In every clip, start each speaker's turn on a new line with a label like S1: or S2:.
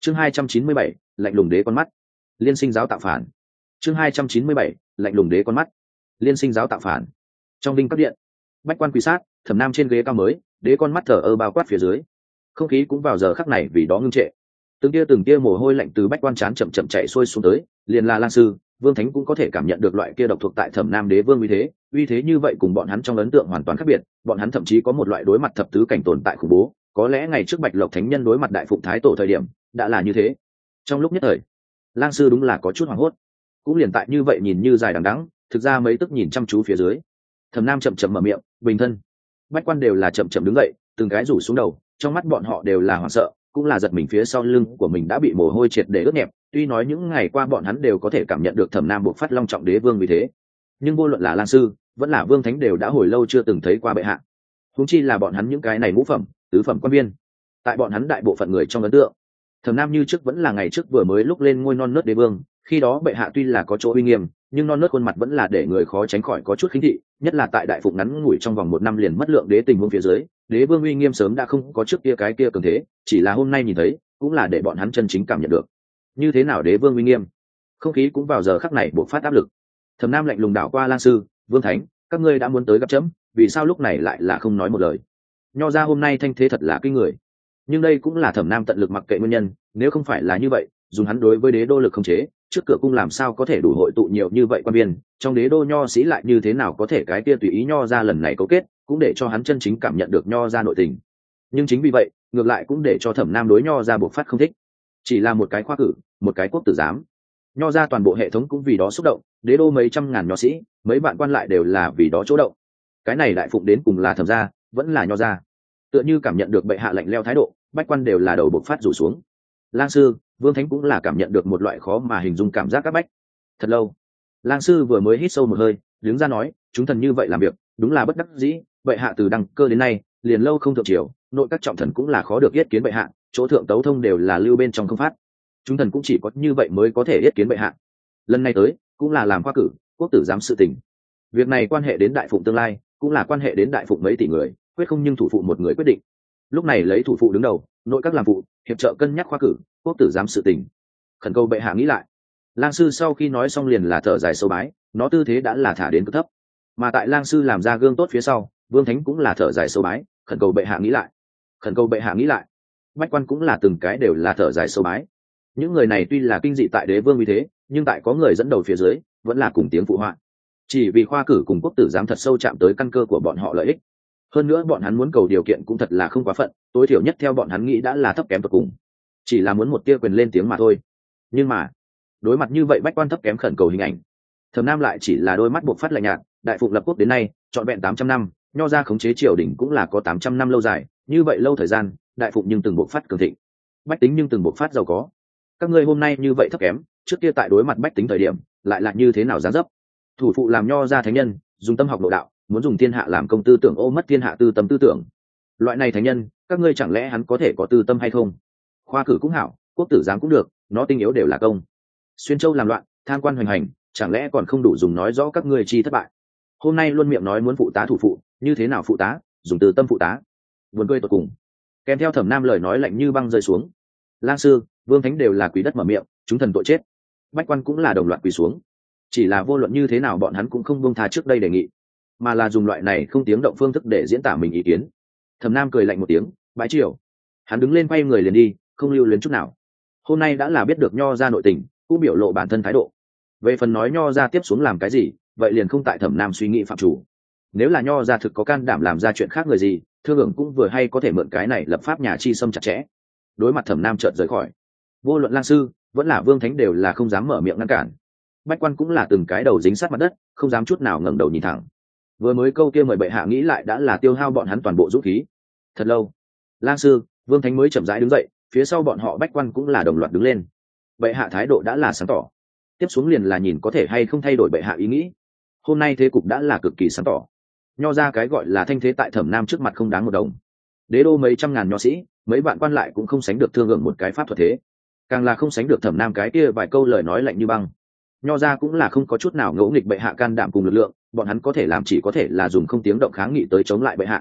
S1: Chương 297, lạnh lùng đế con mắt. Liên sinh giáo tạo phản. Chương 297, lạnh lùng đế con mắt. Liên sinh giáo tạo phản. Trong đinh các điện, bách quan quỳ sát, Thẩm Nam trên ghế cao mới, đế con mắt thở ơ bao quát phía dưới. Không khí cũng vào giờ khắc này vì đó ngưng trệ. Từng tia mồ hôi lạnh từ bách quan trán chậm chậm chạy xuôi xuống tới, liền là Lang sư, Vương Thánh cũng có thể cảm nhận được loại kia độc thuộc tại Thẩm Nam đế vương uy thế như vậy cùng bọn hắn trong ấn tượng hoàn toàn khác biệt, bọn hắn thậm chí có một loại đối mặt thập tứ cảnh tồn tại khủng bố, có lẽ ngày trước Bạch Lộc thánh nhân đối mặt đại phụng thái tổ thời điểm, đã là như thế. Trong lúc nhất thời, Lang sư đúng là có chút hoảng hốt, cũng liền tại như vậy nhìn như dài đằng đẵng, thực ra mấy tức nhìn chăm chú phía dưới. Thẩm Nam chậm chậm mở miệng, bình thân. Bách quan đều là chậm chậm đứng dậy, từng cái rủ xuống đầu, trong mắt bọn họ đều là hoảng sợ, cũng là giật mình phía sau lưng của mình đã bị mồ hôi triệt để ướt nhẹp. Tuy nói những ngày qua bọn hắn đều có thể cảm nhận được Thẩm Nam buộc phát long trọng đế vương vì thế, nhưng vô luận là Lang sư vẫn là Vương Thánh đều đã hồi lâu chưa từng thấy qua bệ hạ. Huống chi là bọn hắn những cái này ngũ phẩm, tứ phẩm quan viên, tại bọn hắn đại bộ phận người trong ấn tượng, Thẩm Nam như trước vẫn là ngày trước vừa mới lúc lên ngôi non nớt đế vương, khi đó bệ hạ tuy là có chỗ uy nghiêm, nhưng non nớt khuôn mặt vẫn là để người khó tránh khỏi có chút khinh thị, nhất là tại đại phụng ngắn ngủi trong vòng 1 năm liền mất lượng đế tình huống phía dưới, đế vương uy nghiêm sớm đã không có trước kia cái kia cường thế, chỉ là hôm nay nhìn thấy, cũng là để bọn hắn chân chính cảm nhận được như thế nào đế vương uy nghiêm. Không khí cũng vào giờ khắc này bộc phát áp lực. Thẩm Nam lạnh lùng đảo qua Lang sư, Vương Thánh, các ngươi đã muốn tới gặp chấm, vì sao lúc này lại là không nói một lời? Nho ra hôm nay thanh thế thật là kinh người, nhưng đây cũng là Thẩm Nam tận lực mặc kệ nguyên nhân, nếu không phải là như vậy, dùng hắn đối với đế đô lực không chế, trước cửa cung làm sao có thể đủ hội tụ nhiều như vậy quan viên, trong đế đô nho sĩ lại như thế nào có thể cái kia tùy ý nho ra lần này cấu kết, cũng để cho hắn chân chính cảm nhận được nho ra nội tình. Nhưng chính vì vậy, ngược lại cũng để cho Thẩm Nam đối nho ra buộc phát không thích. Chỉ là một cái khoa cử, một cái quốc tử giám, nho ra toàn bộ hệ thống cũng vì đó xúc động, đế đô mấy trăm ngàn nho sĩ, mấy vạn quan lại đều là vì đó chỗ động. Cái này đại phụng đến cùng là Thẩm gia, vẫn là nho gia. Tựa như cảm nhận được bệ hạ lạnh lẽo thái độ, bách quan đều là đầu bộc phát rủ xuống. Lang sư, Vương Thánh cũng là cảm nhận được một loại khó mà hình dung cảm giác các bách. Thật lâu, Lang sư vừa mới hít sâu một hơi, đứng ra nói, chúng thần như vậy làm việc, đúng là bất đắc dĩ, bệ hạ từ đăng cơ đến nay, liền lâu không thượng triều, nội các trọng thần cũng là khó được yết kiến bệ hạ, chỗ thượng tấu thông đều là lưu bên trong không phát. Chúng thần cũng chỉ có như vậy mới có thể yết kiến bệ hạ. Lần này tới, cũng là làm khoa cử, quốc tử giám sự tình. Việc này quan hệ đến đại phụng tương lai, cũng là quan hệ đến đại phụng mấy tỷ người, quyết không nhưng thủ phụ một người quyết định. Lúc này lấy thủ phụ đứng đầu, nội các làm phụ, hiệp trợ cân nhắc khoa cử, quốc tử giám sự tình. Khẩn cầu bệ hạ nghĩ lại. Lang sư sau khi nói xong liền là thở dài sâu bái, nó tư thế đã là thả đến cực thấp. Mà tại Lang sư làm ra gương tốt phía sau, Vương Thánh cũng là thở dài sâu bái, khẩn cầu bệ hạ nghĩ lại. Khẩn cầu bệ hạ nghĩ lại. Bách quan cũng là từng cái đều là thở dài sâu bái. Những người này tuy là kinh dị tại đế vương như thế, nhưng tại có người dẫn đầu phía dưới, vẫn là cùng tiếng phụ họa. Chỉ vì khoa cử cùng quốc tử giám thật sâu chạm tới căn cơ của bọn họ lợi ích. Hơn nữa bọn hắn muốn cầu điều kiện cũng thật là không quá phận, tối thiểu nhất theo bọn hắn nghĩ đã là thấp kém tột cùng, chỉ là muốn một tia quyền lên tiếng mà thôi. Nhưng mà đối mặt như vậy bách quan thấp kém khẩn cầu hình ảnh, Thẩm Nam lại chỉ là đôi mắt buộc phát lạnh nhạt. Đại phụng lập quốc đến nay trọn vẹn 800 năm, nho ra khống chế triều đình cũng là có 800 năm lâu dài, như vậy lâu thời gian, đại phụng nhưng từng buộc phát cường thịnh, bách tính nhưng từng buộc phát giàu có. Các ngươi hôm nay như vậy thấp kém, trước kia tại đối mặt bách tính thời điểm lại là như thế nào dáng dấp? Thủ phụ làm nho ra thánh nhân, dùng tâm học nội đạo, muốn dùng thiên hạ làm công tư tưởng, ô mất thiên hạ tư tâm tư tưởng. Loại này thánh nhân, các ngươi chẳng lẽ hắn có thể có tư tâm hay không? Khoa cử cũng hảo, quốc tử giám cũng được, nó tinh yếu đều là công. Xuyên châu làm loạn, tham quan hoành hành, chẳng lẽ còn không đủ dùng nói rõ các ngươi chi thất bại? Hôm nay luôn miệng nói muốn phụ tá thủ phụ, như thế nào phụ tá, dùng từ tâm phụ tá. Buồn cười tột cùng. Kèm theo Thẩm Nam lời nói lạnh như băng rơi xuống. Lang sư, Vương Thánh đều là quỷ đất mở miệng, chúng thần tội chết. Bách quan cũng là đồng loạt quỳ xuống. Chỉ là vô luận như thế nào bọn hắn cũng không buông tha trước đây đề nghị, mà là dùng loại này không tiếng động phương thức để diễn tả mình ý kiến. Thẩm Nam cười lạnh một tiếng, bái triều. Hắn đứng lên quay người liền đi, không lưu luyến chút nào. Hôm nay đã là biết được nho ra nội tình, cũng biểu lộ bản thân thái độ. Về phần nói nho ra tiếp xuống làm cái gì, vậy liền không tại Thẩm Nam suy nghĩ phạm chủ. Nếu là nho ra thực có can đảm làm ra chuyện khác người gì, Thương Hưởng cũng vừa hay có thể mượn cái này lập pháp nhà chi xâm chặt chẽ. Đối mặt Thẩm Nam chợt rời khỏi, vô luận Lang sư vẫn là Vương Thánh đều là không dám mở miệng ngăn cản. Bách quan cũng là từng cái đầu dính sát mặt đất, không dám chút nào ngẩng đầu nhìn thẳng. Vừa mới câu kia mời bệ hạ nghĩ lại đã là tiêu hao bọn hắn toàn bộ dũng khí. Thật lâu, Lang sư, Vương Thánh mới chậm rãi đứng dậy, phía sau bọn họ bách quan cũng là đồng loạt đứng lên. Bệ hạ thái độ đã là sáng tỏ, tiếp xuống liền là nhìn có thể hay không thay đổi bệ hạ ý nghĩ. Hôm nay thế cục đã là cực kỳ sáng tỏ. Nho ra cái gọi là thanh thế tại Thẩm Nam trước mặt không đáng một đồng. Đế đô mấy trăm ngàn nho sĩ, mấy vạn quan lại cũng không sánh được Thương Hưởng một cái pháp thuật thế, càng là không sánh được Thẩm Nam cái kia vài câu lời nói lạnh như băng. Nho ra cũng là không có chút nào ngẫu nghịch bệ hạ can đảm cùng lực lượng, bọn hắn có thể làm chỉ có thể là dùng không tiếng động kháng nghị tới chống lại bệ hạ.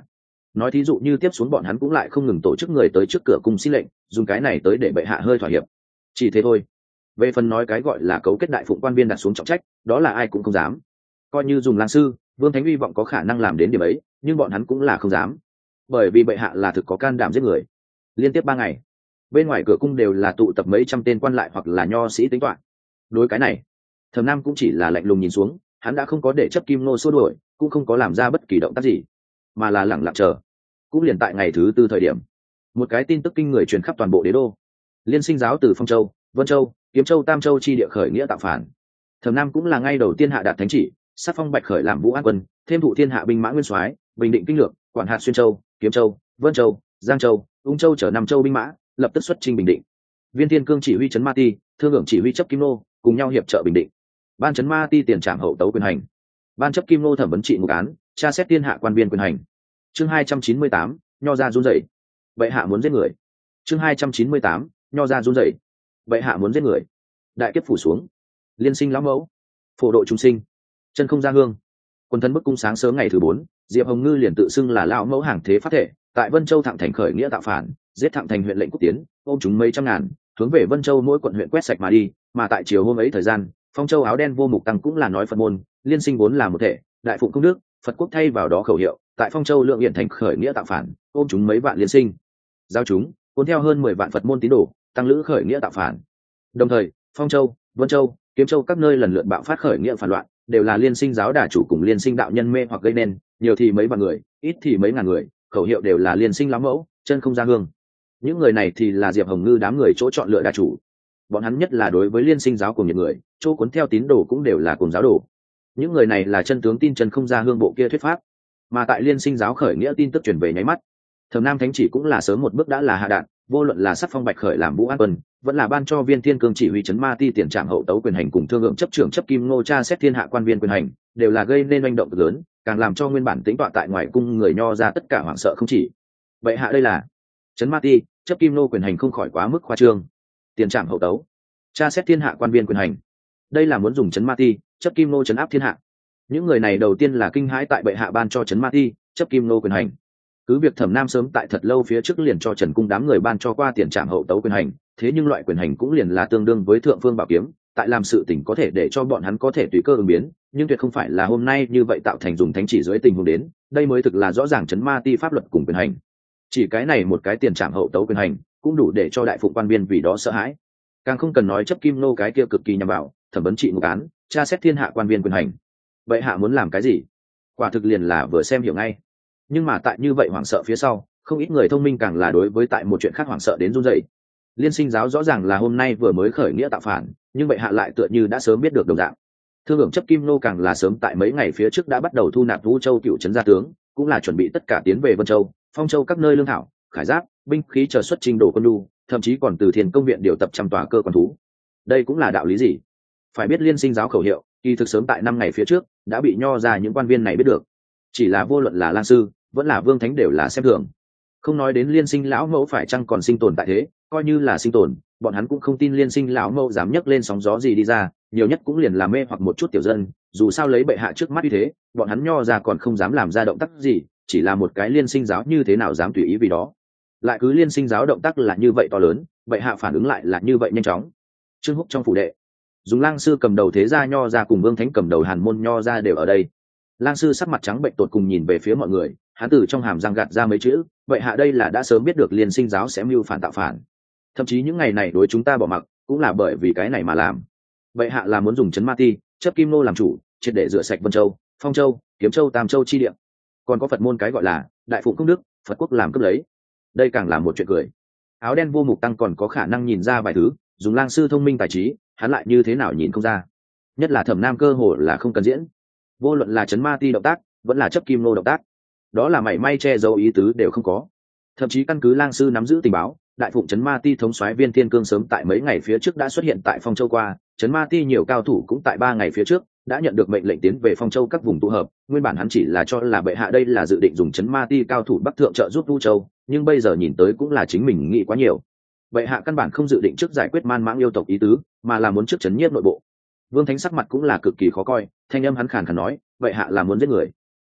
S1: nói thí dụ như tiếp xuống bọn hắn cũng lại không ngừng tổ chức người tới trước cửa cung xin lệnh, dùng cái này tới để bệ hạ hơi thỏa hiệp, chỉ thế thôi. Về phần nói cái gọi là cấu kết đại phụng quan viên đặt xuống trọng trách, đó là ai cũng không dám. Coi như dùng lang sư, Vương Thánh hy vọng có khả năng làm đến điểm ấy, nhưng bọn hắn cũng là không dám, bởi vì bệ hạ là thực có can đảm giết người. Liên tiếp 3 ngày, bên ngoài cửa cung đều là tụ tập mấy trăm tên quan lại hoặc là nho sĩ tính toán. Đối cái này, Thẩm Nam cũng chỉ là lạnh lùng nhìn xuống, hắn đã không có để chấp kim nô xua đuổi, cũng không có làm ra bất kỳ động tác gì, mà là lẳng lặng chờ. Cũng liền tại ngày thứ 4 thời điểm, một cái tin tức kinh người truyền khắp toàn bộ đế đô. Liên Sinh giáo từ Phong Châu, Vân Châu, Kiếm Châu, Tam Châu chi địa khởi nghĩa tạo phản. Thẩm Nam cũng là ngay đầu tiên hạ đạt thánh chỉ, sát phong Bạch Khởi làm Vũ An quân, thêm thụ thiên hạ binh mã nguyên soái, bình định kinh lược, quản hạt Xuyên Châu, Kiếm Châu, Vân Châu, Giang Châu, Ung Châu chở 5 châu binh mã, lập tức xuất chinh bình định. Viên Thiên Cương chỉ huy trấn Ma Ti, Thương Ngưỡng chỉ huy chấp Kim Nô, cùng nhau hiệp trợ bình định. Ban trấn Ma Ti tiền trảm hậu tấu quyền hành, ban chấp Kim Nô thẩm vấn trị ngục án, tra xét thiên hạ quan viên quyền hành. Chương 298, nho ra run rẩy. Bệ hạ muốn giết người. Chương 298, nho ra run rẩy. Bệ hạ muốn giết người. Đại kiếp phủ xuống. Liên Sinh lão mẫu, phổ độ chúng sinh, chân không ra hương. Quân thân bức cung sáng sớm ngày thứ 4, Diệp Hồng Ngư liền tự xưng là lão mẫu hàng thế phát thể, tại Vân Châu Thạng Thành khởi nghĩa tạo phản, giết Thạng Thành huyện lệnh quốc tiến, ôm chúng mấy trăm ngàn, hướng về Vân Châu mỗi quận huyện quét sạch mà đi. Mà tại chiều hôm ấy thời gian, Phong Châu áo đen vô mục tăng cũng là nói Phật môn, Liên Sinh vốn là một thể, đại phụng công đức, Phật quốc thay vào đó khẩu hiệu, tại Phong Châu Lượng Hiển Thành khởi nghĩa tạo phản, ôm chúng mấy vạn Liên Sinh, giao chúng cuốn theo hơn 10 vạn Phật môn tín đồ, tăng lữ khởi nghĩa tạo phản. Đồng thời, Phong Châu, Vân Châu, Kiếm Châu các nơi lần lượt bạo phát khởi nghĩa phản loạn, đều là Liên Sinh giáo đà chủ cùng Liên Sinh đạo nhân mê hoặc gây nên, nhiều thì mấy vạn người, ít thì mấy ngàn người, khẩu hiệu đều là Liên Sinh lão mẫu, chân không ra hương. Những người này thì là Diệp Hồng Ngư đám người chỗ chọn lựa đà chủ. Bọn hắn nhất là đối với Liên Sinh giáo cùng những người, chỗ cuốn theo tín đồ cũng đều là cùng giáo đồ. Những người này là chân tướng tin chân không ra hương bộ kia thuyết pháp. Mà tại Liên Sinh giáo khởi nghĩa tin tức truyền về nháy mắt, Thẩm Nam thánh chỉ cũng là sớm một bước đã là hạ đạn, vô luận là sắc phong Bạch Khởi làm Vũ An quân, vẫn là ban cho Viên Thiên Cương chỉ huy trấn Ma Ti tiền trạm hậu tấu quyền hành cùng Thương Ngưỡng chấp trưởng chấp Kim Ngô tra xét thiên hạ quan viên quyền hành, đều là gây nên manh động lớn, càng làm cho nguyên bản tĩnh tọa tại ngoài cung người nho ra tất cả hoảng sợ không chỉ. Vậy hạ đây là trấn Ma Ti, chấp Kim Ngô quyền hành không khỏi quá mức khoa trương. Tiền trạm hậu tấu, tra xét thiên hạ quan viên quyền hành, đây là muốn dùng trấn Ma Ti, chấp Kim Ngô trấn áp thiên hạ. Những người này đầu tiên là kinh hãi tại bệ hạ ban cho trấn Ma Ti, chấp Kim Ngô quyền hành. Cứ việc Thẩm Nam sớm tại thật lâu phía trước liền cho Trần cung đám người ban cho qua tiền trạm hậu tấu quyền hành, thế nhưng loại quyền hành cũng liền là tương đương với thượng phương bảo kiếm, tại làm sự tình có thể để cho bọn hắn có thể tùy cơ ứng biến, nhưng tuyệt không phải là hôm nay như vậy tạo thành dùng thánh chỉ dưới tình huống đến, đây mới thực là rõ ràng trấn Ma Ti pháp luật cùng quyền hành. Chỉ cái này một cái tiền trạm hậu tấu quyền hành, cũng đủ để cho đại phụng quan viên vì đó sợ hãi. Càng không cần nói chấp Kim Nô cái kia cực kỳ nhằm vào, thẩm vấn trị ngục án, tra xét thiên hạ quan viên quyền hành. Vậy hạ muốn làm cái gì? Quả thực liền là vừa xem hiểu ngay. Nhưng mà tại như vậy hoảng sợ phía sau, không ít người thông minh càng là đối với tại một chuyện khác hoảng sợ đến run rẩy. Liên Sinh giáo rõ ràng là hôm nay vừa mới khởi nghĩa tạo phản, nhưng bệ hạ lại tựa như đã sớm biết được đồng dạng. Thương Ngưỡng chấp Kim Nô càng là sớm tại mấy ngày phía trước đã bắt đầu thu nạp Vũ Châu cựu trấn gia tướng, cũng là chuẩn bị tất cả tiến về Vân Châu, Phong Châu các nơi lương thảo, khải giáp, binh khí chờ xuất trình đồ quân nhu, thậm chí còn từ Thiền công viện điều tập trăm tòa cơ quan thú. Đây cũng là đạo lý gì? Phải biết Liên Sinh giáo khẩu hiệu, kỳ thực sớm tại 5 ngày phía trước đã bị nho ra những quan viên này biết được. Chỉ là vô luận là lang sư, vẫn là Vương Thánh đều là xem thường. Không nói đến Liên Sinh lão mẫu phải chăng còn sinh tồn tại thế, coi như là sinh tồn, bọn hắn cũng không tin Liên Sinh lão mẫu dám nhấc lên sóng gió gì đi ra, nhiều nhất cũng liền là mê hoặc một chút tiểu dân, dù sao lấy bệ hạ trước mắt như thế, bọn hắn nho ra còn không dám làm ra động tác gì, chỉ là một cái Liên Sinh giáo như thế nào dám tùy ý vì đó. Lại cứ Liên Sinh giáo động tác là như vậy to lớn, bệ hạ phản ứng lại là như vậy nhanh chóng. Trương Húc trong phủ đệ, dùng lang sư cầm đầu thế gia nho ra cùng Vương Thánh cầm đầu Hàn môn nho ra đều ở đây. Lang sư sắc mặt trắng bệnh tột cùng nhìn về phía mọi người, hắn từ trong hàm răng gạt ra mấy chữ, vậy hạ đây là đã sớm biết được Liên Sinh giáo sẽ mưu phản tạo phản, thậm chí những ngày này đối chúng ta bỏ mặc cũng là bởi vì cái này mà làm. Vậy hạ là muốn dùng trấn Ma Ti, chấp Kim Nô làm chủ, triệt để rửa sạch Vân Châu, Phong Châu, Kiếm Châu, Tam Châu chi địa. Còn có Phật môn cái gọi là đại phụng công đức, Phật quốc làm cướp lấy, đây càng là một chuyện cười. Áo đen vô mục tăng còn có khả năng nhìn ra vài thứ, dùng lang sư thông minh tài trí, hắn lại như thế nào nhìn không ra. Nhất là Thẩm Nam cơ hồ là không cần diễn, vô luận là trấn Ma Ti động tác vẫn là chấp Kim Nô động tác, đó là mảy may che giấu ý tứ đều không có. Thậm chí căn cứ lang sư nắm giữ tình báo, đại phụng trấn Ma Ti thống soái Viên Thiên Cương sớm tại mấy ngày phía trước đã xuất hiện tại Phong Châu qua, trấn Ma Ti nhiều cao thủ cũng tại 3 ngày phía trước đã nhận được mệnh lệnh tiến về Phong Châu các vùng tụ hợp. Nguyên bản hắn chỉ là cho là bệ hạ đây là dự định dùng trấn Ma Ti cao thủ bắc thượng trợ giúp Vũ Châu, nhưng bây giờ nhìn tới cũng là chính mình nghĩ quá nhiều. Bệ hạ căn bản không dự định trước giải quyết man mãng yêu tộc ý tứ, mà là muốn trước trấn nhiếp nội bộ. Vương Thánh sắc mặt cũng là cực kỳ khó coi, thanh âm hắn khàn khàn nói, bệ hạ là muốn giết người.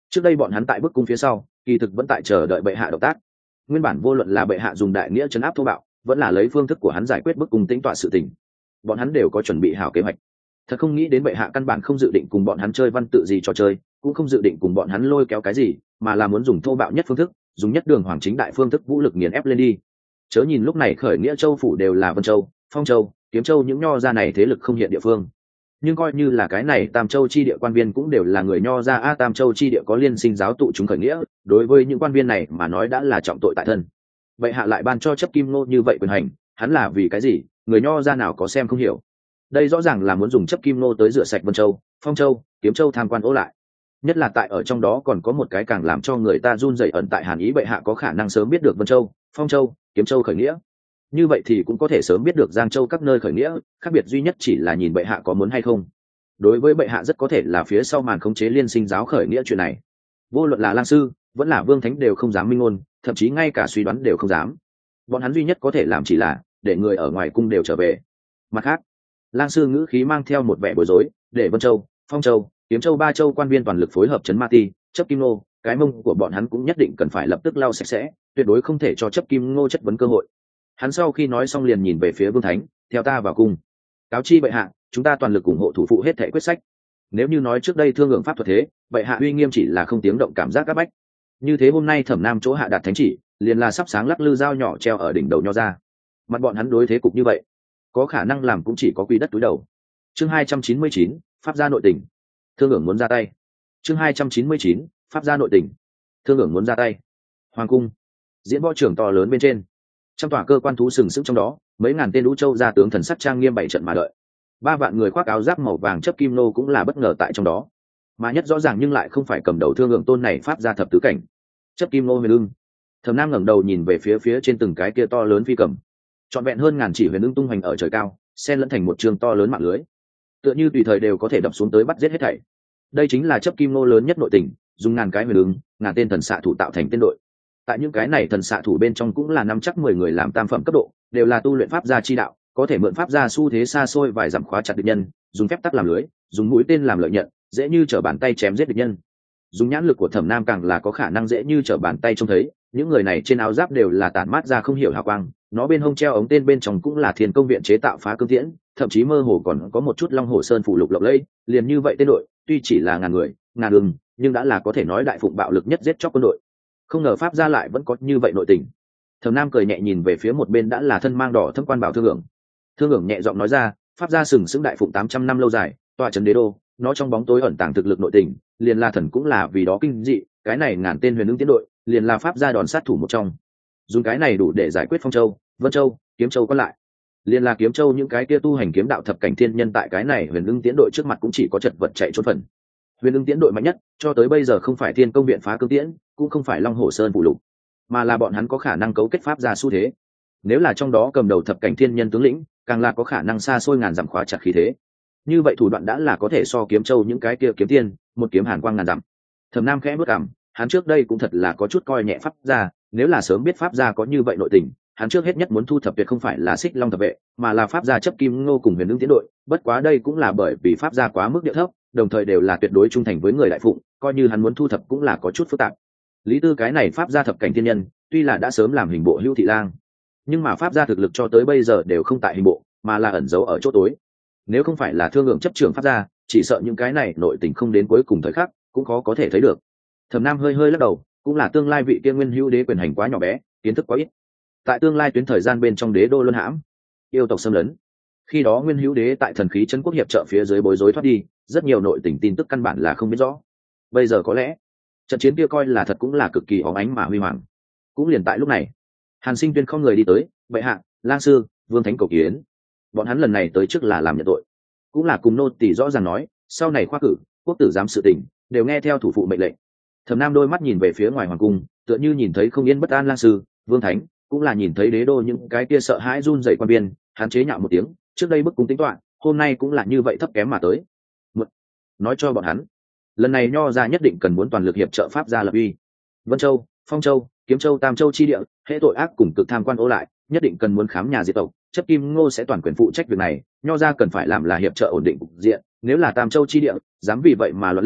S1: Trước đây bọn hắn tại bức cung phía sau kỳ thực vẫn tại chờ đợi bệ hạ động tác. Nguyên bản vô luận là bệ hạ dùng đại nghĩa trấn áp thô bạo, vẫn là lấy phương thức của hắn giải quyết bức cung tính tọa sự tình, bọn hắn đều có chuẩn bị hảo kế hoạch. Thật không nghĩ đến bệ hạ căn bản không dự định cùng bọn hắn chơi văn tự gì trò chơi, cũng không dự định cùng bọn hắn lôi kéo cái gì, mà là muốn dùng thô bạo nhất phương thức, dùng nhất đường hoàng chính đại phương thức vũ lực nghiền ép lên đi. Chớ nhìn lúc này khởi nghĩa châu phủ đều là Vân Châu, Phong Châu, Kiếm Châu những nho gia này thế lực không hiện địa phương, nhưng coi như là cái này Tam Châu chi địa quan viên cũng đều là người nho gia. Tam Châu chi địa có liên sinh giáo tụ chúng khởi nghĩa, đối với những quan viên này mà nói đã là trọng tội tại thân. Bệ hạ lại ban cho chấp kim nô như vậy quyền hành, hắn là vì cái gì? Người nho gia nào có xem không hiểu. Đây rõ ràng là muốn dùng chấp kim nô tới rửa sạch Vân Châu, Phong Châu, Kiếm Châu tham quan ố lại. Nhất là tại ở trong đó còn có một cái càng làm cho người ta run rẩy ẩn tại hàn ý, bệ hạ có khả năng sớm biết được Vân Châu, Phong Châu, Kiếm Châu khởi nghĩa. Như vậy thì cũng có thể sớm biết được Giang Châu các nơi khởi nghĩa, khác biệt duy nhất chỉ là nhìn bệ hạ có muốn hay không. Đối với bệ hạ rất có thể là phía sau màn khống chế liên sinh giáo khởi nghĩa chuyện này. Vô luận là lang sư, vẫn là vương thánh đều không dám minh ngôn, thậm chí ngay cả suy đoán đều không dám. Bọn hắn duy nhất có thể làm chỉ là để người ở ngoài cung đều trở về. Mặt khác, lang sư ngữ khí mang theo một vẻ bối rối, để Vân Châu, Phong Châu, Kiếm Châu ba châu quan viên toàn lực phối hợp chấn ma ti, chấp kim nô, cái mông của bọn hắn cũng nhất định cần phải lập tức lau sạch sẽ, tuyệt đối không thể cho chấp kim ngô chất vấn cơ hội. Hắn sau khi nói xong liền nhìn về phía vương thánh, theo ta vào cung, cáo chi bệ hạ, chúng ta toàn lực ủng hộ thủ phụ hết thể quyết sách. Nếu như nói trước đây thương lượng pháp thuật thế, bệ hạ uy nghiêm chỉ là không tiếng động cảm giác các bách, như thế hôm nay Thẩm Nam chỗ hạ đạt thánh chỉ liền là sắp sáng lắc lư dao nhỏ treo ở đỉnh đầu nho ra. Mặt bọn hắn đối thế cục như vậy, có khả năng làm cũng chỉ có quy đất túi đầu. Chương 299, pháp gia nội tình. Thương lượng muốn ra tay. Chương 299, pháp gia nội tình. Thương lượng muốn ra tay. Hoàng cung, diễn võ trường to lớn bên trên, trong tòa cơ quan thú sừng sững trong đó, mấy ngàn tên lũ châu gia tướng thần sắc trang nghiêm bảy trận mà đợi. 3 vạn người khoác áo giáp màu vàng chấp kim nô cũng là bất ngờ tại trong đó, mà nhất rõ ràng nhưng lại không phải cầm đầu thương lượng tôn này pháp gia thập tứ cảnh chấp kim nô huyền ưng. Thẩm Nam ngẩng đầu nhìn về phía trên từng cái kia to lớn phi cầm, trọn vẹn hơn ngàn chỉ huyền ưng tung hoành ở trời cao, xen lẫn thành một trường to lớn mạng lưới, tựa như tùy thời đều có thể đập xuống tới bắt giết hết thảy. Đây chính là chấp kim nô lớn nhất nội tình, dùng ngàn cái huyền ưng, ngàn tên thần xạ thủ tạo thành tên đội. Tại những cái này thần xạ thủ bên trong cũng là năm chắc 10 người làm tam phẩm cấp độ, đều là tu luyện pháp gia chi đạo, có thể mượn pháp gia xu thế xa xôi vài dặm khóa chặt địch nhân, dùng phép tắc làm lưới, dùng mũi tên làm lợi nhận, dễ như trở bàn tay chém giết địch nhân. Dùng nhãn lực của Thẩm Nam càng là có khả năng dễ như trở bàn tay trông thấy, những người này trên áo giáp đều là tản mát ra không hiểu hào quang, nó bên hông treo ống tên bên trong cũng là Thiên Công viện chế tạo phá cương tiễn, thậm chí mơ hồ còn có một chút Long Hồ Sơn phủ lục lộng lẫy. Liền như vậy tên đội, tuy chỉ là ngàn người, ngàn đường, nhưng đã là có thể nói đại phụng bạo lực nhất giết chóc quân đội. Không ngờ pháp gia lại vẫn có như vậy nội tình. Thẩm Nam cười nhẹ nhìn về phía một bên đã là thân mang đỏ thâm quan bảo Thương Ngưỡng. Thương Ngưỡng nhẹ giọng nói ra, pháp gia sừng sững đại phụng 800 năm lâu dài, tọa trấn đế đô, nó trong bóng tối ẩn tàng thực lực nội tình, liền là thần cũng là vì đó kinh dị, cái này ngàn tên huyền ưng tiến đội, liền là pháp gia đòn sát thủ một trong. Dùng cái này đủ để giải quyết Phong Châu, Vân Châu, Kiếm Châu còn lại. Liền là Kiếm Châu những cái kia tu hành kiếm đạo thập cảnh thiên nhân tại cái này huyền ưng tiến đội trước mặt cũng chỉ có chật vật chạy trốn phần. Huyền ưng tiến đội mạnh nhất cho tới bây giờ không phải Thiên Công viện phá cương tiễn, cũng không phải Long Hồ Sơn phụ lục, mà là bọn hắn có khả năng cấu kết pháp gia xu thế. Nếu là trong đó cầm đầu thập cảnh thiên nhân tướng lĩnh, càng là có khả năng xa xôi ngàn dặm khóa chặt khí thế. Như vậy thủ đoạn đã là có thể so Kiếm Châu những cái kia kiếm tiên, một kiếm hàn quang ngàn dặm. Thẩm Nam khẽ bước cằm, hắn trước đây cũng thật là có chút coi nhẹ pháp gia, nếu là sớm biết pháp gia có như vậy nội tình, hắn trước hết nhất muốn thu thập tuyệt không phải là Xích Long thập vệ, mà là pháp gia chấp kim ngô cùng huyền ưng tiến đội. Bất quá đây cũng là bởi vì pháp gia quá mức địa thấp, đồng thời đều là tuyệt đối trung thành với người đại phụng, coi như hắn muốn thu thập cũng là có chút phức tạp. Lý Tư cái này pháp gia thập cảnh thiên nhân, tuy là đã sớm làm hình bộ hữu thị lang, nhưng mà pháp gia thực lực cho tới bây giờ đều không tại hình bộ, mà là ẩn giấu ở chỗ tối. Nếu không phải là Thương Ngưỡng chấp trưởng pháp gia, chỉ sợ những cái này nội tình không đến cuối cùng thời khắc cũng khó có thể thấy được. Thẩm Nam hơi lắc đầu, cũng là tương lai vị tiên nguyên hữu đế quyền hành quá nhỏ bé, kiến thức quá ít. Tại tương lai tuyến thời gian bên trong đế đô luân hãm, yêu tộc xâm lấn, khi đó nguyên hữu đế tại thần khí trấn quốc hiệp trợ phía dưới bối rối thoát đi, rất nhiều nội tình tin tức căn bản là không biết rõ. Bây giờ có lẽ trận chiến kia coi là thật cũng là cực kỳ óng ánh mà huy hoàng. Cũng liền tại lúc này, Hàn Sinh Tuyên không người đi tới, bệ hạ, lang sư, vương thánh cầu kiến. Bọn hắn lần này tới trước là làm nhận tội, cũng là cùng nô tỳ rõ ràng nói, sau này khoa cử, quốc tử giám sự tình đều nghe theo thủ phụ mệnh lệnh. Thẩm Nam đôi mắt nhìn về phía ngoài hoàng cung, tựa như nhìn thấy không yên bất an lang sư, vương thánh, cũng là nhìn thấy đế đô những cái kia sợ hãi run rẩy quan biên, hắn chế nhạo một tiếng, trước đây bức cung tính toán, hôm nay cũng là như vậy thấp kém mà tới. Nói cho bọn hắn, lần này nho gia nhất định cần muốn toàn lực hiệp trợ pháp gia lập uy. Vân Châu, Phong Châu, Kiếm Châu tam châu chi địa, hệ tội ác cùng cực tham quan ô lại, nhất định cần muốn khám nhà diệt tộc, chấp kim ngô sẽ toàn quyền phụ trách việc này, nho gia cần phải làm là hiệp trợ ổn định cục diện, nếu là tam châu chi địa dám vì vậy mà loạn lên,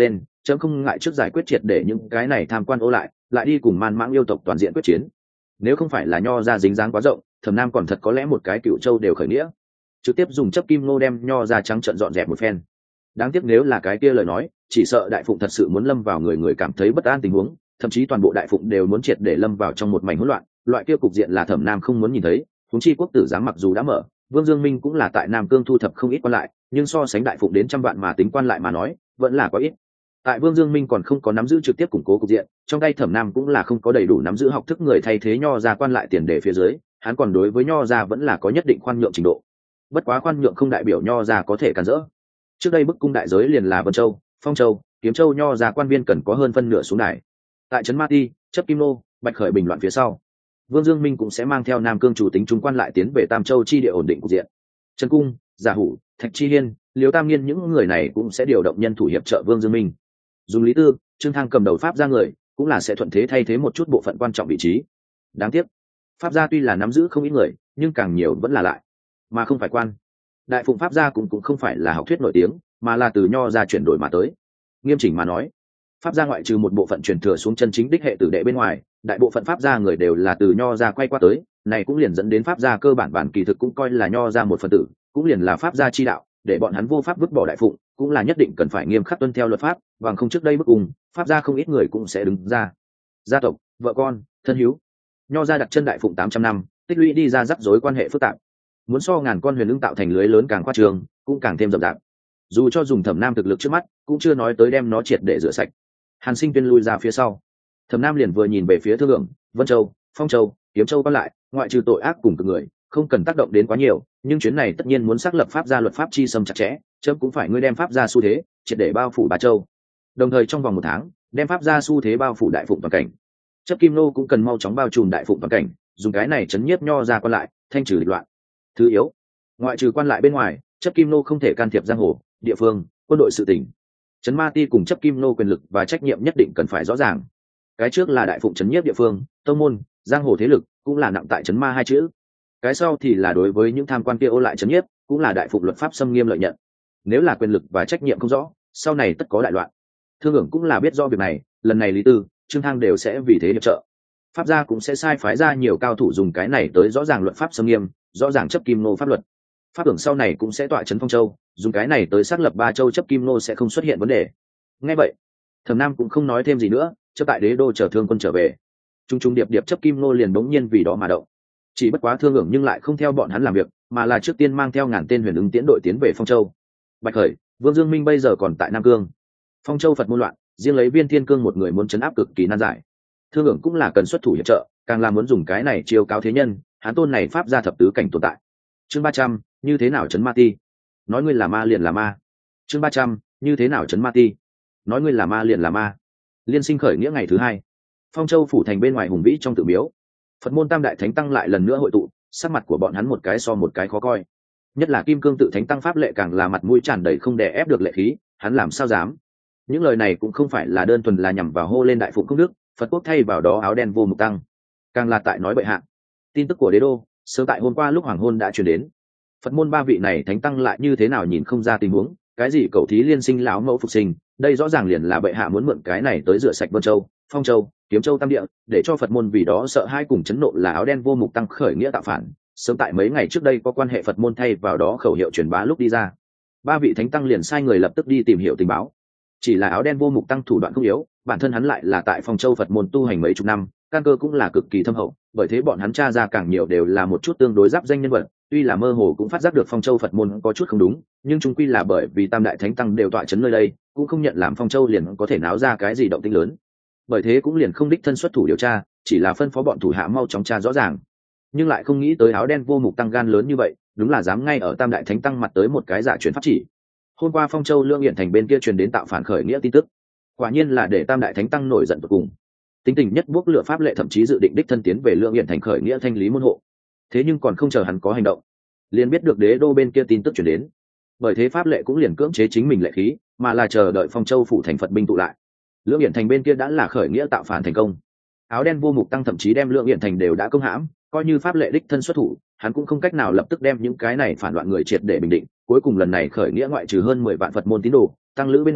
S1: chấm không ngại trước giải quyết triệt để những cái này tham quan ô lại đi cùng man mãng yêu tộc toàn diện quyết chiến. Nếu không phải là nho ra dính dáng quá rộng, Thẩm Nam còn thật có lẽ một cái Cựu Châu đều khởi nghĩa, trực tiếp dùng chấp kim nô đem nho ra trắng trận dọn dẹp một phen. Đáng tiếc nếu là cái kia lời nói, chỉ sợ đại phụng thật sự muốn lâm vào người người cảm thấy bất an tình huống, thậm chí toàn bộ đại phụng đều muốn triệt để lâm vào trong một mảnh hỗn loạn. Loại kia cục diện là Thẩm Nam không muốn nhìn thấy. Huống chi quốc tử giám mặc dù đã mở, Vương Dương Minh cũng là tại Nam Cương thu thập không ít quan lại, nhưng so sánh đại phụng đến trăm vạn mà tính quan lại mà nói, vẫn là có ít. Tại Vương Dương Minh còn không có nắm giữ trực tiếp củng cố cục diện, trong tay Thẩm Nam cũng là không có đầy đủ nắm giữ học thức người thay thế nho ra quan lại tiền đề phía dưới, hắn còn đối với nho ra vẫn là có nhất định khoan nhượng trình độ. Bất quá khoan nhượng không đại biểu nho ra có thể cản rỡ. Trước đây bức cung đại giới liền là Vân Châu, Phong Châu, Kiếm Châu nho ra quan viên cần có hơn phân nửa xuống đài. Tại trấn Ma Ti, chấp Kim Nô, Bạch Khởi bình loạn phía sau, Vương Dương Minh cũng sẽ mang theo Nam Cương chủ tính trung quan lại tiến về Tam Châu chi địa ổn định cục diện. Trần Cung, Giả Hủ, Thạch Chi Hiên, Liêu Tam Nghiên những người này cũng sẽ điều động nhân thủ hiệp trợ Vương Dương Minh. Dùng Lý Tư, Trương Thang cầm đầu pháp gia người, cũng là sẽ thuận thế thay thế một chút bộ phận quan trọng vị trí. Đáng tiếc, pháp gia tuy là nắm giữ không ít người, nhưng càng nhiều vẫn là lại, mà không phải quan. Đại phụng pháp gia cũng không phải là học thuyết nổi tiếng, mà là từ nho ra chuyển đổi mà tới. Nghiêm chỉnh mà nói, pháp gia ngoại trừ một bộ phận truyền thừa xuống chân chính đích hệ tử đệ bên ngoài, đại bộ phận pháp gia người đều là từ nho ra quay qua tới, này cũng liền dẫn đến pháp gia cơ bản kỳ thực cũng coi là nho ra một phần tử, cũng liền là pháp gia chi đạo, để bọn hắn vô pháp vứt bỏ đại phụng, cũng là nhất định cần phải nghiêm khắc tuân theo luật pháp, bằng không trước đây bức cùng, pháp gia không ít người cũng sẽ đứng ra. Gia tộc, vợ con, thân hữu, nho ra đặt chân đại phụng 800 năm, tích lũy đi ra rắc rối quan hệ phức tạp. Muốn so ngàn con huyền ưng tạo thành lưới lớn càng khoa trương, cũng càng thêm rậm rạp. Dù cho dùng Thẩm Nam thực lực trước mắt, cũng chưa nói tới đem nó triệt để rửa sạch. Hàn Sinh tuyên lui ra phía sau, Thẩm Nam liền vừa nhìn về phía Thương Lượng, Vân Châu, Phong Châu, Kiếm Châu còn lại, ngoại trừ tội ác cùng cực người, không cần tác động đến quá nhiều, nhưng chuyến này tất nhiên muốn xác lập pháp gia luật pháp chi xâm chặt chẽ, chớp cũng phải ngươi đem pháp gia xu thế triệt để bao phủ Bá Châu. Đồng thời trong vòng 1 tháng, đem pháp gia xu thế bao phủ đại phụng toàn cảnh. Chấp Kim Nô cũng cần mau chóng bao trùm đại phụng toàn cảnh, dùng cái này chấn nhiếp nho ra quan lại, thanh trừ địch loạn. Thứ yếu, ngoại trừ quan lại bên ngoài, chấp Kim Nô không thể can thiệp giang hồ, địa phương, quân đội sự tình. Trấn Ma Ti cùng chấp Kim Nô quyền lực và trách nhiệm nhất định cần phải rõ ràng. Cái trước là đại phụng trấn nhiếp địa phương, tông môn, giang hồ thế lực, cũng là nặng tại trấn ma hai chữ. Cái sau thì là đối với những tham quan kia ô lại trấn nhiếp, cũng là đại phụng luật pháp xâm nghiêm lợi nhận. Nếu là quyền lực và trách nhiệm không rõ, sau này tất có đại loạn. Thương Hưởng cũng là biết rõ việc này, lần này Lý Tư, Trương Thang đều sẽ vì thế hiệp trợ. Pháp gia cũng sẽ sai phái ra nhiều cao thủ dùng cái này tới rõ ràng luật pháp xâm nghiêm, rõ ràng chấp Kim Nô pháp luật. Pháp Hưởng sau này cũng sẽ tọa trấn Phong Châu, dùng cái này tới xác lập 3 châu chấp Kim Nô sẽ không xuất hiện vấn đề. Nghe vậy, Thẩm Nam cũng không nói thêm gì nữa, chấp tại đế đô chờ Thương Quân trở về. Trung điệp điệp chấp Kim Nô liền bỗng nhiên vì đó mà động. Chỉ bất quá Thương Hưởng nhưng lại không theo bọn hắn làm việc, mà là trước tiên mang theo ngàn tên huyền ứng tiến đội tiến về Phong Châu. Bạch Khởi, Vương Dương Minh bây giờ còn tại Nam Cương. Phong Châu Phật môn loạn, riêng lấy Viên Thiên Cương một người muốn chấn áp cực kỳ nan giải. Thương Hưởng cũng là cần xuất thủ hiệp trợ, càng là muốn dùng cái này chiêu cáo thế nhân, hắn tôn này pháp gia thập tứ cảnh tồn tại. Chương 300, như thế nào trấn Ma Ti? Nói ngươi là ma liền là ma. Chương 300, như thế nào trấn Ma Ti? Nói ngươi là ma liền là ma. Liên sinh khởi nghĩa ngày thứ 2. Phong Châu phủ thành bên ngoài hùng vĩ trong tự miếu, Phật môn Tam đại thánh tăng lại lần nữa hội tụ, sắc mặt của bọn hắn một cái so một cái khó coi. Nhất là Kim Cương tự thánh tăng pháp lệ càng là mặt mũi tràn đầy không đè ép được lệ khí, hắn làm sao dám? Những lời này cũng không phải là đơn thuần là nhằm vào hô lên đại phụng công đức, Phật quốc thay vào đó áo đen vô mục tăng, càng là tại nói bệ hạ. Tin tức của đế đô sớm tại hôm qua lúc hoàng hôn đã truyền đến. Phật môn 3 vị này thánh tăng lại như thế nào nhìn không ra tình huống, cái gì cầu thí liên sinh lão mẫu phục sinh, đây rõ ràng liền là bệ hạ muốn mượn cái này tới rửa sạch Vân Châu, Phong Châu, Kiếm Châu tam địa, để cho Phật môn vì đó sợ hai cùng chấn nộ là áo đen vô mục tăng khởi nghĩa tạo phản. Sớm tại mấy ngày trước đây có quan hệ Phật môn thay vào đó khẩu hiệu truyền bá lúc đi ra, 3 vị thánh tăng liền sai người lập tức đi tìm hiểu tình báo. Chỉ là áo đen vô mục tăng thủ đoạn không yếu, bản thân hắn lại là tại Phong Châu Phật môn tu hành mấy chục năm, căn cơ cũng là cực kỳ thâm hậu, bởi thế bọn hắn tra ra càng nhiều đều là một chút tương đối giáp danh nhân vật. Tuy là mơ hồ cũng phát giác được Phong Châu Phật môn có chút không đúng, nhưng chung quy là bởi vì Tam đại thánh tăng đều tọa chấn nơi đây, cũng không nhận làm Phong Châu liền có thể náo ra cái gì động tĩnh lớn. Bởi thế cũng liền không đích thân xuất thủ điều tra, chỉ là phân phó bọn thủ hạ mau chóng tra rõ ràng. Nhưng lại không nghĩ tới áo đen vô mục tăng gan lớn như vậy, đúng là dám ngay ở Tam đại thánh tăng mặt tới một cái giả truyền pháp chỉ. Hôm qua Phong Châu Lương Nghiện thành bên kia truyền đến tạo phản khởi nghĩa tin tức, quả nhiên là để Tam đại thánh tăng nổi giận tột cùng. Tính tình nhất buốc lửa pháp lệ thậm chí dự định đích thân tiến về Lương Nghiện thành khởi nghĩa thanh lý môn hộ. Thế nhưng còn không chờ hắn có hành động, liền biết được đế đô bên kia tin tức truyền đến. Bởi thế pháp lệ cũng liền cưỡng chế chính mình lệ khí, mà là chờ đợi Phong Châu phủ thành Phật binh tụ lại. Lương Nghiện thành bên kia đã là khởi nghĩa tạo phản thành công. Áo đen vô mục tăng thậm chí đem Lương Nghiện thành đều đã công hãm, coi như pháp lệ đích thân xuất thủ, hắn cũng không cách nào lập tức đem những cái này phản loạn người triệt để bình định. Cuối cùng lần này khởi nghĩa ngoại trừ hơn 10 vạn Phật môn tín đồ tăng lữ bên ngoài,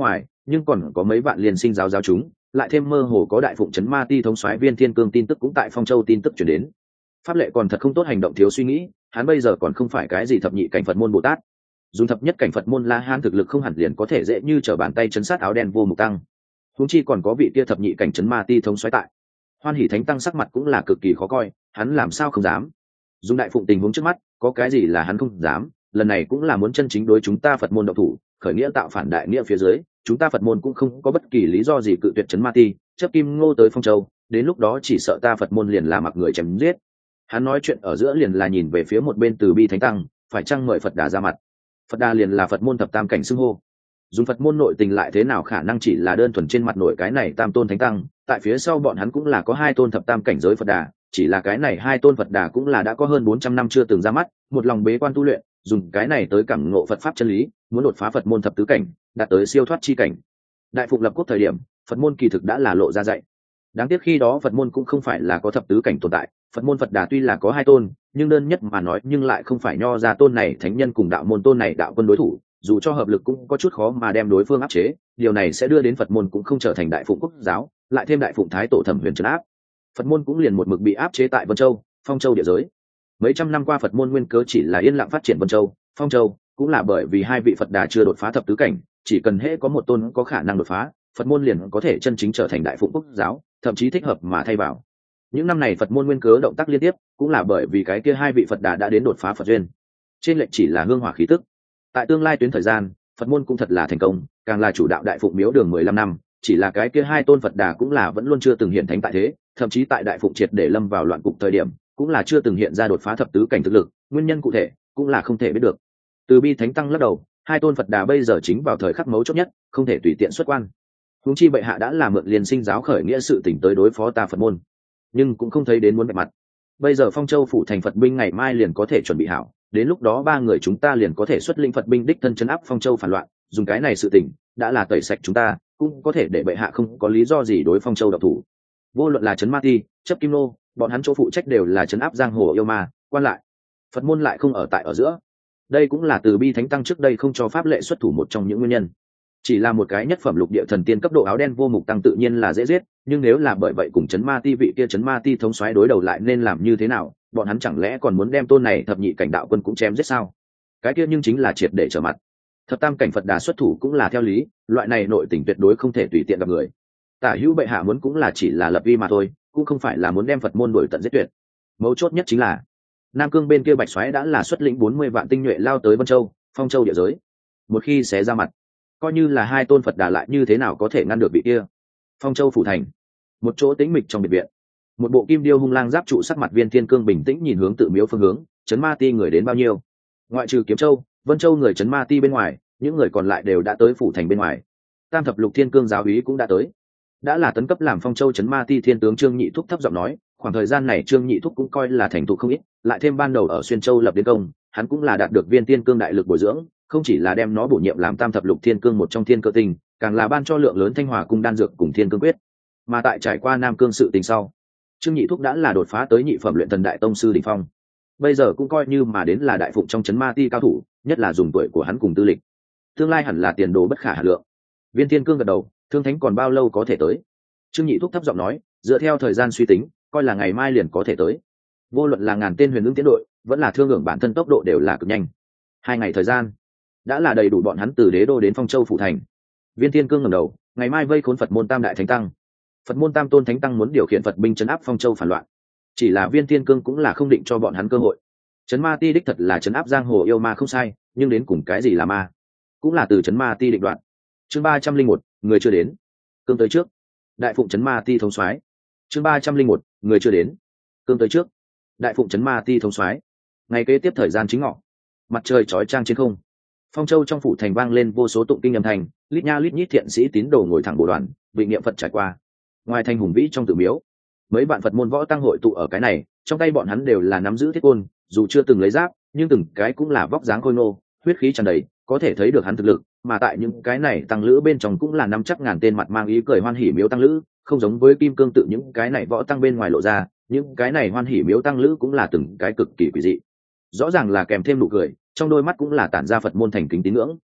S1: nhưng còn có mấy vạn liên sinh giáo giáo chúng, lại thêm mơ hồ có đại phụng trấn ma ti thống soái Viên Thiên Cương tin tức cũng tại Phong Châu tin tức chuyển đến. Pháp Lệ còn thật không tốt, hành động thiếu suy nghĩ, hắn bây giờ còn không phải cái gì thập nhị cảnh Phật môn Bồ Tát, dùng thập nhất cảnh Phật môn La Hán thực lực không hẳn liền có thể dễ như trở bàn tay chấn sát áo đen Vô Mục Tăng. Huống chi còn có vị kia thập nhị cảnh trấn ma ti thống soái tại. Hoan Hỷ Thánh Tăng sắc mặt cũng là cực kỳ khó coi, hắn làm sao không dám? Dùng đại phụng tình huống trước mắt, có cái gì là hắn không dám? Lần này cũng là muốn chân chính đối chúng ta Phật môn động thủ, khởi nghĩa tạo phản đại nghĩa phía dưới, chúng ta Phật môn cũng không có bất kỳ lý do gì cự tuyệt trấn ma ti, chấp kim ngô tới Phong Châu, đến lúc đó chỉ sợ ta Phật môn liền là mặc người chém giết. Hắn nói chuyện ở giữa liền là nhìn về phía một bên Từ Bi Thánh Tăng, phải chăng mời Phật Đà ra mặt? Phật Đà liền là Phật môn thập tam cảnh xưng hô. Dùng Phật môn nội tình lại thế nào khả năng chỉ là đơn thuần trên mặt nổi cái này tam tôn thánh tăng, tại phía sau bọn hắn cũng là có hai tôn thập tam cảnh giới Phật Đà, chỉ là cái này hai tôn Phật Đà cũng là đã có hơn 400 năm chưa từng ra mắt, một lòng bế quan tu luyện, dùng cái này tới cảm ngộ Phật pháp chân lý, muốn đột phá Phật môn thập tứ cảnh, đạt tới siêu thoát chi cảnh. Đại Phụng lập quốc thời điểm, Phật môn kỳ thực đã là lộ ra dạy. Đáng tiếc khi đó Phật môn cũng không phải là có thập tứ cảnh tồn tại, Phật môn Phật Đà tuy là có hai tôn, nhưng đơn nhất mà nói nhưng lại không phải nho ra tôn này thánh nhân cùng đạo môn tôn này đạo quân đối thủ, dù cho hợp lực cũng có chút khó mà đem đối phương áp chế, điều này sẽ đưa đến Phật môn cũng không trở thành Đại Phụng quốc giáo, lại thêm Đại Phụng thái tổ Thẩm Huyền trấn áp, Phật môn cũng liền một mực bị áp chế tại Vân Châu, Phong Châu địa giới. Mấy trăm năm qua Phật môn nguyên cớ chỉ là yên lặng phát triển Vân Châu, Phong Châu, cũng là bởi vì hai vị Phật Đà chưa đột phá thập tứ cảnh, chỉ cần hễ có một tôn có khả năng đột phá, Phật môn liền có thể chân chính trở thành Đại Phụng quốc giáo, thậm chí thích hợp mà thay vào. Những năm này Phật môn nguyên cớ động tác liên tiếp, cũng là bởi vì cái kia hai vị Phật Đà đã đến đột phá Phật duyên. Trên lệnh chỉ là hương hỏa khí tức. Tại tương lai tuyến thời gian, Phật môn cũng thật là thành công, càng là chủ đạo Đại Phụng miếu đường 15 năm, chỉ là cái kia hai tôn Phật Đà cũng là vẫn luôn chưa từng hiện thánh tại thế, thậm chí tại Đại Phụng triệt để lâm vào loạn cục thời điểm, cũng là chưa từng hiện ra đột phá thập tứ cảnh thực lực, nguyên nhân cụ thể cũng là không thể biết được. Từ Bi Thánh Tăng lắc đầu, hai tôn Phật Đà bây giờ chính vào thời khắc mấu chốt nhất, không thể tùy tiện xuất quan. Huống chi bệ hạ đã là mượn Liên Sinh giáo khởi nghĩa sự tỉnh tới đối phó ta Phật môn, nhưng cũng không thấy đến muốn bạch mặt. Bây giờ Phong Châu phủ thành Phật binh ngày mai liền có thể chuẩn bị hảo, đến lúc đó ba người chúng ta liền có thể xuất linh Phật binh đích thân trấn áp Phong Châu phản loạn, dùng cái này sự tỉnh đã là tẩy sạch chúng ta, cũng có thể để bệ hạ không có lý do gì đối Phong Châu độc thủ. Vô luận là trấn ma ti, chấp kim nô, bọn hắn chỗ phụ trách đều là trấn áp giang hồ yêu ma, quan lại. Phật môn lại không ở tại ở giữa. Đây cũng là Từ Bi Thánh Tăng trước đây không cho pháp lệ xuất thủ một trong những nguyên nhân. Chỉ là một cái nhất phẩm lục địa thần tiên cấp độ áo đen Vô Mục Tăng tự nhiên là dễ giết, nhưng nếu là bởi vậy cùng trấn ma ti vị kia trấn ma ti thống soái đối đầu lại nên làm như thế nào? Bọn hắn chẳng lẽ còn muốn đem tôn này thập nhị cảnh đạo quân cũng chém giết sao? Cái kia nhưng chính là triệt để trở mặt. Thập tam cảnh Phật Đà xuất thủ cũng là theo lý, loại này nội tình tuyệt đối không thể tùy tiện gặp người. Tả hữu bệ hạ muốn cũng là chỉ là lập uy mà thôi, cũng không phải là muốn đem Phật môn đuổi tận giết tuyệt. Mấu chốt nhất chính là Nam Cương bên kia Bạch Soái đã là xuất lĩnh 40 vạn tinh nhuệ lao tới Vân Châu, Phong Châu địa giới. Một khi xé ra mặt, coi như là hai tôn Phật Đà lại như thế nào có thể ngăn được vị kia. Phong Châu phủ thành, một chỗ tĩnh mịch trong biệt viện, một bộ kim điêu hung lang giáp trụ sắc mặt Viên Thiên Cương bình tĩnh nhìn hướng tự miếu phương hướng, trấn ma ti người đến bao nhiêu? Ngoại trừ Kiếm Châu, Vân Châu người trấn ma ti bên ngoài, những người còn lại đều đã tới phủ thành bên ngoài. Tam thập lục Thiên Cương giáo úy cũng đã tới, đã là tấn cấp làm Phong Châu trấn ma ti thiên tướng Trương Nhị Thúc thấp giọng nói, khoảng thời gian này Trương Nhị Thúc cũng coi là thành thục không ít, lại thêm ban đầu ở Xuyên Châu lập đến công, hắn cũng là đạt được Viên Thiên Cương đại lực bồi dưỡng, không chỉ là đem nó bổ nhiệm làm tam thập lục thiên cương một trong thiên cơ tình, càng là ban cho lượng lớn thanh hòa cung đan dược cùng thiên cương quyết. Mà tại trải qua Nam Cương sự tình sau, Trương Nhị Thúc đã là đột phá tới nhị phẩm luyện thần đại tông sư đỉnh phong, bây giờ cũng coi như mà đến là đại phụng trong trấn ma ti cao thủ, nhất là dùng tuổi của hắn cùng tư lịch, tương lai hẳn là tiền đồ bất khả hà lượng. Viên Thiên Cương gật đầu, thương thánh còn bao lâu có thể tới? Trương Nhị Thúc thấp giọng nói, dựa theo thời gian suy tính, coi là ngày mai liền có thể tới. Vô luận là ngàn tên huyền ứng tiến đội, vẫn là thương hưởng bản thân tốc độ đều là cực nhanh. 2 ngày thời gian đã là đầy đủ bọn hắn từ Đế Đô đến Phong Châu phủ thành. Viên Thiên Cương ngẩng đầu, ngày mai vây khốn Phật môn tam đại thánh tăng, Phật môn tam tôn thánh tăng muốn điều khiển Phật binh trấn áp Phong Châu phản loạn. Chỉ là Viên Thiên Cương cũng là không định cho bọn hắn cơ hội. Trấn ma ti đích thật là trấn áp giang hồ yêu ma không sai, nhưng đến cùng cái gì là ma, cũng là từ trấn ma ti định đoạt. Chương 301, người chưa đến. Cương tới trước. Đại phụng trấn ma ti thống soái. Chương 301, người chưa đến. Cương tới trước. Đại phụng trấn ma ti thống soái. Ngày kế tiếp thời gian chính ngọ, mặt trời chói chang trên không, Phong Châu trong phủ thành vang lên vô số tụng kinh âm thanh, lít nha lít nhít thiện sĩ tín đồ ngồi thẳng bộ đoàn, vị niệm Phật trải qua. Ngoài thành hùng vĩ trong tự miếu, mấy bạn Phật môn võ tăng hội tụ ở cái này, trong tay bọn hắn đều là nắm giữ thiết côn, dù chưa từng lấy giáp, nhưng từng cái cũng là vóc dáng khôi nô, huyết khí tràn đầy, có thể thấy được hắn thực lực. Mà tại những cái này tăng lữ bên trong cũng là năm chắc ngàn tên mặt mang ý cười hoan hỉ miếu tăng lữ, không giống với Kim Cương tự những cái này võ tăng bên ngoài lộ ra, những cái này hoan hỉ miếu tăng lữ cũng là từng cái cực kỳ quỷ dị, rõ ràng là kèm thêm nụ cười, trong đôi mắt cũng là tản ra Phật môn thành kính tín ngưỡng.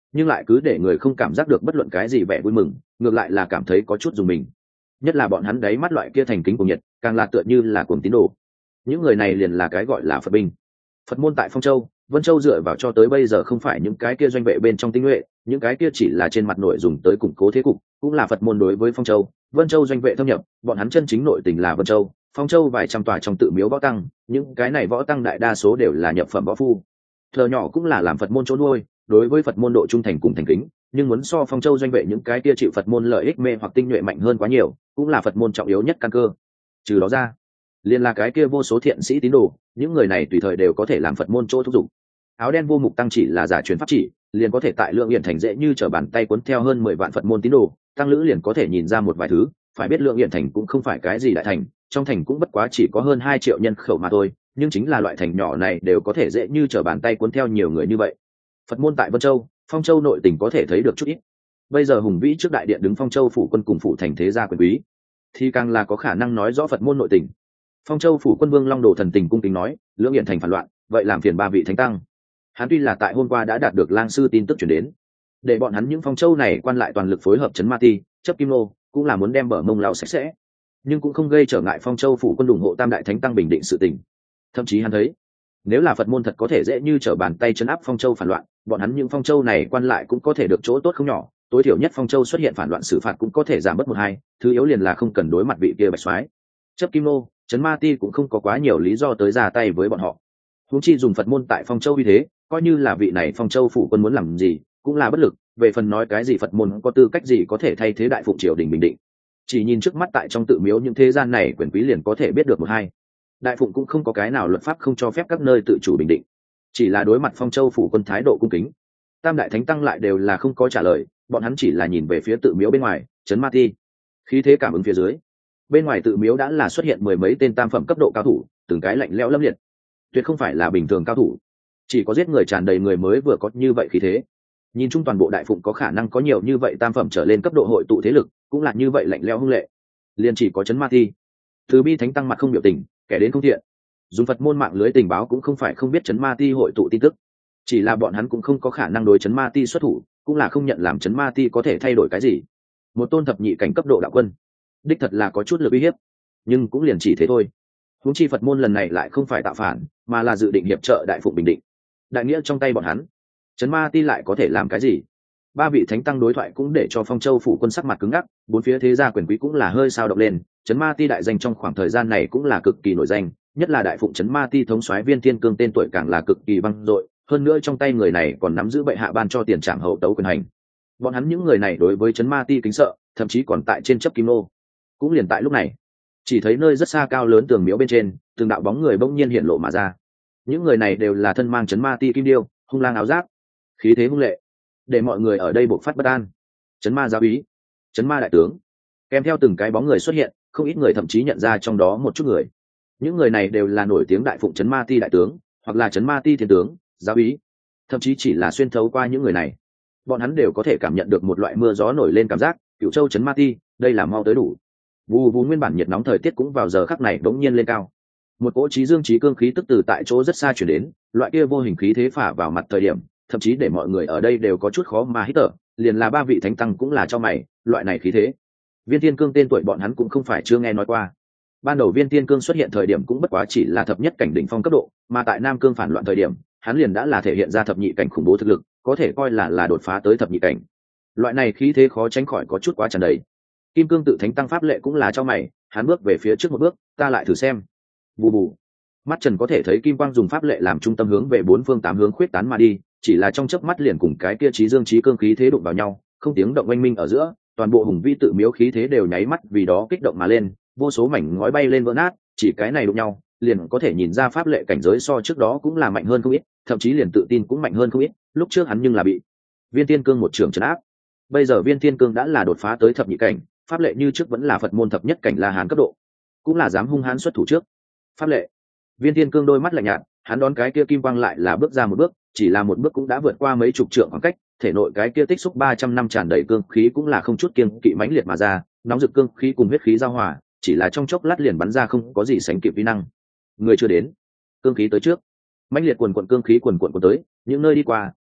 S1: nhưng lại cứ để người không cảm giác được bất luận cái gì vẻ vui mừng, ngược lại là cảm thấy có chút dùng mình. Nhất là bọn hắn đáy mắt loại kia thành kính của nhiệt, càng là tựa như là cuồng tín đồ. Những người này liền là cái gọi là Phật binh. Phật môn tại Phong Châu, Vân Châu dựa vào cho tới bây giờ không phải những cái kia doanh vệ bên trong tinh nhuệ, những cái kia chỉ là trên mặt nội dùng tới củng cố thế cục, cũng là Phật môn đối với Phong Châu, Vân Châu doanh vệ thâm nhập, bọn hắn chân chính nội tình là Vân Châu, Phong Châu vài trăm tòa trong tự miếu võ tăng, những cái này võ tăng đại đa số đều là nhập phẩm võ phu. Thờ nhỏ cũng là làm Phật môn chỗ nuôi, đối với Phật môn độ trung thành cùng thành kính, nhưng muốn so Phong Châu doanh vệ những cái kia chịu Phật môn lợi ích mê hoặc tinh nhuệ mạnh hơn quá nhiều, cũng là Phật môn trọng yếu nhất căn cơ. Trừ đó ra, liền là cái kia vô số thiện sĩ tín đồ, những người này tùy thời đều có thể làm Phật môn chỗ thúc giục. Áo đen vô mục tăng chỉ là giả truyền pháp chỉ, liền có thể tại Lượng Yển thành dễ như trở bàn tay cuốn theo hơn 10 vạn Phật môn tín đồ, tăng lữ liền có thể nhìn ra một vài thứ, phải biết Lượng Yển thành cũng không phải cái gì đại thành, trong thành cũng bất quá chỉ có hơn 2 triệu nhân khẩu mà thôi, nhưng chính là loại thành nhỏ này đều có thể dễ như trở bàn tay cuốn theo nhiều người như vậy. Phật môn tại Vân Châu, Phong Châu nội tình có thể thấy được chút ít. Bây giờ hùng vĩ trước đại điện đứng Phong Châu phủ quân cùng phủ thành thế gia quyền quý, thì càng là có khả năng nói rõ Phật môn nội tình. Phong Châu phủ quân Vương Long Đồ thần tình cung kính nói, Lượng Yển thành phản loạn, vậy làm phiền ba vị thánh tăng. Hắn tuy là tại hôm qua đã đạt được lang sư tin tức chuyển đến, để bọn hắn những Phong Châu này quan lại toàn lực phối hợp chấn ma ti, chấp kim nô, cũng là muốn đem bờ mông lao sạch sẽ, nhưng cũng không gây trở ngại Phong Châu phủ quân ủng hộ tam đại thánh tăng bình định sự tình. Thậm chí hắn thấy, nếu là Phật môn thật có thể dễ như trở bàn tay chấn áp Phong Châu phản loạn, bọn hắn những Phong Châu này quan lại cũng có thể được chỗ tốt không nhỏ, tối thiểu nhất Phong Châu xuất hiện phản loạn xử phạt cũng có thể giảm bớt một hai, thứ yếu liền là không cần đối mặt vị kia bạch soái. Chấp kim nô, chấn ma ti cũng không có quá nhiều lý do tới ra tay với bọn họ. Huống chi dùng Phật môn tại Phong Châu như thế, coi như là vị này Phong Châu phủ quân muốn làm gì, cũng là bất lực, về phần nói cái gì Phật môn có tư cách gì có thể thay thế đại phụng triều đình bình định. Chỉ nhìn trước mắt tại trong tự miếu những thế gian này quyền quý liền có thể biết được một hai. Đại phụng cũng không có cái nào luật pháp không cho phép các nơi tự chủ bình định, chỉ là đối mặt Phong Châu phủ quân thái độ cung kính. Tam đại thánh tăng lại đều là không có trả lời, bọn hắn chỉ là nhìn về phía tự miếu bên ngoài, chấn ma ti. Khí thế cảm ứng phía dưới, bên ngoài tự miếu đã là xuất hiện mười mấy tên tam phẩm cấp độ cao thủ, từng cái lạnh lẽo lâm liệt, tuyệt không phải là bình thường cao thủ, chỉ có giết người tràn đầy người mới vừa có như vậy khí thế. Nhìn chung toàn bộ đại phụng có khả năng có nhiều như vậy tam phẩm trở lên cấp độ hội tụ thế lực, cũng là như vậy lạnh lẽo hung lệ. Liền chỉ có chấn ma ti, từ bi thánh tăng mặt không biểu tình, kẻ đến không thiện. Dùng Phật môn mạng lưới tình báo cũng không phải không biết chấn ma ti hội tụ tin tức, chỉ là bọn hắn cũng không có khả năng đối chấn ma ti xuất thủ, cũng là không nhận làm chấn ma ti có thể thay đổi cái gì. Một tôn thập nhị cảnh cấp độ đạo quân, đích thật là có chút lực uy hiếp, nhưng cũng liền chỉ thế thôi. Huống chi Phật môn lần này lại không phải tạo phản, mà là dự định hiệp trợ đại phụng bình định. Đại nghĩa trong tay bọn hắn, chấn ma ti lại có thể làm cái gì? Ba vị thánh tăng đối thoại cũng để cho Phong Châu phủ quân sắc mặt cứng ngắc, bốn phía thế gia quyền quý cũng là hơi sao động lên. Chấn ma ti đại danh trong khoảng thời gian này cũng là cực kỳ nổi danh, nhất là đại phụng chấn ma ti thống soái Viên Thiên Cương tên tuổi càng là cực kỳ vang dội, hơn nữa trong tay người này còn nắm giữ bệ hạ ban cho tiền trảm hậu tấu quyền hành. Bọn hắn những người này đối với chấn ma ti kính sợ, thậm chí còn tại trên chấp kim nô. Cũng liền tại lúc này, chỉ thấy nơi rất xa cao lớn tường miếu bên trên, từng đạo bóng người bỗng nhiên hiện lộ mà ra. Những người này đều là thân mang chấn ma ti kim điêu, hung lang áo giáp, khí thế hung lệ, để mọi người ở đây bộc phát bất an. Chấn ma giáo úy, chấn ma đại tướng, kèm theo từng cái bóng người xuất hiện, không ít người thậm chí nhận ra trong đó một chút người. Những người này đều là nổi tiếng đại phụng chấn ma ti đại tướng, hoặc là chấn ma ti thiên tướng, giáo úy. Thậm chí chỉ là xuyên thấu qua những người này, bọn hắn đều có thể cảm nhận được một loại mưa gió nổi lên cảm giác. Cửu Châu chấn ma ti, đây là mau tới đủ. Vù vù, nguyên bản nhiệt nóng thời tiết cũng vào giờ khắc này đống nhiên lên cao. Một cỗ trí dương trí cương khí tức từ tại chỗ rất xa chuyển đến, loại kia vô hình khí thế phả vào mặt thời điểm, thậm chí để mọi người ở đây đều có chút khó mà hít thở. Liền là ba vị thánh tăng cũng là cho mày, loại này khí thế. Viên Thiên Cương tên tuổi bọn hắn cũng không phải chưa nghe nói qua. Ban đầu Viên Thiên Cương xuất hiện thời điểm cũng bất quá chỉ là thập nhất cảnh đỉnh phong cấp độ, mà tại Nam Cương phản loạn thời điểm, hắn liền đã là thể hiện ra thập nhị cảnh khủng bố thực lực, có thể coi là đột phá tới thập nhị cảnh. Loại này khí thế khó tránh khỏi có chút quá tràn đầy. Kim Cương tự thánh tăng pháp lệ cũng là cho mày, hắn bước về phía trước một bước, ta lại thử xem. Bù bù. Mắt Trần có thể thấy kim quang dùng pháp lệ làm trung tâm hướng về bốn phương tám hướng khuyết tán mà đi, chỉ là trong chớp mắt liền cùng cái kia trí dương trí cương khí thế đụng vào nhau, không tiếng động oanh minh ở giữa, toàn bộ hùng vĩ tự miếu khí thế đều nháy mắt vì đó kích động mà lên, vô số mảnh ngói bay lên vỡ nát, chỉ cái này đụng nhau, liền có thể nhìn ra pháp lệ cảnh giới so trước đó cũng là mạnh hơn không ít, thậm chí liền tự tin cũng mạnh hơn không ít, lúc trước hắn nhưng là bị Viên Thiên Cương một trường trấn áp. Bây giờ Viên Thiên Cương đã là đột phá tới thập nhị cảnh, pháp lệ như trước vẫn là Phật môn thập nhất cảnh La Hán cấp độ, cũng là dám hung hãn xuất thủ trước. Pháp lệ. Viên Thiên Cương đôi mắt lạnh nhạt, hắn đón cái kia kim quang lại là bước ra một bước, chỉ là một bước cũng đã vượt qua mấy chục trượng khoảng cách, thể nội cái kia tích xúc 300 năm tràn đầy cương khí cũng là không chút kiêng kỵ mãnh liệt mà ra, nóng rực cương khí cùng huyết khí giao hòa, chỉ là trong chốc lát liền bắn ra không có gì sánh kịp vi năng. Người chưa đến, cương khí tới trước. Mãnh liệt quần quần cương khí quần quần tới, những nơi đi qua,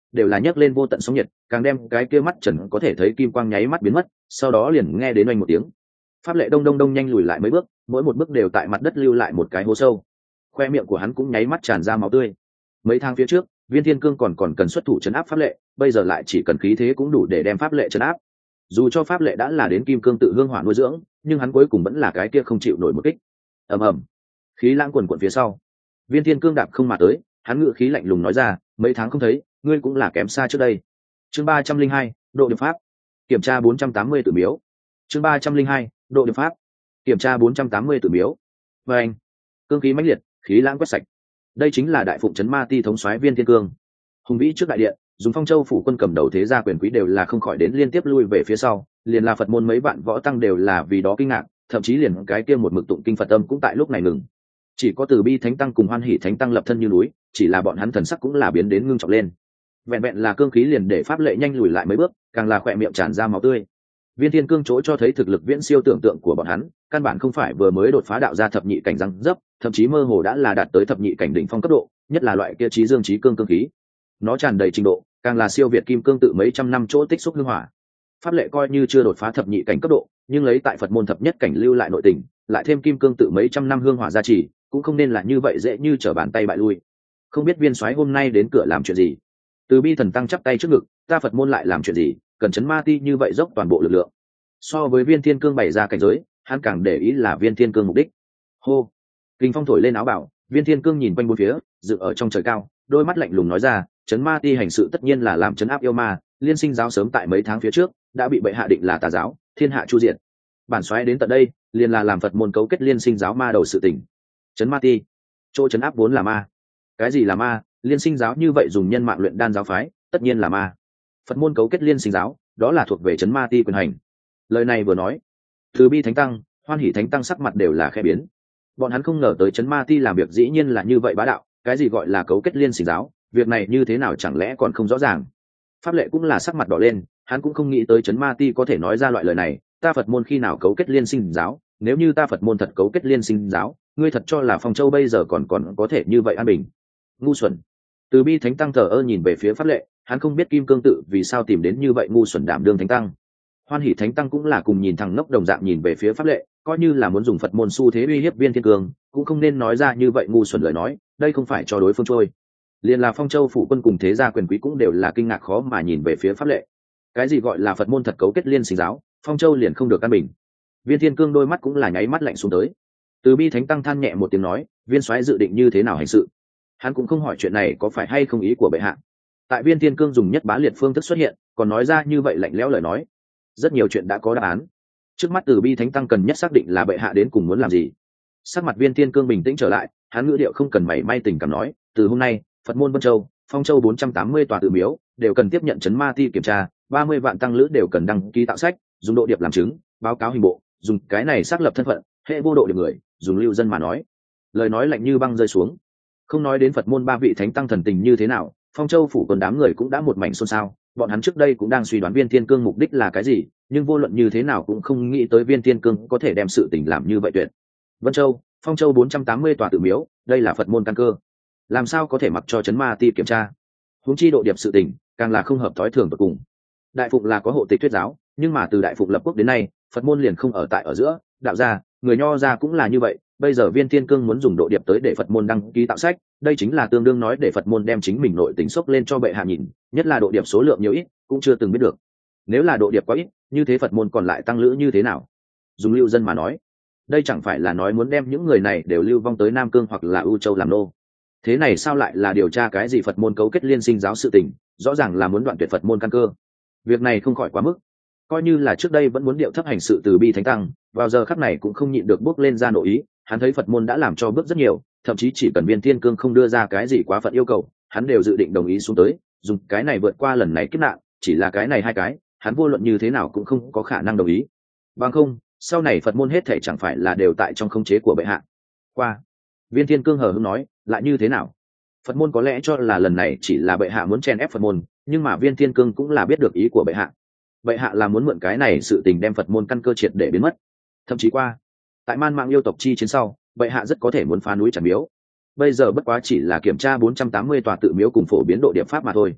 S1: đều là nhấc lên vô tận sóng nhiệt, càng đem cái kia mắt trần có thể thấy kim quang nháy mắt biến mất, sau đó liền nghe đến oanh một tiếng. Pháp lệ đông đông đông nhanh lùi lại mấy bước, mỗi một bước đều tại mặt đất lưu lại một cái hố sâu. Khoe miệng của hắn cũng nháy mắt tràn ra máu tươi. Mấy tháng phía trước, Viên Thiên Cương còn cần xuất thủ trấn áp pháp lệ, bây giờ lại chỉ cần khí thế cũng đủ để đem pháp lệ trấn áp. Dù cho pháp lệ đã là đến kim cương tự hương hỏa nuôi dưỡng, nhưng hắn cuối cùng vẫn là cái kia không chịu nổi một kích. Ầm ầm, khí lãng quần quần phía sau. Viên Thiên Cương đạp không mà tới, hắn ngự khí lạnh lùng nói ra, mấy tháng không thấy, ngươi cũng là kém xa trước đây. Chương 302, độ điệp pháp. Kiểm tra 480 tử miếu. Chương 302, độ điệp pháp. Kiểm tra 480 tử miếu. Và anh, cương khí mãnh liệt, khí lãng quét sạch. Đây chính là đại phụng trấn ma ti thống soái Viên Thiên Cương. Hùng vĩ trước đại điện, dùng Phong Châu phủ quân cầm đầu thế gia quyền quý đều là không khỏi đến liên tiếp lui về phía sau, liền là Phật môn mấy bạn võ tăng đều là vì đó kinh ngạc, thậm chí liền cái kia một mực tụng kinh Phật âm cũng tại lúc này ngừng. Chỉ có Từ Bi Thánh Tăng cùng Hoan Hỷ Thánh Tăng lập thân như núi, chỉ là bọn hắn thần sắc cũng là biến đến ngưng trọng lên. Vẹn vẹn là cương khí liền để pháp lệ nhanh lùi lại mấy bước, càng là khỏe miệng tràn ra máu tươi. Viên Thiên Cương chỗ cho thấy thực lực viễn siêu tưởng tượng của bọn hắn, căn bản không phải vừa mới đột phá đạo ra thập nhị cảnh răng dấp, thậm chí mơ hồ đã là đạt tới thập nhị cảnh đỉnh phong cấp độ, nhất là loại kia chí dương chí cương cương khí. Nó tràn đầy trình độ, càng là siêu việt kim cương tự mấy trăm năm chỗ tích xúc hương hỏa. Pháp lệ coi như chưa đột phá thập nhị cảnh cấp độ, nhưng lấy tại Phật môn thập nhất cảnh lưu lại nội tình, lại thêm kim cương tự mấy trăm năm hương hỏa gia trì, cũng không nên là như vậy dễ như trở bàn tay bại lui. Không biết Viên soái hôm nay đến cửa làm chuyện gì? Từ Bi thần tăng chắp tay trước ngực, ta Phật môn lại làm chuyện gì, cần chấn ma ti như vậy dốc toàn bộ lực lượng. So với Viên Thiên Cương bày ra cảnh giới, hắn càng để ý là Viên Thiên Cương mục đích. Hô, kinh phong thổi lên áo bảo, Viên Thiên Cương nhìn quanh bốn phía, dựng ở trong trời cao, đôi mắt lạnh lùng nói ra, chấn ma ti hành sự tất nhiên là làm chấn áp yêu ma, liên sinh giáo sớm tại mấy tháng phía trước đã bị bệ hạ định là tà giáo, thiên hạ chu diệt. Bản soái đến tận đây, liền là làm Phật môn cấu kết liên sinh giáo ma đầu sự tình. Chấn ma ti, chỗ chấn áp vốn là ma. Cái gì là ma? Liên sinh giáo như vậy dùng nhân mạng luyện đan giáo phái, tất nhiên là ma. Phật môn cấu kết liên sinh giáo, đó là thuộc về chấn ma ti quyền hành. Lời này vừa nói, Từ Bi Thánh Tăng, Hoan Hỷ Thánh Tăng sắc mặt đều là khẽ biến. Bọn hắn không ngờ tới chấn ma ti làm việc dĩ nhiên là như vậy bá đạo, cái gì gọi là cấu kết liên sinh giáo, việc này như thế nào chẳng lẽ còn không rõ ràng. Pháp lệ cũng là sắc mặt đỏ lên, hắn cũng không nghĩ tới chấn ma ti có thể nói ra loại lời này, ta Phật môn khi nào cấu kết liên sinh giáo, nếu như ta Phật môn thật cấu kết liên sinh giáo, ngươi thật cho là Phong Châu bây giờ còn có thể như vậy an bình? Ngu xuẩn. Từ Bi Thánh Tăng thờ ơ nhìn về phía pháp lệ, hắn không biết kim cương tự vì sao tìm đến như vậy ngu xuẩn đảm đương Thánh Tăng. Hoan Hỷ Thánh Tăng cũng là cùng nhìn thằng ngốc đồng dạng nhìn về phía pháp lệ, coi như là muốn dùng Phật môn xu thế uy hiếp Viên Thiên Cương, cũng không nên nói ra như vậy ngu xuẩn lời nói, đây không phải cho đối phương trôi. Liên là Phong Châu phủ quân cùng thế gia quyền quý cũng đều là kinh ngạc khó mà nhìn về phía pháp lệ. Cái gì gọi là Phật môn thật cấu kết liên sinh giáo, Phong Châu liền không được an bình. Viên Thiên Cương đôi mắt cũng là nháy mắt lạnh xuống tới. Từ Bi Thánh Tăng than nhẹ một tiếng nói, Viên soái dự định như thế nào hành sự? Hắn cũng không hỏi chuyện này có phải hay không ý của bệ hạ. Tại Viên Thiên Cương dùng nhất bá liệt phương thức xuất hiện, còn nói ra như vậy lạnh lẽo lời nói, rất nhiều chuyện đã có đáp án. Trước mắt Từ Bi Thánh Tăng cần nhất xác định là bệ hạ đến cùng muốn làm gì. Sắc mặt Viên Thiên Cương bình tĩnh trở lại, hắn ngữ điệu không cần mảy may tình cảm nói, từ hôm nay, Phật môn Vân Châu, Phong Châu 480 tòa tự miếu đều cần tiếp nhận chấn ma ti kiểm tra, 30 vạn tăng lữ đều cần đăng ký tạo sách, dùng độ điệp làm chứng, báo cáo hình bộ, dùng cái này xác lập thân phận, hệ vô độ điệp người, dùng lưu dân mà nói. Lời nói lạnh như băng rơi xuống. Không nói đến Phật môn ba vị thánh tăng thần tình như thế nào, Phong Châu phủ quân đám người cũng đã một mảnh xôn xao, bọn hắn trước đây cũng đang suy đoán Viên Thiên Cương mục đích là cái gì, nhưng vô luận như thế nào cũng không nghĩ tới Viên Thiên Cương có thể đem sự tình làm như vậy tuyệt. Vân Châu, Phong Châu 480 tòa tự miếu, đây là Phật môn căn cơ, làm sao có thể mặc cho chấn ma ti kiểm tra? Huống chi độ điệp sự tình, càng là không hợp thói thường tột cùng. Đại Phụng là có hộ tịch thuyết giáo, nhưng mà từ Đại Phụng lập quốc đến nay, Phật môn liền không ở tại ở giữa, đạo gia, người nho gia cũng là như vậy. Bây giờ Viên Thiên Cương muốn dùng độ điệp tới để Phật môn đăng ký tạo sách, đây chính là tương đương nói để Phật môn đem chính mình nội tình xốc lên cho bệ hạ nhìn, nhất là độ điệp số lượng nhiều ít, cũng chưa từng biết được. Nếu là độ điệp quá ít, như thế Phật môn còn lại tăng lữ như thế nào? Dùng lưu dân mà nói, đây chẳng phải là nói muốn đem những người này đều lưu vong tới Nam Cương hoặc là U Châu làm nô. Thế này sao lại là điều tra cái gì Phật môn cấu kết liên sinh giáo sự tình, rõ ràng là muốn đoạn tuyệt Phật môn căn cơ. Việc này không khỏi quá mức. Coi như là trước đây vẫn muốn điệu thấp hành sự Từ Bi Thánh Tăng, vào giờ khắc này cũng không nhịn được bước lên ra nội ý, hắn thấy Phật môn đã làm cho bước rất nhiều, thậm chí chỉ cần Viên Thiên Cương không đưa ra cái gì quá phận yêu cầu, hắn đều dự định đồng ý xuống tới, dùng cái này vượt qua lần này kiếp nạn, chỉ là cái này hai cái, hắn vô luận như thế nào cũng không có khả năng đồng ý. Bằng không, sau này Phật môn hết thảy chẳng phải là đều tại trong khống chế của bệ hạ. Qua, Viên Thiên Cương hờ hững nói, lại như thế nào? Phật môn có lẽ cho là lần này chỉ là bệ hạ muốn chen ép Phật môn, nhưng mà Viên Thiên Cương cũng là biết được ý của bệ hạ. Bệ hạ là muốn mượn cái này sự tình đem Phật môn căn cơ triệt để biến mất. Thậm chí qua, tại Man Mạng yêu tộc chi chiến sau, bệ hạ rất có thể muốn phá núi Trảm Miếu. Bây giờ bất quá chỉ là kiểm tra 480 tòa tự miếu cùng phổ biến độ điệp pháp mà thôi.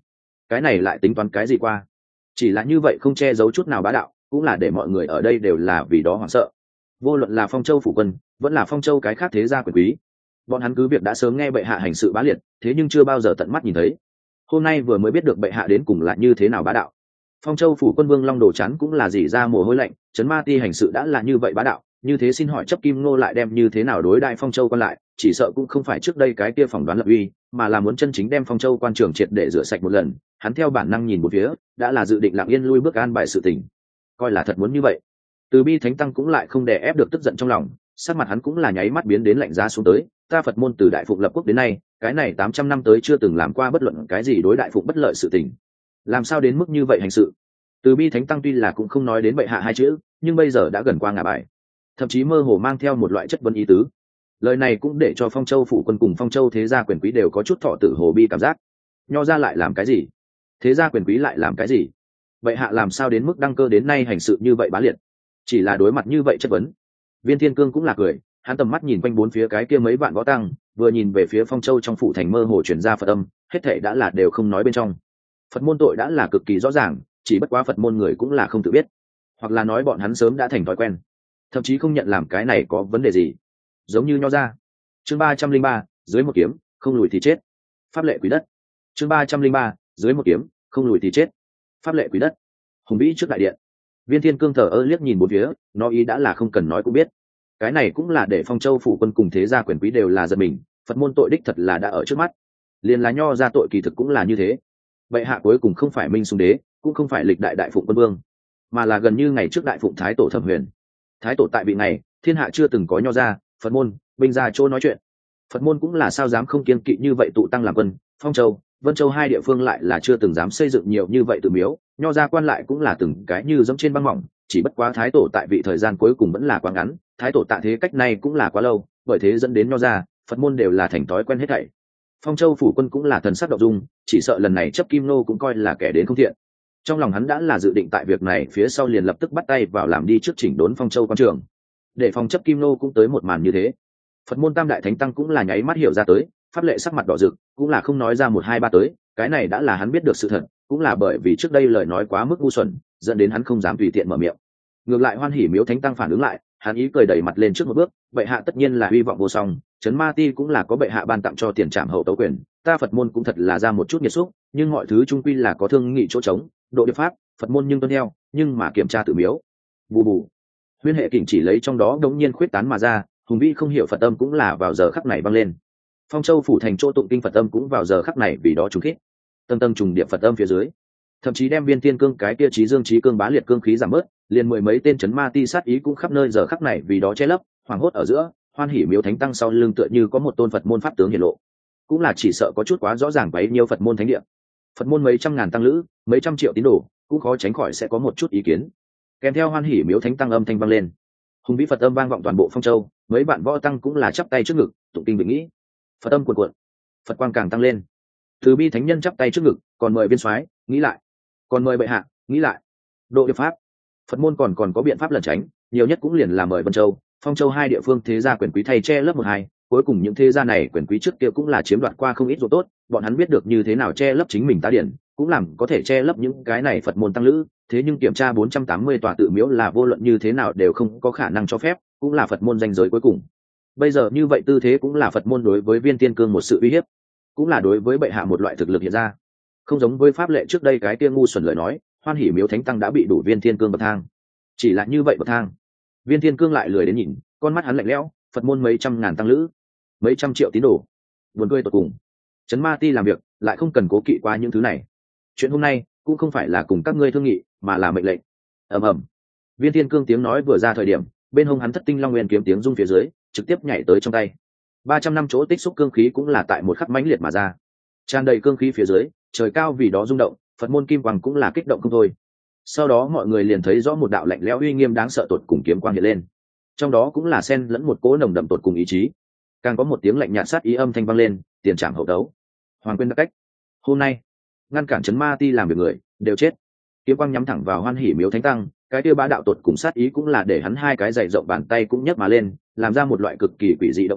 S1: cái này lại tính toán cái gì qua? Chỉ là như vậy không che giấu chút nào bá đạo, cũng là để mọi người ở đây đều là vì đó hoảng sợ. Vô luận là Phong Châu phủ quân, vẫn là Phong Châu cái khác thế gia quyền quý, bọn hắn cứ việc đã sớm nghe bệ hạ hành sự bá liệt, thế nhưng chưa bao giờ tận mắt nhìn thấy. Hôm nay vừa mới biết được bệ hạ đến cùng là như thế nào bá đạo. Phong Châu phủ quân Vương Long Đồ chán cũng là dỉ ra mồ hôi lạnh, Trấn Ma Ti hành sự đã là như vậy bá đạo, như thế xin hỏi chấp kim ngô lại đem như thế nào đối đại Phong Châu quan lại, chỉ sợ cũng không phải trước đây cái kia phỏng đoán lập uy, mà là muốn chân chính đem Phong Châu quan trường triệt để rửa sạch một lần. Hắn theo bản năng nhìn một phía, đã là dự định lặng yên lui bước an bài sự tình, coi là thật muốn như vậy. Từ Bi Thánh Tăng cũng lại không đè ép được tức giận trong lòng, sắc mặt hắn cũng là nháy mắt biến đến lạnh giá xuống tới. Ta Phật môn từ đại phụng lập quốc đến nay, cái này 800 năm tới chưa từng làm qua bất luận cái gì đối đại phụng bất lợi sự tình, làm sao đến mức như vậy hành sự? Từ Bi Thánh Tăng tuy là cũng không nói đến bệ hạ hai chữ, nhưng bây giờ đã gần qua ngả bài, thậm chí mơ hồ mang theo một loại chất vấn ý tứ. Lời này cũng để cho Phong Châu phủ quân cùng Phong Châu thế gia quyền quý đều có chút thọ tử hồ bi cảm giác. Nho ra lại làm cái gì? Thế gia quyền quý lại làm cái gì? Bệ hạ làm sao đến mức đăng cơ đến nay hành sự như vậy bá liệt? Chỉ là đối mặt như vậy chất vấn, Viên Thiên Cương cũng là cười, hắn tầm mắt nhìn quanh bốn phía cái kia mấy vạn võ tăng, vừa nhìn về phía Phong Châu trong phủ thành mơ hồ truyền ra Phật âm, hết thảy đã là đều không nói bên trong. Phật môn tội đã là cực kỳ rõ ràng, chỉ bất quá Phật môn người cũng là không tự biết, hoặc là nói bọn hắn sớm đã thành thói quen, thậm chí không nhận làm cái này có vấn đề gì. Giống như Nho ra. Chương 303, dưới một kiếm, không lùi thì chết. Pháp lệ quý đất. Chương 303, dưới một kiếm, không lùi thì chết. Pháp lệ quý đất. Hùng vĩ trước đại điện. Viên Thiên Cương thờ ơ liếc nhìn bốn phía, nó ý đã là không cần nói cũng biết. Cái này cũng là để Phong Châu phủ quân cùng thế gia quyền quý đều là giật mình, Phật môn tội đích thật là đã ở trước mắt. Liền là Nho ra tội kỳ thực cũng là như thế. Bệ hạ cuối cùng không phải Minh Sùng Đế, cũng không phải lịch đại đại phụng quân vương, mà là gần như ngày trước đại phụng thái tổ Thẩm Huyền. Thái tổ tại vị này, thiên hạ chưa từng có Nho ra, Phật môn, binh ra chỗ nói chuyện. Phật môn cũng là sao dám không kiên kỵ như vậy tụ tăng làm quân, Phong Châu, Vân Châu hai địa phương lại là chưa từng dám xây dựng nhiều như vậy tự miếu, Nho ra quan lại cũng là từng cái như dẫm trên băng mỏng, chỉ bất quá thái tổ tại vị thời gian cuối cùng vẫn là quá ngắn, thái tổ tạ thế cách này cũng là quá lâu, bởi thế dẫn đến Nho ra, Phật môn đều là thành thói quen hết thảy. Phong Châu phủ quân cũng là thần sắc động dung, chỉ sợ lần này chấp kim nô cũng coi là kẻ đến không thiện. Trong lòng hắn đã là dự định tại việc này phía sau liền lập tức bắt tay vào làm đi trước chỉnh đốn Phong Châu quan trường, để phòng chấp kim nô cũng tới một màn như thế. Phật môn tam đại thánh tăng cũng là nháy mắt hiểu ra tới, pháp lệ sắc mặt đỏ rực, cũng là không nói ra một hai ba tới, cái này đã là hắn biết được sự thật, cũng là bởi vì trước đây lời nói quá mức ngu xuẩn, dẫn đến hắn không dám tùy tiện mở miệng. Ngược lại Hoan Hỉ Miếu thánh tăng phản ứng lại, hắn ý cười đẩy mặt lên trước một bước, bệ hạ tất nhiên là hy vọng vô song, Trấn Ma Ti cũng là có bệ hạ ban tặng cho tiền trảm hậu tấu quyền, ta Phật môn cũng thật là ra một chút nhiệt xúc, nhưng mọi thứ trung quy là có thương nghị chỗ trống, độ điệp pháp, Phật môn nhưng tuân theo, nhưng mà kiểm tra tự miếu. Bù bù. Huyên hệ kình chỉ lấy trong đó đống nhiên khuyết tán mà ra, hùng vĩ không hiểu Phật âm cũng là vào giờ khắc này vang lên. Phong Châu phủ thành chỗ tụng kinh Phật âm cũng vào giờ khắc này vì đó trùng khít. Tầng tầng trùng điệp Phật âm phía dưới, thậm chí đem Viên Thiên Cương cái kia trí dương trí cương bá liệt cương khí giảm bớt, liền mười mấy tên Trấn Ma Ti sát ý cũng khắp nơi giờ khắc này vì đó che lấp, hoàng hốt ở giữa, Hoan Hỉ Miếu thánh tăng sau lưng tựa như có một tôn Phật môn pháp tướng hiện lộ. Cũng là chỉ sợ có chút quá rõ ràng bấy nhiêu Phật môn thánh địa. Phật môn mấy trăm ngàn tăng lữ, mấy trăm triệu tín đồ, cũng khó tránh khỏi sẽ có một chút ý kiến. Kèm theo Hoan Hỉ Miếu thánh tăng âm thanh vang lên, hùng vĩ Phật âm vang vọng toàn bộ Phong Châu, mấy bạn võ tăng cũng là chắp tay trước ngực, tụng kinh bình nghĩ. Phật âm cuồn cuộn, Phật quang càng tăng lên. Từ Bi thánh nhân chắp tay trước ngực, còn mời viên soái nghĩ lại, còn mời bệ hạ nghĩ lại. Độ điệp pháp, Phật môn còn có biện pháp lẩn tránh, nhiều nhất cũng liền là mời Vân Châu, Phong Châu hai địa phương thế gia quyền quý thay che lớp một hai, cuối cùng những thế gia này quyền quý trước kia cũng là chiếm đoạt qua không ít rồi tốt, bọn hắn biết được như thế nào che lấp chính mình tá điển, cũng làm có thể che lấp những cái này Phật môn tăng lữ, thế nhưng kiểm tra 480 tòa tự miếu là vô luận như thế nào đều không có khả năng cho phép, cũng là Phật môn danh giới cuối cùng. Bây giờ như vậy tư thế cũng là Phật môn đối với Viên Thiên Cương một sự uy hiếp, cũng là đối với bệ hạ một loại thực lực hiện ra. Không giống với pháp lệ trước đây cái kia ngu xuẩn lời nói, Hoan Hỉ Miếu thánh tăng đã bị đủ Viên Thiên Cương bậc thang. Chỉ là như vậy bậc thang, Viên Thiên Cương lại lười đến nhìn, con mắt hắn lạnh lẽo, Phật môn mấy trăm ngàn tăng lữ, mấy trăm triệu tín đồ, buồn cười tột cùng. Trấn Ma Ti làm việc lại không cần cố kỵ qua những thứ này. Chuyện hôm nay cũng không phải là cùng các ngươi thương nghị, mà là mệnh lệnh. Ầm ầm. Viên Thiên Cương tiếng nói vừa ra thời điểm, bên hông hắn Thất Tinh Long Nguyên kiếm tiếng rung phía dưới, trực tiếp nhảy tới trong tay. 300 năm chỗ tích xúc cương khí cũng là tại một khắc mãnh liệt mà ra. Tràn đầy cương khí phía dưới, trời cao vì đó rung động, Phật môn kim quang cũng là kích động không thôi. Sau đó mọi người liền thấy rõ một đạo lạnh lẽo uy nghiêm đáng sợ tột cùng kiếm quang hiện lên. Trong đó cũng là xen lẫn một cỗ nồng đậm tột cùng ý chí. Càng có một tiếng lạnh nhạt sát ý âm thanh vang lên, tiền trảm hậu đấu. Hoàng quên đặc cách. Hôm nay, ngăn cản Trấn Ma Ti làm việc người, đều chết. Kiếm quang nhắm thẳng vào Hoan Hỉ Miếu thánh tăng, cái kia bá đạo tột cùng sát ý cũng là để hắn hai cái dày rộng bàn tay cũng nhấc mà lên, làm ra một loại cực kỳ quỷ dị động tác,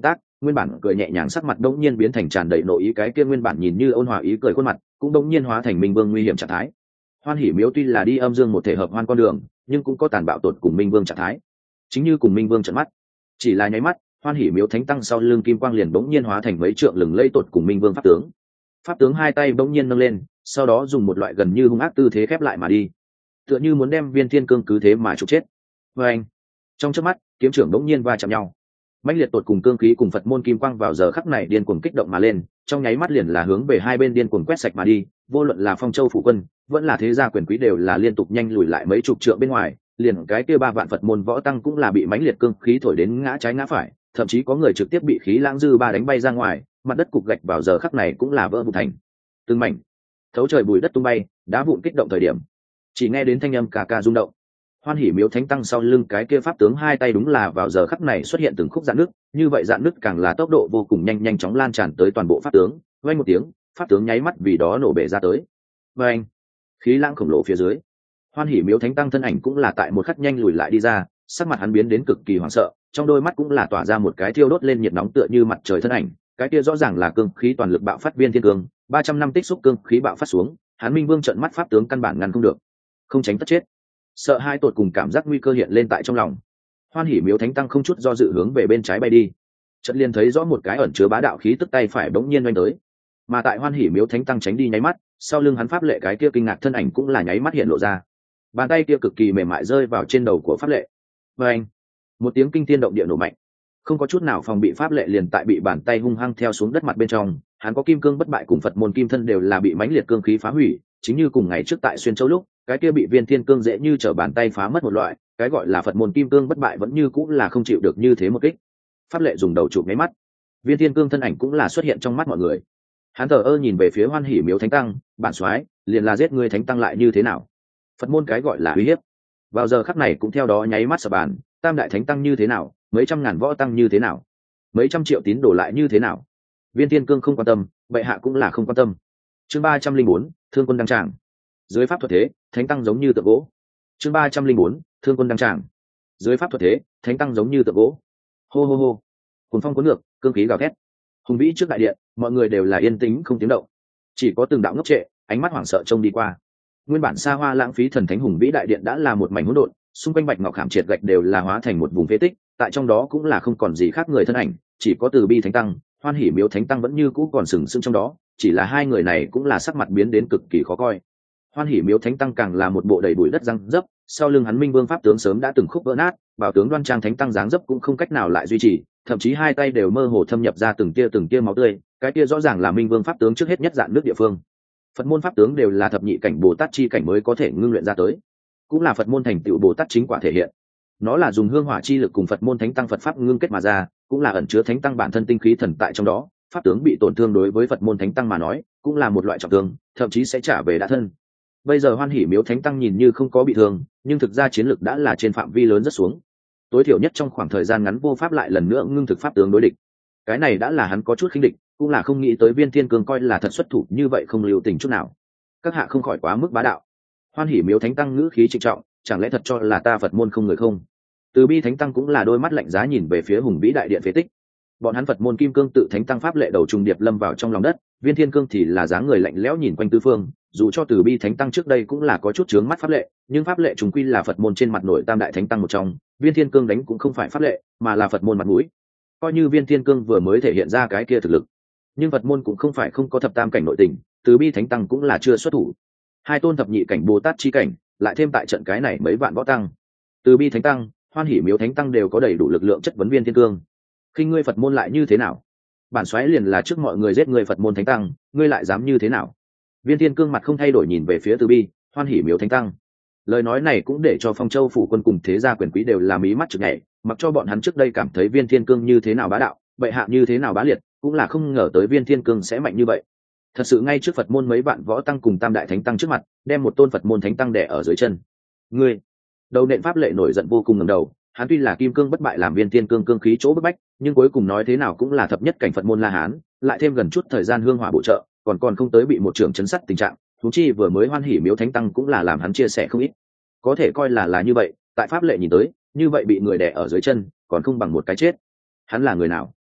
S1: nguyên bản cười nhẹ nhàng sắc mặt đông nhiên biến thành tràn đầy nội ý, cái kia nguyên bản nhìn như ôn hòa ý cười khuôn mặt cũng đông nhiên hóa thành minh vương nguy hiểm trạng thái. Hoan Hỉ Miếu tuy là đi âm dương một thể hợp hoan con đường, nhưng cũng có tàn bạo tột cùng minh vương trạng thái. Chính như cùng minh vương trợn mắt, chỉ là nháy mắt, Hoan Hỉ Miếu thánh tăng sau lưng kim quang liền bỗng nhiên hóa thành mấy trượng lừng lây tột cùng minh vương pháp tướng. Pháp tướng hai tay bỗng nhiên nâng lên, sau đó dùng một loại gần như hung ác tư thế khép lại mà đi, tựa như muốn đem Viên Thiên Cương cứ thế mà trục chết. Và anh, trong chớp mắt, kiếm trưởng bỗng nhiên va chạm nhau, mãnh liệt tột cùng cương khí cùng Phật môn kim quang vào giờ khắc này điên cuồng kích động mà lên, trong nháy mắt liền là hướng về hai bên điên cuồng quét sạch mà đi. Vô luận là Phong Châu phủ quân, vẫn là thế gia quyền quý đều là liên tục nhanh lùi lại mấy chục trượng bên ngoài, liền cái kia 3 vạn Phật môn võ tăng cũng là bị mãnh liệt cương khí thổi đến ngã trái ngã phải, thậm chí có người trực tiếp bị khí lãng dư ba đánh bay ra ngoài, mặt đất cục gạch vào giờ khắc này cũng là vỡ vụn thành từng mảnh, thấu trời bụi đất tung bay, đá vụn kích động thời điểm, chỉ nghe đến thanh âm cà cà rung động. Hoan Hỉ Miếu thánh tăng sau lưng cái kia pháp tướng hai tay đúng là vào giờ khắc này xuất hiện từng khúc dạn nước, như vậy dạn nước càng là tốc độ vô cùng nhanh, nhanh chóng lan tràn tới toàn bộ pháp tướng. Vang một tiếng, pháp tướng nháy mắt vì đó nổ bể ra tới. Vang, khí lãng khổng lồ phía dưới, Hoan Hỉ Miếu thánh tăng thân ảnh cũng là tại một khắc nhanh lùi lại đi ra, sắc mặt hắn biến đến cực kỳ hoảng sợ, trong đôi mắt cũng là tỏa ra một cái thiêu đốt lên nhiệt nóng tựa như mặt trời thân ảnh. Cái kia rõ ràng là cương khí toàn lực bạo phát Viên Thiên Cương, 300 năm tích xúc cương khí bạo phát xuống, hắn Minh Vương trợn mắt pháp tướng căn bản ngăn không được, không tránh tất chết. Sợ hai tột cùng cảm giác nguy cơ hiện lên tại trong lòng, Hoan Hỉ Miếu thánh tăng không chút do dự hướng về bên trái bay đi, chợt liền thấy rõ một cái ẩn chứa bá đạo khí tức tay phải bỗng nhiên oanh tới. Mà tại Hoan Hỉ Miếu thánh tăng tránh đi nháy mắt, sau lưng hắn pháp lệ cái kia kinh ngạc thân ảnh cũng là nháy mắt hiện lộ ra, bàn tay kia cực kỳ mềm mại rơi vào trên đầu của pháp lệ. Và anh, một tiếng kinh thiên động địa nổ mạnh, không có chút nào phòng bị pháp lệ liền tại bị bàn tay hung hăng theo xuống đất mặt bên trong. Hắn có kim cương bất bại cùng Phật môn kim thân đều là bị mãnh liệt cương khí phá hủy, chính như cùng ngày trước tại Xuyên Châu lúc cái kia bị Viên Thiên Cương dễ như trở bàn tay phá mất một loại, cái gọi là Phật môn kim cương bất bại vẫn như cũng là không chịu được như thế một kích. Pháp lệ dùng đầu chụp mấy mắt, Viên Thiên Cương thân ảnh cũng là xuất hiện trong mắt mọi người. Hắn thờ ơ nhìn về phía Hoan Hỉ Miếu thánh tăng, bản soái, liền là giết người thánh tăng lại như thế nào? Phật môn cái gọi là uy hiếp, vào giờ khắc này cũng theo đó nháy mắt sập bàn. Tam đại thánh tăng như thế nào, mấy trăm ngàn võ tăng như thế nào, mấy trăm triệu tín đồ lại như thế nào? Viên Thiên Cương không quan tâm, bệ hạ cũng là không quan tâm. Chương 304, Thương quân đăng tràng. Dưới pháp thuật thế, thánh tăng giống như tượng gỗ. Chương 304, Thương quân đăng tràng. Dưới pháp thuật thế, thánh tăng giống như tượng gỗ. Hô hô hô. Cuồng phong cuốn ngược, cương khí gào thét. Hùng vĩ trước đại điện, mọi người đều là yên tĩnh không tiếng động. Chỉ có từng đạo ngốc trệ, ánh mắt hoảng sợ trông đi qua. Nguyên bản xa hoa lãng phí thần thánh hùng vĩ đại điện đã là một mảnh hỗn độn, xung quanh bạch ngọc khảm triệt gạch đều là hóa thành một vùng phế tích, tại trong đó cũng là không còn gì khác người thân ảnh, chỉ có Từ Bi thánh tăng, Hoan Hỉ Miếu thánh tăng vẫn như cũ còn sừng sững trong đó, chỉ là hai người này cũng là sắc mặt biến đến cực kỳ khó coi. Hoan Hỉ Miếu thánh tăng càng là một bộ đầy bụi đất răng dấp, sau lưng hắn Minh Vương pháp tướng sớm đã từng khúc vỡ nát, bảo tướng đoan trang thánh tăng dáng dấp cũng không cách nào lại duy trì, thậm chí hai tay đều mơ hồ thâm nhập ra từng tia máu tươi, cái kia rõ ràng là Minh Vương pháp tướng trước hết nhất dạn nước địa phương. Phật môn pháp tướng đều là thập nhị cảnh Bồ Tát chi cảnh mới có thể ngưng luyện ra tới, cũng là Phật môn thành tựu Bồ Tát chính quả thể hiện. Nó là dùng hương hỏa chi lực cùng Phật môn thánh tăng Phật pháp ngưng kết mà ra, cũng là ẩn chứa thánh tăng bản thân tinh khí thần tại trong đó. Pháp tướng bị tổn thương đối với Phật môn thánh tăng mà nói, cũng là một loại trọng thương, thậm chí sẽ trả về đã thân. Bây giờ Hoan Hỉ Miếu thánh tăng nhìn như không có bị thương, nhưng thực ra chiến lực đã là trên phạm vi lớn rất xuống. Tối thiểu nhất trong khoảng thời gian ngắn vô pháp lại lần nữa ngưng thực pháp tướng đối địch. Cái này đã là hắn có chút khinh địch, cũng là không nghĩ tới Viên Thiên Cương coi là thật xuất thủ như vậy không lưu tình chút nào. Các hạ không khỏi quá mức bá đạo. Hoan Hỉ Miếu thánh tăng ngữ khí trịnh trọng, chẳng lẽ thật cho là ta Phật môn không người không? Từ Bi thánh tăng cũng là đôi mắt lạnh giá nhìn về phía hùng vĩ đại điện phế tích. Bọn hắn Phật môn kim cương tự thánh tăng pháp lệ đầu trùng điệp lâm vào trong lòng đất, Viên Thiên Cương thì là dáng người lạnh lẽo nhìn quanh tứ phương. Dù cho Từ Bi thánh tăng trước đây cũng là có chút chướng mắt pháp lệ, nhưng pháp lệ trùng quy là Phật môn trên mặt nổi tam đại thánh tăng một trong, Viên Thiên Cương đánh cũng không phải pháp lệ, mà là Phật môn mặt mũi. Coi như Viên Thiên Cương vừa mới thể hiện ra cái kia thực lực, nhưng Phật môn cũng không phải không có thập tam cảnh nội tình, Từ Bi thánh tăng cũng là chưa xuất thủ. Hai tôn thập nhị cảnh Bồ Tát chi cảnh, lại thêm tại trận cái này mấy vạn võ tăng, Từ Bi thánh tăng, Hoan Hỉ Miếu thánh tăng đều có đầy đủ lực lượng chất vấn Viên Thiên Cương. Khi ngươi Phật môn lại như thế nào? Bản soái liền là trước mọi người giết người Phật môn thánh tăng, ngươi lại dám như thế nào? Viên Thiên Cương mặt không thay đổi nhìn về phía Từ Bi, Hoan Hỉ Miếu thánh tăng. Lời nói này cũng để cho Phong Châu phủ quân cùng thế gia quyền quý đều là mí mắt chực nhảy, mặc cho bọn hắn trước đây cảm thấy Viên Thiên Cương như thế nào bá đạo, bệ hạ như thế nào bá liệt, cũng là không ngờ tới Viên Thiên Cương sẽ mạnh như vậy. Thật sự ngay trước Phật môn mấy vạn võ tăng cùng tam đại thánh tăng trước mặt, đem một tôn Phật môn thánh tăng đè ở dưới chân. Ngươi, đầu nện pháp lệ nổi giận vô cùng ngẩng đầu, hắn tuy là kim cương bất bại làm Viên Thiên Cương cương khí chỗ bức bách, nhưng cuối cùng nói thế nào cũng là thập nhất cảnh Phật môn La Hán, lại thêm gần chút thời gian hương hỏa bổ trợ, còn không tới bị một trường chấn sắt tình trạng. Thú chi vừa mới Hoan Hỉ Miếu thánh tăng cũng là làm hắn chia sẻ không ít. Có thể coi là như vậy, tại pháp lệ nhìn tới, như vậy bị người đè ở dưới chân, còn không bằng một cái chết. Hắn là người nào?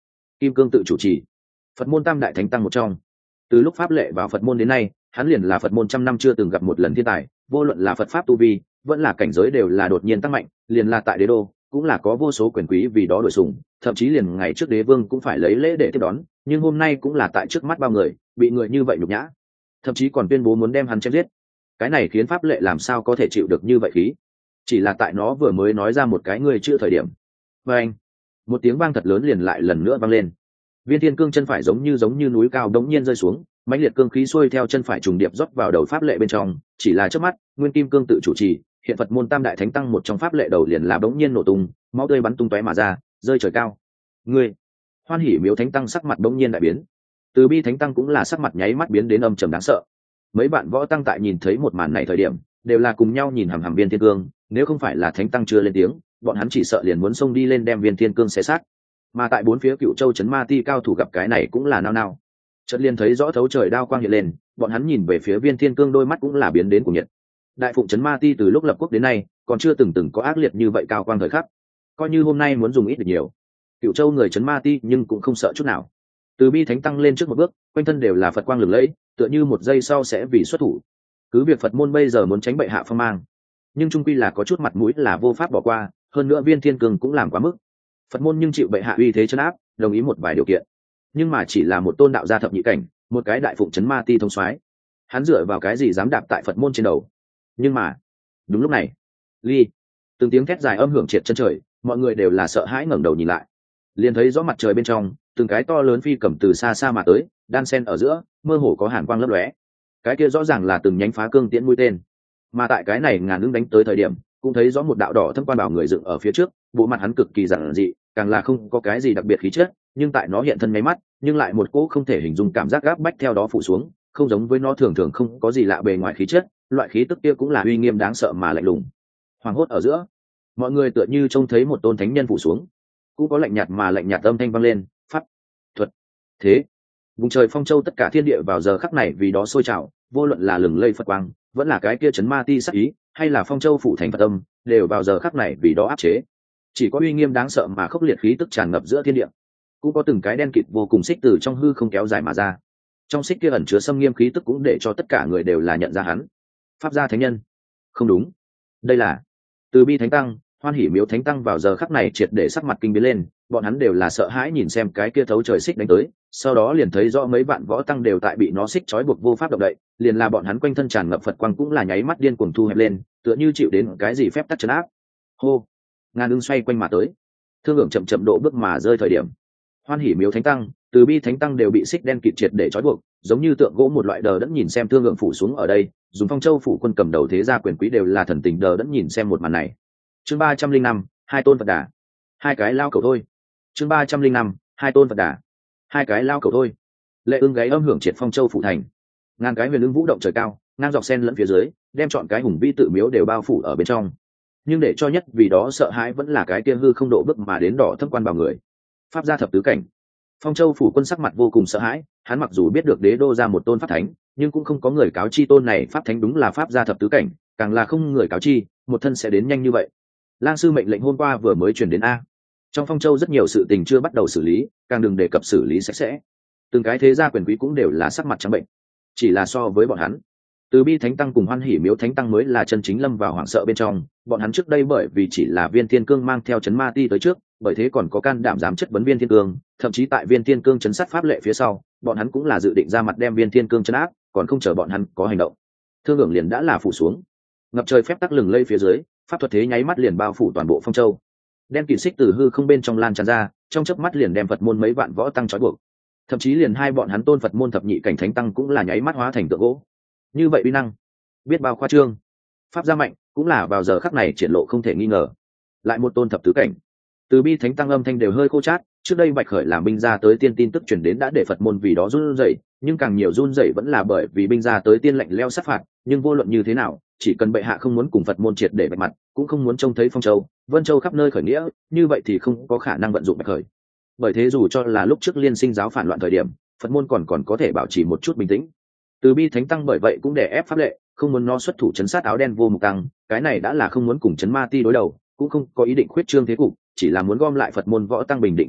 S1: kim cương tự chủ trì, Phật môn tam đại thánh tăng một trong. Từ lúc pháp lệ vào Phật môn đến nay, hắn liền là Phật môn trăm năm chưa từng gặp một lần thiên tài, vô luận là Phật pháp tu vi, vẫn là cảnh giới đều là đột nhiên tăng mạnh, liền là tại đế đô, cũng là có vô số quyền quý vì đó đổi sủng, thậm chí liền ngày trước đế vương cũng phải lấy lễ để tiếp đón, nhưng hôm nay cũng là tại trước mắt bao người, bị người như vậy nhục nhã, thậm chí còn tuyên bố muốn đem hắn chém giết. Cái này khiến pháp lệ làm sao có thể chịu được như vậy khí? Chỉ là tại nó vừa mới nói ra một cái người chưa thời điểm, và anh, một tiếng vang thật lớn liền lại lần nữa vang lên. Viên thiên cương chân phải giống như núi cao đống nhiên rơi xuống, mãnh liệt cương khí xuôi theo chân phải trùng điệp rót vào đầu pháp lệ bên trong, chỉ là trước mắt, nguyên kim cương tự chủ trì, hiện Phật môn tam đại thánh tăng một trong pháp lệ đầu liền là đống nhiên nổ tung, máu tươi bắn tung tóe mà ra, rơi trời cao. Ngươi, Hoan Hỉ Miếu thánh tăng sắc mặt đống nhiên đại biến, Từ Bi thánh tăng cũng là sắc mặt nháy mắt biến đến âm trầm đáng sợ. Mấy bạn võ tăng tại nhìn thấy một màn này thời điểm, đều là cùng nhau nhìn hằm hằm Viên Thiên Cương, nếu không phải là thánh tăng chưa lên tiếng, bọn hắn chỉ sợ liền muốn xông đi lên đem Viên Thiên Cương xé xác. Mà tại bốn phía Cựu Châu Trấn Ma Ti cao thủ gặp cái này cũng là nao nao. Chợt liền thấy rõ thấu trời đao quang hiện lên, bọn hắn nhìn về phía Viên Thiên Cương đôi mắt cũng là biến đến cuồng nhiệt. Đại Phụng Trấn Ma Ti từ lúc lập quốc đến nay, còn chưa từng có ác liệt như vậy cao quang thời khắc. Coi như hôm nay muốn dùng ít được nhiều, Cựu Châu người Trấn Ma Ti nhưng cũng không sợ chút nào. Từ Bi thánh tăng lên trước một bước, quanh thân đều là Phật quang lừng lẫy, tựa như một giây sau sẽ vì xuất thủ. Cứ việc Phật môn bây giờ muốn tránh bệ hạ phong mang, nhưng trung quy là có chút mặt mũi là vô pháp bỏ qua, hơn nữa Viên Thiên Cương cũng làm quá mức. Phật môn nhưng chịu bệ hạ uy thế trấn áp, đồng ý một vài điều kiện, nhưng mà chỉ là một tôn đạo gia thập nhị cảnh, một cái đại phụng Trấn Ma Ti thông soái, hắn dựa vào cái gì dám đạp tại Phật môn trên đầu? Nhưng mà đúng lúc này, ly từng tiếng thét dài âm hưởng triệt chân trời, mọi người đều là sợ hãi ngẩng đầu nhìn lại, liền thấy rõ mặt trời bên trong từng cái to lớn phi cầm từ xa xa mà tới, đan sen ở giữa mơ hồ có hàn quang lấp lóe, cái kia rõ ràng là từng nhánh phá cương tiễn mũi tên. Mà tại cái này ngàn lưng đánh tới thời điểm, cũng thấy rõ một đạo đỏ thâm quan bảo người dựng ở phía trước, bộ mặt hắn cực kỳ giản dị, càng là không có cái gì đặc biệt khí chất, nhưng tại nó hiện thân mấy mắt, nhưng lại một cỗ không thể hình dung cảm giác gáp bách theo đó phủ xuống, không giống với nó thường thường không có gì lạ bề ngoài khí chất, loại khí tức kia cũng là uy nghiêm đáng sợ mà lạnh lùng. Hoàng hốt ở giữa, mọi người tựa như trông thấy một tôn thánh nhân phủ xuống, cũng có lạnh nhạt mà lạnh nhạt âm thanh vang lên, pháp thuật thế. Vùng trời Phong Châu tất cả thiên địa vào giờ khắc này vì đó sôi trào, vô luận là lừng lây Phật quang, vẫn là cái kia Trấn Ma Ti sắc ý, hay là Phong Châu phủ thánh Phật âm, đều vào giờ khắc này vì đó áp chế. Chỉ có uy nghiêm đáng sợ mà khốc liệt khí tức tràn ngập giữa thiên địa, cũng có từng cái đen kịt vô cùng xích từ trong hư không kéo dài mà ra. Trong xích kia ẩn chứa xâm nghiêm khí tức cũng để cho tất cả người đều là nhận ra hắn, pháp gia thánh nhân. Không đúng, đây là Từ Bi thánh tăng, Hoan Hỉ Miếu thánh tăng vào giờ khắc này triệt để sắc mặt kinh biến lên, bọn hắn đều là sợ hãi nhìn xem cái kia thấu trời xích đánh tới, sau đó liền thấy rõ mấy bạn võ tăng đều tại bị nó xích trói buộc vô pháp động đậy, liền là bọn hắn quanh thân tràn ngập Phật quang cũng là nháy mắt điên cuồng thu hẹp lên, tựa như chịu đến cái gì phép tắc trấn áp. Hô, ngàn ưng xoay quanh mà tới, thương hưởng chậm chậm độ bước mà rơi thời điểm, Hoan Hỉ Miếu thánh tăng, Từ Bi thánh tăng đều bị xích đen kịt triệt để trói buộc, giống như tượng gỗ một loại đờ đẫn nhìn xem thương hưởng phủ xuống ở đây, dùng Phong Châu phủ quân cầm đầu thế gia quyền quý đều là thần tình đờ đẫn nhìn xem một màn này. Chương 305, hai tôn Phật đà, hai cái lao cầu thôi. Chương 305, hai tôn Phật đà, hai cái lao cầu thôi. Lệ ưng gáy âm hưởng triệt Phong Châu phủ thành, ngàn cái huyền ưng vũ động trời cao, ngang dọc sen lẫn phía dưới, đem chọn cái hùng vi tự miếu đều bao phủ ở bên trong. Nhưng để cho nhất vì đó sợ hãi vẫn là cái kia hư không độ bước mà đến đỏ thấp quan bảo người, pháp gia thập tứ cảnh. Phong Châu phủ quân sắc mặt vô cùng sợ hãi, hắn mặc dù biết được đế đô ra một tôn pháp thánh, nhưng cũng không có người cáo chi tôn này pháp thánh đúng là pháp gia thập tứ cảnh, càng là không người cáo chi, một thân sẽ đến nhanh như vậy. Lang sư mệnh lệnh hôm qua vừa mới truyền đến a. Trong Phong Châu rất nhiều sự tình chưa bắt đầu xử lý, càng đừng đề cập xử lý sạch sẽ. Từng cái thế gia quyền quý cũng đều là sắc mặt trắng bệnh. Chỉ là so với bọn hắn, Từ Bi thánh tăng cùng Hoan Hỉ Miếu thánh tăng mới là chân chính lâm vào hoảng sợ bên trong. Bọn hắn trước đây bởi vì chỉ là Viên Thiên Cương mang theo Trấn Ma Ti tới trước, bởi thế còn có can đảm dám chất vấn Viên Thiên Cương, thậm chí tại Viên Thiên Cương chấn sát pháp lệ phía sau, bọn hắn cũng là dự định ra mặt đem Viên Thiên Cương chấn áp, còn không chờ bọn hắn có hành động, thương hưởng liền đã là phủ xuống. Ngập trời phép tắc lừng lây phía dưới, pháp thuật thế nháy mắt liền bao phủ toàn bộ Phong Châu, đen kịt xích từ hư không bên trong lan tràn ra, trong chớp mắt liền đem Phật môn mấy vạn võ tăng trói buộc, thậm chí liền hai bọn hắn tôn Phật môn thập nhị cảnh thánh tăng cũng là nháy mắt hóa thành tượng gỗ. Như vậy uy năng biết bao khoa trương, pháp gia mạnh cũng là vào giờ khắc này triển lộ không thể nghi ngờ. Lại một tôn thập tứ cảnh, Từ Bi thánh tăng âm thanh đều hơi khô chát. Trước đây Bạch Khởi làm binh ra tới tiên tin tức truyền đến đã để Phật môn vì đó run rẩy, nhưng càng nhiều run rẩy vẫn là bởi vì binh ra tới tiên lệnh leo sát phạt. Nhưng vô luận như thế nào, chỉ cần bệ hạ không muốn cùng Phật môn triệt để bạch mặt, cũng không muốn trông thấy Phong Châu, Vân Châu khắp nơi khởi nghĩa, như vậy thì không có khả năng vận dụng Bạch Khởi. Bởi thế dù cho là lúc trước Liên Sinh giáo phản loạn thời điểm, Phật môn còn có thể bảo trì một chút bình tĩnh. Từ Bi thánh tăng bởi vậy cũng để ép pháp lệ, không muốn nó xuất thủ chấn sát áo đen vô mục tăng, cái này đã là không muốn cùng Trấn Ma Ti đối đầu, cũng không có ý định khuyết trương thế cục, chỉ là muốn gom lại Phật môn võ tăng bình định phản loạn,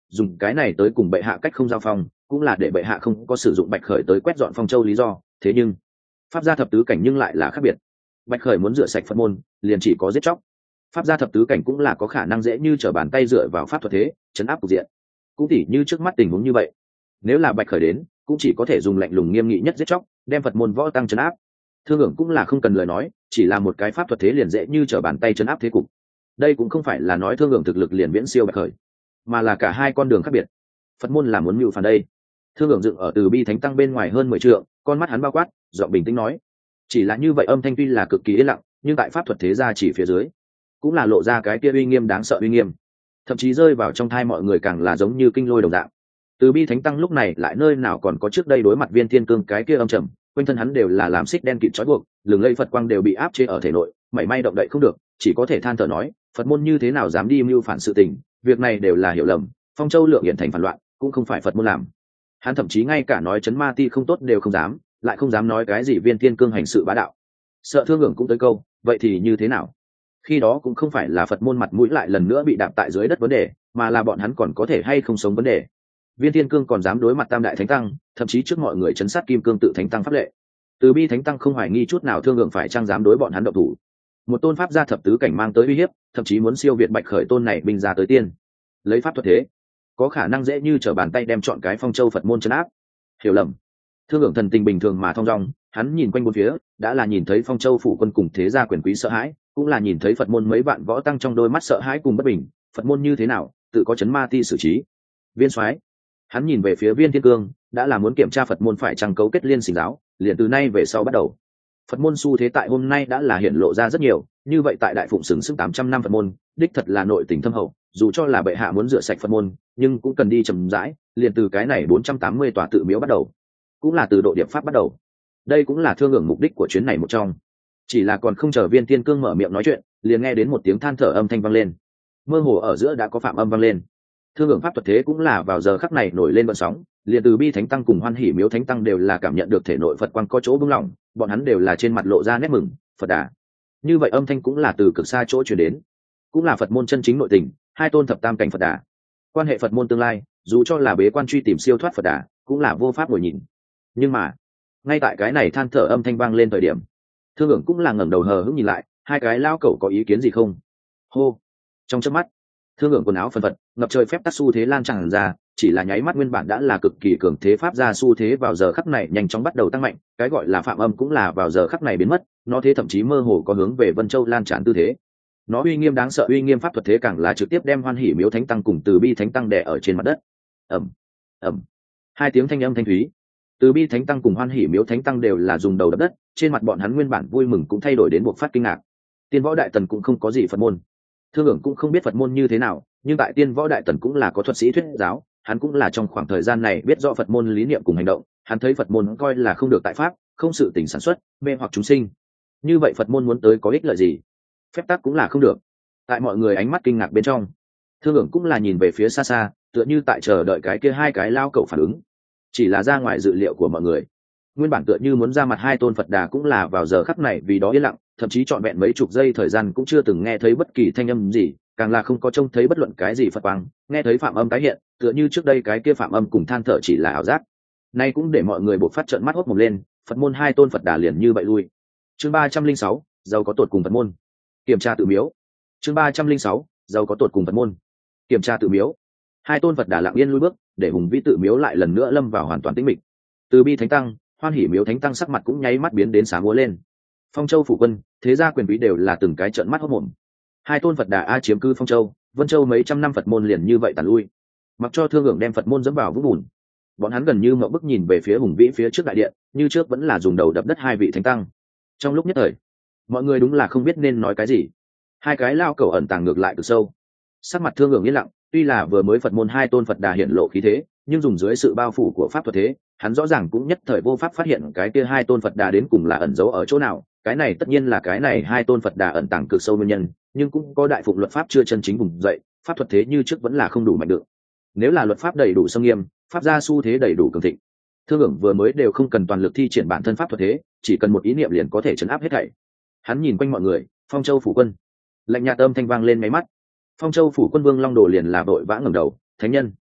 S1: dùng cái này tới cùng bệ hạ cách không giao phong, cũng là để bệ hạ không có sử dụng bạch khởi tới quét dọn Phong Châu lý do. Thế nhưng pháp gia thập tứ cảnh nhưng lại là khác biệt. Bạch khởi muốn rửa sạch Phật môn, liền chỉ có giết chóc. Pháp gia thập tứ cảnh cũng là có khả năng dễ như trở bàn tay dựa vào pháp thuật thế chấn áp cục diện. Cũng tỉ như trước mắt tình huống như vậy, nếu là bạch khởi đến, cũng chỉ có thể dùng lạnh lùng nghiêm nghị nhất giết chóc, đem Phật môn võ tăng chấn áp. Thương hưởng cũng là không cần lời nói, chỉ là một cái pháp thuật thế liền dễ như trở bàn tay chấn áp thế cục. Đây cũng không phải là nói thương hưởng thực lực liền viễn siêu bạch khởi, mà là cả hai con đường khác biệt. Phật môn là muốn mưu phản đây. Thương hưởng dựng ở từ bi thánh tăng bên ngoài hơn 10 trượng, con mắt hắn bao quát, giọng bình tĩnh nói. Chỉ là như vậy âm thanh tuy là cực kỳ yên lặng, nhưng tại pháp thuật thế gia chỉ phía dưới, cũng là lộ ra cái kia uy nghiêm đáng sợ uy nghiêm, thậm chí rơi vào trong thai mọi người càng là giống như kinh lôi đồng dạng. Từ bi thánh tăng lúc này lại nơi nào còn có trước đây đối mặt viên thiên cương cái kia âm trầm, quanh thân hắn đều là làm xích đen kịt trói buộc, lừng lây Phật quang đều bị áp chế ở thể nội, mảy may động đậy không được, chỉ có thể than thở nói, Phật môn như thế nào dám đi mưu phản sự tình, việc này đều là hiểu lầm, Phong Châu lượng hiện thành phản loạn, cũng không phải Phật môn làm. Hắn thậm chí ngay cả nói chấn ma ti không tốt đều không dám, lại không dám nói cái gì viên thiên cương hành sự bá đạo. Sợ thương hưởng cũng tới câu, vậy thì như thế nào? Khi đó cũng không phải là Phật môn mặt mũi lại lần nữa bị đạp tại dưới đất vấn đề, mà là bọn hắn còn có thể hay không sống vấn đề. Viên thiên cương còn dám đối mặt tam đại thánh tăng, thậm chí trước mọi người chấn sát kim cương tự thánh tăng pháp lệ. Từ bi thánh tăng không hoài nghi chút nào thương hưởng phải trang dám đối bọn hắn động thủ. Một tôn pháp gia thập tứ cảnh mang tới uy hiếp, thậm chí muốn siêu việt bạch khởi tôn này binh ra tới tiên, lấy pháp thuật thế có khả năng dễ như trở bàn tay đem chọn cái Phong Châu Phật môn chấn áp. Hiểu lầm. Thương hưởng thần tình bình thường mà thong dong, hắn nhìn quanh bốn phía, đã là nhìn thấy Phong Châu phủ quân cùng thế gia quyền quý sợ hãi, cũng là nhìn thấy Phật môn mấy vạn võ tăng trong đôi mắt sợ hãi cùng bất bình. Phật môn như thế nào, tự có chấn ma ti xử trí. Viên soái, hắn nhìn về phía viên thiên cương, đã là muốn kiểm tra Phật môn phải chăng cấu kết liên sinh giáo, liền từ nay về sau bắt đầu. Phật môn xu thế tại hôm nay đã là hiện lộ ra rất nhiều, như vậy tại đại phụng sừng sức 800 năm Phật môn, đích thật là nội tình thâm hậu, dù cho là bệ hạ muốn rửa sạch Phật môn, nhưng cũng cần đi chậm rãi, liền từ cái này 480 tòa tự miếu bắt đầu, cũng là từ độ điệp pháp bắt đầu. Đây cũng là thương hưởng mục đích của chuyến này một trong. Chỉ là còn không chờ viên thiên cương mở miệng nói chuyện, liền nghe đến một tiếng than thở âm thanh vang lên, mơ hồ ở giữa đã có phạm âm vang lên. Thương hưởng pháp thuật thế cũng là vào giờ khắc này nổi lên vận sóng, liền từ bi thánh tăng cùng hoan hỉ miếu thánh tăng đều là cảm nhận được thể nội Phật quang có chỗ bung lỏng, bọn hắn đều là trên mặt lộ ra nét mừng. Phật đà. Như vậy âm thanh cũng là từ cực xa chỗ truyền đến, cũng là Phật môn chân chính nội tình, hai tôn thập tam cảnh Phật đà. Quan hệ Phật môn tương lai, dù cho là bế quan truy tìm siêu thoát Phật đà, cũng là vô pháp ngồi nhìn. Nhưng mà ngay tại cái này than thở âm thanh vang lên thời điểm, thương hưởng cũng là ngẩng đầu hờ hững nhìn lại, hai cái lao cẩu có ý kiến gì không? Hô. Trong chớp mắt, thương hưởng quần áo phân phật, ngập trời phép tắc xu thế lan tràn ra, chỉ là nháy mắt nguyên bản đã là cực kỳ cường thế pháp ra xu thế vào giờ khắc này nhanh chóng bắt đầu tăng mạnh, cái gọi là phạm âm cũng là vào giờ khắc này biến mất, nó thế thậm chí mơ hồ có hướng về Vân Châu lan tràn tư thế. Nó uy nghiêm đáng sợ, uy nghiêm pháp thuật thế càng là trực tiếp đem hoan hỉ miếu thánh tăng cùng từ bi thánh tăng đè ở trên mặt đất. Ầm ầm, hai tiếng thanh âm thanh thúy. Từ bi thánh tăng cùng hoan hỉ miếu thánh tăng đều là dùng đầu đập đất, trên mặt bọn hắn nguyên bản vui mừng cũng thay đổi đến buộc phát kinh ngạc. Tiên võ đại tần cũng không có gì Phật môn, thương hưởng cũng không biết Phật môn như thế nào, nhưng tại tiên võ đại tần cũng là có thuật sĩ thuyết giáo, hắn cũng là trong khoảng thời gian này biết rõ Phật môn lý niệm cùng hành động, hắn thấy Phật môn coi là không được tại pháp, không sự tình sản xuất, mê hoặc chúng sinh. Như vậy Phật môn muốn tới có ích lợi gì? Phép tắc cũng là không được. Tại mọi người ánh mắt kinh ngạc bên trong, thương hưởng cũng là nhìn về phía xa xa, tựa như tại chờ đợi cái kia hai cái lao cậu phản ứng. Chỉ là ra ngoài dự liệu của mọi người, nguyên bản tựa như muốn ra mặt hai tôn Phật đà cũng là vào giờ khắc này vì đó yên lặng, thậm chí trọn vẹn mấy chục giây thời gian cũng chưa từng nghe thấy bất kỳ thanh âm gì, càng là không có trông thấy bất luận cái gì Phật quang, nghe thấy phạm âm tái hiện, tựa như trước đây cái kia phạm âm cùng than thở chỉ là ảo giác. Nay cũng để mọi người buộc phát trợn mắt hốt mồm lên, Phật môn hai tôn Phật đà liền như vậy lui. Chương 306, giàu có tột cùng Phật môn. Kiểm tra tự miếu. Chương 306, giàu có tột cùng Phật môn. Kiểm tra tự miếu. Hai tôn Phật đà lặng yên lui bước, để hùng vĩ tự miếu lại lần nữa lâm vào hoàn toàn tĩnh mịch. Từ bi thánh tăng, hoan hỉ miếu thánh tăng sắc mặt cũng nháy mắt biến đến sáng múa lên. Phong Châu phủ quân, thế gia quyền quý đều là từng cái trợn mắt hốt mồm. Hai tôn Phật đà a chiếm cư Phong Châu, Vân Châu mấy trăm năm Phật môn liền như vậy tàn lui, mặc cho thương hưởng đem Phật môn dẫm vào vũng bùn. Bọn hắn gần như ngậm bức nhìn về phía hùng vĩ phía trước đại điện, như trước vẫn là dùng đầu đập đất hai vị thánh tăng. Trong lúc nhất thời, mọi người đúng là không biết nên nói cái gì. Hai cái lao cầu ẩn tàng ngược lại từ sâu, sắc mặt thương hưởng yên lặng. Tuy là vừa mới Phật môn hai tôn Phật đà hiện lộ khí thế, nhưng dùng dưới sự bao phủ của pháp thuật thế, hắn rõ ràng cũng nhất thời vô pháp phát hiện cái kia hai tôn Phật đà đến cùng là ẩn giấu ở chỗ nào. Cái này tất nhiên là cái này hai tôn Phật đà ẩn tàng cực sâu nguyên nhân, nhưng cũng có đại phụng luật pháp chưa chân chính vùng dậy, pháp thuật thế như trước vẫn là không đủ mạnh được. Nếu là luật pháp đầy đủ sâm nghiêm, pháp gia xu thế đầy đủ cường thịnh, thương hưởng vừa mới đều không cần toàn lực thi triển bản thân pháp thuật thế, chỉ cần một ý niệm liền có thể chấn áp hết thảy. Hắn nhìn quanh mọi người, Phong Châu phủ quân, lạnh nhạt âm thanh vang lên mấy mắt. Phong Châu phủ quân Vương Long Đồ liền là vội vã ngẩng đầu, thánh nhân,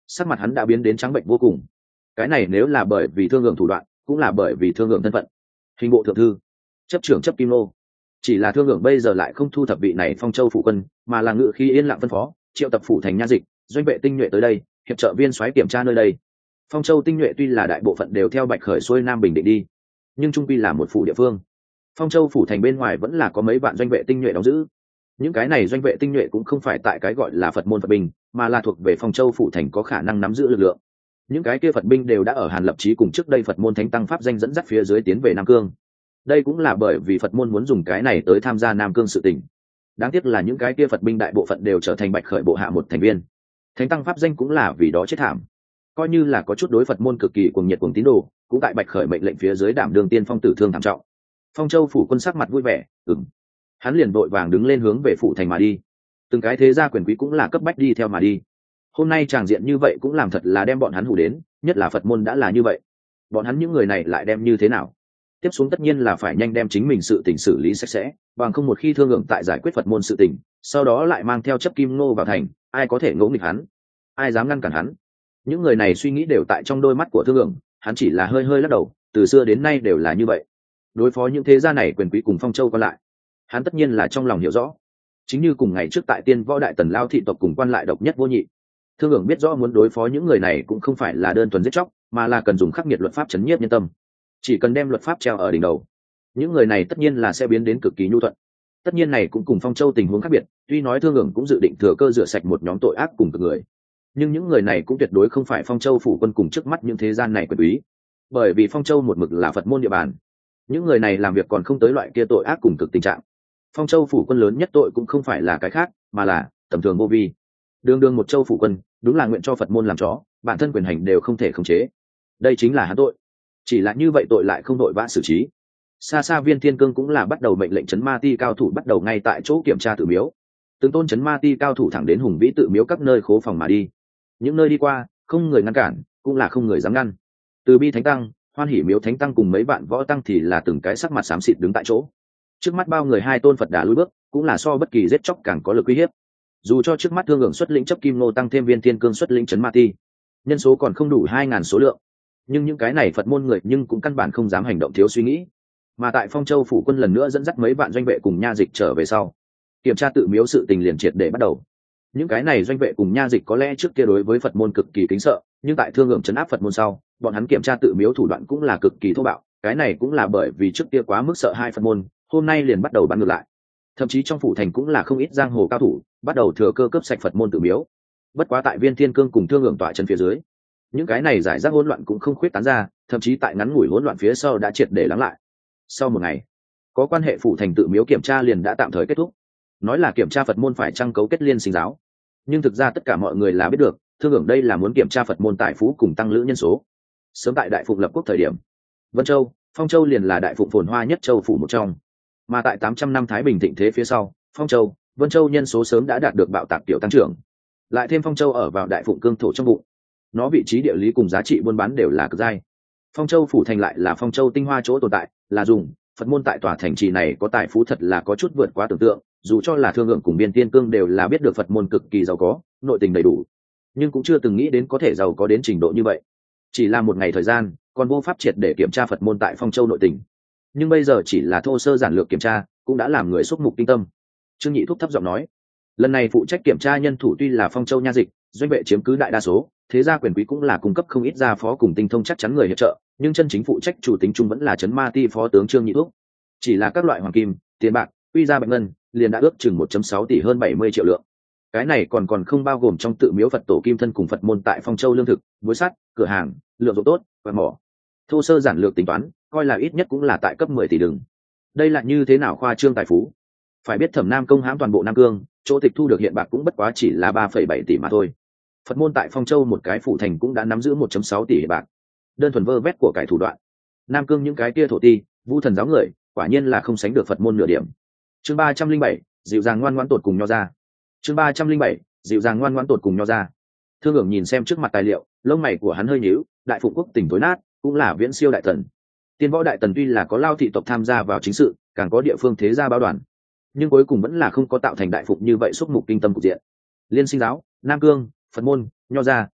S1: sắc mặt hắn đã biến đến trắng bệnh vô cùng. Cái này nếu là bởi vì thương lượng thủ đoạn, cũng là bởi vì thương lượng thân phận. Hình bộ thượng thư, chấp trưởng chấp kim nô, chỉ là thương lượng bây giờ lại không thu thập vị này Phong Châu phủ quân, mà là ngự khí yên lặng phân phó triệu tập phủ thành nha dịch, doanh vệ tinh nhuệ tới đây, hiệp trợ viên soái kiểm tra nơi đây. Phong Châu tinh nhuệ tuy là đại bộ phận đều theo Bạch Khởi xuôi Nam Bình Định đi, nhưng trung quy là một phủ địa phương. Phong Châu phủ thành bên ngoài vẫn là có mấy vạn doanh vệ tinh nhuệ đóng giữ. Những cái này doanh vệ tinh nhuệ cũng không phải tại cái gọi là Phật môn Phật binh, mà là thuộc về Phong Châu phủ thành có khả năng nắm giữ lực lượng. Những cái kia Phật binh đều đã ở Hàn Lập Chí cùng trước đây Phật môn thánh tăng pháp danh dẫn dắt phía dưới tiến về Nam Cương. Đây cũng là bởi vì Phật môn muốn dùng cái này tới tham gia Nam Cương sự tình. Đáng tiếc là những cái kia Phật binh đại bộ phận đều trở thành Bạch Khởi bộ hạ một thành viên. Thánh tăng pháp danh cũng là vì đó chết thảm. Coi như là có chút đối Phật môn cực kỳ cuồng nhiệt cuồng tín đồ, cũng tại Bạch Khởi mệnh lệnh phía dưới đảm đương tiên phong tử thương thảm trọng. Phong Châu phủ quân sắc mặt vui vẻ, hắn liền vội vàng đứng lên hướng về phủ thành mà đi. Từng cái thế gia quyền quý cũng là cấp bách đi theo mà đi. Hôm nay tràng diện như vậy cũng làm thật là đem bọn hắn hù đến, nhất là Phật môn đã là như vậy, bọn hắn những người này lại đem như thế nào? Tiếp xuống tất nhiên là phải nhanh đem chính mình sự tình xử lý sạch sẽ, bằng không một khi thương lượng tại giải quyết Phật môn sự tình, sau đó lại mang theo chấp kim nô vào thành, ai có thể ngỗ nghịch hắn, ai dám ngăn cản hắn? Những người này suy nghĩ đều tại trong đôi mắt của thương lượng, hắn chỉ là hơi hơi lắc đầu, từ xưa đến nay đều là như vậy. Đối phó những thế gia này quyền quý cùng Phong Châu còn lại, hắn tất nhiên là trong lòng hiểu rõ. Chính như cùng ngày trước tại Tiên Võ Đại Tần Lao thị tộc cùng quan lại độc nhất vô nhị, thương lượng biết rõ muốn đối phó những người này cũng không phải là đơn thuần giết chóc, mà là cần dùng khắc nghiệt luật pháp chấn nhiếp nhân tâm. Chỉ cần đem luật pháp treo ở đỉnh đầu, những người này tất nhiên là sẽ biến đến cực kỳ nhu thuận. Tất nhiên này cũng cùng Phong Châu tình huống khác biệt, tuy nói thương lượng cũng dự định thừa cơ rửa sạch một nhóm tội ác cùng cực người, nhưng những người này cũng tuyệt đối không phải Phong Châu phủ quân cùng trước mắt những thế gian này quyền quý, bởi vì Phong Châu một mực là Phật môn địa bàn. Những người này làm việc còn không tới loại kia tội ác cùng cực tình trạng. Phong Châu phủ quân lớn nhất tội cũng không phải là cái khác, mà là tầm thường vô vi. Đường đường một châu phủ quân, đúng là nguyện cho Phật môn làm chó, bản thân quyền hành đều không thể khống chế. Đây chính là hắn tội. Chỉ là như vậy tội lại không đội vã xử trí. Xa xa Viên Thiên Cương cũng là bắt đầu mệnh lệnh trấn ma ti cao thủ bắt đầu ngay tại chỗ kiểm tra tự miếu. Từng tôn trấn ma ti cao thủ thẳng đến hùng vĩ tự miếu các nơi khố phòng mà đi. Những nơi đi qua, không người ngăn cản, cũng là không người dám ngăn. Từ Bi Thánh Tăng, Hoan Hỷ Miếu Thánh Tăng cùng mấy bạn võ tăng thì là từng cái sắc mặt xám xịt đứng tại chỗ. Trước mắt bao người hai tôn Phật đà lùi bước, cũng là so bất kỳ giết chóc càng có lực uy hiếp. Dù cho trước mắt thương lượng xuất lĩnh chấp kim nô tăng thêm Viên Thiên Cương xuất lĩnh trấn ma ti, nhân số còn không đủ 2000 số lượng, nhưng những cái này Phật môn người nhưng cũng căn bản không dám hành động thiếu suy nghĩ. Mà tại Phong Châu phủ quân lần nữa dẫn dắt mấy vạn doanh vệ cùng nha dịch trở về sau, kiểm tra tự miếu sự tình liền triệt để bắt đầu. Những cái này doanh vệ cùng nha dịch có lẽ trước kia đối với Phật môn cực kỳ kính sợ, nhưng tại thương lượng trấn áp Phật môn sau, bọn hắn kiểm tra tự miếu thủ đoạn cũng là cực kỳ thô bạo. Cái này cũng là bởi vì trước kia quá mức sợ hai Phật môn, hôm nay liền bắt đầu bắn ngược lại. Thậm chí trong phủ thành cũng là không ít giang hồ cao thủ bắt đầu thừa cơ cướp sạch Phật môn tự miếu. Bất quá tại Viên Thiên Cương cùng thương lượng tọa chân phía dưới, những cái này giải rác hỗn loạn cũng không khuyết tán ra, thậm chí tại ngắn ngủi hỗn loạn phía sau đã triệt để lắng lại. Sau một ngày, có quan hệ phủ thành tự miếu kiểm tra liền đã tạm thời kết thúc. Nói là kiểm tra Phật môn phải chăng cấu kết liên sinh giáo, nhưng thực ra tất cả mọi người là biết được, thương lượng đây là muốn kiểm tra Phật môn tài phú cùng tăng lữ nhân số. Sớm tại Đại Phụng lập quốc thời điểm, Vân Châu, Phong Châu liền là Đại Phụng phồn hoa nhất châu phủ một trong. Mà tại 800 năm Thái Bình thịnh thế phía sau, Phong Châu, Vân Châu nhân số sớm đã đạt được bạo tạc tiểu tăng trưởng. Lại thêm Phong Châu ở vào Đại Phụng cương thổ trong bụng, nó vị trí địa lý cùng giá trị buôn bán đều là cực giai. Phong Châu phủ thành lại là Phong Châu tinh hoa chỗ tồn tại, là dùng Phật môn tại tòa thành trì này có tài phú thật là có chút vượt quá tưởng tượng. Dù cho là thương lượng cùng Viên Tiên Cương đều là biết được Phật môn cực kỳ giàu có, nội tình đầy đủ, nhưng cũng chưa từng nghĩ đến có thể giàu có đến trình độ như vậy. Chỉ là một ngày thời gian, còn vô pháp triệt để kiểm tra Phật môn tại Phong Châu nội tình. Nhưng bây giờ chỉ là thô sơ giản lược kiểm tra, cũng đã làm người xúc mục kinh tâm. Trương Nhị Thúc thấp giọng nói, lần này phụ trách kiểm tra nhân thủ tuy là Phong Châu nha dịch, doanh vệ chiếm cứ đại đa số, thế gia quyền quý cũng là cung cấp không ít gia phó cùng tinh thông chắc chắn người hiệp trợ, nhưng chân chính phụ trách chủ tính chung vẫn là trấn ma ti phó tướng Trương Nhị Thúc. Chỉ là các loại hoàng kim, tiền bạc, quy ra bạch ngân, liền đã ước chừng 1.6 tỷ hơn 70 triệu lượng. Cái này còn không bao gồm trong tự miếu Phật tổ kim thân cùng Phật môn tại Phong Châu lương thực, muối sắt, cửa hàng, lượng dụng tốt, và mỏ. Thô sơ giản lược tính toán, coi là ít nhất cũng là tại cấp 10 tỷ đường. Đây là như thế nào khoa trương tài phú? Phải biết Thẩm Nam công hãm toàn bộ Nam Cương, chỗ tịch thu được hiện bạc cũng bất quá chỉ là 3,7 tỷ mà thôi. Phật môn tại Phong Châu một cái phủ thành cũng đã nắm giữ 1.6 tỷ bạc. Đơn thuần vơ vét của cải thủ đoạn. Nam Cương những cái kia thổ ti, vu thần giáo người, quả nhiên là không sánh được Phật môn nửa điểm. Chương 307, dịu dàng ngoan ngoãn tột cùng nho ra. Chương 307, dịu dàng ngoan ngoãn tột cùng nho ra. Thương Ngưỡng nhìn xem trước mặt tài liệu, lông mày của hắn hơi nhíu, Đại Phụng quốc tỉnh tối nát, cũng là viễn siêu đại tần. Tiên Võ Đại Tần tuy là có Lao thị tộc tham gia vào chính sự, càng có địa phương thế gia báo đoàn, nhưng cuối cùng vẫn là không có tạo thành Đại Phụng như vậy xúc mục kinh tâm cục diện. Liên sinh giáo, Nam Cương, Phật môn, nho gia,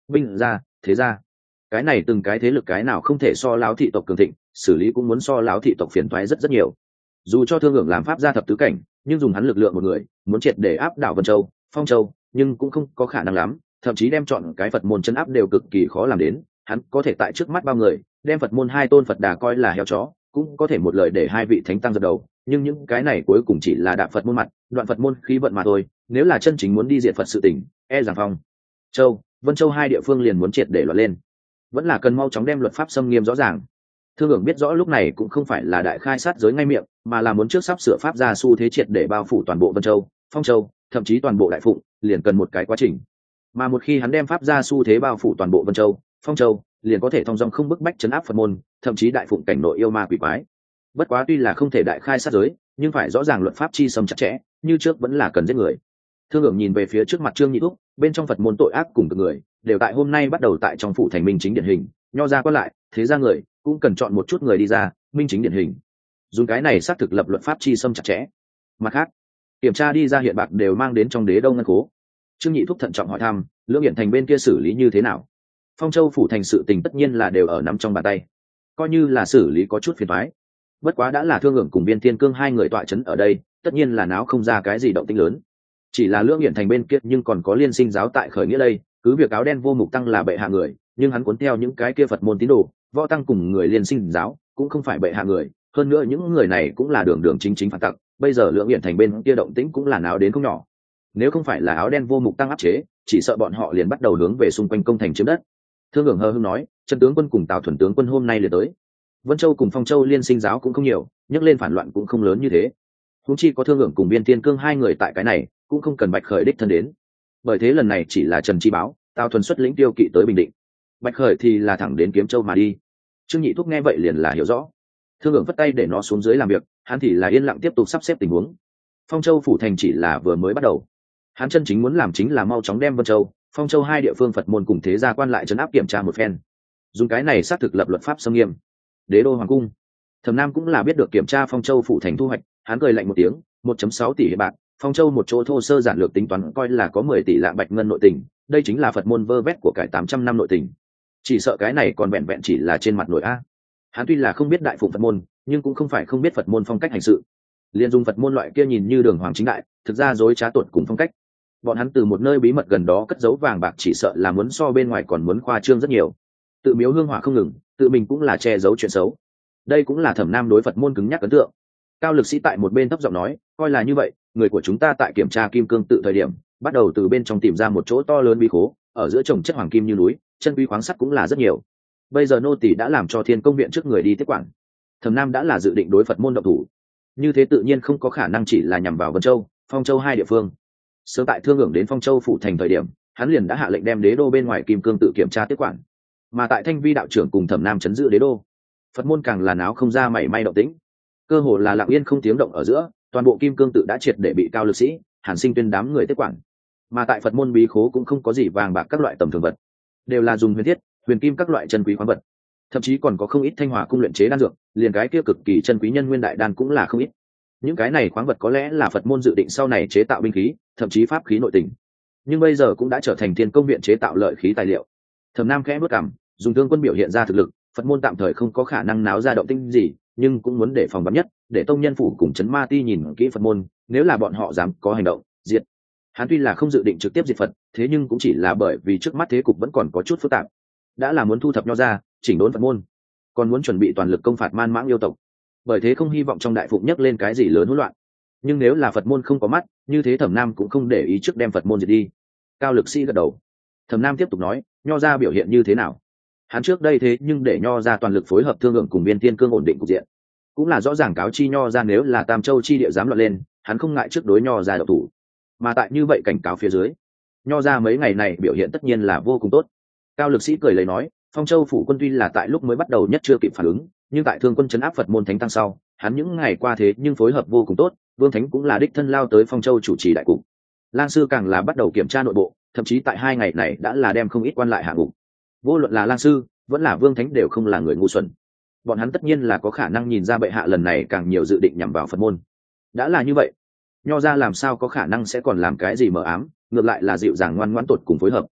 S1: binh gia, thế gia, cái này từng cái thế lực cái nào không thể so lão thị tộc cường thịnh, xử lý cũng muốn so lão thị tộc phiền toái rất nhiều. Dù cho Thương Hưởng làm pháp gia thập tứ cảnh, nhưng dùng hắn lực lượng một người muốn triệt để áp đảo Vân Châu, Phong Châu, nhưng cũng không có khả năng lắm, thậm chí đem chọn cái Phật môn chân áp đều cực kỳ khó làm đến. Hắn có thể tại trước mắt bao người đem Phật môn hai tôn Phật Đà coi là heo chó, cũng có thể một lời để hai vị thánh tăng dập đầu, nhưng những cái này cuối cùng chỉ là đạp Phật môn mặt, đoạn Phật môn khí vận mà thôi. Nếu là chân chính muốn đi diện Phật sự tình, e rằng Phong Châu, Vân Châu hai địa phương liền muốn triệt để loạn lên, vẫn là cần mau chóng đem luật pháp xâm nghiêm rõ ràng. Thương Hưởng biết rõ lúc này cũng không phải là đại khai sát giới ngay miệng, mà là muốn trước sắp sửa pháp ra xu thế triệt để bao phủ toàn bộ Vân Châu, Phong Châu, thậm chí toàn bộ Đại Phụng, liền cần một cái quá trình. Mà một khi hắn đem pháp ra xu thế bao phủ toàn bộ Vân Châu, Phong Châu, liền có thể thông dong không bức bách chấn áp Phật môn, thậm chí Đại Phụng cảnh nội yêu ma quỷ quái. Bất quá tuy là không thể đại khai sát giới, nhưng phải rõ ràng luật pháp chi xâm chặt chẽ, như trước vẫn là cần giết người. Thương Hưởng nhìn về phía trước mặt Trương Nhị Thúc, bên trong Phật môn tội ác cùng cực người, đều tại hôm nay bắt đầu tại trong phủ thành minh chính điển hình, nho ra quan lại, thế ra người cũng cần chọn một chút người đi ra minh chính điển hình, dùng cái này xác thực lập luật pháp chi xâm chặt chẽ. Mặt khác, kiểm tra đi ra hiện bạc đều mang đến trong đế đông ngân cố. Trương Nhị Thúc thận trọng hỏi thăm Lưỡng Hiển thành bên kia xử lý như thế nào. Phong Châu phủ thành sự tình tất nhiên là đều ở nắm trong bàn tay, coi như là xử lý có chút phiền toái. Bất quá đã là Thương Hưởng cùng Viên Thiên Cương hai người tọa chấn ở đây, tất nhiên là náo không ra cái gì động tĩnh lớn. Chỉ là Lưỡng Hiển thành bên kia nhưng còn có Liên Sinh giáo tại khởi nghĩa đây, cứ việc áo đen vô mục tăng là bệ hạ người, nhưng hắn cuốn theo những cái kia Phật môn tín đồ, võ tăng cùng người Liên Sinh giáo cũng không phải bệ hạ người, hơn nữa những người này cũng là đường đường chính chính phản tặc. Bây giờ Lưỡng Hiển thành bên kia động tĩnh cũng là náo đến không nhỏ. Nếu không phải là áo đen vô mục tăng áp chế, chỉ sợ bọn họ liền bắt đầu hướng về xung quanh công thành chiếm đất. Thương Hưởng hờ hững nói, Trần tướng quân cùng Tào thuần tướng quân hôm nay liền tới. Vân Châu cùng Phong Châu Liên Sinh giáo cũng không nhiều, nhắc lên phản loạn cũng không lớn như thế. Huống chi có Thương Hưởng cùng Viên Thiên Cương hai người tại cái này, cũng không cần Bạch Khởi đích thân đến. Bởi thế lần này chỉ là Trần Chi báo, Tào thuần xuất lĩnh tiêu kỵ tới Bình Định, Bạch Khởi thì là thẳng đến Kiếm Châu mà đi. Trương Nhị Thúc nghe vậy liền là hiểu rõ. Thương Hưởng vất tay để nó xuống dưới làm việc, hắn thì là yên lặng tiếp tục sắp xếp tình huống. Phong Châu phủ thành chỉ là vừa mới bắt đầu, hắn chân chính muốn làm chính là mau chóng đem Vân Châu, Phong Châu hai địa phương Phật môn cùng thế gia quan lại trấn áp kiểm tra một phen, dùng cái này xác thực lập luật pháp xâm nghiêm. Đế đô hoàng cung, Thẩm Nam cũng là biết được kiểm tra Phong Châu phủ thành thu hoạch, hắn cười lạnh một tiếng, 1.6 tỷ bạc, Phong Châu một chỗ thô sơ giản lược tính toán coi là có 10 tỷ lạng bạch ngân nội tình, đây chính là Phật môn vơ vét của cải 800 năm nội tình. Chỉ sợ cái này còn vẹn vẹn chỉ là trên mặt nội a. Hắn tuy là không biết đại phụng Phật môn, nhưng cũng không phải không biết Phật môn phong cách hành sự. Liên dung Phật môn loại kia nhìn như đường hoàng chính đại, thực ra dối trá tuột cùng phong cách. Bọn hắn từ một nơi bí mật gần đó cất giấu vàng bạc chỉ sợ là muốn so bên ngoài còn muốn khoa trương rất nhiều. Tự miếu hương hỏa không ngừng, tự mình cũng là che giấu chuyện xấu. Đây cũng là Thẩm Nam đối Phật môn cứng nhắc ấn tượng. Cao Lực Sĩ tại một bên thấp giọng nói, coi là như vậy, người của chúng ta tại kiểm tra kim cương tự thời điểm, bắt đầu từ bên trong tìm ra một chỗ to lớn bí khố, ở giữa trồng chất hoàng kim như núi, chân quý khoáng sắt cũng là rất nhiều. Bây giờ nô tỳ đã làm cho Thiên Công viện trước người đi tiếp quản. Thẩm Nam đã là dự định đối Phật môn động thủ, như thế tự nhiên không có khả năng chỉ là nhằm vào Vân Châu, Phong Châu hai địa phương. Sớm tại Thương Hưởng đến Phong Châu phủ thành thời điểm, hắn liền đã hạ lệnh đem đế đô bên ngoài kim cương tự kiểm tra tiếp quản. Mà tại Thanh Vi đạo trưởng cùng Thẩm Nam chấn giữ đế đô, Phật môn càng là náo không ra mảy may động tĩnh, cơ hồ là lặng yên không tiếng động ở giữa, toàn bộ kim cương tự đã triệt để bị Cao Lực Sĩ, Hàn Sinh Tuyên đám người tiếp quản. Mà tại Phật môn bí khố cũng không có gì vàng bạc các loại tầm thường vật, đều là dùng huyền thiết, huyền kim các loại chân quý khoáng vật, thậm chí còn có không ít Thanh Hòa cung luyện chế đan dược, liền cái kia cực kỳ chân quý nhân nguyên đại đan cũng là không ít. Những cái này khoáng vật có lẽ là Phật môn dự định sau này chế tạo binh khí, thậm chí pháp khí nội tình, nhưng bây giờ cũng đã trở thành Thiên Công viện chế tạo lợi khí tài liệu. Thẩm Nam khẽ bước cằm, dùng thương quân biểu hiện ra thực lực, Phật môn tạm thời không có khả năng náo ra động tĩnh gì, nhưng cũng muốn để phòng vắn nhất, để tông nhân phủ cùng trấn ma ti nhìn kỹ Phật môn, nếu là bọn họ dám có hành động diệt. Hắn tuy là không dự định trực tiếp diệt Phật, thế nhưng cũng chỉ là bởi vì trước mắt thế cục vẫn còn có chút phức tạp, đã là muốn thu thập nho ra, chỉnh đốn Phật môn, còn muốn chuẩn bị toàn lực công phạt man mãng yêu tộc, bởi thế không hy vọng trong đại phụng nhấc lên cái gì lớn hỗn loạn. Nhưng nếu là Phật môn không có mắt, như thế Thẩm Nam cũng không để ý trước đem Phật môn diệt đi. Cao Lực Sĩ gật đầu. Thẩm Nam tiếp tục nói, nho ra biểu hiện như thế nào? Hắn trước đây thế nhưng để nho ra toàn lực phối hợp thương lượng cùng Viên Thiên Cương ổn định cục diện, cũng là rõ ràng cáo chi nho ra nếu là Tam Châu chi địa dám loạn lên, hắn không ngại trước đối nho ra độc thủ. Mà tại như vậy cảnh cáo phía dưới, nho ra mấy ngày này biểu hiện tất nhiên là vô cùng tốt. Cao Lực Sĩ cười lấy nói, Phong Châu phủ quân tuy là tại lúc mới bắt đầu nhất chưa kịp phản ứng, nhưng tại thương quân trấn áp Phật môn thánh tăng sau, hắn những ngày qua thế nhưng phối hợp vô cùng tốt. Vương Thánh cũng là đích thân lao tới Phong Châu chủ trì đại cục, Lang sư càng là bắt đầu kiểm tra nội bộ, thậm chí tại 2 ngày này đã là đem không ít quan lại hạ ngục. Vô luận là Lang sư vẫn là Vương Thánh đều không là người ngu xuẩn, bọn hắn tất nhiên là có khả năng nhìn ra bệ hạ lần này càng nhiều dự định nhằm vào Phật môn. Đã là như vậy, nho ra làm sao có khả năng sẽ còn làm cái gì mờ ám, ngược lại là dịu dàng ngoan ngoãn tột cùng phối hợp.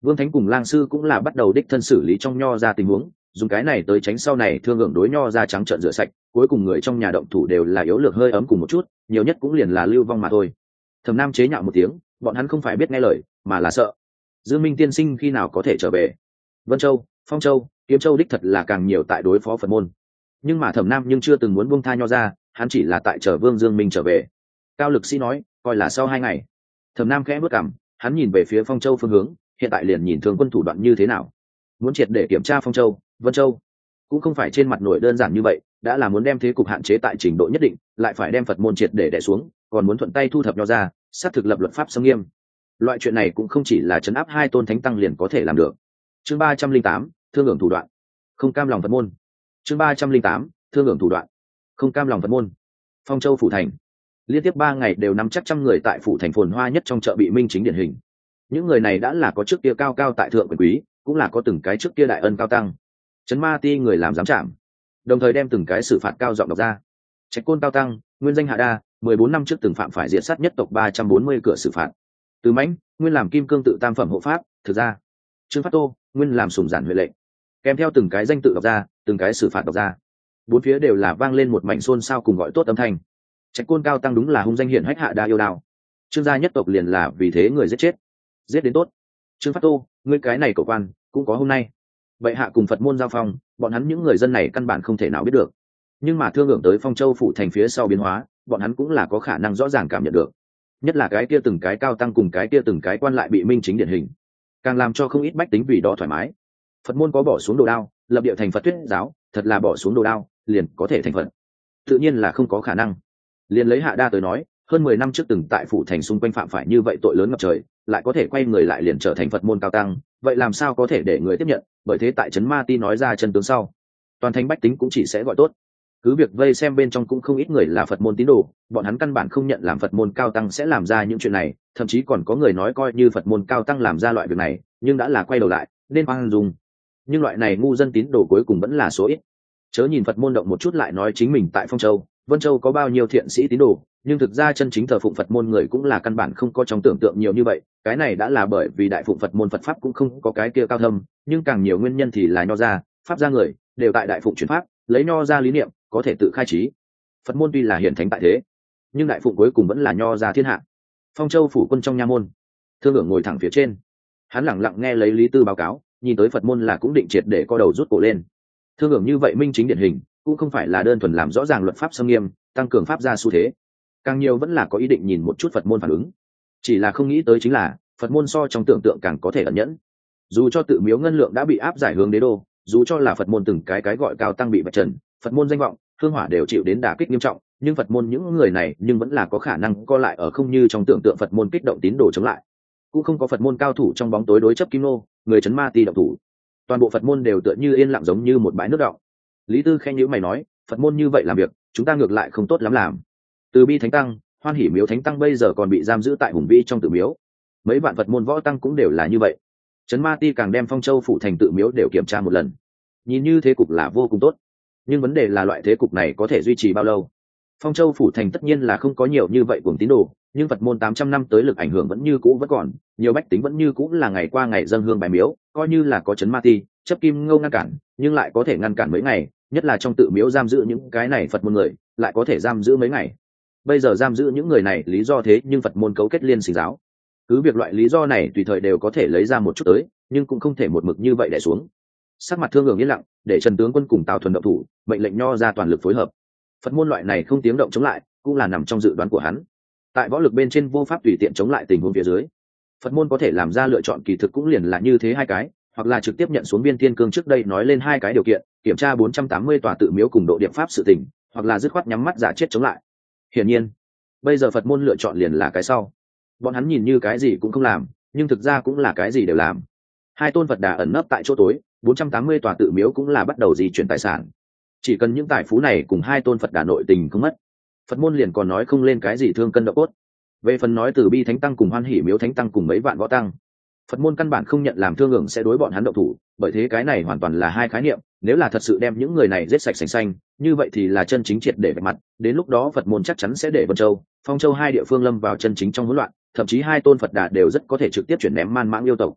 S1: Vương Thánh cùng Lang sư cũng là bắt đầu đích thân xử lý trong nho ra tình huống, dùng cái này tới tránh sau này thương hưởng đối nho ra trắng trợn rửa sạch, cuối cùng người trong nhà động thủ đều là yếu lược hơi ấm cùng một chút, nhiều nhất cũng liền là lưu vong mà thôi. Thẩm Nam chế nhạo một tiếng, bọn hắn không phải biết nghe lời, mà là sợ. Dương Minh tiên sinh khi nào có thể trở về? Vân Châu, Phong Châu, Kiếm Châu đích thật là càng nhiều tại đối phó Phật môn. Nhưng mà Thẩm Nam nhưng chưa từng muốn buông tha nho ra, hắn chỉ là tại chờ Vương Dương Minh trở về. Cao Lực Sĩ nói, coi là sau 2 ngày. Thẩm Nam khẽ bước cằm, hắn nhìn về phía Phong Châu phương hướng, hiện tại liền nhìn Thương Quân thủ đoạn như thế nào. Muốn triệt để kiểm tra Phong Châu, Vân Châu, cũng không phải trên mặt nổi đơn giản như vậy, đã là muốn đem thế cục hạn chế tại trình độ nhất định, lại phải đem Phật môn triệt để đè xuống, còn muốn thuận tay thu thập nho ra, sát thực lập luật pháp xâm nghiêm. Loại chuyện này cũng không chỉ là trấn áp 2 tôn thánh tăng liền có thể làm được. Chương 308, thương hưởng thủ đoạn, không cam lòng Phật môn. Chương 308, thương hưởng thủ đoạn, không cam lòng Phật môn. Phong Châu phủ thành, liên tiếp 3 ngày đều nắm chắc trăm người tại phủ thành phồn hoa nhất trong chợ bị minh chính điển hình. Những người này đã là có trước kia cao cao tại thượng quyền quý, cũng là có từng cái trước kia đại ân cao tăng. Trấn ma ti người làm giám trảm, đồng thời đem từng cái xử phạt cao giọng đọc ra. Trạch Côn cao tăng, nguyên danh Hạ Đa, 14 năm trước từng phạm phải diệt sát nhất tộc 340 cửa xử phạt. Từ Mãnh, nguyên làm kim cương tự tam phẩm hộ pháp, thực ra. Trương Phát Tô, nguyên làm sùng giản huệ lệnh. Kèm theo từng cái danh tự đọc ra, từng cái xử phạt đọc ra. Bốn phía đều là vang lên một mảnh xôn xao cùng gọi tốt âm thanh. Trạch Côn cao tăng đúng là hung danh hiển hách Hạ Đa yêu đao. Trương gia nhất tộc liền là vì thế người giết chết. Giết đến tốt. Trương Phát Tô, ngươi cái này cậu quan, cũng có hôm nay. Vậy hạ cùng Phật môn giao phong, bọn hắn những người dân này căn bản không thể nào biết được. Nhưng mà thương hưởng tới Phong Châu phủ thành phía sau biến hóa, bọn hắn cũng là có khả năng rõ ràng cảm nhận được. Nhất là cái kia từng cái cao tăng cùng cái kia từng cái quan lại bị minh chính điển hình, càng làm cho không ít bách tính vì đó thoải mái. Phật môn có bỏ xuống đồ đao, lập địa thành Phật thuyết giáo, thật là bỏ xuống đồ đao, liền có thể thành Phật. Tự nhiên là không có khả năng. Liền lấy Hạ Đa tới nói, hơn 10 năm trước từng tại phủ thành xung quanh phạm phải như vậy tội lớn ngập trời, lại có thể quay người lại liền trở thành Phật môn cao tăng, vậy làm sao có thể để người tiếp nhận? Bởi thế tại trấn ma ti nói ra chân tướng sau, toàn thành bách tính cũng chỉ sẽ gọi tốt. Cứ việc vây xem bên trong cũng không ít người là Phật môn tín đồ, bọn hắn căn bản không nhận làm Phật môn cao tăng sẽ làm ra những chuyện này, thậm chí còn có người nói coi như Phật môn cao tăng làm ra loại việc này, nhưng đã là quay đầu lại, nên khoan dung. Nhưng loại này ngu dân tín đồ cuối cùng vẫn là số ít. Chớ nhìn Phật môn động một chút lại nói chính mình tại Phong Châu, Vân Châu có bao nhiêu thiện sĩ tín đồ, nhưng thực ra chân chính thờ phụng Phật môn người cũng là căn bản không có trong tưởng tượng nhiều như vậy. Cái này đã là bởi vì đại phụng Phật môn Phật pháp cũng không có cái kia cao thâm, nhưng càng nhiều nguyên nhân thì là nho gia, pháp gia người đều tại đại phụng chuyển pháp, lấy nho gia lý niệm có thể tự khai trí. Phật môn tuy là hiển thánh tại thế, nhưng đại phụng cuối cùng vẫn là nho gia thiên hạ. Phong Châu phủ quân trong nha môn, Thương Hưởng ngồi thẳng phía trên, hắn lẳng lặng nghe lấy Lý Tư báo cáo, nhìn tới Phật môn là cũng định triệt để co đầu rút cổ lên. Thương Hưởng như vậy minh chính điển hình, cũng không phải là đơn thuần làm rõ ràng luật pháp xâm nghiêm, tăng cường pháp gia xu thế, càng nhiều vẫn là có ý định nhìn một chút Phật môn phản ứng. Chỉ là không nghĩ tới chính là Phật môn so trong tưởng tượng càng có thể ẩn nhẫn. Dù cho tự miếu ngân lượng đã bị áp giải hướng đế đô, dù cho là Phật môn từng cái gọi cao tăng bị vạch trần, Phật môn danh vọng, hương hỏa đều chịu đến đả kích nghiêm trọng, nhưng Phật môn những người này nhưng vẫn là có khả năng co lại ở không như trong tưởng tượng Phật môn kích động tín đồ chống lại. Cũng không có Phật môn cao thủ trong bóng tối đối chấp Kim Nô, người trấn ma ti động thủ. Toàn bộ Phật môn đều tựa như yên lặng giống như một bãi nước đọng. Lý Tư khen nhíu mày nói, Phật môn như vậy làm việc, chúng ta ngược lại không tốt lắm làm. Từ Bi Thánh Tăng, Hoan Hỷ Miếu Thánh Tăng bây giờ còn bị giam giữ tại Hùng Vĩ trong tự miếu. Mấy vạn Phật môn võ tăng cũng đều là như vậy. Trấn ma ti càng đem Phong Châu phủ thành tự miếu đều kiểm tra một lần. Nhìn như thế cục là vô cùng tốt, nhưng vấn đề là loại thế cục này có thể duy trì bao lâu? Phong Châu phủ thành tất nhiên là không có nhiều như vậy cuồng tín đồ, nhưng Phật môn 800 năm tới lực ảnh hưởng vẫn như cũ vẫn còn, nhiều bách tính vẫn như cũ là ngày qua ngày dâng hương bài miếu, coi như là có Trấn ma ti, chấp Kim Ngô ngăn cản, nhưng lại có thể ngăn cản mấy ngày, nhất là trong tự miếu giam giữ những cái này Phật môn người, lại có thể giam giữ mấy ngày. Bây giờ giam giữ những người này lý do thế nhưng Phật môn cấu kết liên sinh giáo. Cứ việc loại lý do này tùy thời đều có thể lấy ra một chút tới, nhưng cũng không thể một mực như vậy đè xuống. Sắc mặt Thương Hưởng yên lặng, để Trần tướng quân cùng Tào Thuần động thủ, mệnh lệnh nho ra toàn lực phối hợp. Phật môn loại này không tiếng động chống lại, cũng là nằm trong dự đoán của hắn. Tại võ lực bên trên vô pháp tùy tiện chống lại tình huống phía dưới, Phật môn có thể làm ra lựa chọn kỳ thực cũng liền là như thế hai cái, hoặc là trực tiếp nhận xuống Biên Thiên Cương trước đây nói lên hai cái điều kiện, kiểm tra 480 tòa tự miếu cùng độ điệp pháp sự tình, hoặc là dứt khoát nhắm mắt giả chết chống lại. Hiển nhiên, bây giờ Phật môn lựa chọn liền là cái sau. Bọn hắn nhìn như cái gì cũng không làm, nhưng thực ra cũng là cái gì đều làm. Hai tôn Phật Đà ẩn nấp tại chỗ tối, 480 tòa tự miếu cũng là bắt đầu di chuyển tài sản. Chỉ cần những tài phú này cùng hai tôn Phật Đà nội tình không mất, Phật môn liền còn nói không lên cái gì thương cân độ cốt. Về phần nói Từ Bi Thánh Tăng cùng Hoan Hỷ Miếu Thánh Tăng cùng mấy vạn võ tăng, Phật môn căn bản không nhận làm Thương Hưởng sẽ đối bọn hắn động thủ, bởi thế cái này hoàn toàn là hai khái niệm. Nếu là thật sự đem những người này giết sạch sành xanh, như vậy thì là chân chính triệt để vạch mặt, đến lúc đó Phật môn chắc chắn sẽ để Vân Châu, Phong Châu hai địa phương lâm vào chân chính trong hỗn loạn, thậm chí hai tôn Phật Đà đều rất có thể trực tiếp chuyển ném man mãng yêu tộc.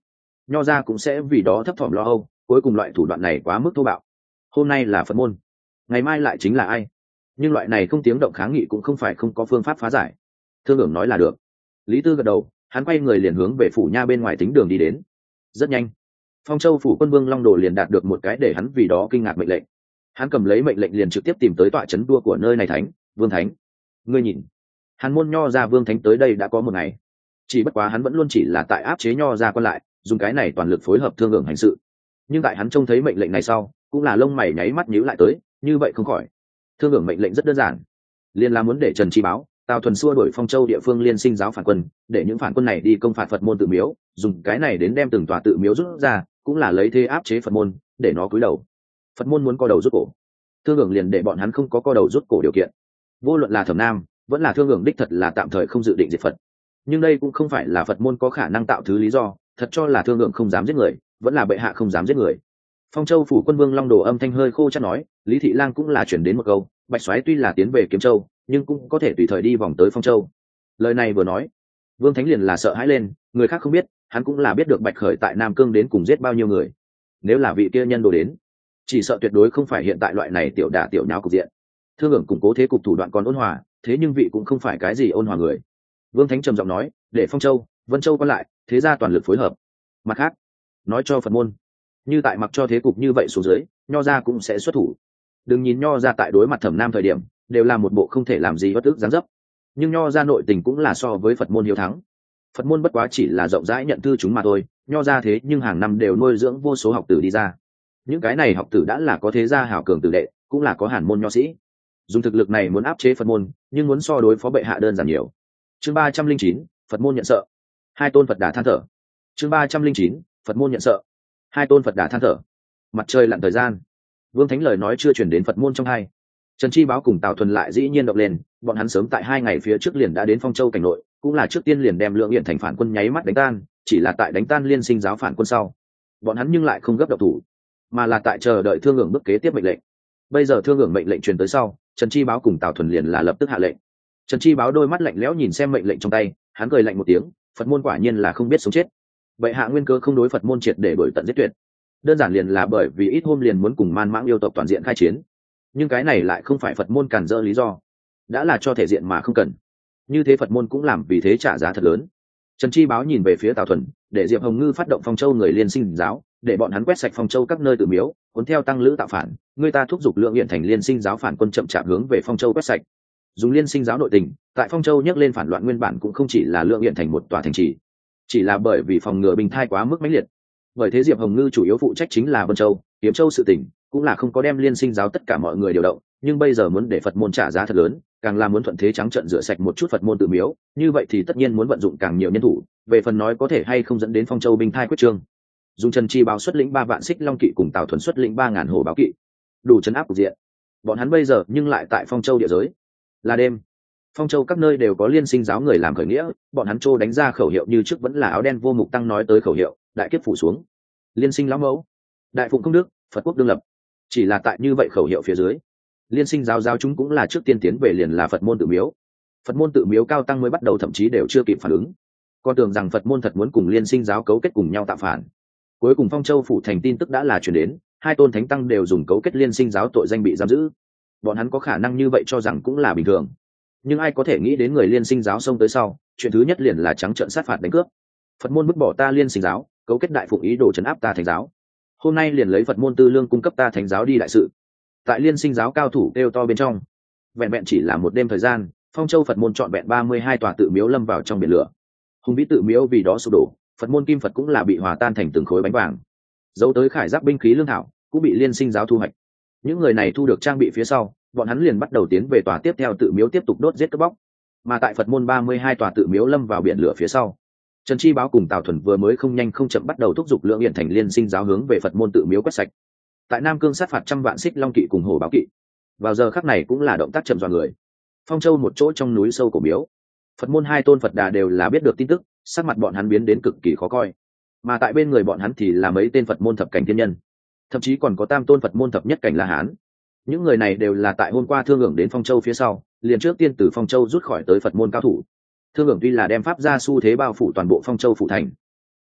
S1: nho gia cũng sẽ vì đó thấp thỏm lo âu, cuối cùng loại thủ đoạn này quá mức thô bạo. Hôm nay là Phật môn, ngày mai lại chính là ai? Nhưng loại này không tiếng động kháng nghị cũng không phải không có phương pháp phá giải. Thương ưởng nói là được. Lý Tư gật đầu, hắn quay người liền hướng về phủ nha bên ngoài tính đường đi đến. Rất nhanh, Phong Châu phủ quân Vương Long Đồ liền đạt được một cái để hắn vì đó kinh ngạc mệnh lệnh. Hắn cầm lấy mệnh lệnh liền trực tiếp tìm tới tọa trấn đua của nơi này thánh, Vương Thánh. Ngươi nhìn, Hàn môn nho ra Vương Thánh tới đây đã có một ngày. Chỉ bất quá hắn vẫn luôn chỉ là tại áp chế nho ra quan lại, dùng cái này toàn lực phối hợp thương ưởng hành sự. Nhưng tại hắn trông thấy mệnh lệnh này sau, cũng là lông mày nháy mắt nhíu lại tới, như vậy không khỏi. Thương ưởng mệnh lệnh rất đơn giản, liền là muốn để Trần Chi báo, Tào Thuần xua đuổi Phong Châu địa phương liên sinh giáo phản quân, để những phản quân này đi công phạt Phật môn tự miếu, dùng cái này đến đem từng tòa tự miếu rút ra, cũng là lấy thế áp chế Phật môn, để nó cúi đầu. Phật môn muốn co đầu rút cổ, thương ưởng liền để bọn hắn không có co đầu rút cổ điều kiện. Vô luận là Thẩm Nam, vẫn là thương ưởng đích thật là tạm thời không dự định diệt Phật. Nhưng đây cũng không phải là Phật môn có khả năng tạo thứ lý do, thật cho là thương ưởng không dám giết người, vẫn là bệ hạ không dám giết người. Phong Châu phủ quân Vương Long Đồ âm thanh hơi khô chát nói, Lý Thị Lang cũng là chuyển đến một câu, Bạch Soái tuy là tiến về Kiếm Châu, nhưng cũng có thể tùy thời đi vòng tới Phong Châu. Lời này vừa nói, Vương Thánh liền là sợ hãi lên, người khác không biết, hắn cũng là biết được Bạch Khởi tại Nam Cương đến cùng giết bao nhiêu người. Nếu là vị kia nhân đồ đến, chỉ sợ tuyệt đối không phải hiện tại loại này tiểu đả tiểu nháo cục diện. Thương ưởng củng cố thế cục thủ đoạn còn ôn hòa, thế nhưng vị cũng không phải cái gì ôn hòa người. Vương Thánh trầm giọng nói, để Phong Châu, Vân Châu còn lại, thế ra toàn lực phối hợp. Mặt khác, nói cho Phật môn, như tại mặc cho thế cục như vậy xuống dưới, nho gia cũng sẽ xuất thủ. Đừng nhìn nho gia tại đối mặt Thẩm Nam thời điểm, đều là một bộ không thể làm gì bất ức dáng dấp, nhưng nho gia nội tình cũng là so với Phật môn hiếu thắng. Phật môn bất quá chỉ là rộng rãi nhận thư chúng mà thôi, nho gia thế nhưng hàng năm đều nuôi dưỡng vô số học tử đi ra. Những cái này học tử đã là có thế gia hảo cường tử đệ, cũng là có hàn môn nho sĩ. Dùng thực lực này muốn áp chế Phật môn, nhưng muốn so đối phó bệ hạ đơn giản nhiều. Chương 309, Phật môn nhận sợ. Hai tôn Phật Đà than thở. Chương 309, Phật môn nhận sợ. Hai tôn Phật Đà than thở. Mặt trời lặn thời gian, Vương Thánh lời nói chưa chuyển đến Phật môn trong hai. Trần Chi báo cùng Tào Thuần lại dĩ nhiên động lên, bọn hắn sớm tại 2 ngày phía trước liền đã đến Phong Châu cảnh nội, cũng là trước tiên liền đem Lượng Yển thành phản quân nháy mắt đánh tan, chỉ là tại đánh tan liên sinh giáo phản quân sau, bọn hắn nhưng lại không gấp động thủ, mà là tại chờ đợi thương ưởng bước kế tiếp mệnh lệnh. Bây giờ thương ưởng mệnh lệnh truyền tới sau, Trần Chi báo cùng Tào Thuần liền là lập tức hạ lệnh. Trần Chi báo đôi mắt lạnh lẽo nhìn xem mệnh lệnh trong tay, hắn cười lạnh một tiếng, Phật môn quả nhiên là không biết sống chết. Vậy hạ nguyên cơ không đối Phật môn triệt để đuổi tận giết tuyệt, đơn giản liền là bởi vì ít hôm liền muốn cùng Man Mãng yêu tộc toàn diện khai chiến. Nhưng cái này lại không phải Phật môn cản rỡ lý do, đã là cho thể diện mà không cần. Như thế Phật môn cũng làm vì thế trả giá thật lớn. Trần Chi báo nhìn về phía Tào Thuần, để Diệp Hồng Ngư phát động Phong Châu người liên sinh giáo, để bọn hắn quét sạch Phong Châu các nơi tự miếu, cuốn theo tăng lữ tạo phản, người ta thúc giục Lượng Yển thành liên sinh giáo phản quân chậm chạp hướng về Phong Châu quét sạch. Dùng liên sinh giáo nội tình, tại Phong Châu nhấc lên phản loạn nguyên bản cũng không chỉ là Lượng Yển thành một tòa thành trì, chỉ là bởi vì phòng ngừa bình thai quá mức mãnh liệt. Bởi thế Diệp Hồng Ngư chủ yếu phụ trách chính là Vân Châu, Kiếm Châu sự tình, cũng là không có đem liên sinh giáo tất cả mọi người điều động, nhưng bây giờ muốn để Phật môn trả giá thật lớn, càng là muốn thuận thế trắng trợn rửa sạch một chút Phật môn tự miếu, như vậy thì tất nhiên muốn vận dụng càng nhiều nhân thủ, về phần nói có thể hay không dẫn đến Phong Châu binh thai quyết trương. Dùng Trần Chi báo xuất lĩnh 3 vạn xích long kỵ cùng Tào Thuần xuất lĩnh 3000 hổ báo kỵ, đủ trấn áp cục diện. Bọn hắn bây giờ nhưng lại tại Phong Châu địa giới. Là đêm, Phong Châu các nơi đều có liên sinh giáo người làm khởi nghĩa, bọn hắn trô đánh ra khẩu hiệu như trước vẫn là áo đen vô mục tăng nói tới khẩu hiệu, đại kiếp phủ xuống, liên sinh lão mẫu, đại phụng công đức, Phật quốc đương lập. Chỉ là tại như vậy khẩu hiệu phía dưới, liên sinh giáo giáo chúng cũng là trước tiên tiến về liền là Phật môn tự miếu. Phật môn tự miếu cao tăng mới bắt đầu thậm chí đều chưa kịp phản ứng, con tưởng rằng Phật môn thật muốn cùng liên sinh giáo cấu kết cùng nhau tạo phản. Cuối cùng Phong Châu phủ thành tin tức đã là truyền đến, hai tôn thánh tăng đều dùng cấu kết liên sinh giáo tội danh bị giam giữ. Bọn hắn có khả năng như vậy cho rằng cũng là bình thường, nhưng ai có thể nghĩ đến người liên sinh giáo xông tới sau, chuyện thứ nhất liền là trắng trợn sát phạt đánh cướp. Phật môn vứt bỏ ta liên sinh giáo, cấu kết đại phụng ý đồ trấn áp ta thánh giáo, hôm nay liền lấy Phật môn tư lương cung cấp ta thánh giáo đi đại sự. Tại liên sinh giáo cao thủ kêu to bên trong, vẹn vẹn chỉ là một đêm thời gian, Phong Châu Phật môn trọn vẹn 32 tòa tự miếu lâm vào trong biển lửa. Hùng vĩ tự miếu vì đó sụp đổ, Phật môn kim Phật cũng là bị hòa tan thành từng khối bánh vàng. Dấu tới khải giáp binh khí lương thảo cũng bị liên sinh giáo thu hoạch. Những người này thu được trang bị phía sau, bọn hắn liền bắt đầu tiến về tòa tiếp theo tự miếu tiếp tục đốt giết cướp bóc. Mà tại Phật môn 32 tòa tự miếu lâm vào biển lửa phía sau, Trần Chi báo cùng Tào Thuần vừa mới không nhanh không chậm bắt đầu thúc giục Lượng Yển thành liên sinh giáo hướng về Phật môn tự miếu quét sạch. Tại Nam Cương sát phạt trăm vạn xích long kỵ cùng hổ báo kỵ. Vào giờ khắc này cũng là động tác chậm dọa người. Phong Châu một chỗ trong núi sâu cổ miếu, Phật môn hai tôn Phật Đà đều là biết được tin tức, sắc mặt bọn hắn biến đến cực kỳ khó coi. Mà tại bên người bọn hắn thì là mấy tên Phật môn thập cảnh thiên nhân, thậm chí còn có tam tôn Phật môn thập nhất cảnh La Hán. Những người này đều là tại hôm qua thương hưởng đến Phong Châu phía sau, liền trước tiên từ Phong Châu rút khỏi tới Phật môn cao thủ. Thương hưởng tuy là đem pháp ra xu thế bao phủ toàn bộ Phong Châu phủ thành,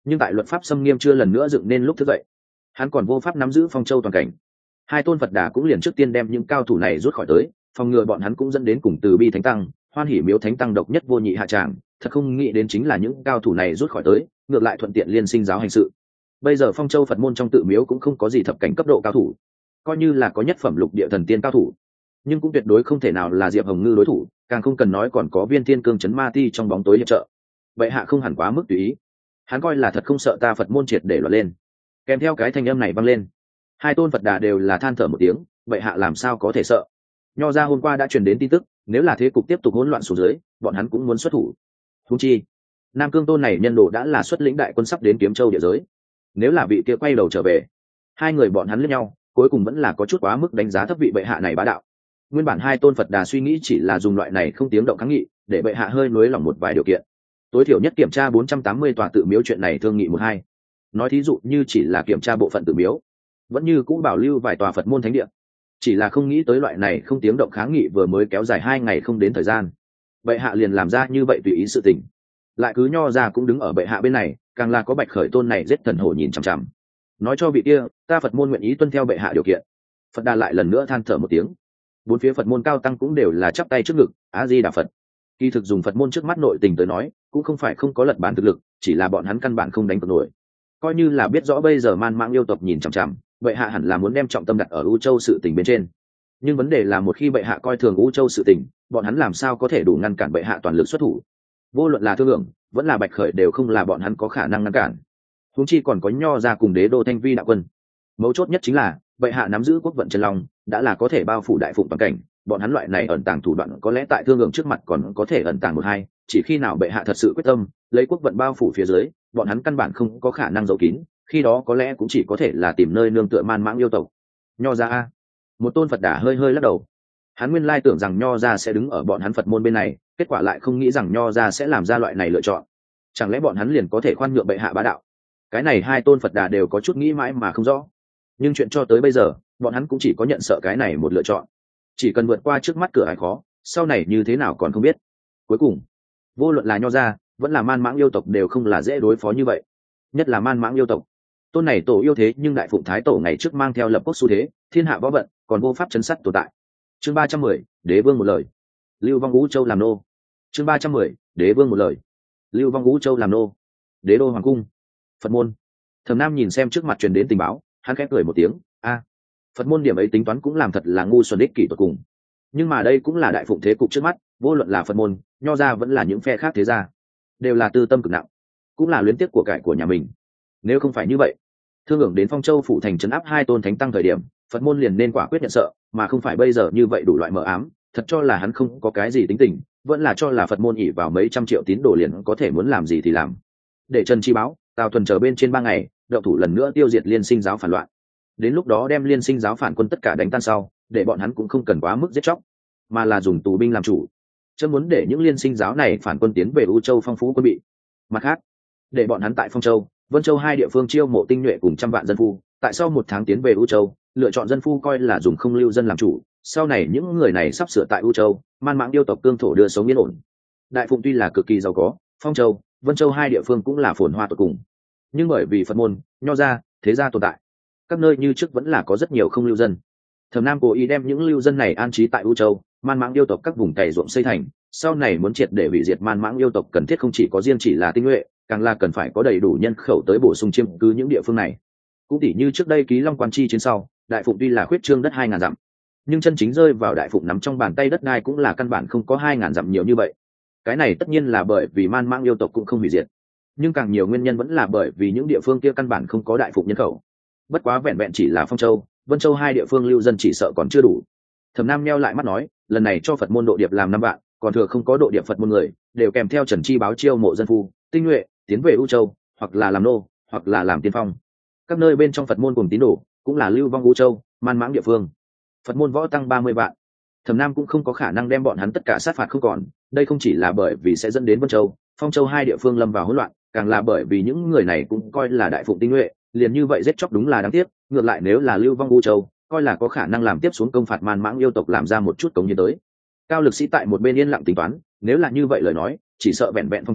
S1: nhưng tại luật pháp xâm nghiêm chưa lần nữa dựng nên lúc thức dậy, hắn còn vô pháp nắm giữ Phong Châu toàn cảnh. Hai tôn Phật Đà cũng liền trước tiên đem những cao thủ này rút khỏi tới, phòng ngừa bọn hắn cũng dẫn đến cùng Từ Bi Thánh Tăng, Hoan Hỷ Miếu Thánh Tăng độc nhất vô nhị hạ tràng. Thật không nghĩ đến chính là những cao thủ này rút khỏi tới, ngược lại thuận tiện Liên Sinh giáo hành sự. Bây giờ Phong Châu Phật môn trong tự miếu cũng không có gì thập cảnh cấp độ cao thủ, coi như là có nhất phẩm lục địa thần tiên cao thủ, nhưng cũng tuyệt đối không thể nào là Diệp Hồng Ngư đối thủ, càng không cần nói còn có Viên Thiên Cương chấn ma ti trong bóng tối hiệp trợ. Vậy hạ không hẳn quá mức tùy ý, hắn coi là thật không sợ ta Phật môn triệt để loạn lên. Kèm theo cái thanh âm này vang lên, hai tôn Phật Đà đều là than thở một tiếng, vậy hạ làm sao có thể sợ. Nho ra hôm qua đã truyền đến tin tức, nếu là thế cục tiếp tục hỗn loạn xuống dưới, bọn hắn cũng muốn xuất thủ. Huống chi Nam Cương tôn này nhân đồ đã là xuất lĩnh đại quân sắp đến Kiếm Châu địa giới, nếu là vị kia quay đầu trở về, hai người bọn hắn liếc nhau, cuối cùng vẫn là có chút quá mức đánh giá thấp vị bệ hạ này bá đạo. Nguyên bản hai tôn Phật Đà suy nghĩ chỉ là dùng loại này không tiếng động kháng nghị để bệ hạ hơi nới lỏng một vài điều kiện, tối thiểu nhất kiểm tra 480 tòa tự miếu chuyện này thương nghị một hai. Nói thí dụ như chỉ là kiểm tra bộ phận tự miếu, vẫn như cũng bảo lưu vài tòa Phật môn thánh địa, chỉ là không nghĩ tới loại này không tiếng động kháng nghị vừa mới kéo dài 2 ngày không đến thời gian, bệ hạ liền làm ra như vậy tùy ý sự tình. Lại cứ Nho ra cũng đứng ở bệ hạ bên này, càng là có Bạch Khởi tôn này giết thần hổ nhìn chằm chằm, nói cho vị kia ta Phật môn nguyện ý tuân theo bệ hạ điều kiện. Phật Đà lại lần nữa than thở một tiếng. Bốn phía Phật môn cao tăng cũng đều là chắp tay trước ngực, A Di Đà Phật. Kỳ thực dùng Phật môn trước mắt nội tình tới nói, cũng không phải không có lật bản thực lực, chỉ là bọn hắn căn bản không đánh cược nổi. Coi như là biết rõ bây giờ man mãng yêu tộc nhìn chằm chằm, bệ hạ hẳn là muốn đem trọng tâm đặt ở U Châu sự tình bên trên. Nhưng vấn đề là một khi bệ hạ coi thường U Châu sự tình, bọn hắn làm sao có thể đủ ngăn cản bệ hạ toàn lực xuất thủ. Vô luận là Thương Lượng, vẫn là Bạch Khởi đều không là bọn hắn có khả năng ngăn cản. Huống chi còn có Nho ra cùng Đế đô Thanh Vi đạo quân. Mấu chốt nhất chính là bệ hạ nắm giữ quốc vận chân long, đã là có thể bao phủ đại phụng toàn cảnh. Bọn hắn loại này ẩn tàng thủ đoạn có lẽ tại Thương Lượng trước mặt còn có thể ẩn tàng một hai, chỉ khi nào bệ hạ thật sự quyết tâm lấy quốc vận bao phủ phía dưới, bọn hắn căn bản không có khả năng giấu kín, khi đó có lẽ cũng chỉ có thể là tìm nơi nương tựa man mãng yêu tộc. Nho ra a. Một tôn Phật Đà hơi hơi lắc đầu. Hắn nguyên lai tưởng rằng Nho ra sẽ đứng ở bọn hắn Phật môn bên này, kết quả lại không nghĩ rằng Nho ra sẽ làm ra loại này lựa chọn. Chẳng lẽ bọn hắn liền có thể khoan nhượng bệ hạ bá đạo? Cái này hai tôn Phật Đà đều có chút nghĩ mãi mà không rõ. Nhưng chuyện cho tới bây giờ, bọn hắn cũng chỉ có nhận sợ cái này một lựa chọn. Chỉ cần vượt qua trước mắt cửa ải khó, sau này như thế nào còn không biết. Cuối cùng, vô luận là Nho ra, vẫn là man mãng yêu tộc đều không là dễ đối phó như vậy. Nhất là man mãng yêu tộc. Tôn này tổ yêu thế nhưng đại phụng thái tổ ngày trước mang theo lập quốc xu thế, thiên hạ võ vận, còn vô pháp chấn sắt tồn tại. Chương 310, Đế vương một lời. Lưu vong Vũ Châu làm nô. Chương 310, Đế vương một lời. Lưu vong Vũ Châu làm nô. Đế đô hoàng cung. Phật môn. Thẩm Nam nhìn xem trước mặt truyền đến tình báo, hắn khẽ cười một tiếng, a, Phật môn điểm ấy tính toán cũng làm thật là ngu xuẩn ích kỷ tột cùng. Nhưng mà đây cũng là đại phụng thế cục trước mắt, vô luận là Phật môn, Nho ra vẫn là những phe khác thế gia, đều là tư tâm cực nặng, cũng là luyến tiếc của cải của nhà mình. Nếu không phải như vậy, Thương Lượng đến Phong Châu phủ thành trấn áp hai tôn thánh tăng thời điểm, Phật môn liền nên quả quyết nhận sợ, mà không phải bây giờ như vậy đủ loại mờ ám, thật cho là hắn không có cái gì tính tình, vẫn là cho là Phật môn ỷ vào mấy trăm triệu tín đồ liền có thể muốn làm gì thì làm. Để Trần Chi báo, Tào Thuần chờ bên trên 3 ngày, đậu thủ lần nữa tiêu diệt Liên Sinh giáo phản loạn. Đến lúc đó đem Liên Sinh giáo phản quân tất cả đánh tan sau, để bọn hắn cũng không cần quá mức giết chóc, mà là dùng tù binh làm chủ. Chớ muốn để những Liên Sinh giáo này phản quân tiến về U Châu phong phú quân bị. Mặt khác, để bọn hắn tại Phong Châu, Vân Châu hai địa phương chiêu mộ tinh nhuệ cùng trăm vạn dân phu, tại sau 1 tháng tiến về U Châu, lựa chọn dân phu coi là dùng không lưu dân làm chủ, sau này những người này sắp sửa tại U Châu, man mãng yêu tộc cương thổ đưa sống yên ổn. Đại phụng tuy là cực kỳ giàu có, Phong Châu, Vân Châu hai địa phương cũng là phồn hoa tột cùng. Nhưng bởi vì Phật môn, Nho ra, thế gia tồn tại, các nơi như trước vẫn là có rất nhiều không lưu dân. Thẩm Nam cố ý đem những lưu dân này an trí tại U Châu, man mãng yêu tộc các vùng cày ruộng xây thành, sau này muốn triệt để hủy diệt man mãng yêu tộc cần thiết không chỉ có riêng chỉ là tinh nhuệ, càng là cần phải có đầy đủ nhân khẩu tới bổ sung chiếm cứ những địa phương này. Cũng tỉ như trước đây Ký Long Quan chi chiến sau, đại phụng tuy là khuyết trương đất 2000 dặm, nhưng chân chính rơi vào đại phụng nắm trong bàn tay đất đai cũng là căn bản không có 2000 dặm nhiều như vậy. Cái này tất nhiên là bởi vì man mãng yêu tộc cũng không hủy diệt, nhưng càng nhiều nguyên nhân vẫn là bởi vì những địa phương kia căn bản không có đại phụng nhân khẩu. Bất quá vẹn vẹn chỉ là Phong Châu, Vân Châu hai địa phương lưu dân chỉ sợ còn chưa đủ. Thẩm Nam nheo lại mắt nói, lần này cho Phật môn độ điệp làm 5 vạn, còn thừa không có độ điệp Phật môn người, đều kèm theo Trần Chi báo chiêu mộ dân phu, tinh nhuệ, tiến về U Châu, hoặc là làm nô, hoặc là làm tiên phong. Các nơi bên trong Phật môn cùng tín đồ, cũng là lưu vong U Châu, man mãng địa phương. Phật môn võ tăng 30 vạn. Thẩm Nam cũng không có khả năng đem bọn hắn tất cả sát phạt không còn, đây không chỉ là bởi vì sẽ dẫn đến Vân Châu, Phong Châu hai địa phương lâm vào hỗn loạn, càng là bởi vì những người này cũng coi là đại phụng tinh nhuệ, liền như vậy giết chóc đúng là đáng tiếc, ngược lại nếu là lưu vong U Châu, coi là có khả năng làm tiếp xuống công phạt man mãng yêu tộc làm ra một chút cống hiến tới. Cao lực sĩ tại một bên yên lặng tính toán, nếu là như vậy lời nói, chỉ sợ vẹn vẹn Phong Châu,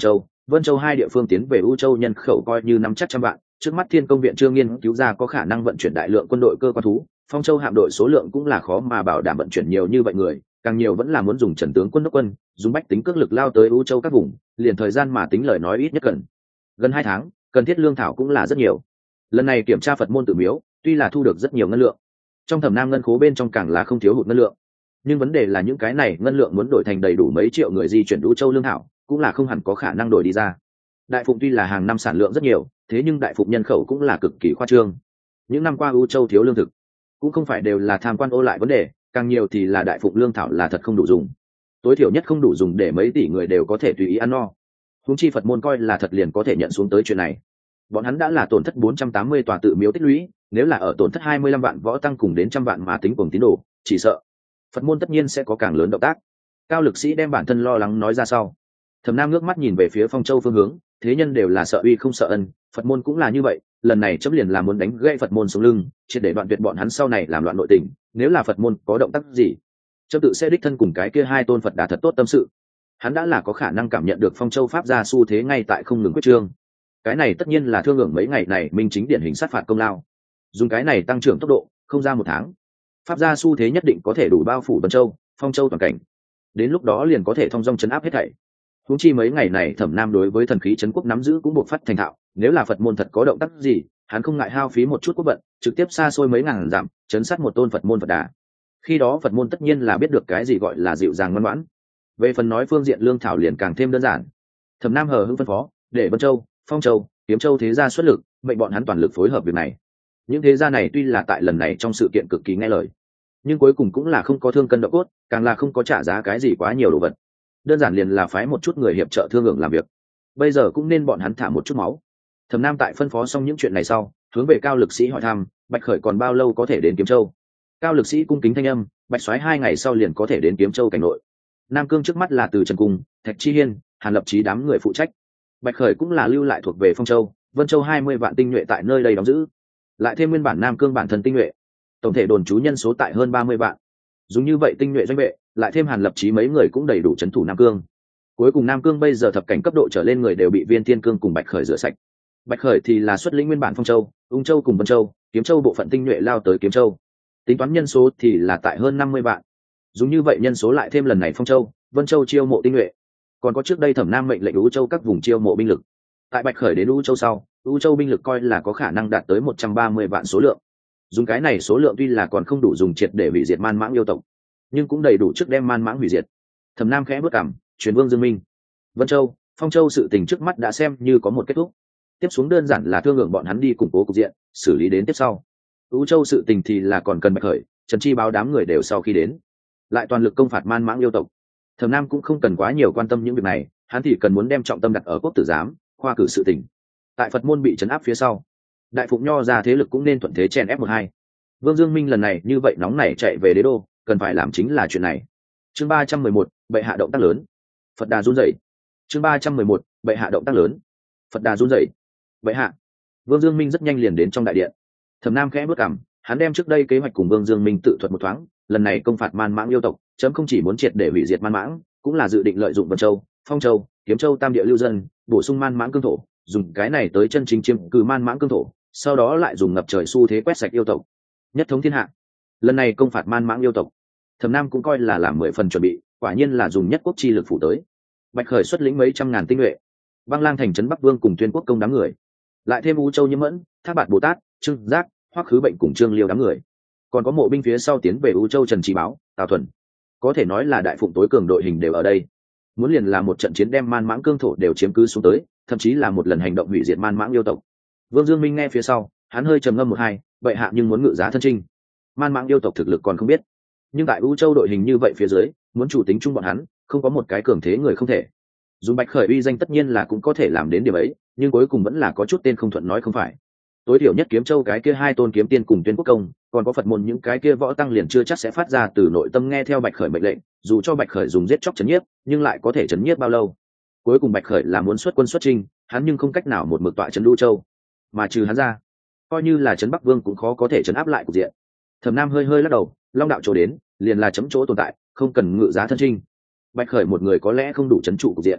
S1: Vân Châu hai địa phương tiến về U Châu nhân khẩu coi như năm chắc trăm vạn, trước mắt Thiên Công viện chưa nghiên cứu ra có khả năng vận chuyển đại lượng quân đội cơ quan thú, Phong Châu hạm đội số lượng cũng là khó mà bảo đảm vận chuyển nhiều như vậy người, càng nhiều vẫn là muốn dùng Trần tướng quân đốc quân, dùng bách tính cước lực lao tới U Châu các vùng, liền thời gian mà tính lời nói ít nhất cần gần 2 tháng, cần thiết lương thảo cũng là rất nhiều. Lần này kiểm tra Phật môn tự miếu, tuy là thu được rất nhiều ngân lượng, trong Thẩm Nam ngân khố bên trong càng là không thiếu hụt ngân lượng, nhưng vấn đề là những cái này ngân lượng muốn đổi thành đầy đủ mấy triệu người di chuyển U Châu lương thảo, cũng là không hẳn có khả năng đổi đi ra. Đại Phụng tuy là hàng năm sản lượng rất nhiều, thế nhưng Đại Phụng nhân khẩu cũng là cực kỳ khoa trương. Những năm qua U Châu thiếu lương thực, cũng không phải đều là tham quan ô lại vấn đề, càng nhiều thì là Đại Phụng lương thảo là thật không đủ dùng, tối thiểu nhất không đủ dùng để mấy tỷ người đều có thể tùy ý ăn no. Huống chi Phật môn coi là thật liền có thể nhận xuống tới chuyện này. Bọn hắn đã là tổn thất 480 tòa tự miếu tích lũy, nếu là ở tổn thất 25 vạn võ tăng cùng đến trăm vạn mà tính cùng tín đồ, chỉ sợ Phật môn tất nhiên sẽ có càng lớn động tác. Cao lực sĩ đem bản thân lo lắng nói ra sau. Thẩm Nam ngước mắt nhìn về phía Phong Châu phương hướng, thế nhân đều là sợ uy không sợ ân, Phật môn cũng là như vậy, lần này chấm liền là muốn đánh gãy Phật môn sống lưng, triệt để đoạn tuyệt bọn hắn sau này làm loạn nội tình, nếu là Phật môn có động tác gì, chấm tự sẽ đích thân cùng cái kia hai tôn Phật Đà thật tốt tâm sự. Hắn đã là có khả năng cảm nhận được Phong Châu pháp gia xu thế ngay tại không ngừng quyết trương. Cái này tất nhiên là thương hưởng mấy ngày này minh chính điển hình sát phạt công lao. Dùng cái này tăng trưởng tốc độ, không ra 1 tháng, pháp gia xu thế nhất định có thể đủ bao phủ Vân Châu, Phong Châu toàn cảnh. Đến lúc đó liền có thể thông dong chấn áp hết thảy. Huống chi mấy ngày này Thẩm Nam đối với thần khí trấn quốc nắm giữ cũng buộc phát thành thạo, nếu là Phật môn thật có động tác gì, hắn không ngại hao phí một chút quốc vận, trực tiếp xa xôi mấy ngàn dặm, chấn sát một tôn Phật môn Phật Đà. Khi đó Phật môn tất nhiên là biết được cái gì gọi là dịu dàng ngoan ngoãn. Về phần nói phương diện lương thảo liền càng thêm đơn giản. Thẩm Nam hờ hững phân phó, để Vân Châu, Phong Châu, Kiếm Châu thế gia xuất lực, mệnh bọn hắn toàn lực phối hợp việc này. Những thế gia này tuy là tại lần này trong sự kiện cực kỳ nghe lời, nhưng cuối cùng cũng là không có thương cân độ cốt, càng là không có trả giá cái gì quá nhiều đồ vật. Đơn giản liền là phái một chút người hiệp trợ thương hưởng làm việc. Bây giờ cũng nên bọn hắn thả một chút máu. Thẩm Nam tại phân phó xong những chuyện này sau, hướng về Cao lực sĩ hỏi thăm, Bạch Khởi còn bao lâu có thể đến Kiếm Châu? Cao lực sĩ cung kính thanh âm, Bạch soái 2 ngày sau liền có thể đến Kiếm Châu cảnh nội. Nam Cương trước mắt là từ Trần Cung, Thạch Chi Hiên, Hàn Lập Chí đám người phụ trách. Bạch Khởi cũng là lưu lại thuộc về Phong Châu, Vân Châu 20 vạn tinh nhuệ tại nơi đây đóng giữ, lại thêm nguyên bản Nam Cương bản thân tinh nhuệ, tổng thể đồn trú nhân số tại hơn 30 vạn. Dùng như vậy tinh nhuệ doanh vệ, lại thêm Hàn Lập Chí mấy người cũng đầy đủ trấn thủ Nam Cương. Cuối cùng Nam Cương bây giờ thập cảnh cấp độ trở lên người đều bị Viên Thiên Cương cùng Bạch Khởi rửa sạch. Bạch Khởi thì là xuất lĩnh nguyên bản Phong Châu, Ung Châu cùng Vân Châu, Kiếm Châu bộ phận tinh nhuệ lao tới Kiếm Châu. Tính toán nhân số thì là tại hơn 50 vạn. Dùng như vậy nhân số lại thêm lần này Phong Châu, Vân Châu chiêu mộ tinh nhuệ, còn có trước đây Thẩm Nam mệnh lệnh U Châu các vùng chiêu mộ binh lực. Tại Bạch Khởi đến U Châu sau, U Châu binh lực coi là có khả năng đạt tới 130 vạn số lượng. Dùng cái này số lượng tuy là còn không đủ dùng triệt để hủy diệt Man Mãng yêu tộc, nhưng cũng đầy đủ trước đem Man Mãng hủy diệt. Thẩm Nam khẽ bước cằm, truyền Vương Dương Minh. Vân Châu, Phong Châu sự tình trước mắt đã xem như có một kết thúc. Tiếp xuống đơn giản là thương lượng bọn hắn đi củng cố cục diện, xử lý đến tiếp sau. U Châu sự tình thì là còn cần Bạch Khởi, Trần Chi báo đám người đều sau khi đến, lại toàn lực công phạt Man Mãng yêu tộc. Thẩm Nam cũng không cần quá nhiều quan tâm những việc này, hắn thì cần muốn đem trọng tâm đặt ở quốc tử giám, khoa cử sự tình. Tại Phật môn bị trấn áp phía sau, Đại Phụng Nho ra thế lực cũng nên thuận thế chèn ép 1-2. Vương Dương Minh lần này như vậy nóng nảy chạy về đế đô, cần phải làm chính là chuyện này. Chương 311, bệ hạ động tác lớn. Phật Đà run rẩy. Chương 311, bệ hạ động tác lớn. Phật Đà run rẩy. Bệ hạ. Vương Dương Minh rất nhanh liền đến trong đại điện. Thẩm Nam khẽ bước cằm, hắn đem trước đây kế hoạch cùng Vương Dương Minh tự thuật một thoáng, lần này công phạt Man Mãng yêu tộc, chấm không chỉ muốn triệt để hủy diệt Man Mãng, cũng là dự định lợi dụng Vân Châu, Phong Châu, Kiếm Châu tam địa lưu dân, bổ sung Man Mãng cương thổ, dùng cái này tới chân chính chiếm cứ Man Mãng cương thổ, sau đó lại dùng ngập trời xu thế quét sạch yêu tộc, nhất thống thiên hạ. Lần này công phạt Man Mãng yêu tộc, Thẩm Nam cũng coi là làm 10 phần chuẩn bị, quả nhiên là dùng nhất quốc chi lực phủ tới. Bạch Khởi xuất lĩnh mấy trăm ngàn tinh nhuệ, Băng Lang thành trấn Bắc Vương cùng Tuyên Quốc công đám người, lại thêm U Châu Nhiễm Mẫn, Thác Bạt Bồ Tát, Trương Giác, Hoắc Khứ Bệnh cùng Trương Liêu đám người, còn có mộ binh phía sau tiến về U Châu Trần Trí Báo, Tào Thuần, có thể nói là Đại Phụng tối cường đội hình đều ở đây. Muốn liền là một trận chiến đem Man Mãng cương thổ đều chiếm cứ xuống tới, thậm chí là một lần hành động hủy diệt Man Mãng yêu tộc. Vương Dương Minh nghe phía sau, hắn hơi trầm ngâm 1-2, vậy hạ nhưng muốn ngự giá thân trinh. Man Mãng yêu tộc thực lực còn không biết, nhưng tại U Châu đội hình như vậy phía dưới, muốn chủ tính chung bọn hắn, không có một cái cường thế người không thể. Dùng Bạch Khởi uy danh tất nhiên là cũng có thể làm đến điểm ấy, nhưng cuối cùng vẫn là có chút tên không thuận nói không phải. Tối thiểu nhất Kiếm Châu cái kia hai tôn kiếm tiên cùng Tuyên Quốc công, còn có Phật môn những cái kia võ tăng liền chưa chắc sẽ phát ra từ nội tâm nghe theo Bạch Khởi mệnh lệnh, dù cho Bạch Khởi dùng giết chóc chấn nhiếp, nhưng lại có thể chấn nhiếp bao lâu? Cuối cùng Bạch Khởi là muốn xuất quân xuất chinh, hắn nhưng không cách nào một mực tọa trấn U Châu, mà trừ hắn ra, coi như là trấn Bắc Vương cũng khó có thể trấn áp lại cục diện. Thẩm Nam hơi hơi lắc đầu, Long đạo chỗ đến, liền là chấm chỗ tồn tại, không cần ngự giá thân trinh. Bạch Khởi một người có lẽ không đủ trấn trụ cục diện.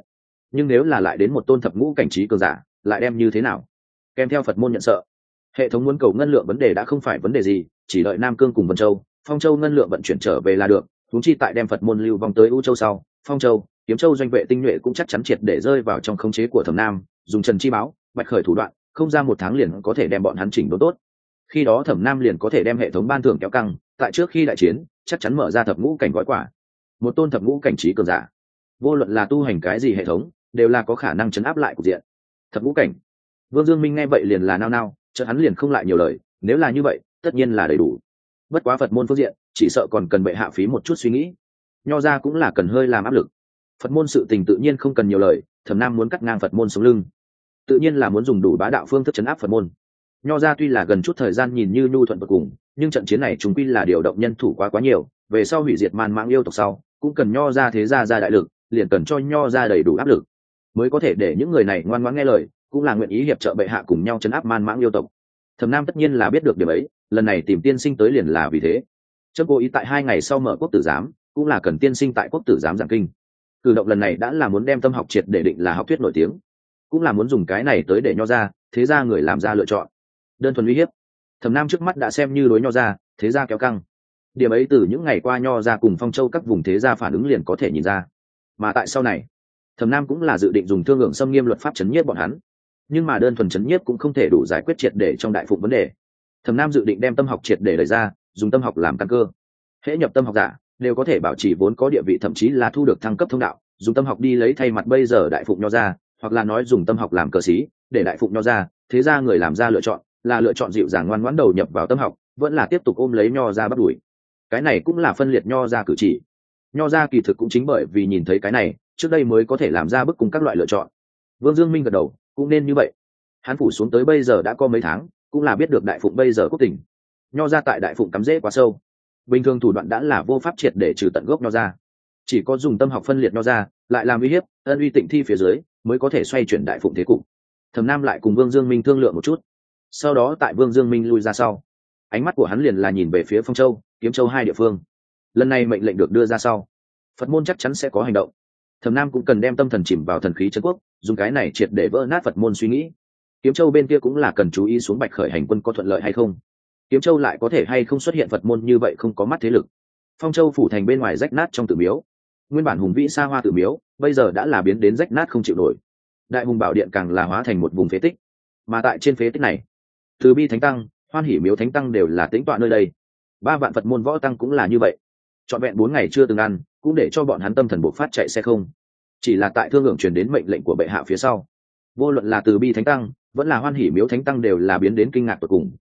S1: nhưng nếu là lại đến một tôn thập ngũ cảnh trí cường giả lại đem như thế nào? Kèm theo Phật môn nhận sợ, hệ thống muốn cầu ngân lượng vấn đề đã không phải vấn đề gì, chỉ đợi Nam Cương cùng Vân Châu, Phong Châu ngân lượng vận chuyển trở về là được. Huống chi tại đem Phật môn lưu vong tới U Châu sau, Phong Châu, Kiếm Châu doanh vệ tinh nhuệ cũng chắc chắn triệt để rơi vào trong khống chế của Thẩm Nam, dùng Trần Chi Báo, Bạch Khởi thủ đoạn, không ra một tháng liền có thể đem bọn hắn chỉnh đốn tốt. Khi đó Thẩm Nam liền có thể đem hệ thống ban thưởng kéo căng, tại trước khi đại chiến, chắc chắn mở ra thập ngũ cảnh gói quả. Một tôn thập ngũ cảnh trí cường giả, vô luận là tu hành cái gì hệ thống, đều là có khả năng chấn áp lại cục diện. Thập ngũ cảnh. Vương Dương Minh nghe vậy liền là nao nao, chợt hắn liền không lại nhiều lời, nếu là như vậy, tất nhiên là đầy đủ. Bất quá Phật môn phương diện, chỉ sợ còn cần bệ hạ phí một chút suy nghĩ. Nho ra cũng là cần hơi làm áp lực. Phật môn sự tình tự nhiên không cần nhiều lời, Thẩm Nam muốn cắt ngang Phật môn sống lưng, tự nhiên là muốn dùng đủ bá đạo phương thức chấn áp Phật môn. Nho ra tuy là gần chút thời gian nhìn như nhu thuận tột cùng, nhưng trận chiến này chúng quy là điều động nhân thủ quá nhiều, về sau hủy diệt man mãng yêu tộc sau, cũng cần Nho ra thế gia ra đại lực, liền cần cho Nho ra đầy đủ áp lực, mới có thể để những người này ngoan ngoãn nghe lời, cũng là nguyện ý hiệp trợ bệ hạ cùng nhau chấn áp man mãng yêu tộc. Thẩm Nam tất nhiên là biết được điểm ấy, lần này tìm tiên sinh tới liền là vì thế. Chớ cố ý tại 2 ngày sau mở quốc tử giám, cũng là cần tiên sinh tại quốc tử giám giảng kinh. Cử động lần này đã là muốn đem tâm học triệt để định là học thuyết nổi tiếng, cũng là muốn dùng cái này tới để Nho ra thế gia người làm ra lựa chọn. Đơn thuần uy hiếp, Thẩm Nam trước mắt đã xem như đối Nho ra thế gia kéo căng. Điểm ấy từ những ngày qua Nho ra cùng Phong Châu các vùng thế gia phản ứng liền có thể nhìn ra. Mà tại sau này, Thẩm Nam cũng là dự định dùng thương lượng xâm nghiêm luật pháp chấn nhiếp bọn hắn, nhưng mà đơn thuần chấn nhiếp cũng không thể đủ giải quyết triệt để trong đại phụng vấn đề. Thẩm Nam dự định đem tâm học triệt để đẩy ra, dùng tâm học làm căn cơ. Hễ nhập tâm học giả đều có thể bảo trì vốn có địa vị, thậm chí là thu được thăng cấp thông đạo, dùng tâm học đi lấy thay mặt bây giờ đại phụng Nho ra, hoặc là nói dùng tâm học làm cờ sĩ, để đại phụng Nho ra thế ra người làm ra lựa chọn, là lựa chọn dịu dàng ngoan ngoãn đầu nhập vào tâm học, vẫn là tiếp tục ôm lấy Nho ra bắt đuổi. Cái này cũng là phân liệt Nho ra cử chỉ. Nho ra kỳ thực cũng chính bởi vì nhìn thấy cái này, trước đây mới có thể làm ra bức cùng các loại lựa chọn. Vương Dương Minh gật đầu, cũng nên như vậy. Hắn phủ xuống tới bây giờ đã có mấy tháng, cũng là biết được đại phụng bây giờ quốc tình. Nho ra tại đại phụng cắm rễ quá sâu, bình thường thủ đoạn đã là vô pháp triệt để trừ tận gốc Nho ra, chỉ có dùng tâm học phân liệt Nho ra, lại làm uy hiếp ân uy tịnh thi phía dưới, mới có thể xoay chuyển đại phụng thế cục. Thẩm Nam lại cùng Vương Dương Minh thương lượng một chút, sau đó tại Vương Dương Minh lui ra sau, ánh mắt của hắn liền là nhìn về phía Phong Châu, Kiếm Châu hai địa phương. Lần này mệnh lệnh được đưa ra sau, Phật môn chắc chắn sẽ có hành động. Thẩm Nam cũng cần đem tâm thần chìm vào thần khí chân quốc, dùng cái này triệt để vỡ nát Phật môn suy nghĩ. Kiếm Châu bên kia cũng là cần chú ý xuống Bạch Khởi hành quân có thuận lợi hay không. Kiếm Châu lại có thể hay không xuất hiện Phật môn như vậy không có mắt thế lực. Phong Châu phủ thành bên ngoài rách nát trong tự miếu, nguyên bản hùng vĩ xa hoa tự miếu, bây giờ đã là biến đến rách nát không chịu nổi. Đại hùng bảo điện càng là hóa thành một vùng phế tích. Mà tại trên phế tích này, Từ Bi Thánh Tăng, Hoan Hỷ Miếu Thánh Tăng đều là tĩnh tọa nơi đây. 3 vạn Phật môn võ tăng cũng là như vậy. Trọn vẹn 4 ngày chưa từng ăn, cũng để cho bọn hắn tâm thần bộc phát chạy xe không. Chỉ là tại thương lượng truyền đến mệnh lệnh của bệ hạ phía sau, vô luận là Từ Bi Thánh Tăng vẫn là Hoan Hỷ Miếu Thánh Tăng đều là biến đến kinh ngạc tột cùng.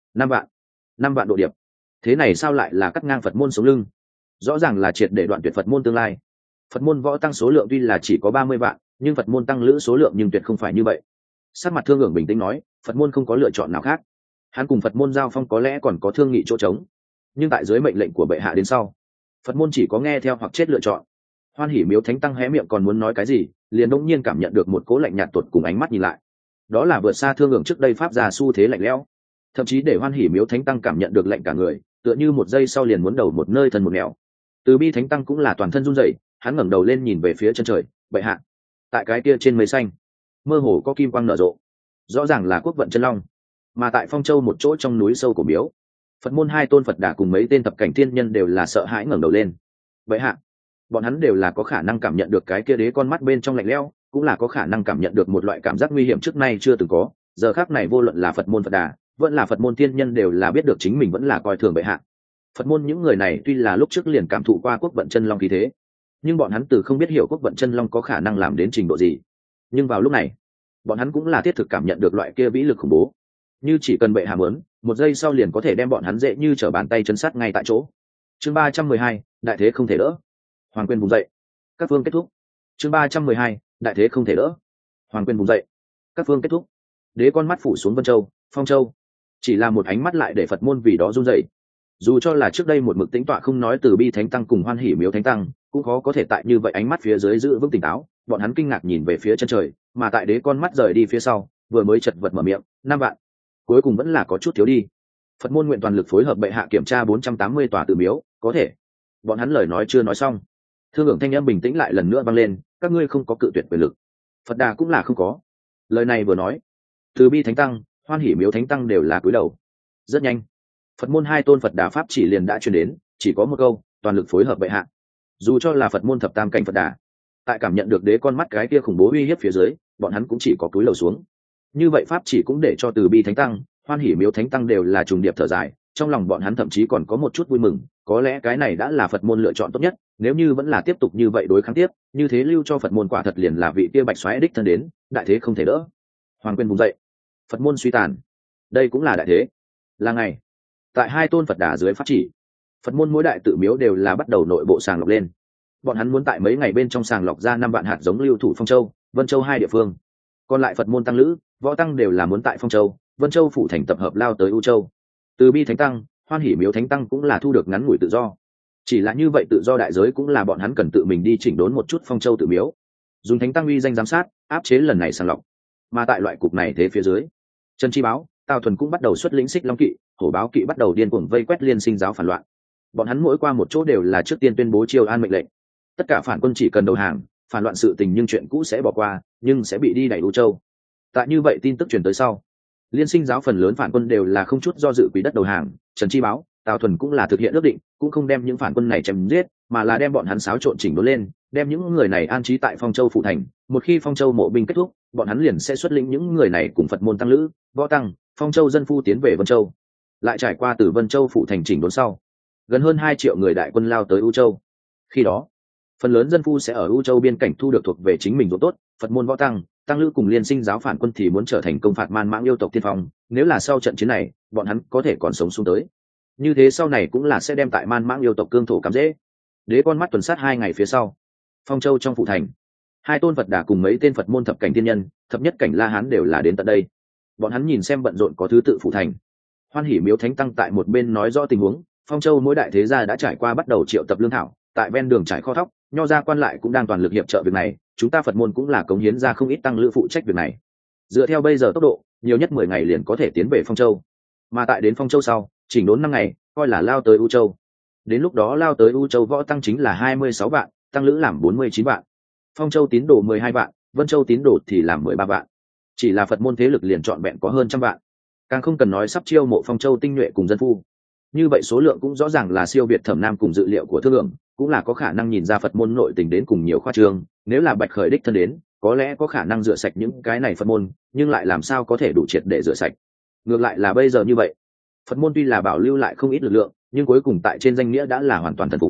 S1: 5 vạn độ điệp, thế này sao lại là cắt ngang Phật môn sống lưng? Rõ ràng là triệt để đoạn tuyệt Phật môn tương lai. Phật môn võ tăng số lượng tuy là chỉ có 30 vạn, nhưng Phật môn tăng lữ số lượng nhưng tuyệt không phải như vậy. Sắc mặt thương lượng bình tĩnh nói, Phật môn không có lựa chọn nào khác. Hắn cùng Phật môn giao phong có lẽ còn có thương nghị chỗ trống, nhưng tại dưới mệnh lệnh của bệ hạ đến sau, Phật môn chỉ có nghe theo hoặc chết lựa chọn. Hoan Hỷ Miếu Thánh Tăng hé miệng còn muốn nói cái gì, liền đột nhiên cảm nhận được một cố lạnh nhạt tột cùng ánh mắt nhìn lại. Đó là vượt xa thương lượng trước đây pháp ra xu thế lạnh lẽo, thậm chí để Hoan Hỷ Miếu Thánh Tăng cảm nhận được lạnh cả người, tựa như một giây sau liền muốn đầu một nơi thân một nẻo. Từ Bi Thánh Tăng cũng là toàn thân run rẩy, hắn ngẩng đầu lên nhìn về phía chân trời, bệ hạ. Tại cái kia trên mây xanh, mơ hồ có kim quang nở rộ, rõ ràng là quốc vận chân long. Mà tại Phong Châu một chỗ trong núi sâu của miếu, Phật môn 2 tôn Phật Đà cùng mấy tên thập cảnh thiên nhân đều là sợ hãi ngẩng đầu lên. Bệ hạ, bọn hắn đều là có khả năng cảm nhận được cái kia đế con mắt bên trong lạnh lẽo, cũng là có khả năng cảm nhận được một loại cảm giác nguy hiểm trước nay chưa từng có. Giờ khắc này vô luận là Phật môn Phật Đà, vẫn là Phật môn thiên nhân đều là biết được chính mình vẫn là coi thường bệ hạ. Phật môn những người này tuy là lúc trước liền cảm thụ qua quốc vận chân long khí thế, nhưng bọn hắn từ không biết hiểu quốc vận chân long có khả năng làm đến trình độ gì. Nhưng vào lúc này, bọn hắn cũng là thiết thực cảm nhận được loại kia vĩ lực khủng bố, như chỉ cần bệ hạ muốn, một giây sau liền có thể đem bọn hắn dễ như trở bàn tay chân sát ngay tại chỗ. Chương 312, đại thế không thể đỡ. Hoàng quyền vùng dậy. Các phương kết thúc. Chương 312, đại thế không thể đỡ. Hoàng quyền vùng dậy. Các phương kết thúc. Đế con mắt phủ xuống Vân Châu, Phong Châu, chỉ là một ánh mắt lại để Phật môn vì đó run rẩy. Dù cho là trước đây một mực tĩnh tọa không nói Từ Bi Thánh Tăng cùng Hoan Hỷ Miếu Thánh Tăng, cũng khó có thể tại như vậy ánh mắt phía dưới giữ vững tỉnh táo. Bọn hắn kinh ngạc nhìn về phía chân trời, mà tại đế con mắt rời đi phía sau, vừa mới chật vật mở miệng, 5 vạn, cuối cùng vẫn là có chút thiếu đi. Phật môn nguyện toàn lực phối hợp bệ hạ kiểm tra 480 tòa tự miếu, có thể. Bọn hắn lời nói chưa nói xong, thương lượng thanh âm bình tĩnh lại lần nữa vang lên, các ngươi không có cự tuyệt quyền lực. Phật Đà cũng là không có. Lời này vừa nói, từ bi thánh tăng, hoan hỷ miếu thánh tăng đều là cúi đầu. Rất nhanh, Phật môn hai tôn Phật Đà pháp chỉ liền đã truyền đến, chỉ có một câu: toàn lực phối hợp bệ hạ. Dù cho là Phật môn thập tam cảnh Phật Đà, tại cảm nhận được đế con mắt cái kia khủng bố uy hiếp phía dưới, bọn hắn cũng chỉ có cúi đầu xuống. Như vậy pháp chỉ cũng để cho từ bi thánh tăng, hoan hỷ miếu thánh tăng đều là trùng điệp thở dài, trong lòng bọn hắn thậm chí còn có một chút vui mừng, có lẽ cái này đã là Phật môn lựa chọn tốt nhất, nếu như vẫn là tiếp tục như vậy đối kháng tiếp, như thế lưu cho Phật môn quả thật liền là vị kia bạch xoáy đích thân đến, đại thế không thể đỡ. Hoàng quyền vùng dậy, Phật môn suy tàn, đây cũng là đại thế. Là ngày, tại hai tôn Phật Đà dưới pháp chỉ, Phật môn mỗi đại tự miếu đều là bắt đầu nội bộ sàng lọc lên. Bọn hắn muốn tại mấy ngày bên trong sàng lọc ra 5 vạn hạt giống lưu thủ Phong Châu, Vân Châu hai địa phương. Còn lại Phật môn tăng lữ, võ tăng đều là muốn tại Phong Châu, Vân Châu phủ thành tập hợp lao tới U Châu. Từ bi thánh tăng, hoan hỷ miếu thánh tăng cũng là thu được ngắn ngủi tự do. Chỉ là như vậy tự do đại giới cũng là bọn hắn cần tự mình đi chỉnh đốn một chút Phong Châu tự miếu, dùng thánh tăng uy danh giám sát, áp chế lần này sàng lọc. Mà tại loại cục này thế phía dưới, Trần Chi Báo, Tào Thuần cũng bắt đầu xuất lĩnh Xích Long kỵ, Hổ Báo kỵ bắt đầu điên cuồng vây quét Liên Sinh giáo phản loạn. Bọn hắn mỗi qua một chỗ đều là trước tiên tuyên bố triều an mệnh lệnh. Tất cả phản quân chỉ cần đầu hàng, phản loạn sự tình nhưng chuyện cũ sẽ bỏ qua, nhưng sẽ bị đi đẩy U Châu. Tại như vậy tin tức truyền tới sau, Liên Sinh giáo phần lớn phản quân đều là không chút do dự quỳ đất đầu hàng. Trần Chi Báo, Tào Thuần cũng là thực hiện ước định, cũng không đem những phản quân này chém giết, mà là đem bọn hắn xáo trộn chỉnh đốn lên, đem những người này an trí tại Phong Châu phủ thành. Một khi Phong Châu mộ binh kết thúc, bọn hắn liền sẽ xuất lĩnh những người này cùng Phật môn tăng lữ, võ tăng, Phong Châu dân phu tiến về Vân Châu. Lại trải qua từ Vân Châu phủ thành chỉnh đốn sau, gần hơn 2 triệu người đại quân lao tới U Châu. Khi đó, phần lớn dân phu sẽ ở U Châu biên cảnh thu được thuộc về chính mình ruộng tốt, Phật môn võ tăng, tăng lữ cùng Liên Sinh giáo phản quân thì muốn trở thành công phạt man mãng yêu tộc tiên phong, nếu là sau trận chiến này, bọn hắn có thể còn sống xuống tới. Như thế sau này cũng là sẽ đem tại man mãng yêu tộc cương thổ cắm dễ. Đế con mắt tuần sát 2 ngày phía sau, Phong Châu trong phủ thành, hai tôn Phật Đà cùng mấy tên Phật môn thập cảnh tiên nhân, thập nhất cảnh La Hán đều là đến tận đây. Bọn hắn nhìn xem bận rộn có thứ tự phủ thành. Hoan hỷ miếu thánh tăng tại một bên nói rõ tình huống, Phong Châu mỗi đại thế gia đã trải qua bắt đầu triệu tập lương thảo, tại ven đường trải kho thóc, nho gia quan lại cũng đang toàn lực hiệp trợ việc này, chúng ta Phật môn cũng là cống hiến ra không ít tăng lữ phụ trách việc này. Dựa theo bây giờ tốc độ, nhiều nhất 10 ngày liền có thể tiến về Phong Châu. Mà tại đến Phong Châu sau, chỉnh đốn 5 ngày, coi là lao tới U Châu. Đến lúc đó lao tới U Châu võ tăng chính là 26 vạn, tăng lữ làm 49 vạn. Phong Châu tín đồ 12 vạn, Vân Châu tín đồ thì làm 13 vạn. Chỉ là Phật môn thế lực liền trọn vẹn có hơn 100 vạn. Càng không cần nói sắp chiêu mộ Phong Châu tinh nhuệ cùng dân phu. Như vậy số lượng cũng rõ ràng là siêu việt Thẩm Nam cùng dự liệu của Thương Lượng, cũng là có khả năng nhìn ra Phật môn nội tình đến cùng nhiều khoa trương, nếu là Bạch Khởi đích thân đến, có lẽ có khả năng rửa sạch những cái này Phật môn, nhưng lại làm sao có thể đủ triệt để rửa sạch. Ngược lại là bây giờ như vậy, Phật môn tuy là bảo lưu lại không ít lực lượng, nhưng cuối cùng tại trên danh nghĩa đã là hoàn toàn thần phục.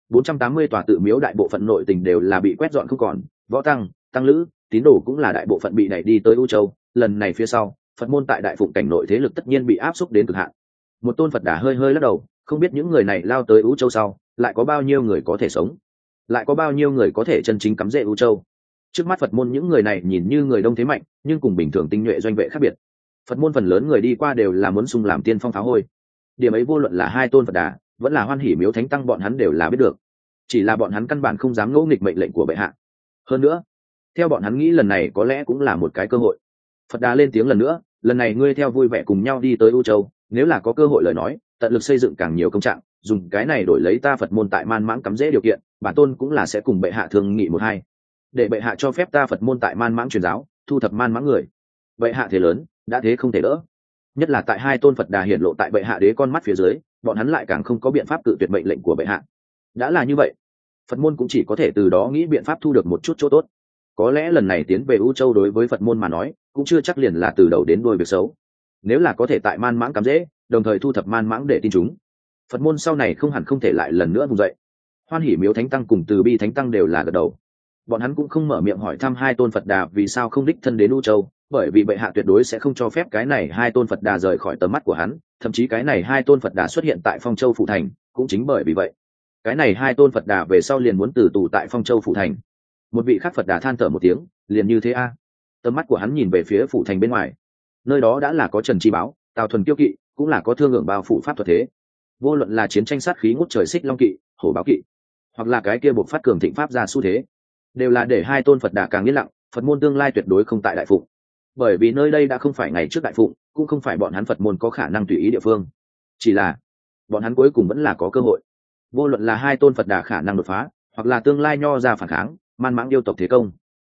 S1: 480 tòa tự miếu đại bộ phận nội tình đều là bị quét dọn không còn, võ tăng, tăng lữ, tín đồ cũng là đại bộ phận bị đẩy đi tới U Châu, lần này phía sau, Phật môn tại đại phụng cảnh nội thế lực tất nhiên bị áp xúc đến cực hạn. Một tôn Phật Đà hơi hơi lắc đầu, không biết những người này lao tới U Châu sau, lại có bao nhiêu người có thể sống, lại có bao nhiêu người có thể chân chính cắm rễ U Châu. Trước mắt Phật môn những người này nhìn như người đông thế mạnh, nhưng cùng bình thường tinh nhuệ doanh vệ khác biệt. Phật môn phần lớn người đi qua đều là muốn xung làm tiên phong pháo hôi. Điểm ấy vô luận là hai tôn Phật Đà, vẫn là hoan hỷ miếu thánh tăng bọn hắn đều là biết được. Chỉ là bọn hắn căn bản không dám ngỗ nghịch mệnh lệnh của bệ hạ. Hơn nữa, theo bọn hắn nghĩ lần này có lẽ cũng là một cái cơ hội. Phật Đà lên tiếng lần nữa, lần này ngươi theo vui vẻ cùng nhau đi tới U Châu, nếu là có cơ hội lời nói, tận lực xây dựng càng nhiều công trạng, dùng cái này đổi lấy ta Phật môn tại man mãng cắm rễ điều kiện, bản tôn cũng là sẽ cùng bệ hạ thương nghị một hai, để bệ hạ cho phép ta Phật môn tại man mãng truyền giáo, thu thập man mãng người. Bệ hạ thế lớn, đã thế không thể đỡ. Nhất là tại hai tôn Phật Đà hiển lộ tại bệ hạ đế con mắt phía dưới, bọn hắn lại càng không có biện pháp cự tuyệt mệnh lệnh của bệ hạ. Đã là như vậy, Phật môn cũng chỉ có thể từ đó nghĩ biện pháp thu được một chút chỗ tốt. Có lẽ lần này tiến về U Châu đối với Phật môn mà nói, cũng chưa chắc liền là từ đầu đến đuôi việc xấu. Nếu là có thể tại man mãng cắm rễ, đồng thời thu thập man mãng để tin chúng, Phật môn sau này không hẳn không thể lại lần nữa vùng dậy. Hoan hỷ miếu thánh tăng cùng từ bi thánh tăng đều là gật đầu. Bọn hắn cũng không mở miệng hỏi thăm hai tôn Phật Đà vì sao không đích thân đến U Châu, bởi vì bệ hạ tuyệt đối sẽ không cho phép cái này hai tôn Phật Đà rời khỏi tầm mắt của hắn, thậm chí cái này hai tôn Phật Đà xuất hiện tại Phong Châu phủ thành, cũng chính bởi vì vậy, cái này hai tôn Phật Đà về sau liền muốn từ tù tại Phong Châu phủ thành. Một vị khác Phật Đà than thở một tiếng, liền như thế a. Tầm mắt của hắn nhìn về phía phủ thành bên ngoài, nơi đó đã là có Trần Chi Báo, Tào Thuần kiêu kỵ, cũng là có Thương Lượng bao phủ pháp thuật thế. Vô luận là chiến tranh sát khí ngút trời Xích Long kỵ, Hổ Báo kỵ, hoặc là cái kia buộc phát cường thịnh pháp ra xu thế, đều là để hai tôn Phật Đà càng yên lặng, Phật môn tương lai tuyệt đối không tại đại phụng. Bởi vì nơi đây đã không phải ngày trước đại phụng, cũng không phải bọn hắn Phật môn có khả năng tùy ý địa phương. Chỉ là bọn hắn cuối cùng vẫn là có cơ hội. Vô luận là hai tôn Phật Đà khả năng đột phá, hoặc là tương lai nho ra phản kháng, man mãng yêu tộc thế công,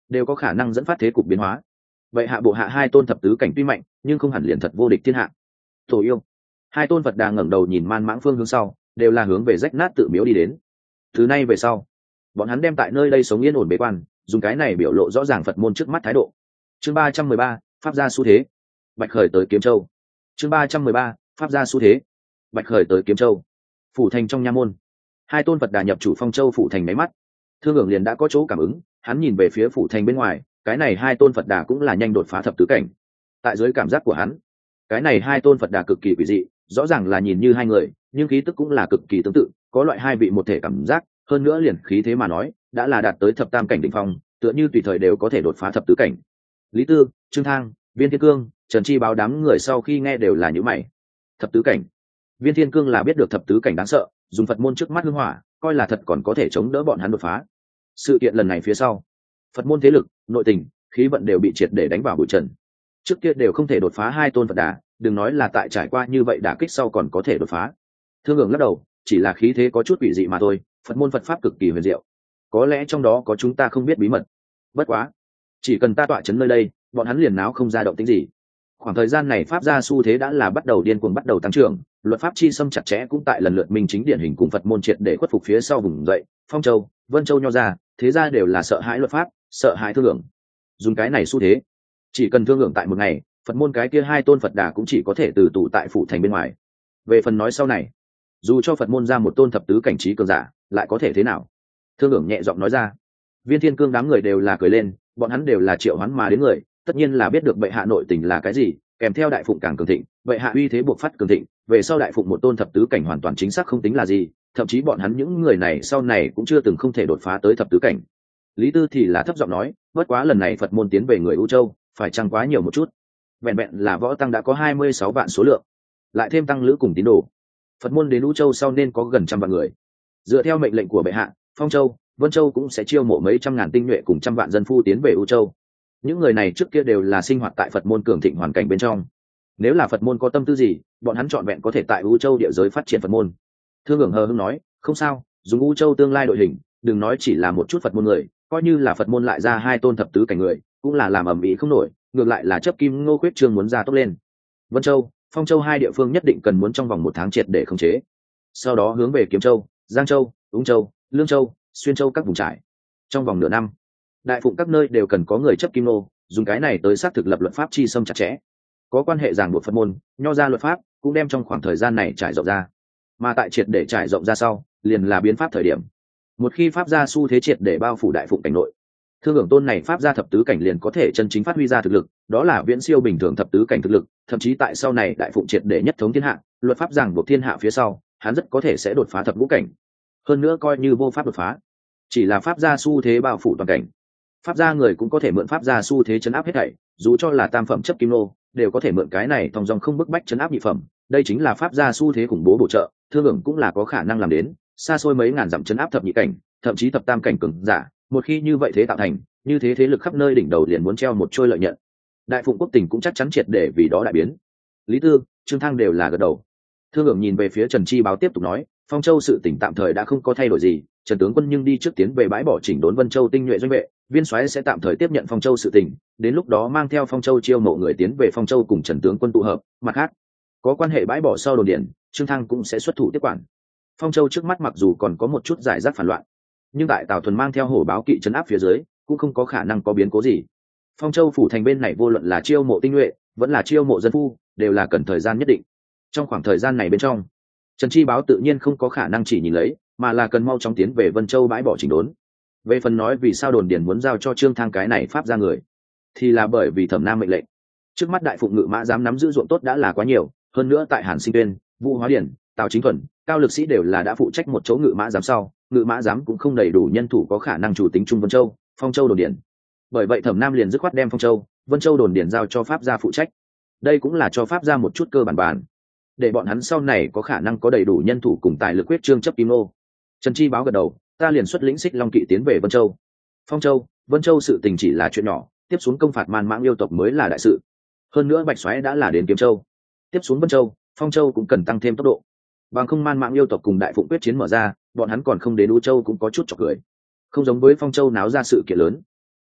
S1: đều có khả năng dẫn phát thế cục biến hóa. Vậy hạ bộ hạ hai tôn thập tứ cảnh tuy mạnh nhưng không hẳn liền thật vô địch thiên hạ. Tổ yêu, hai tôn Phật Đà ngẩng đầu nhìn Man Mãng phương hướng sau, đều là hướng về rách nát tự miếu đi đến. Từ nay về sau, bọn hắn đem tại nơi đây sống yên ổn bế quan, dùng cái này biểu lộ rõ ràng Phật môn trước mắt thái độ. Chương 313, pháp gia xu thế. Bạch khởi tới Kiếm Châu. Chương 313, pháp gia xu thế. Bạch khởi tới Kiếm Châu. Phủ thành trong nha môn, hai tôn Phật Đà nhập chủ Phong Châu phủ thành máy mắt. Thương Hưởng liền đã có chỗ cảm ứng, hắn nhìn về phía phủ thành bên ngoài, cái này hai tôn Phật Đà cũng là nhanh đột phá thập tứ cảnh. Tại dưới cảm giác của hắn, cái này hai tôn Phật Đà cực kỳ quỷ dị, rõ ràng là nhìn như hai người, nhưng khí tức cũng là cực kỳ tương tự, có loại hai vị một thể cảm giác, hơn nữa liền khí thế mà nói, đã là đạt tới thập tam cảnh đỉnh phong, tựa như tùy thời đều có thể đột phá thập tứ cảnh. Lý Tư, Trương Thang, Viên Thiên Cương, Trần Chi báo đám người sau khi nghe đều là nhíu mày. Thập tứ cảnh. Viên Thiên Cương là biết được thập tứ cảnh đáng sợ, dùng Phật môn trước mắt hương hỏa, coi là thật còn có thể chống đỡ bọn hắn đột phá. Sự kiện lần này phía sau, Phật môn thế lực, nội tình, khí vận đều bị triệt để đánh vào bụi trần. Trước kia đều không thể đột phá hai tôn Phật Đà, đừng nói là tại trải qua như vậy đả kích sau còn có thể đột phá. Thương Hưởng lắc đầu, chỉ là khí thế có chút quỷ dị mà thôi, Phật môn Phật pháp cực kỳ huyền diệu, có lẽ trong đó có chúng ta không biết bí mật. Bất quá, chỉ cần ta tọa chấn nơi đây, bọn hắn liền náo không ra động tĩnh gì. Khoảng thời gian này pháp gia xu thế đã là bắt đầu điên cuồng bắt đầu tăng trưởng, luật pháp chi xâm chặt chẽ cũng tại lần lượt minh chính điển hình cùng Phật môn triệt để khuất phục phía sau vùng dậy. Phong Châu, Vân Châu nho ra, thế ra đều là sợ hãi luật pháp, sợ hãi Thương Hưởng. Dùng cái này xu thế, chỉ cần Thương Hưởng tại một ngày, Phật môn cái kia hai tôn Phật Đà cũng chỉ có thể từ tụ tại phủ thành bên ngoài. Về phần nói sau này, dù cho Phật môn ra một tôn thập tứ cảnh trí cường giả, lại có thể thế nào? Thương Hưởng nhẹ giọng nói ra. Viên Thiên Cương đám người đều là cười lên, bọn hắn đều là triệu hoán mà đến người, tất nhiên là biết được bệ hạ nội tình là cái gì, kèm theo đại phụng càng cường thịnh, bệ hạ uy thế buộc phát cường thịnh, về sau đại phụng một tôn thập tứ cảnh hoàn toàn chính xác không tính là gì, thậm chí bọn hắn những người này sau này cũng chưa từng không thể đột phá tới thập tứ cảnh. Lý Tư thì là thấp giọng nói, bất quá lần này Phật môn tiến về người U Châu, phải chăng quá nhiều một chút? Vẹn vẹn là võ tăng đã có 26 vạn số lượng, lại thêm tăng lữ cùng tín đồ, Phật môn đến U Châu sau nên có gần trăm vạn người. Dựa theo mệnh lệnh của bệ hạ, Phong Châu, Vân Châu cũng sẽ chiêu mộ mấy trăm ngàn tinh nhuệ cùng trăm vạn dân phu tiến về U Châu. Những người này trước kia đều là sinh hoạt tại Phật môn cường thịnh hoàn cảnh bên trong. Nếu là Phật môn có tâm tư gì, bọn hắn trọn vẹn có thể tại U Châu địa giới phát triển Phật môn. Thương Hưởng hờ hững nói, không sao, dùng U Châu tương lai đội hình, đừng nói chỉ là một chút Phật môn người, coi như là Phật môn lại ra hai tôn thập tứ cảnh người, cũng là làm ầm ĩ không nổi, ngược lại là chấp kim Ngô Khuyết Trương muốn ra tốc lên. Vân Châu, Phong Châu hai địa phương nhất định cần muốn trong vòng 1 tháng triệt để khống chế. Sau đó hướng về Kiếm Châu, Giang Châu, Ung Châu, Lương Châu, Xuyên Châu các vùng trải. Trong vòng nửa năm, đại phụng các nơi đều cần có người chấp kim nô, dùng cái này tới xác thực lập luật pháp chi xâm chặt chẽ. Có quan hệ ràng buộc Phật môn, nho ra luật pháp cũng đem trong khoảng thời gian này trải rộng ra. Mà tại triệt để trải rộng ra sau, liền là biến pháp thời điểm. Một khi pháp gia xu thế triệt để bao phủ đại phụng cảnh nội, Thương Hưởng tôn này pháp gia thập tứ cảnh liền có thể chân chính phát huy ra thực lực, đó là viễn siêu bình thường thập tứ cảnh thực lực, thậm chí tại sau này đại phụng triệt để nhất thống thiên hạ, luật pháp ràng buộc thiên hạ phía sau, hắn rất có thể sẽ đột phá thập ngũ cảnh. Hơn nữa coi như vô pháp đột phá, chỉ là pháp gia xu thế bao phủ toàn cảnh, pháp gia người cũng có thể mượn pháp gia xu thế chấn áp hết thảy, dù cho là tam phẩm chấp kim nô đều có thể mượn cái này thong dong không bức bách chấn áp nhị phẩm. Đây chính là pháp gia xu thế khủng bố bổ trợ, Thương Hưởng cũng là có khả năng làm đến, xa xôi mấy ngàn dặm chấn áp thập nhị cảnh, thậm chí thập tam cảnh cường giả. Một khi như vậy thế tạo thành, như thế thế lực khắp nơi đỉnh đầu liền muốn treo một trôi lợi nhận. Đại phụng quốc tình cũng chắc chắn triệt để vì đó đại biến. Lý Tư, Trương Thang đều là gật đầu. Thương Hưởng nhìn về phía Trần Chi báo tiếp tục nói, Phong Châu sự tỉnh tạm thời đã không có thay đổi gì, Trần tướng quân nhưng đi trước tiến về bãi bỏ chỉnh đốn Vân Châu tinh nhuệ doanh vệ, viên soái sẽ tạm thời tiếp nhận Phong Châu sự tỉnh, đến lúc đó mang theo Phong Châu chiêu mộ người tiến về Phong Châu cùng Trần tướng quân tụ hợp. Mặt khác, có quan hệ bãi bỏ sau đồn điền, Trương Thang cũng sẽ xuất thủ tiếp quản. Phong Châu trước mắt mặc dù còn có một chút giải rác phản loạn, nhưng tại Tào Thuần mang theo hổ báo kỵ trấn áp phía dưới, cũng không có khả năng có biến cố gì. Phong Châu phủ thành bên này vô luận là chiêu mộ tinh nhuệ, vẫn là chiêu mộ dân phu, đều là cần thời gian nhất định. Trong khoảng thời gian này bên trong, Trần Chi báo tự nhiên không có khả năng chỉ nhìn lấy, mà là cần mau chóng tiến về Vân Châu bãi bỏ chỉnh đốn. Về phần nói vì sao đồn điền muốn giao cho Trương Thang cái này pháp ra người, thì là bởi vì Thẩm Nam mệnh lệnh. Trước mắt đại phụng ngự mã dám nắm giữ ruộng tốt đã là quá nhiều, hơn nữa tại Hàn Sinh Tuyên, Vũ Hóa Điển, Tào Chính Thuần, Cao Lực Sĩ đều là đã phụ trách một chỗ ngự mã giám sau, ngự mã giám cũng không đầy đủ nhân thủ có khả năng chủ tính Trung Vân Châu, Phong Châu đồn điền. Bởi vậy Thẩm Nam liền dứt khoát đem Phong Châu, Vân Châu đồn điền giao cho pháp gia phụ trách. Đây cũng là cho pháp gia một chút cơ bản để bọn hắn sau này có khả năng có đầy đủ nhân thủ cùng tài lực quyết trương chấp kim nô. Trần Chi báo gật đầu, ta liền xuất lĩnh Xích Long kỵ tiến về Vân Châu. Phong Châu, Vân Châu sự tình chỉ là chuyện nhỏ, tiếp xuống công phạt Man Mãng yêu tộc mới là đại sự. Hơn nữa Bạch Soái đã là đến Kiếm Châu, tiếp xuống Vân Châu, Phong Châu cũng cần tăng thêm tốc độ. Bằng không Man Mãng yêu tộc cùng đại phụng quyết chiến mở ra, bọn hắn còn không đến U Châu cũng có chút chọc cười. Không giống với Phong Châu náo ra sự kiện lớn,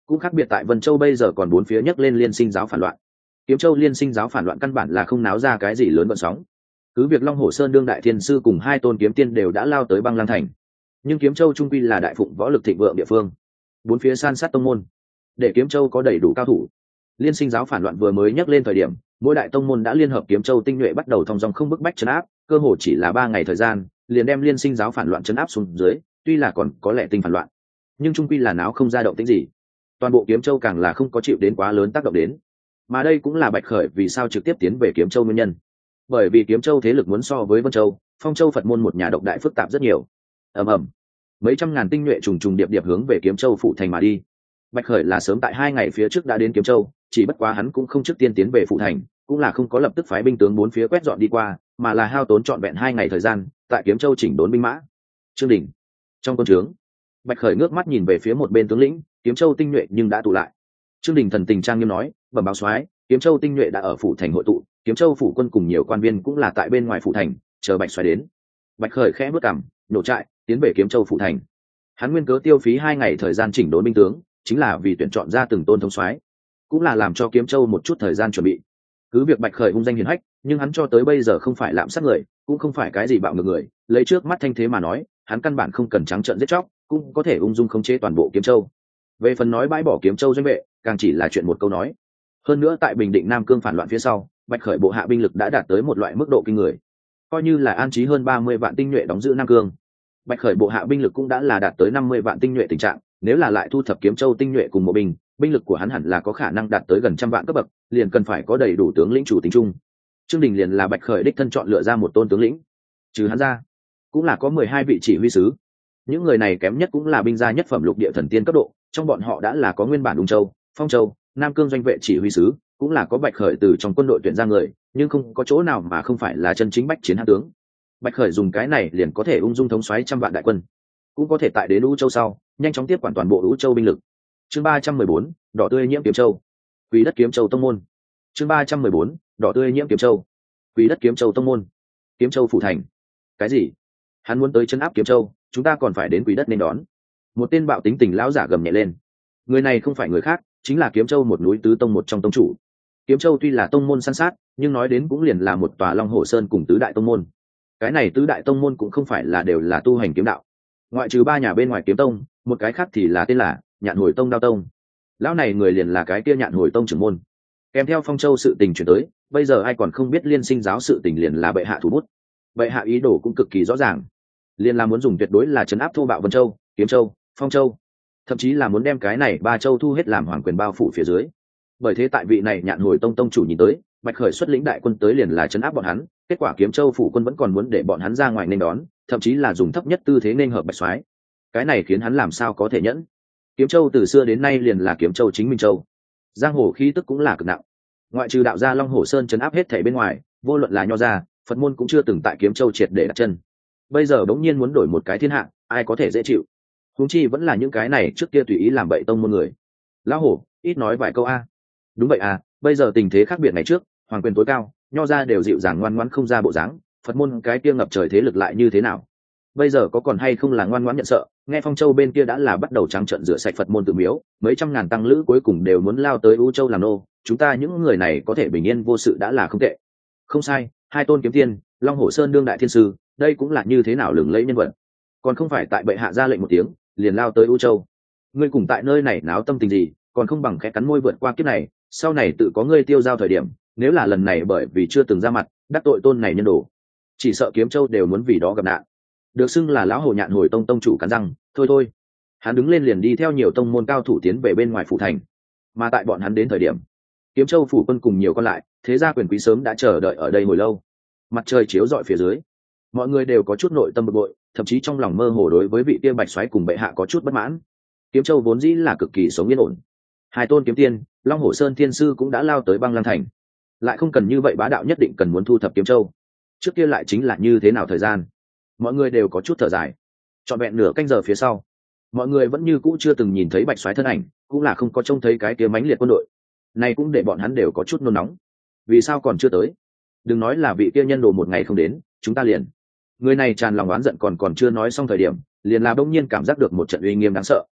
S1: cũng khác biệt tại Vân Châu bây giờ còn bốn phía nhấc lên liên sinh giáo phản loạn. Kiếm Châu liên sinh giáo phản loạn căn bản là không náo ra cái gì lớn vận sóng. Cứ việc Long Hổ Sơn đương đại thiên sư cùng hai tôn kiếm tiên đều đã lao tới Băng Lang thành, nhưng Kiếm Châu trung quy là đại phụng võ lực thịnh vượng địa phương, bốn phía san sát tông môn, để Kiếm Châu có đầy đủ cao thủ. Liên sinh giáo phản loạn vừa mới nhấc lên thời điểm, mỗi đại tông môn đã liên hợp Kiếm Châu tinh nhuệ bắt đầu thong dong không bức bách trấn áp, cơ hồ chỉ là 3 ngày thời gian, liền đem liên sinh giáo phản loạn trấn áp xuống dưới, tuy là còn có lẽ tinh phản loạn, nhưng trung quy là náo không ra động tĩnh gì. Toàn bộ Kiếm Châu càng là không có chịu đến quá lớn tác động đến. Mà đây cũng là Bạch Khởi vì sao trực tiếp tiến về Kiếm Châu nguyên nhân. Bởi vì Kiếm Châu thế lực muốn so với Vân Châu, Phong Châu Phật môn một nhà độc đại phức tạp rất nhiều. Ầm ầm, mấy trăm ngàn tinh nhuệ trùng trùng điệp điệp hướng về Kiếm Châu phụ thành mà đi. Bạch Khởi là sớm tại 2 ngày phía trước đã đến Kiếm Châu, chỉ bất quá hắn cũng không trước tiên tiến về phụ thành, cũng là không có lập tức phái binh tướng bốn phía quét dọn đi qua, mà là hao tốn trọn vẹn 2 ngày thời gian, tại Kiếm Châu chỉnh đốn binh mã. Trương Đình, trong quân trướng, Bạch Khởi ngước mắt nhìn về phía một bên tướng lĩnh, Kiếm Châu tinh nhuệ nhưng đã tụ lại. Trương Đình thần tình trang nghiêm nói, bẩm báo soái, Kiếm Châu tinh nhuệ đã ở phủ thành hội tụ, Kiếm Châu phủ quân cùng nhiều quan viên cũng là tại bên ngoài phủ thành, chờ Bạch soái đến. Bạch Khởi khẽ bước cằm, nổ trại, tiến về Kiếm Châu phủ thành. Hắn nguyên cớ tiêu phí 2 ngày thời gian chỉnh đốn binh tướng, chính là vì tuyển chọn ra từng tôn thống soái, cũng là làm cho Kiếm Châu một chút thời gian chuẩn bị. Cứ việc Bạch Khởi hung danh hiển hách, nhưng hắn cho tới bây giờ không phải lạm sát người, cũng không phải cái gì bạo ngược người, lấy trước mắt thanh thế mà nói, hắn căn bản không cần trắng trợn giết chóc, cũng có thể ung dung khống chế toàn bộ Kiếm Châu. Về phần nói bãi bỏ Kiếm Châu doanh vệ, càng chỉ là chuyện một câu nói. Hơn nữa tại Bình Định Nam Cương phản loạn phía sau, Bạch Khởi bộ hạ binh lực đã đạt tới một loại mức độ kinh người, coi như là an trí hơn 30 vạn tinh nhuệ đóng giữ Nam Cương, Bạch Khởi bộ hạ binh lực cũng đã là đạt tới 50 vạn tinh nhuệ tình trạng, nếu là lại thu thập Kiếm Châu tinh nhuệ cùng bộ binh lực của hắn hẳn là có khả năng đạt tới gần 100 vạn cấp bậc, liền cần phải có đầy đủ tướng lĩnh chủ tính chung. Trương Đình liền là Bạch Khởi đích thân chọn lựa ra một tôn tướng lĩnh, trừ hắn ra, cũng là có 12 vị chỉ huy sứ. Những người này kém nhất cũng là binh gia nhất phẩm lục địa thần tiên cấp độ, trong bọn họ đã là có nguyên bản Ung Châu, Phong Châu, Nam Cương doanh vệ chỉ huy sứ, cũng là có Bạch Khởi từ trong quân đội tuyển ra người, nhưng không có chỗ nào mà không phải là chân chính bách chiến hạng tướng. Bạch Khởi dùng cái này liền có thể ung dung thống soái 100 vạn đại quân, cũng có thể tại đến U Châu sau, nhanh chóng tiếp quản toàn bộ U Châu binh lực. Chương 314, đỏ tươi nhiễm Kiếm Châu. Quý đất Kiếm Châu tông môn. Chương 314, đỏ tươi nhiễm Kiếm Châu. Quý đất Kiếm Châu tông môn. Kiếm Châu phủ thành. Cái gì? Hắn muốn tới trấn áp Kiếm Châu, chúng ta còn phải đến quý đất nên đón. Một tên bạo tính tình lão giả gầm nhẹ lên. Người này không phải người khác, chính là Kiếm Châu một núi tứ tông một trong tông chủ. Kiếm Châu tuy là tông môn san sát, nhưng nói đến cũng liền là một tòa Long Hổ Sơn cùng tứ đại tông môn. Cái này tứ đại tông môn cũng không phải là đều là tu hành kiếm đạo, ngoại trừ 3 nhà bên ngoài Kiếm Tông, một cái khác thì là tên là Nhạn Hồi Tông Đao Tông. Lão này người liền là cái kia Nhạn Hồi Tông trưởng môn. Kèm theo Phong Châu sự tình chuyển tới, bây giờ ai còn không biết liên sinh giáo sự tình liền là bệ hạ thủ bút. Bệ hạ ý đồ cũng cực kỳ rõ ràng, liền là muốn dùng tuyệt đối là trấn áp thô bạo Vân Châu, Kiếm Châu, Phong Châu, thậm chí là muốn đem cái này 3 châu thu hết làm hoàng quyền bao phủ phía dưới. Bởi thế tại vị này Nhạn Hồi Tông tông chủ nhìn tới, Bạch Khởi xuất lĩnh đại quân tới liền là trấn áp bọn hắn, kết quả Kiếm Châu phủ quân vẫn còn muốn để bọn hắn ra ngoài nên đón, thậm chí là dùng thấp nhất tư thế nên hợp Bạch soái. Cái này khiến hắn làm sao có thể nhẫn. Kiếm Châu từ xưa đến nay liền là Kiếm Châu chính Minh Châu, giang hồ khí tức cũng là cực nặng. Ngoại trừ đạo gia Long Hổ Sơn trấn áp hết thảy bên ngoài, vô luận là nho gia, Phật môn cũng chưa từng tại Kiếm Châu triệt để đặt chân. Bây giờ bỗng nhiên muốn đổi một cái thiên hạ, ai có thể dễ chịu? Huống chi vẫn là những cái này trước kia tùy ý làm bậy tông môn người. Lão hổ, ít nói vài câu a. Đúng vậy à, bây giờ tình thế khác biệt ngày trước, hoàng quyền tối cao, nho gia đều dịu dàng ngoan ngoãn không ra bộ dáng, Phật môn cái kia ngập trời thế lực lại như thế nào? Bây giờ có còn hay không là ngoan ngoãn nhận sợ? Nghe Phong Châu bên kia đã là bắt đầu trắng trợn rửa sạch Phật môn tự miếu, mấy trăm ngàn tăng lữ cuối cùng đều muốn lao tới U Châu làm nô, chúng ta những người này có thể bình yên vô sự đã là không tệ. Không sai, 2 tôn kiếm tiên, Long Hổ Sơn đương đại thiên sư, đây cũng là như thế nào lừng lẫy nhân vật. Còn không phải tại bệ hạ ra lệnh một tiếng, liền lao tới U Châu. Ngươi cùng tại nơi này náo tâm tình gì, còn không bằng khẽ cắn môi vượt qua kiếp này, sau này tự có ngươi tiêu giao thời điểm, nếu là lần này bởi vì chưa từng ra mặt, đắc tội tôn này nhân đồ, chỉ sợ Kiếm Châu đều muốn vì đó gặp nạn. Được xưng là lão hồ Nhạn Hồi Tông tông chủ cắn răng, thôi, hắn đứng lên liền đi theo nhiều tông môn cao thủ tiến về bên ngoài phủ thành. Mà tại bọn hắn đến thời điểm, Kiếm Châu phủ quân cùng nhiều con lại, thế gia quyền quý sớm đã chờ đợi ở đây hồi lâu. Mặt trời chiếu rọi phía dưới, mọi người đều có chút nội tâm bực bội, thậm chí trong lòng mơ hồ đối với vị kia Bạch soái cùng bệ hạ có chút bất mãn. Kiếm Châu vốn dĩ là cực kỳ sống yên ổn, 2 tôn kiếm tiên, Long Hổ Sơn thiên sư cũng đã lao tới Băng Lang thành, lại không cần như vậy bá đạo nhất định cần muốn thu thập Kiếm Châu. Trước kia lại chính là như thế nào thời gian, mọi người đều có chút thở dài. Trọn vẹn nửa canh giờ phía sau, mọi người vẫn như cũ chưa từng nhìn thấy Bạch soái thân ảnh, cũng là không có trông thấy cái kia mãnh liệt quân đội. Này cũng để bọn hắn đều có chút nôn nóng. Vì sao còn chưa tới? Đừng nói là vị kia nhân đồ một ngày không đến, chúng ta liền. Người này tràn lòng oán giận còn chưa nói xong thời điểm, liền là bỗng nhiên cảm giác được một trận uy nghiêm đáng sợ.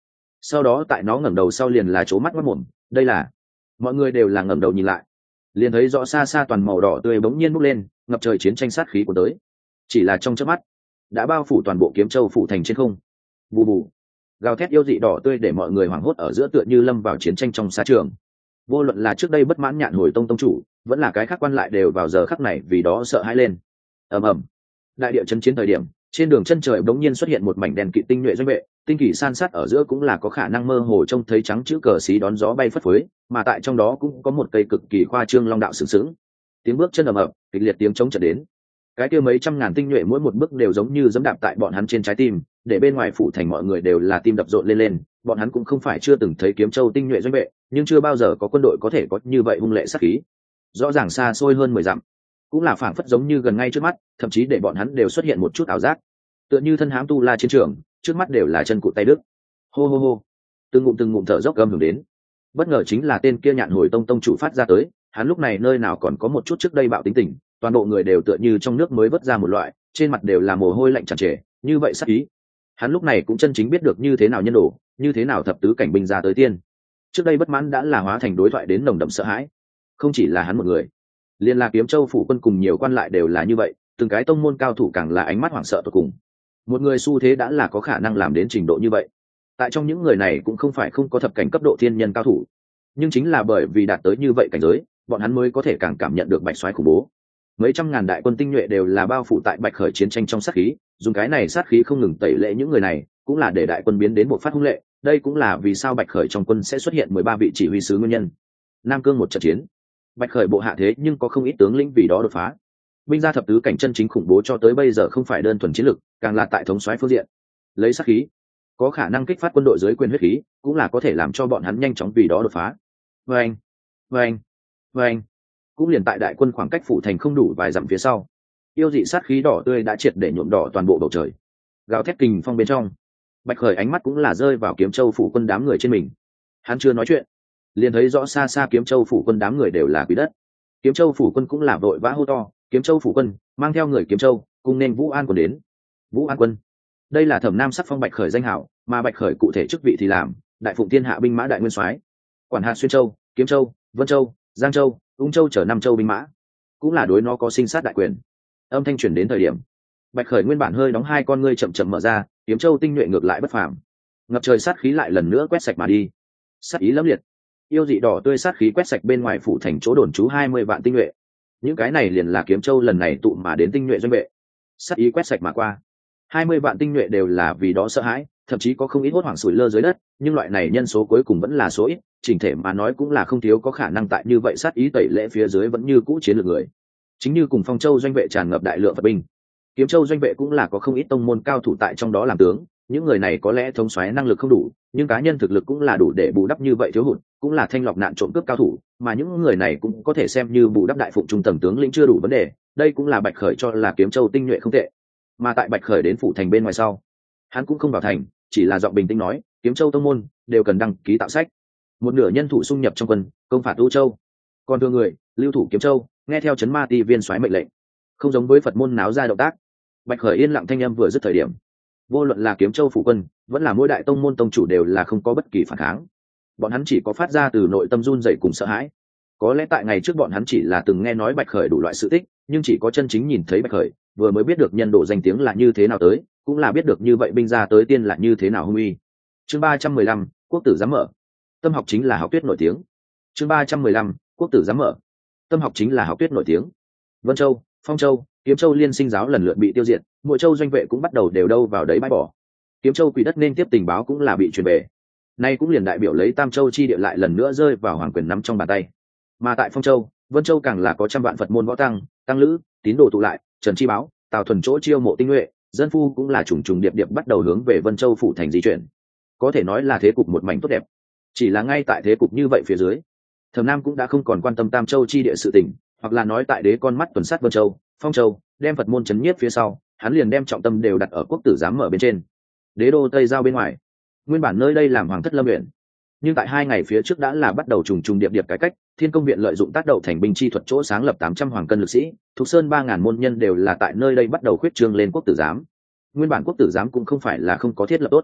S1: sau đó tại nó ngẩng đầu sau liền là trố mắt mất mồm. Đây là, mọi người đều là ngẩng đầu nhìn lại, liền thấy rõ xa xa toàn màu đỏ tươi bỗng nhiên bốc lên, ngập trời chiến tranh sát khí của tới, chỉ là trong chớp mắt đã bao phủ toàn bộ Kiếm Châu phủ thành trên không. Bù bù, gào thét yêu dị đỏ tươi để mọi người hoảng hốt ở giữa, tựa như lâm vào chiến tranh trong xa trường. Vô luận là trước đây bất mãn Nhạn Hồi tông tông chủ, vẫn là cái khác quan lại đều vào giờ khắc này vì đó sợ hãi lên. Ầm ầm, đại địa chấn chiến thời điểm, trên đường chân trời bỗng nhiên xuất hiện một mảnh đèn kỵ tinh nhuệ doanh vệ, tinh kỳ san sát ở giữa cũng là có khả năng mơ hồ trông thấy trắng chữ cờ xí đón gió bay phất phới, mà tại trong đó cũng có một cây cực kỳ khoa trương long đạo sừng sững. Tiếng bước chân ầm ầm, kịch liệt tiếng chống trận đến. Cái kia mấy trăm ngàn tinh nhuệ mỗi một bước đều giống như giẫm đạp tại bọn hắn trên trái tim, để bên ngoài phủ thành mọi người đều là tim đập rộn lên. Bọn hắn cũng không phải chưa từng thấy Kiếm Châu tinh nhuệ doanh vệ, nhưng chưa bao giờ có quân đội có thể có như vậy hung lệ sát khí. Rõ ràng xa xôi hơn 10 dặm, cũng là phảng phất giống như gần ngay trước mắt, thậm chí để bọn hắn đều xuất hiện một chút ảo giác, tựa như thân hãm tu la chiến trường, trước mắt đều là chân cụt tay đứt. Hô hô hô, từng ngụm thở dốc gầm hưởng đến. Bất ngờ chính là tên kia Nhạn Hồi tông tông chủ phát ra tới, hắn lúc này nơi nào còn có một chút trước đây bạo tính tình, toàn bộ người đều tựa như trong nước mới vớt ra một loại, trên mặt đều là mồ hôi lạnh tràn trề, như vậy sát ý. Hắn lúc này cũng chân chính biết được như thế nào nhân đồ, như thế nào thập tứ cảnh binh ra tới tiên. Trước đây bất mãn đã là hóa thành đối thoại đến nồng đậm sợ hãi. Không chỉ là hắn một người, liên là Kiếm Châu phủ quân cùng nhiều quan lại đều là như vậy, từng cái tông môn cao thủ càng là ánh mắt hoảng sợ tột cùng. Một người xu thế đã là có khả năng làm đến trình độ như vậy. Tại trong những người này cũng không phải không có thập cảnh cấp độ thiên nhân cao thủ, nhưng chính là bởi vì đạt tới như vậy cảnh giới, bọn hắn mới có thể càng cảm nhận được Bạch Soái khủng bố. Mấy trăm ngàn đại quân tinh nhuệ đều là bao phủ tại Bạch Khởi chiến tranh trong sát khí, dùng cái này sát khí không ngừng tẩy lệ những người này, cũng là để đại quân biến đến một phát hung lệ. Đây cũng là vì sao Bạch Khởi trong quân sẽ xuất hiện 13 vị chỉ huy sứ nguyên nhân. Nam Cương một trận chiến, Bạch Khởi bộ hạ thế nhưng có không ít tướng lĩnh vì đó đột phá. Binh gia thập tứ cảnh chân chính khủng bố cho tới bây giờ không phải đơn thuần chiến lực, càng là tại thống soái phương diện. Lấy sát khí, có khả năng kích phát quân đội dưới quyền huyết khí, cũng là có thể làm cho bọn hắn nhanh chóng vì đó đột phá. Vâng, vâng, vâng. Cũng liền tại đại quân khoảng cách phủ thành không đủ vài dặm phía sau, yêu dị sát khí đỏ tươi đã triệt để nhuộm đỏ toàn bộ bầu trời. Gào thét kình phong bên trong, Bạch Khởi ánh mắt cũng là rơi vào Kiếm Châu phủ quân đám người trên mình. Hắn chưa nói chuyện, liền thấy rõ xa xa Kiếm Châu phủ quân đám người đều là quý đất. Kiếm Châu phủ quân cũng là vội vã hô to, Kiếm Châu phủ quân mang theo người Kiếm Châu cùng nên Vũ An quân đến. Vũ An quân, đây là Thẩm Nam sắc phong Bạch Khởi danh hảo, mà Bạch Khởi cụ thể chức vị thì làm đại phụng thiên hạ binh mã đại nguyên soái, quản hạt Xuyên Châu, Kiếm Châu, Vân Châu, Giang Châu, Ung Châu chở 5 châu binh mã, cũng là đối nó có sinh sát đại quyền. Âm thanh truyền đến thời điểm, Bạch Khởi nguyên bản hơi đóng hai con ngươi chậm chậm mở ra, Kiếm Châu tinh nhuệ ngược lại bất phàm, ngập trời sát khí lại lần nữa quét sạch mà đi. Sát ý lẫm liệt, yêu dị đỏ tươi sát khí quét sạch bên ngoài phủ thành chỗ đồn trú 20 vạn tinh nhuệ. Những cái này liền là Kiếm Châu lần này tụ mà đến tinh nhuệ doanh vệ. Sát ý quét sạch mà qua, 20 vạn tinh nhuệ đều là vì đó sợ hãi, thậm chí có không ít hốt hoảng sủi lơ dưới đất, nhưng loại này nhân số cuối cùng vẫn là số ít, chỉnh thể mà nói cũng là không thiếu có khả năng tại như vậy sát ý tẩy lễ phía dưới vẫn như cũ chiến lược người. Chính như cùng Phong Châu doanh vệ tràn ngập đại lượng Phật binh, Kiếm Châu doanh vệ cũng là có không ít tông môn cao thủ tại trong đó làm tướng, những người này có lẽ thống soái năng lực không đủ, nhưng cá nhân thực lực cũng là đủ để bù đắp như vậy thiếu hụt, cũng là thanh lọc nạn trộm cướp cao thủ, mà những người này cũng có thể xem như bù đắp đại phụng trung tầng tướng lĩnh chưa đủ vấn đề, đây cũng là Bạch Khởi cho là Kiếm Châu tinh nhuệ không tệ. Mà tại Bạch Khởi đến phủ thành bên ngoài sau, hắn cũng không vào thành, chỉ là giọng bình tĩnh nói, Kiếm Châu tông môn đều cần đăng ký tạo sách, một nửa nhân thủ xung nhập trong quân công phạt U Châu, còn thừa người lưu thủ Kiếm Châu nghe theo chấn ma ti viên soái mệnh lệnh. Không giống với Phật môn náo ra động tác, Bạch Khởi yên lặng thanh âm vừa dứt thời điểm, vô luận là Kiếm Châu phủ quân vẫn là mỗi đại tông môn tông chủ đều là không có bất kỳ phản kháng, bọn hắn chỉ có phát ra từ nội tâm run rẩy cùng sợ hãi. Có lẽ tại ngày trước bọn hắn chỉ là từng nghe nói Bạch Khởi đủ loại sự tích, nhưng chỉ có chân chính nhìn thấy Bạch Khởi, vừa mới biết được nhân độ danh tiếng là như thế nào tới, cũng là biết được như vậy binh ra tới tiên là như thế nào hung uy. Chương 315, quốc tử giám mở. Tâm học chính là học thuyết nổi tiếng. Chương 315, quốc tử giám mở. Tâm học chính là học thuyết nổi tiếng. Vân Châu, Phong Châu, Kiếm Châu liên sinh giáo lần lượt bị tiêu diệt, mỗi châu doanh vệ cũng bắt đầu đều đâu vào đấy bãi bỏ. Kiếm Châu quỷ đất nên tiếp tình báo cũng là bị truyền về. Nay cũng liền đại biểu lấy Tam Châu chi địa lại lần nữa rơi vào hoàng quyền nắm trong bàn tay. Mà tại Phong Châu, Vân Châu càng là có trăm vạn Phật môn võ tăng, tăng lữ, tín đồ tụ lại, Trần Chi Báo, Tào Thuần chỗ chiêu mộ tinh nhuệ, dân phu cũng là trùng trùng điệp điệp bắt đầu hướng về Vân Châu phủ thành di chuyển. Có thể nói là thế cục một mảnh tốt đẹp. Chỉ là ngay tại thế cục như vậy phía dưới, Thẩm Nam cũng đã không còn quan tâm Tam Châu chi địa sự tình, hoặc là nói tại đế con mắt tuần sát Vân Châu, Phong Châu, đem Phật môn chấn nhiếp phía sau, hắn liền đem trọng tâm đều đặt ở quốc tử giám mở bên trên. Đế đô Tây Giao bên ngoài, nguyên bản nơi đây làm hoàng thất lâm viện, nhưng tại 2 ngày phía trước đã là bắt đầu trùng trùng điệp điệp cải cách. Thiên Công viện lợi dụng tác động thành binh chi thuật chỗ sáng lập 800 hoàng cân lực sĩ, Thục Sơn 3000 môn nhân đều là tại nơi đây bắt đầu khuyết trương lên quốc tử giám. Nguyên bản quốc tử giám cũng không phải là không có thiết lập tốt,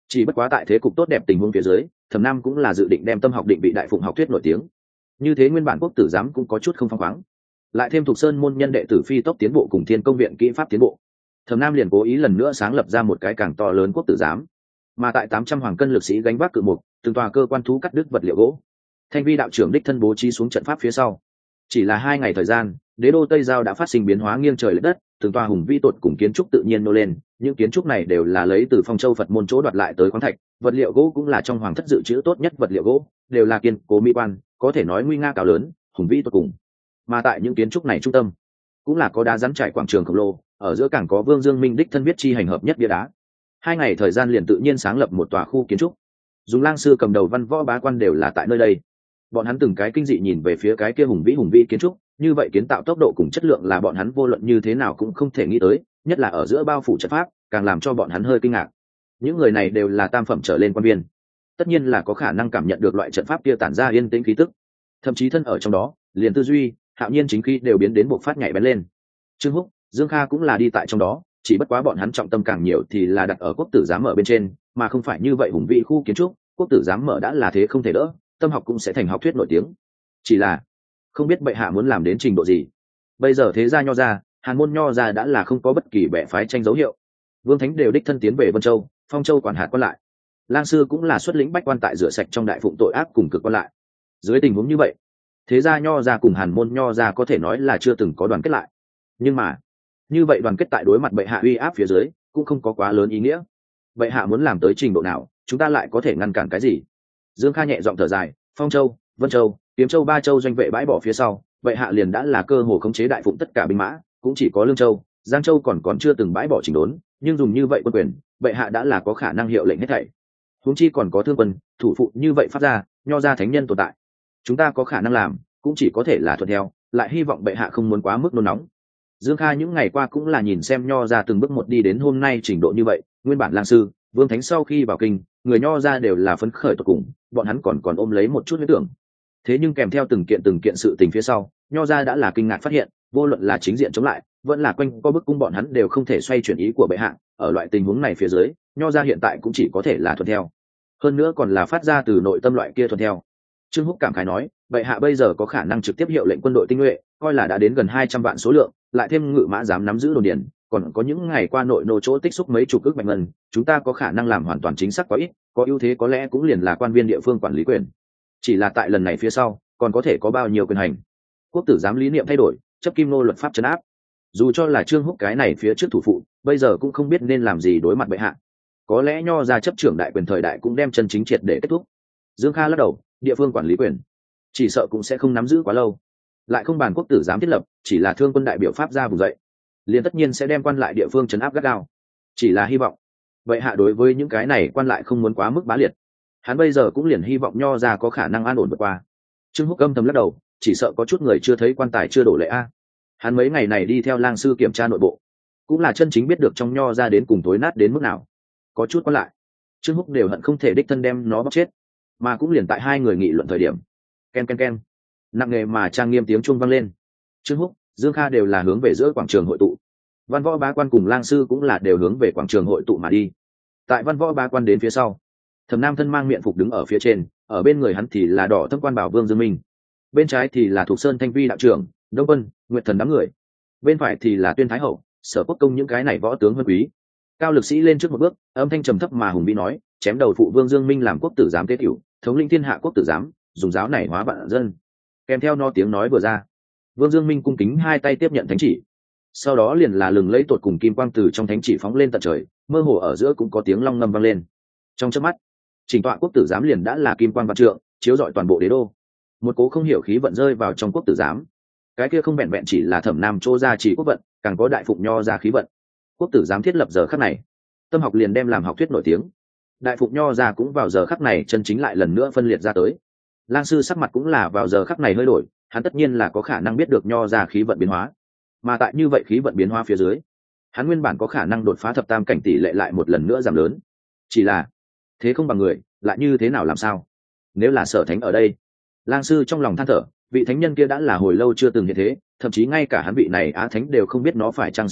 S1: Chỉ bất quá tại thế cục tốt đẹp tình huống phía dưới, Thẩm Nam cũng là dự định đem tâm học định vị đại phụng học thuyết nổi tiếng. Như thế nguyên bản quốc tử giám cũng có chút không phăng khoáng, lại thêm Thục Sơn môn nhân đệ tử phi tốc tiến bộ cùng Thiên Công viện kỹ pháp tiến bộ, Thẩm Nam liền cố ý lần nữa sáng lập ra một cái càng to lớn quốc tử giám. Mà tại 800 hoàng cân lực sĩ gánh vác cự mục, từng tòa cơ quan thú cắt đứt vật liệu gỗ. Thanh Vi đạo trưởng đích thân bố trí xuống trận pháp phía sau. Chỉ là 2 ngày thời gian, đế đô Tây Giao đã phát sinh biến hóa nghiêng trời lệch đất, từng tòa hùng vĩ tột cùng kiến trúc tự nhiên nô lên, những kiến trúc này đều là lấy từ Phong Châu Phật môn chỗ đoạt lại tới khoáng thạch, vật liệu gỗ cũng là trong hoàng thất dự trữ tốt nhất vật liệu gỗ, đều là kiên cố mỹ quan, có thể nói nguy nga cao lớn, hùng vĩ tột cùng. Mà tại những kiến trúc này trung tâm, cũng là có đá rắn trải quảng trường khổng lồ, ở giữa càng có Vương Dương Minh đích thân viết chi hành hợp nhất bia đá. 2 ngày thời gian liền tự nhiên sáng lập một tòa khu kiến trúc. Dùng Lang sư cầm đầu văn võ bá quan đều là tại nơi đây. Bọn hắn từng cái kinh dị nhìn về phía cái kia hùng vĩ kiến trúc, như vậy kiến tạo tốc độ cùng chất lượng là bọn hắn vô luận như thế nào cũng không thể nghĩ tới, nhất là ở giữa bao phủ trận pháp, càng làm cho bọn hắn hơi kinh ngạc. Những người này đều là tam phẩm trở lên quan viên, tất nhiên là có khả năng cảm nhận được loại trận pháp kia tản ra yên tĩnh khí tức, thậm chí thân ở trong đó, liền tư duy, hạo nhiên chính khí đều biến đến bộc phát nhạy bén lên. Trương Húc, Dương Kha cũng là đi tại trong đó, chỉ bất quá bọn hắn trọng tâm càng nhiều thì là đặt ở quốc tử giám mở bên trên, mà không phải như vậy hùng vĩ khu kiến trúc, quốc tử giám mở đã là thế không thể đỡ, tâm học cũng sẽ thành học thuyết nổi tiếng. Chỉ là không biết bệ hạ muốn làm đến trình độ gì. Bây giờ thế gia nho gia, Hàn môn nho gia đã là không có bất kỳ bẻ phái tranh dấu hiệu. Vương Thánh đều đích thân tiến về Vân Châu, Phong Châu quản hạt quan lại. Lang sư cũng là xuất lĩnh bách quan tại rửa sạch trong đại phụng tội ác cùng cực quan lại. Dưới tình huống như vậy, thế gia nho gia cùng Hàn môn nho gia có thể nói là chưa từng có đoàn kết lại. Nhưng mà, như vậy đoàn kết tại đối mặt bệ hạ uy áp phía dưới, cũng không có quá lớn ý nghĩa. Bệ hạ muốn làm tới trình độ nào, chúng ta lại có thể ngăn cản cái gì? Dương Kha nhẹ giọng thở dài, Phong Châu, Vân Châu, Kiếm Châu 3 châu doanh vệ bãi bỏ phía sau, bệ hạ liền đã là cơ hồ khống chế đại phụng tất cả binh mã, cũng chỉ có Lương Châu, Giang Châu còn chưa từng bãi bỏ chỉnh đốn, nhưng dùng như vậy quân quyền, bệ hạ đã là có khả năng hiệu lệnh hết thảy. Huống chi còn có Thương quân, thủ phụ như vậy phát ra, nho ra thánh nhân tồn tại. Chúng ta có khả năng làm, cũng chỉ có thể là thuận theo, lại hy vọng bệ hạ không muốn quá mức nôn nóng. Dương Kha những ngày qua cũng là nhìn xem nho ra từng bước một đi đến hôm nay trình độ như vậy, nguyên bản Lang sư, Vương Thánh sau khi vào kinh, người nho ra đều là phấn khởi tột cùng, bọn hắn còn ôm lấy một chút huyết tưởng. Thế nhưng kèm theo từng kiện sự tình phía sau, nho ra đã là kinh ngạc phát hiện, vô luận là chính diện chống lại, vẫn là quanh co bức cung bọn hắn đều không thể xoay chuyển ý của bệ hạ. Ở loại tình huống này phía dưới, nho ra hiện tại cũng chỉ có thể là thuận theo, hơn nữa còn là phát ra từ nội tâm loại kia thuận theo. Trương Húc cảm khái nói, bệ hạ bây giờ có khả năng trực tiếp hiệu lệnh quân đội tinh nhuệ, coi là đã đến gần 200 vạn số lượng, lại thêm ngự mã dám nắm giữ đồn điền, còn có những ngày qua nội nô chỗ tích xúc mấy chục ức bạch ngân, chúng ta có khả năng làm hoàn toàn chính xác quá ít, có ưu thế có lẽ cũng liền là quan viên địa phương quản lý quyền. Chỉ là tại lần này phía sau, còn có thể có bao nhiêu quyền hành. Quốc tử giám lý niệm thay đổi, chấp kim nô luật pháp trấn áp. Dù cho là Trương Húc cái này phía trước thủ phụ, bây giờ cũng không biết nên làm gì đối mặt bệ hạ. Có lẽ nho ra chấp trưởng đại quyền thời đại cũng đem chân chính triệt để kết thúc. Dương Kha lắc đầu, địa phương quản lý quyền, chỉ sợ cũng sẽ không nắm giữ quá lâu. Lại không bàn quốc tử giám thiết lập, chỉ là thương quân đại biểu pháp ra vùng dậy, liền tất nhiên sẽ đem quan lại địa phương trấn áp gắt gao. Chỉ là hy vọng bệ hạ đối với những cái này quan lại không muốn quá mức bá liệt. Hắn bây giờ cũng liền hy vọng nho ra có khả năng an ổn vượt qua. Trương Húc âm thầm lắc đầu, chỉ sợ có chút người chưa thấy quan tài chưa đổ lệ a. Hắn mấy ngày này đi theo Lang sư kiểm tra nội bộ, cũng là chân chính biết được trong nho ra đến cùng tối nát đến mức nào. Có chút quan lại, Trương Húc đều hận không thể đích thân đem nó bóc chết. Mà cũng liền tại hai người nghị luận thời điểm, ken ken ken, nặng nề mà trang nghiêm tiếng chuông vang lên. Trương Húc, Dương Kha đều là hướng về giữa quảng trường hội tụ. Văn võ bá quan cùng Lang sư cũng là đều hướng về quảng trường hội tụ mà đi. Tại văn võ bá quan đến phía sau, Thẩm Nam thân mang miện phục đứng ở phía trên, ở bên người hắn thì là đỏ thâm quan bảo Vương Dương Minh, bên trái thì là Thục Sơn Thanh Vi đạo trưởng, Đông Quân, Nguyệt Thần đám người, bên phải thì là Tuyên Thái hậu, Sở Quốc công những cái này võ tướng vân quý. Cao lực sĩ lên trước một bước, âm thanh trầm thấp mà hùng vĩ nói, chém đầu phụ Vương Dương Minh làm quốc tử giám tế tiểu, thống lĩnh thiên hạ quốc tử giám, dùng giáo này hóa vạn dân. Kèm theo nó tiếng nói vừa ra, Vương Dương Minh cung kính hai tay tiếp nhận thánh chỉ, sau đó liền là lừng lẫy tột cùng kim quang từ trong thánh chỉ phóng lên tận trời, mơ hồ ở giữa cũng có tiếng long ngâm vang lên. Trong chớp mắt, chỉnh tọa quốc tử giám liền đã là kim quang vạn trượng, chiếu rọi toàn bộ đế đô. Một cố không hiểu khí vận rơi vào trong quốc tử giám. Cái kia không vẹn vẹn chỉ là Thẩm Nam Chô gia chỉ quốc vận, càng có đại phụng nho gia khí vận. Quốc tử giám thiết lập giờ khắc này, tâm học liền đem làm học thuyết nổi tiếng. Đại phụng nho gia cũng vào giờ khắc này chân chính lại lần nữa phân liệt ra tới. Lang sư sắc mặt cũng là vào giờ khắc này hơi đổi, hắn tất nhiên là có khả năng biết được nho gia khí vận biến hóa. Mà tại như vậy khí vận biến hóa phía dưới, hắn nguyên bản có khả năng đột phá thập tam cảnh tỷ lệ lại một lần nữa giảm lớn. Chỉ là thế không bằng người, lại như thế nào làm sao? Nếu là Sở Thánh ở đây, Lang sư trong lòng than thở, vị thánh nhân kia đã là hồi lâu chưa từng hiện thế, thậm chí ngay cả hắn vị này Á Thánh đều không biết nó phải chăng sống sót,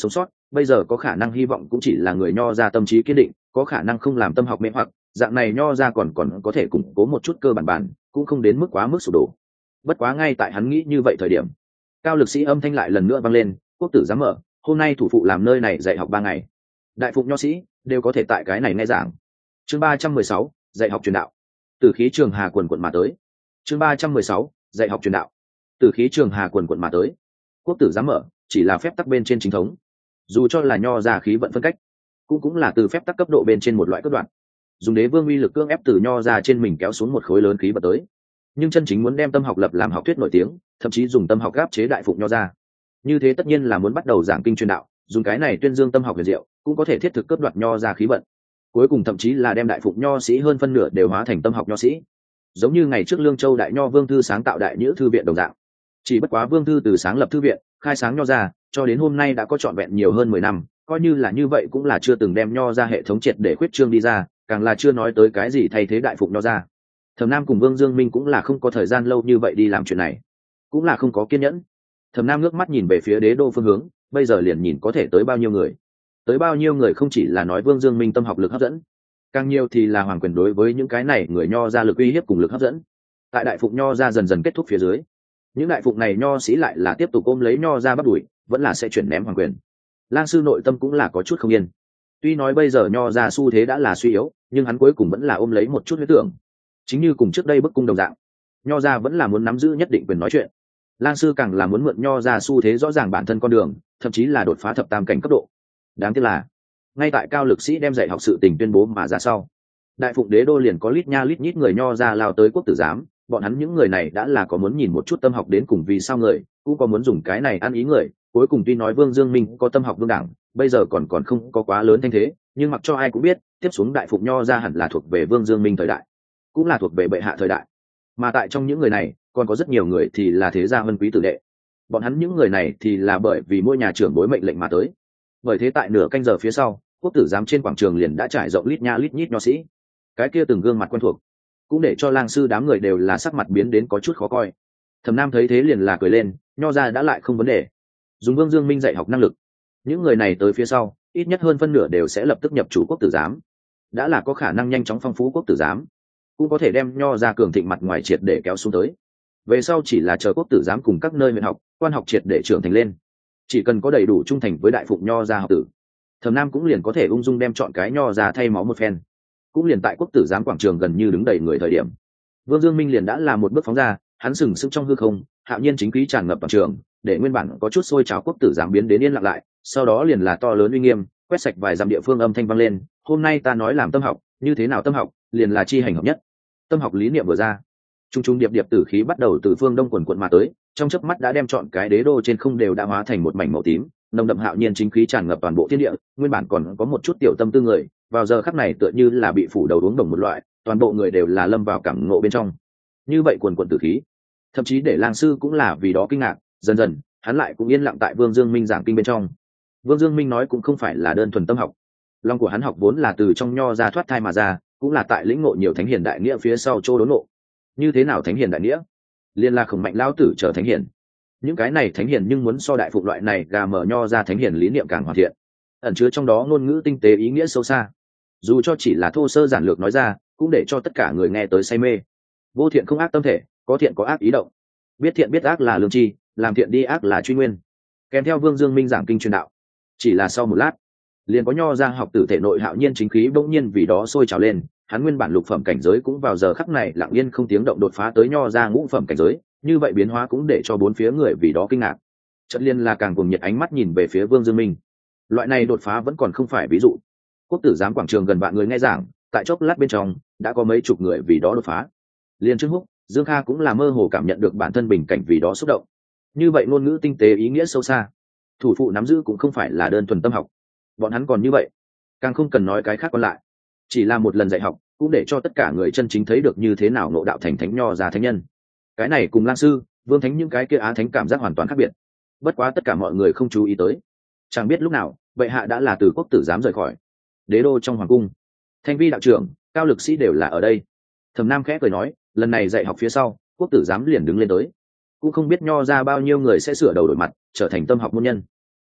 S1: bây giờ có khả năng hy vọng cũng chỉ là người nho ra tâm trí kiên định, có khả năng không làm tâm học mê hoặc, dạng này nho ra còn có thể củng cố một chút cơ bản, cũng không đến mức quá mức sụp đổ. Bất quá ngay tại hắn nghĩ như vậy thời điểm, cao lực sĩ âm thanh lại lần nữa vang lên, quốc tử giám mở, hôm nay thủ phụ làm nơi này dạy học 3 ngày, đại phụng nho sĩ đều có thể tại cái này nghe giảng. Chương 316, dạy học truyền đạo. Tử khí trường hà quần quận mà tới. Chương 316, dạy học truyền đạo. Tử khí trường hà quần quận mà tới. Quốc tử giám mở chỉ là phép tắc bên trên chính thống, dù cho là nho ra khí vận phân cách, cũng là từ phép tắc cấp độ bên trên một loại cấp đoạn, dùng đế vương uy lực cưỡng ép từ nho ra trên mình kéo xuống một khối lớn khí vận tới. Nhưng chân chính muốn đem tâm học lập làm học thuyết nổi tiếng, thậm chí dùng tâm học áp chế đại phụng nho ra, như thế tất nhiên là muốn bắt đầu giảng kinh truyền đạo, dùng cái này tuyên dương tâm học huyền diệu, cũng có thể thiết thực cướp đoạt nho ra khí vận, cuối cùng thậm chí là đem đại phụng nho sĩ hơn phân nửa đều hóa thành tâm học nho sĩ, giống như ngày trước lương châu đại nho vương thư sáng tạo đại nhữ thư viện đồng dạng. Chỉ bất quá vương thư từ sáng lập thư viện, khai sáng nho ra, cho đến hôm nay đã có trọn vẹn nhiều hơn 10 năm, coi như là như vậy cũng là chưa từng đem nho ra hệ thống triệt để khuyết trương đi ra, càng là chưa nói tới cái gì thay thế đại phụng nho ra. Thẩm Nam cùng Vương Dương Minh cũng là không có thời gian lâu như vậy đi làm chuyện này, cũng là không có kiên nhẫn. Thẩm Nam ngước mắt nhìn về phía đế đô phương hướng, bây giờ liền nhìn có thể tới bao nhiêu người. Tới bao nhiêu người không chỉ là nói Vương Dương Minh tâm học lực hấp dẫn, càng nhiều thì là hoàng quyền đối với những cái này người nho ra lực uy hiếp cùng lực hấp dẫn. Tại đại phụng nho ra dần dần kết thúc phía dưới, những đại phụng này nho sĩ lại là tiếp tục ôm lấy nho ra bắt đuổi, vẫn là sẽ chuyển ném hoàng quyền. Lang sư nội tâm cũng là có chút không yên. Tuy nói bây giờ nho ra xu thế đã là suy yếu, nhưng hắn cuối cùng vẫn là ôm lấy một chút huyết tưởng, chính như cùng trước đây bức cung đồng dạng, nho ra vẫn là muốn nắm giữ nhất định quyền nói chuyện. Lang sư càng là muốn mượn nho ra xu thế rõ ràng bản thân con đường, thậm chí là đột phá thập tam cảnh cấp độ. Đáng tiếc là ngay tại cao lực sĩ đem dạy học sự tình tuyên bố mà ra sau, đại phụng đế đô liền có lít nha lít nhít người nho ra lao tới quốc tử giám. Bọn hắn những người này đã là có muốn nhìn một chút tâm học đến cùng vì sao người, cũng có muốn dùng cái này ăn ý người. Cuối cùng tuy nói Vương Dương Minh có tâm học vương đẳng, bây giờ còn không có quá lớn thanh thế, nhưng mặc cho ai cũng biết tiếp xuống đại phụng nho ra hẳn là thuộc về Vương Dương Minh thời đại, cũng là thuộc về bệ hạ thời đại. Mà tại trong những người này còn có rất nhiều người thì là thế gia vân quý tử đệ, bọn hắn những người này thì là bởi vì mỗi nhà trưởng bối mệnh lệnh mà tới. Bởi thế tại nửa canh giờ phía sau, quốc tử giám trên quảng trường liền đã trải rộng lít nha lít nhít nho sĩ, cái kia từng gương mặt quen thuộc cũng để cho lang sư đám người đều là sắc mặt biến đến có chút khó coi. Thẩm Nam thấy thế liền là cười lên, nho ra đã lại không vấn đề, dùng Vương Dương Minh dạy học năng lực, những người này tới phía sau ít nhất hơn phân nửa đều sẽ lập tức nhập chủ quốc tử giám, đã là có khả năng nhanh chóng phong phú quốc tử giám, cũng có thể đem nho ra cường thịnh mặt ngoài triệt để kéo xuống tới. Về sau chỉ là chờ quốc tử giám cùng các nơi huyện học quan học triệt để trưởng thành lên, chỉ cần có đầy đủ trung thành với đại phụng nho ra học tử, Thẩm Nam cũng liền có thể ung dung đem chọn cái nho ra thay máu một phen. Cũng liền tại quốc tử giám quảng trường gần như đứng đầy người thời điểm, Vương Dương Minh liền đã làm một bước phóng ra, hắn sừng sững trong hư không, hạo nhiên chính khí tràn ngập quảng trường, để nguyên bản có chút sôi trào quốc tử giám biến đến yên lặng lại. Sau đó liền là to lớn uy nghiêm, quét sạch vài dặm địa phương âm thanh vang lên, hôm nay ta nói làm tâm học, như thế nào tâm học, liền là chi hành hợp nhất. Tâm học lý niệm vừa ra, trung trung điệp điệp tử khí bắt đầu từ phương đông quần quận mà tới, trong chớp mắt đã đem chọn cái đế đô trên không đều đã hóa thành một mảnh màu tím, nồng đậm hạo nhiên chính khí tràn ngập toàn bộ thiên địa. Nguyên bản còn có một chút tiểu tâm tư người, vào giờ khắc này tựa như là bị phủ đầu uống đồng một loại, toàn bộ người đều là lâm vào cảm ngộ bên trong. Như vậy quần quần tử khí, thậm chí để lang sư cũng là vì đó kinh ngạc. Dần dần hắn lại cũng yên lặng tại Vương Dương Minh giảng kinh bên trong. Vương Dương Minh nói cũng không phải là đơn thuần tâm học, lòng của hắn học vốn là từ trong nho ra thoát thai mà ra, cũng là tại lĩnh ngộ nhiều thánh hiền đại nghĩa phía sau chỗ đốn ngộ. Như thế nào thánh hiền đại nghĩa? Liên là khổng mạnh lão tử trở thánh hiền. Những cái này thánh hiền nhưng muốn so đại phụng loại này gà mở nho ra thánh hiền lý niệm càng hoàn thiện, ẩn chứa trong đó ngôn ngữ tinh tế ý nghĩa sâu xa. Dù cho chỉ là thô sơ giản lược nói ra, cũng để cho tất cả người nghe tới say mê. Vô thiện không ác tâm thể, có thiện có ác ý động. Biết thiện biết ác là lương tri, làm thiện đi ác là truy nguyên. Kèm theo Vương Dương Minh giảng kinh truyền đạo, chỉ là sau một lát, liền có nho ra học tử thể nội hạo nhiên chính khí bỗng nhiên vì đó sôi trào lên. Hắn nguyên bản lục phẩm cảnh giới cũng vào giờ khắc này lặng yên không tiếng động đột phá tới nho ra ngũ phẩm cảnh giới. Như vậy biến hóa cũng để cho bốn phía người vì đó kinh ngạc. Chợt liên là càng cùng nhiệt ánh mắt nhìn về phía Vương Dương Minh. Loại này đột phá vẫn còn không phải ví dụ. Quốc tử giám quảng trường gần vạn người nghe giảng, tại chốc lát bên trong đã có mấy chục người vì đó đột phá. Liên Trương Húc, Dương Kha cũng là mơ hồ cảm nhận được bản thân bình cảnh vì đó xúc động. Như vậy ngôn ngữ tinh tế ý nghĩa sâu xa, thủ phụ nắm giữ cũng không phải là đơn thuần tâm học. Bọn hắn còn như vậy, càng không cần nói cái khác còn lại. Chỉ là một lần dạy học, cũng để cho tất cả người chân chính thấy được như thế nào ngộ đạo thành thánh nho ra thánh nhân. Cái này cùng Lang sư, Vương Thánh những cái kia á thánh cảm giác hoàn toàn khác biệt. Bất quá tất cả mọi người không chú ý tới, chẳng biết lúc nào bệ hạ đã là từ quốc tử giám rời khỏi đế đô. Trong hoàng cung, Thanh Vi đạo trưởng, cao lực sĩ đều là ở đây. Thẩm Nam khẽ cười nói, lần này dạy học phía sau, quốc tử giám liền đứng lên tới, cũng không biết nho ra bao nhiêu người sẽ sửa đầu đổi mặt, trở thành tâm học môn nhân.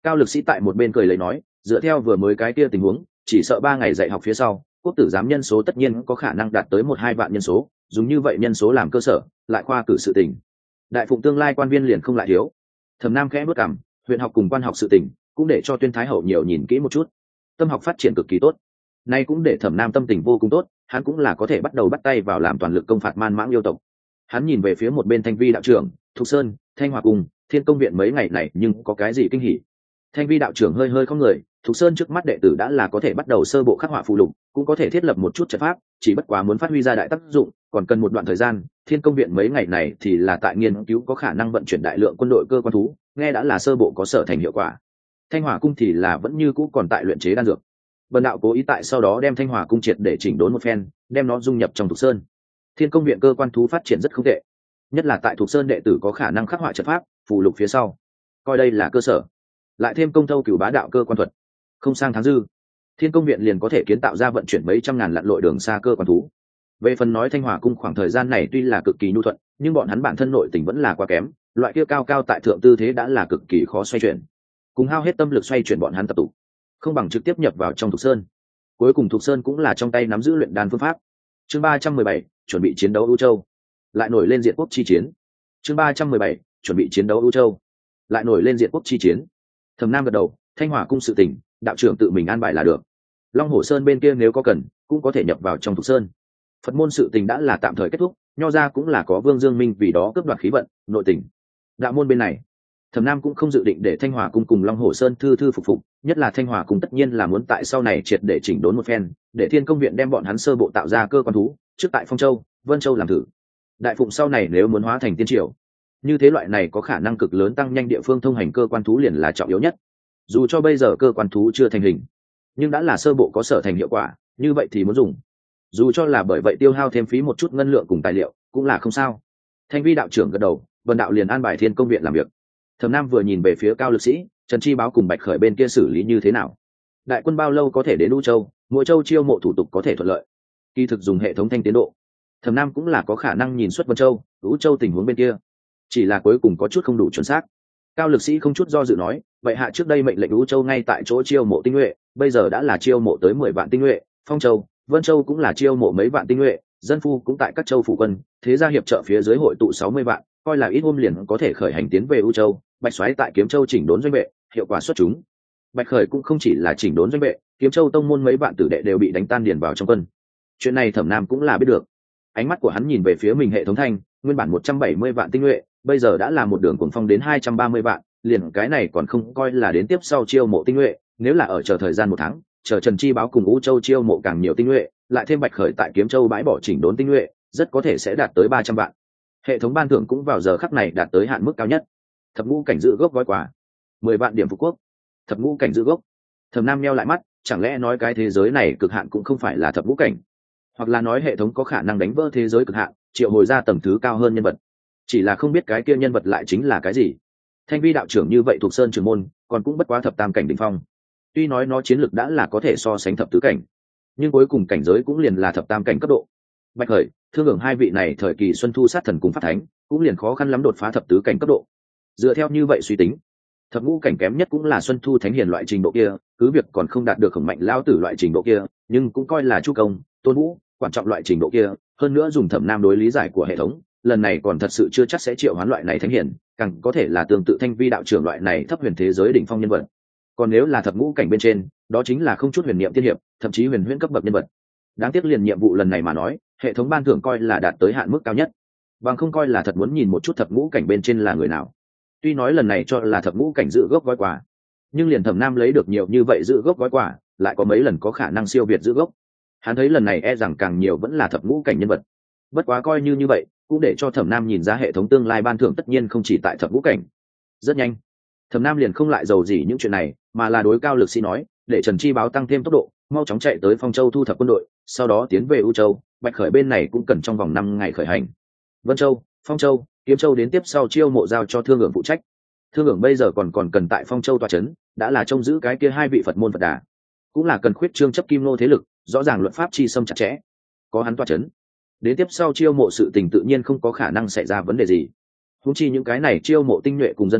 S1: Cao lực sĩ tại một bên cười lấy nói, dựa theo vừa mới cái kia tình huống, chỉ sợ 3 ngày dạy học phía sau, quốc tử giám nhân số tất nhiên có khả năng đạt tới 1-2 vạn nhân số, dùng như vậy nhân số làm cơ sở, lại khoa cử sự tình. Đại phụng tương lai quan viên liền không lại thiếu. Thẩm Nam khẽ bước cằm, huyện học cùng quan học sự tình, cũng để cho Tuyên Thái hậu nhiều nhìn kỹ một chút. Tâm học phát triển cực kỳ tốt. Nay cũng để Thẩm Nam tâm tình vô cùng tốt, hắn cũng là có thể bắt đầu bắt tay vào làm toàn lực công phạt man mãng yêu tộc. Hắn nhìn về phía một bên Thanh Vi đạo trưởng, Thục Sơn, Thanh Hòa cùng Thiên Công viện mấy ngày này nhưng có cái gì kinh hỉ. Thanh Vi đạo trưởng hơi hơi không người, Thục Sơn trước mắt đệ tử đã là có thể bắt đầu sơ bộ khắc họa phụ lục, cũng có thể thiết lập một chút trận pháp, chỉ bất quá muốn phát huy ra đại tác dụng, còn cần một đoạn thời gian. Thiên Công viện mấy ngày này thì là tại nghiên cứu có khả năng vận chuyển đại lượng quân đội cơ quan thú, nghe đã là sơ bộ có sở thành hiệu quả. Thanh Hòa cung thì là vẫn như cũ còn tại luyện chế đan dược. Vân đạo cố ý tại sau đó đem Thanh Hòa cung triệt để chỉnh đốn một phen, đem nó dung nhập trong Thục Sơn. Thiên Công viện cơ quan thú phát triển rất không tệ, nhất là tại Thục Sơn đệ tử có khả năng khắc họa trận pháp, phụ lục phía sau, coi đây là cơ sở. Lại thêm công thâu cửu bá đạo cơ quan thuật, không sang tháng dư, Thiên Công viện liền có thể kiến tạo ra vận chuyển mấy trăm ngàn lặn lội đường xa cơ quan thú. Về phần nói Thanh Hòa cung khoảng thời gian này tuy là cực kỳ nhu thuận, nhưng bọn hắn bản thân nội tình vẫn là quá kém, loại kia cao cao tại thượng tư thế đã là cực kỳ khó xoay chuyển. Cùng hao hết tâm lực xoay chuyển bọn hắn tập tụ, không bằng trực tiếp nhập vào trong Thục Sơn. Cuối cùng Thục Sơn cũng là trong tay nắm giữ luyện đan phương pháp. Chương 317, chuẩn bị chiến đấu U Châu. Lại nổi lên diện quốc chi chiến. Chương 317, chuẩn bị chiến đấu U Châu. Lại nổi lên diện quốc chi chiến. Thẩm Nam gật đầu, Thanh Hòa cung sự tình, đạo trưởng tự mình an bài là được. Long Hổ Sơn bên kia nếu có cần, cũng có thể nhập vào trong Thục Sơn. Phật môn sự tình đã là tạm thời kết thúc, nho ra cũng là có Vương Dương Minh vì đó cướp đoạt khí vận, nội tình. Đạo môn bên này, Thẩm Nam cũng không dự định để Thanh Hòa cung cùng Long Hổ Sơn thư phục, nhất là Thanh Hòa cung tất nhiên là muốn tại sau này triệt để chỉnh đốn một phen, để Thiên Công viện đem bọn hắn sơ bộ tạo ra cơ quan thú, trước tại Phong Châu, Vân Châu làm thử. Đại phụng sau này nếu muốn hóa thành tiên triều, như thế loại này có khả năng cực lớn tăng nhanh địa phương thông hành cơ quan thú liền là trọng yếu nhất. Dù cho bây giờ cơ quan thú chưa thành hình, nhưng đã là sơ bộ có sở thành hiệu quả, như vậy thì muốn dùng. Dù cho là bởi vậy tiêu hao thêm phí một chút ngân lượng cùng tài liệu, cũng là không sao. Thanh Vi đạo trưởng gật đầu, Vân đạo liền an bài Thiên Công viện làm việc. Thẩm Nam vừa nhìn về phía Cao lực sĩ, Trần Chi báo cùng Bạch Khởi bên kia xử lý như thế nào. Đại quân bao lâu có thể đến U Châu, mỗi châu chiêu mộ thủ tục có thể thuận lợi. Kỳ thực dùng hệ thống thanh tiến độ, Thẩm Nam cũng là có khả năng nhìn xuất Vân Châu, U Châu tình huống bên kia. Chỉ là cuối cùng có chút không đủ chuẩn xác. Cao lực sĩ không chút do dự nói, vậy hạ trước đây mệnh lệnh U Châu ngay tại chỗ chiêu mộ tinh nhuệ, bây giờ đã là chiêu mộ tới 10 vạn tinh nhuệ, Phong Châu, Vân Châu cũng là chiêu mộ mấy vạn tinh nhuệ, dân phu cũng tại các châu phụ quân, thế gia hiệp trợ phía dưới hội tụ 60 vạn, coi là ít hôm liền có thể khởi hành tiến về U Châu. Bạch Soái tại Kiếm Châu chỉnh đốn doanh vệ, hiệu quả xuất chúng. Bạch Khởi cũng không chỉ là chỉnh đốn doanh vệ, Kiếm Châu tông môn mấy vạn tử đệ đều bị đánh tan điền vào trong quân. Chuyện này Thẩm Nam cũng là biết được. Ánh mắt của hắn nhìn về phía mình hệ thống thanh, nguyên bản 170 vạn tinh nhuệ, bây giờ đã là một đường cuồng phong đến 230 vạn, liền cái này còn không coi là đến tiếp sau chiêu mộ tinh nhuệ, nếu là ở chờ thời gian 1 tháng, chờ Trần Chi báo cùng U Châu chiêu mộ càng nhiều tinh nhuệ, lại thêm Bạch Khởi tại Kiếm Châu bãi bỏ chỉnh đốn tinh nhuệ, rất có thể sẽ đạt tới 300 vạn. Hệ thống ban thưởng cũng vào giờ khắc này đạt tới hạn mức cao nhất. Thập ngũ cảnh giữ gốc gói quà, 10 vạn điểm phục quốc. Thập ngũ cảnh giữ gốc. Thẩm Nam nheo lại mắt, chẳng lẽ nói cái thế giới này cực hạn cũng không phải là thập ngũ cảnh, hoặc là nói hệ thống có khả năng đánh vỡ thế giới cực hạn, triệu hồi ra tầng thứ cao hơn nhân vật, chỉ là không biết cái kia nhân vật lại chính là cái gì. Thanh Vi đạo trưởng như vậy thuộc sơn trưởng môn, còn cũng bất quá thập tam cảnh đỉnh phong. Tuy nói nó chiến lược đã là có thể so sánh thập tứ cảnh, nhưng cuối cùng cảnh giới cũng liền là thập tam cảnh cấp độ. Bạch Khởi, Thương Hưởng hai vị này thời kỳ Xuân Thu sát thần cùng phát thánh, cũng liền khó khăn lắm đột phá thập tứ cảnh cấp độ. Dựa theo như vậy suy tính, thập ngũ cảnh kém nhất cũng là Xuân Thu Thánh Hiền loại trình độ kia, cứ việc còn không đạt được Khổng Mạnh lao tử loại trình độ kia, nhưng cũng coi là Chu Công, Tôn Vũ, quan trọng loại trình độ kia. Hơn nữa dùng Thẩm Nam đối lý giải của hệ thống, lần này còn thật sự chưa chắc sẽ triệu hoán loại này thánh hiền, càng có thể là tương tự Thanh Vi đạo trưởng loại này thấp huyền thế giới đỉnh phong nhân vật. Còn nếu là thập ngũ cảnh bên trên, đó chính là không chút huyền niệm tiên hiệp, thậm chí huyền huyễn cấp bậc nhân vật. Đáng tiếc liền nhiệm vụ lần này mà nói, hệ thống ban thưởng coi là đạt tới hạn mức cao nhất, bằng không coi là thật muốn nhìn một chút thập ngũ cảnh bên trên là người nào. Tuy nói lần này cho là thập ngũ cảnh giữ gốc gói quà, nhưng liền Thẩm Nam lấy được nhiều như vậy giữ gốc gói quà, lại có mấy lần có khả năng siêu việt giữ gốc. Hắn thấy lần này e rằng càng nhiều vẫn là thập ngũ cảnh nhân vật. Bất quá coi như vậy, cũng để cho Thẩm Nam nhìn ra hệ thống tương lai ban thưởng tất nhiên không chỉ tại thập ngũ cảnh. Rất nhanh, Thẩm Nam liền không lại giàu gì những chuyện này, mà là đối Cao lực sĩ nói, để Trần Chi báo tăng thêm tốc độ, mau chóng chạy tới Phong Châu thu thập quân đội, sau đó tiến về U Châu. Bạch Khởi bên này cũng cần trong vòng 5 ngày khởi hành. Vân Châu, Phong Châu, Kiếm Châu đến tiếp sau chiêu mộ giao cho Thương Hưởng phụ trách. Thương Hưởng bây giờ còn cần tại Phong Châu tọa trấn, đã là trông giữ cái kia 2 vị Phật môn Phật Đà, cũng là cần khuyết trương chấp kim nô thế lực, rõ ràng luật pháp chi xâm chặt chẽ. Có hắn tọa trấn, đến tiếp sau chiêu mộ sự tình tự nhiên không có khả năng xảy ra vấn đề gì. Huống chi những cái này chiêu mộ tinh nhuệ cùng dân phu,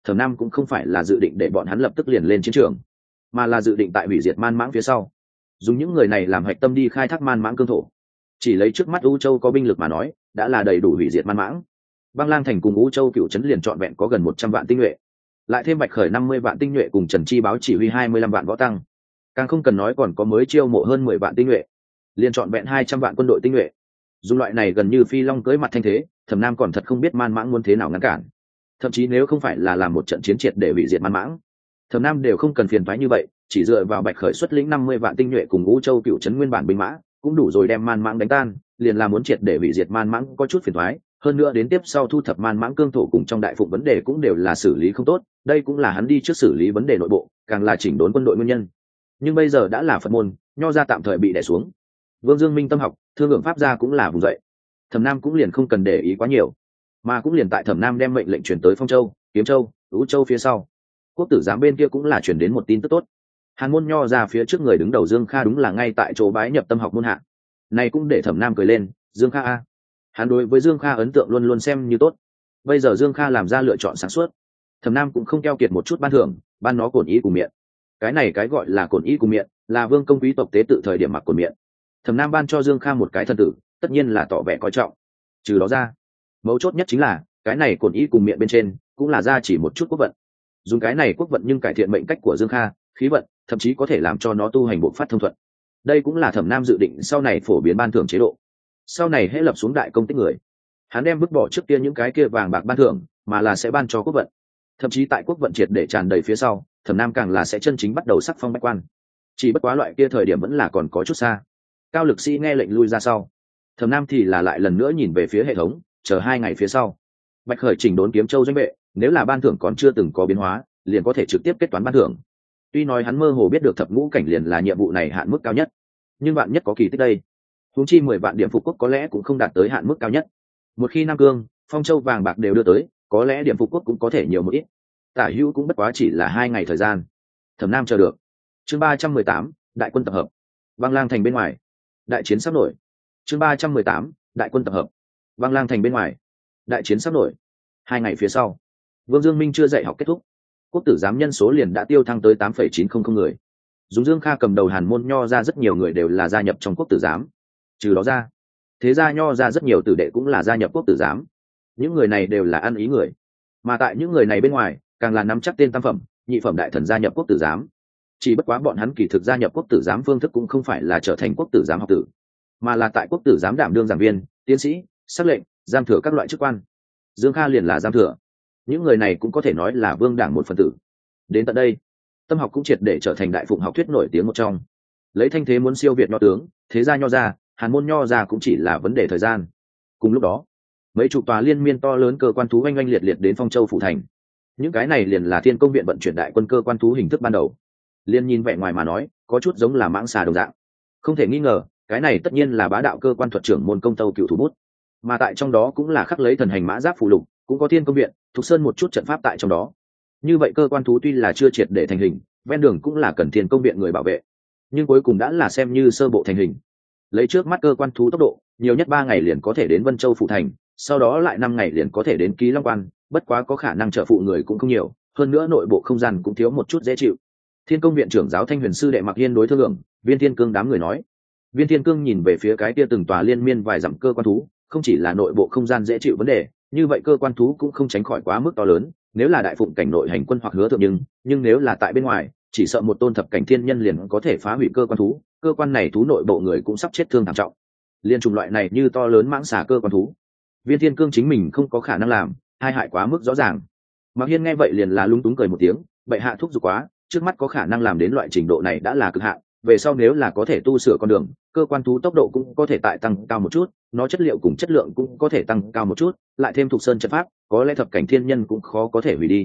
S1: Thẩm Nam cũng không phải là dự định để bọn hắn lập tức liền lên chiến trường, mà là dự định tại hủy diệt man mãng phía sau dùng những người này làm hạch tâm đi khai thác man mãng cương thổ. Chỉ lấy trước mắt U Châu có binh lực mà nói đã là đầy đủ hủy diệt man mãng. Băng Lang thành cùng U Châu cựu trấn liền trọn vẹn có gần 100 vạn tinh nhuệ, lại thêm Bạch Khởi 50 vạn tinh nhuệ cùng Trần Chi báo chỉ huy 25 vạn võ tăng, càng không cần nói còn có mới chiêu mộ hơn 10 vạn tinh nhuệ, liền trọn vẹn 200 vạn quân đội tinh nhuệ. Dùng loại này gần như phi long cưỡi mặt thanh thế, Thẩm Nam còn thật không biết man mãng muốn thế nào ngăn cản. Thậm chí nếu không phải là làm một trận chiến triệt để hủy diệt man mãng, Thẩm Nam đều không cần phiền toái như vậy, chỉ dựa vào Bạch Khởi xuất lĩnh 50 vạn tinh nhuệ cùng U Châu cựu trấn nguyên bản binh mã, cũng đủ rồi đem man mãng đánh tan, liền là muốn triệt để hủy diệt man mãng có chút phiền toái, hơn nữa đến tiếp sau thu thập man mãng cương thổ cùng trong đại phụng vấn đề cũng đều là xử lý không tốt, đây cũng là hắn đi trước xử lý vấn đề nội bộ, càng là chỉnh đốn quân đội nguyên nhân. Nhưng bây giờ đã là Phật môn, nho gia tạm thời bị đè xuống. Vương Dương Minh tâm học, thương lượng pháp gia cũng là vùng dậy. Thẩm Nam cũng liền không cần để ý quá nhiều, mà cũng liền tại Thẩm Nam đem mệnh lệnh truyền tới Phong Châu, Kiếm Châu, Vũ Châu phía sau, quốc tử giám bên kia cũng là truyền đến một tin tức tốt. Hàn môn nho ra phía trước người đứng đầu Dương Kha đúng là ngay tại chỗ bái nhập tâm học môn hạ, này cũng để Thẩm Nam cười lên. Dương Kha a, hắn đối với Dương Kha ấn tượng luôn luôn xem như tốt. Bây giờ Dương Kha làm ra lựa chọn sáng suốt, Thẩm Nam cũng không keo kiệt một chút ban thưởng, ban nó cổn ý cùng miệng. Cái này cái gọi là cổn ý cùng miệng là vương công quý tộc tế tự thời điểm mặc cổn miệng. Thẩm Nam ban cho Dương Kha một cái thân tử, tất nhiên là tỏ vẻ coi trọng. Trừ đó ra, mấu chốt nhất chính là cái này cổn ý cùng miệng bên trên cũng là ra chỉ một chút quốc vận. Dùng cái này quốc vận nhưng cải thiện mệnh cách của Dương Kha, khí vận, thậm chí có thể làm cho nó tu hành bộ phát thông thuận. Đây cũng là Thẩm Nam dự định sau này phổ biến ban thưởng chế độ. Sau này hễ lập xuống đại công tích người, hắn đem vứt bỏ trước kia những cái kia vàng bạc ban thưởng, mà là sẽ ban cho quốc vận. Thậm chí tại quốc vận triệt để tràn đầy phía sau, Thẩm Nam càng là sẽ chân chính bắt đầu sắc phong bách quan. Chỉ bất quá loại kia thời điểm vẫn là còn có chút xa. Cao lực sĩ nghe lệnh lui ra sau, Thẩm Nam thì là lại lần nữa nhìn về phía hệ thống, chờ 2 ngày phía sau, Bạch Khởi chỉnh đốn Kiếm Châu doanh vệ, nếu là ban thưởng còn chưa từng có biến hóa, liền có thể trực tiếp kết toán ban thưởng. Tuy nói hắn mơ hồ biết được thập ngũ cảnh liền là nhiệm vụ này hạn mức cao nhất, nhưng bạn nhất có kỳ tích đây. Huống chi 10 vạn điểm phục quốc có lẽ cũng không đạt tới hạn mức cao nhất. Một khi Nam Cương, Phong Châu vàng bạc đều đưa tới, có lẽ điểm phục quốc cũng có thể nhiều một ít. Tả hữu cũng bất quá chỉ là 2 ngày thời gian. Thẩm Nam chờ được. Chương 318, đại quân tập hợp. Băng Lang thành bên ngoài, đại chiến sắp nổi. Chương 318, đại quân tập hợp. Băng Lang thành bên ngoài, đại chiến sắp nổi. 2 ngày phía sau, Vương Dương Minh chưa dạy học kết thúc, quốc tử giám nhân số liền đã tiêu thăng tới 8,900 người. Dùng Dương Kha cầm đầu Hàn môn nho ra rất nhiều người đều là gia nhập trong quốc tử giám. Trừ đó ra, thế gia nho ra rất nhiều tử đệ cũng là gia nhập quốc tử giám. Những người này đều là ăn ý người, mà tại những người này bên ngoài càng là nắm chắc tên tam phẩm, nhị phẩm đại thần gia nhập quốc tử giám. Chỉ bất quá bọn hắn kỳ thực gia nhập quốc tử giám phương thức cũng không phải là trở thành quốc tử giám học tử, mà là tại quốc tử giám đảm đương giảng viên, tiến sĩ, sắc lệnh, giam thừa các loại chức quan. Dương Kha liền là giam thừa. Những người này cũng có thể nói là vương đảng một phần tử. Đến tận đây, tâm học cũng triệt để trở thành đại phụng học thuyết nổi tiếng một trong. Lấy thanh thế muốn siêu việt nho tướng, thế gia nho gia, Hàn môn nho gia cũng chỉ là vấn đề thời gian. Cùng lúc đó, mấy chục tòa liên miên to lớn cơ quan thú oanh oanh liệt liệt đến Phong Châu phủ thành. Những cái này liền là Thiên Công viện vận chuyển đại quân cơ quan thú hình thức ban đầu. Liên nhìn vẻ ngoài mà nói, có chút giống là mãng xà đồng dạng. Không thể nghi ngờ, cái này tất nhiên là bá đạo cơ quan thuật trưởng môn công tâu cựu thủ bút. Mà tại trong đó cũng là khắc lấy thần hành mã giáp phụ lục, cũng có Thiên Công viện, Thục Sơn một chút trận pháp tại trong đó. Như vậy cơ quan thú tuy là chưa triệt để thành hình, ven đường cũng là cần Thiên Công viện người bảo vệ, nhưng cuối cùng đã là xem như sơ bộ thành hình. Lấy trước mắt cơ quan thú tốc độ, nhiều nhất 3 ngày liền có thể đến Vân Châu phủ thành, sau đó lại 5 ngày liền có thể đến Ký Long Quan, bất quá có khả năng trợ phụ người cũng không nhiều, hơn nữa nội bộ không gian cũng thiếu một chút dễ chịu. Thiên Công viện trưởng giáo Thanh Huyền sư đệ Mặc Hiên đối thương lượng, Viên Thiên Cương đám người nói. Viên Thiên Cương nhìn về phía cái kia từng tòa liên miên vài dặm cơ quan thú, không chỉ là nội bộ không gian dễ chịu vấn đề, như vậy cơ quan thú cũng không tránh khỏi quá mức to lớn, nếu là đại phụng cảnh nội hành quân hoặc hứa thượng nhưng nếu là tại bên ngoài, chỉ sợ một tôn thập cảnh thiên nhân liền có thể phá hủy cơ quan thú, cơ quan này thú nội bộ người cũng sắp chết thương thảm trọng. Liên chủng loại này như to lớn mãng xà cơ quan thú, Viên Thiên Cương chính mình không có khả năng làm, hai hại quá mức rõ ràng. Mặc Hiên nghe vậy liền là lúng túng cười một tiếng, bệ hạ thúc giục quá, trước mắt có khả năng làm đến loại trình độ này đã là cực hạn, về sau nếu là có thể tu sửa con đường, cơ quan thú tốc độ cũng có thể tại tăng cao một chút, nó chất liệu cùng chất lượng cũng có thể tăng cao một chút, lại thêm Thục Sơn trận pháp, có lẽ thập cảnh thiên nhân cũng khó có thể hủy đi.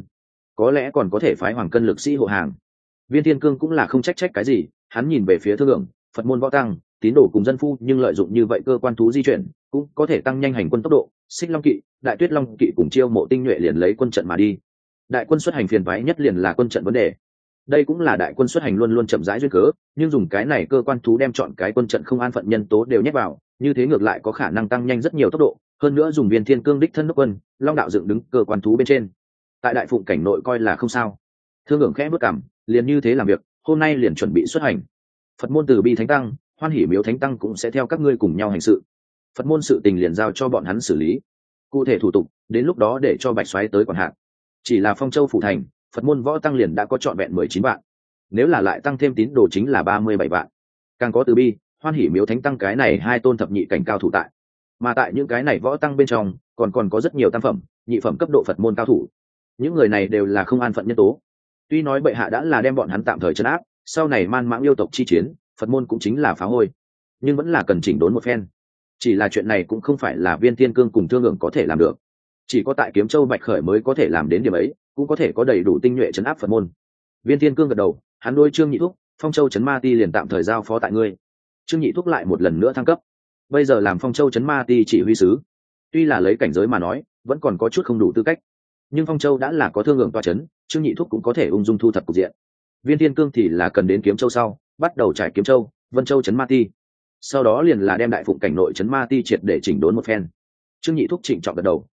S1: Có lẽ còn có thể phái hoàng cân lực sĩ hộ hàng. Viên Thiên Cương cũng là không trách cái gì, hắn nhìn về phía Thương Lượng, Phật môn võ tăng, tín đồ cùng dân phu, nhưng lợi dụng như vậy cơ quan thú di chuyển, cũng có thể tăng nhanh hành quân tốc độ. Xích Long kỵ, Đại Tuyết Long kỵ cùng chiêu mộ tinh nhuệ liền lấy quân trận mà đi. Đại quân xuất hành phiền toái nhất liền là quân trận vấn đề. Đây cũng là đại quân xuất hành luôn luôn chậm rãi duyên cớ, nhưng dùng cái này cơ quan thú đem chọn cái quân trận không an phận nhân tố đều nhét vào, như thế ngược lại có khả năng tăng nhanh rất nhiều tốc độ, hơn nữa dùng Viên Thiên Cương đích thân đốc quân, Long đạo dựng đứng cơ quan thú bên trên. tại đại phụng cảnh nội coi là không sao. Thương Hưởng khẽ bước cảm, liền như thế làm việc, hôm nay liền chuẩn bị xuất hành. Phật môn Từ Bi Thánh Tăng, Hoan Hỷ Miếu Thánh Tăng cũng sẽ theo các ngươi cùng nhau hành sự. Phật môn sự tình liền giao cho bọn hắn xử lý, cụ thể thủ tục đến lúc đó để cho Bạch Soái tới quản hạt. Chỉ là Phong Châu phủ thành, Phật môn võ tăng liền đã có trọn vẹn 19 vạn, nếu là lại tăng thêm tín đồ chính là 37 vạn, càng có Từ Bi, Hoan Hỷ Miếu Thánh Tăng cái này hai tôn thập nhị cảnh cao thủ tại. Mà tại những cái này võ tăng bên trong còn có rất nhiều tam phẩm, nhị phẩm cấp độ Phật môn cao thủ. Những người này đều là không an phận nhân tố. Tuy nói bệ hạ đã là đem bọn hắn tạm thời trấn áp, sau này man mãng yêu tộc chi chiến, Phật môn cũng chính là phá hôi, nhưng vẫn là cần chỉnh đốn một phen. Chỉ là chuyện này cũng không phải là Viên Thiên Cương cùng Thương Hưởng có thể làm được, chỉ có tại Kiếm Châu Bạch Khởi mới có thể làm đến điểm ấy, cũng có thể có đầy đủ tinh nhuệ trấn áp Phật môn. Viên Thiên Cương gật đầu, hắn đôi Trương Nhị Thúc, Phong Châu trấn ma ti liền tạm thời giao phó tại ngươi. Trương Nhị Thúc lại một lần nữa thăng cấp, bây giờ làm Phong Châu trấn ma ti chỉ huy sứ. Tuy là lấy cảnh giới mà nói, vẫn còn có chút không đủ tư cách, nhưng Phong Châu đã là có Thương Hưởng toa trấn, Trương Nhị Thúc cũng có thể ung dung thu thập cục diện. Viên Thiên Cương thì là cần đến Kiếm Châu sau, bắt đầu trải Kiếm Châu, Vân Châu trấn ma ti, sau đó liền là đem đại phụng cảnh nội trấn ma ti triệt để chỉnh đốn một phen. Trương Nhị Thúc trịnh trọng gật đầu,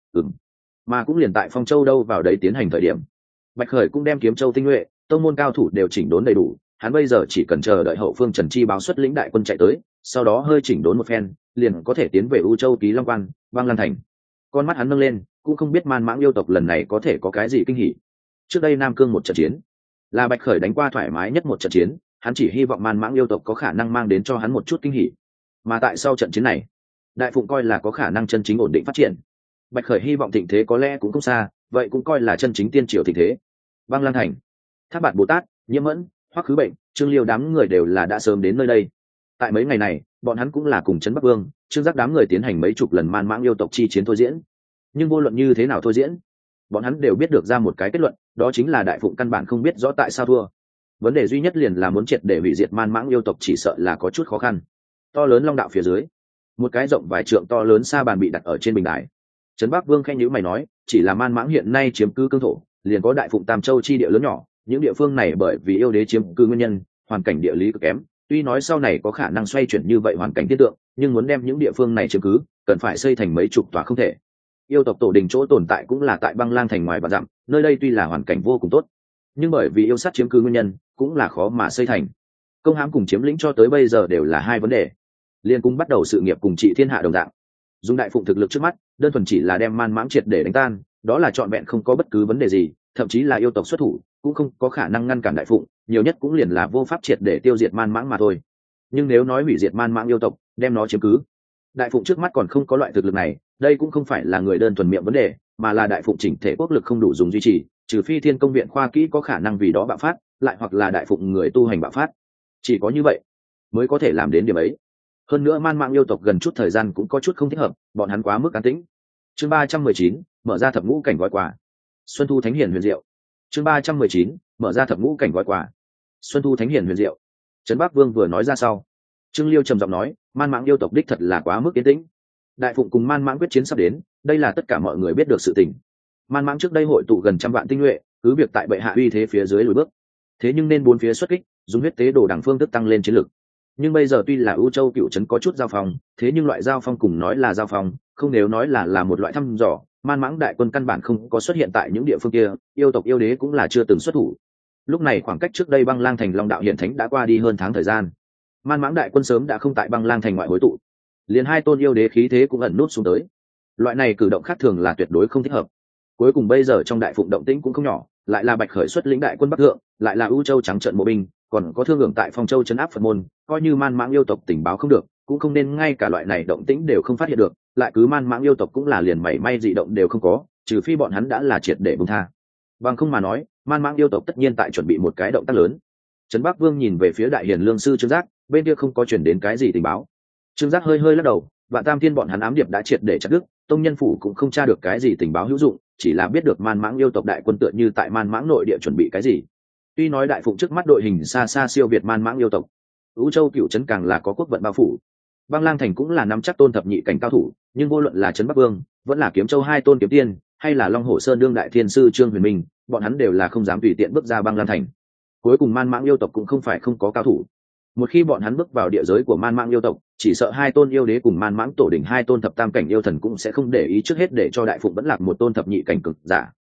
S1: mà cũng liền tại Phong Châu đâu vào đấy tiến hành thời điểm, Bạch Khởi cũng đem Kiếm Châu tinh nhuệ, tông môn cao thủ đều chỉnh đốn đầy đủ, hắn bây giờ chỉ cần chờ đợi hậu phương Trần Chi báo xuất lĩnh đại quân chạy tới, sau đó hơi chỉnh đốn một phen, liền có thể tiến về U Châu Ký Long Quan, Băng Lan thành. Con mắt hắn nâng lên, cũng không biết man mãng yêu tộc lần này có thể có cái gì kinh hỉ. Trước đây Nam Cương một trận chiến, là Bạch Khởi đánh qua thoải mái nhất một trận chiến, hắn chỉ hy vọng man mãng yêu tộc có khả năng mang đến cho hắn một chút kinh hỉ. Mà tại sau trận chiến này, đại phụng coi là có khả năng chân chính ổn định phát triển. Bạch Khởi hy vọng thịnh thế có lẽ cũng không xa, vậy cũng coi là chân chính tiên triều thịnh thế. Băng Lan thành, Thác Bạt Bồ Tát, Nhiễm Mẫn, Hoắc Khứ Bệnh, Trương Liêu đám người đều là đã sớm đến nơi đây. Tại mấy ngày này, bọn hắn cũng là cùng Trấn Bắc Vương, Trương Giác đám người tiến hành mấy chục lần man mãng yêu tộc chi chiến thôi diễn. Nhưng vô luận như thế nào thôi diễn, bọn hắn đều biết được ra một cái kết luận, đó chính là đại phụng căn bản không biết rõ tại sao thua. Vấn đề duy nhất liền là muốn triệt để hủy diệt man mãng yêu tộc chỉ sợ là có chút khó khăn. To lớn long đạo phía dưới, một cái rộng vài trượng to lớn sa bàn bị đặt ở trên bình đài. Trấn Bắc Vương khẽ nhíu mày nói, chỉ là man mãng hiện nay chiếm cứ cương thổ, liền có đại phụng Tam Châu chi địa lớn nhỏ, những địa phương này bởi vì yêu đế chiếm cư nguyên nhân, hoàn cảnh địa lý cực kém. Tuy nói sau này có khả năng xoay chuyển như vậy hoàn cảnh thiết tượng, nhưng muốn đem những địa phương này chiếm cứ, cần phải xây thành mấy chục tòa không thể. Yêu tộc tổ đình chỗ tồn tại cũng là tại Băng Lang thành ngoài vạn dặm, nơi đây tuy là hoàn cảnh vô cùng tốt, nhưng bởi vì yêu sát chiếm cư nguyên nhân, cũng là khó mà xây thành. Công hãm cùng chiếm lĩnh cho tới bây giờ đều là hai vấn đề. Liên cung bắt đầu sự nghiệp cùng trị thiên hạ đồng dạng. Dùng đại phụng thực lực trước mắt, đơn thuần chỉ là đem man mãng triệt để đánh tan, đó là trọn vẹn không có bất cứ vấn đề gì, thậm chí là yêu tộc xuất thủ, cũng không có khả năng ngăn cản đại phụng, nhiều nhất cũng liền là vô pháp triệt để tiêu diệt man mãng mà thôi. Nhưng nếu nói hủy diệt man mãng yêu tộc, đem nó chiếm cứ, đại phụng trước mắt còn không có loại thực lực này, đây cũng không phải là người đơn thuần miệng vấn đề, mà là đại phụng chỉnh thể quốc lực không đủ dùng duy trì, trừ phi Thiên Công viện khoa kỹ có khả năng vì đó bạo phát, lại hoặc là đại phụng người tu hành bạo phát, chỉ có như vậy mới có thể làm đến điểm ấy. Hơn nữa man mãng yêu tộc gần chút thời gian cũng có chút không thích hợp, bọn hắn quá mức an tĩnh. Chương 319, mở ra thập ngũ cảnh gói quà. Xuân thu thánh hiển huyền diệu. Chương 319, mở ra thập ngũ cảnh gói quà. Xuân thu thánh hiển huyền diệu. Trấn Bắc Vương vừa nói ra sau, Trương Liêu trầm giọng nói, man mãng yêu tộc đích thật là quá mức yên tĩnh. Đại phụng cùng man mãng quyết chiến sắp đến, đây là tất cả mọi người biết được sự tình. Man mãng trước đây hội tụ gần trăm vạn tinh nhuệ, cứ việc tại bệ hạ uy thế phía dưới lùi bước, thế nhưng nên bốn phía xuất kích, dùng huyết tế đồ đẳng phương thức tăng lên chiến lực. Nhưng bây giờ tuy là ưu châu cựu trấn có chút giao phong, thế nhưng loại giao phong cùng nói là giao phong, không nếu nói là một loại thăm dò. Man mãng đại quân căn bản không có xuất hiện tại những địa phương kia, yêu tộc yêu đế cũng là chưa từng xuất thủ. Lúc này khoảng cách trước đây Băng Lang thành Long đạo hiện thánh đã qua đi hơn tháng thời gian, man mãng đại quân sớm đã không tại Băng Lang thành ngoại hối tụ, liền hai tôn yêu đế khí thế cũng ẩn nút xuống tới. Loại này cử động khác thường là tuyệt đối không thích hợp. Cuối cùng bây giờ trong đại phụng động tĩnh cũng không nhỏ, lại là Bạch Khởi xuất lĩnh đại quân bắc thượng, lại là ưu châu trắng trận bộ binh, còn có Thương Hưởng tại Phong Châu trấn áp Phật môn, coi như man mãng yêu tộc tình báo không được, cũng không nên ngay cả loại này động tĩnh đều không phát hiện được, lại cứ man mãng yêu tộc cũng là liền mảy may dị động đều không có, trừ phi bọn hắn đã là triệt để buông tha. Bằng không mà nói, man mãng yêu tộc tất nhiên tại chuẩn bị một cái động tác lớn. Trấn Bắc Vương nhìn về phía đại hiền lương sư Trương Giác, bên kia không có chuyển đến cái gì tình báo. Trương Giác hơi hơi lắc đầu, Vạn Tam Thiên bọn hắn ám điệp đã triệt để chặt đứt, tông nhân phủ cũng không tra được cái gì tình báo hữu dụng, chỉ là biết được man mãng yêu tộc đại quân tựa như tại man mãng nội địa chuẩn bị cái gì. Tuy nói đại phụng trước mắt đội hình xa xa siêu việt man mãng yêu tộc, Ú Châu cựu trấn càng là có quốc vận bao phủ, Băng Lang thành cũng là nắm chắc tôn thập nhị cảnh cao thủ, nhưng vô luận là Trấn Bắc Vương, vẫn là Kiếm Châu hai tôn kiếm tiên, hay là Long Hổ Sơn đương đại thiên sư Trương Huyền Minh, bọn hắn đều là không dám tùy tiện bước ra Băng Lang thành. Cuối cùng man mãng yêu tộc cũng không phải không có cao thủ. Một khi bọn hắn bước vào địa giới của man mãng yêu tộc, chỉ sợ hai tôn yêu đế cùng man mãng tổ đỉnh hai tôn thập tam cảnh yêu thần cũng sẽ không để ý, trước hết để cho đại phụng vẫn lạc một tôn thập nhị cảnh cực giả,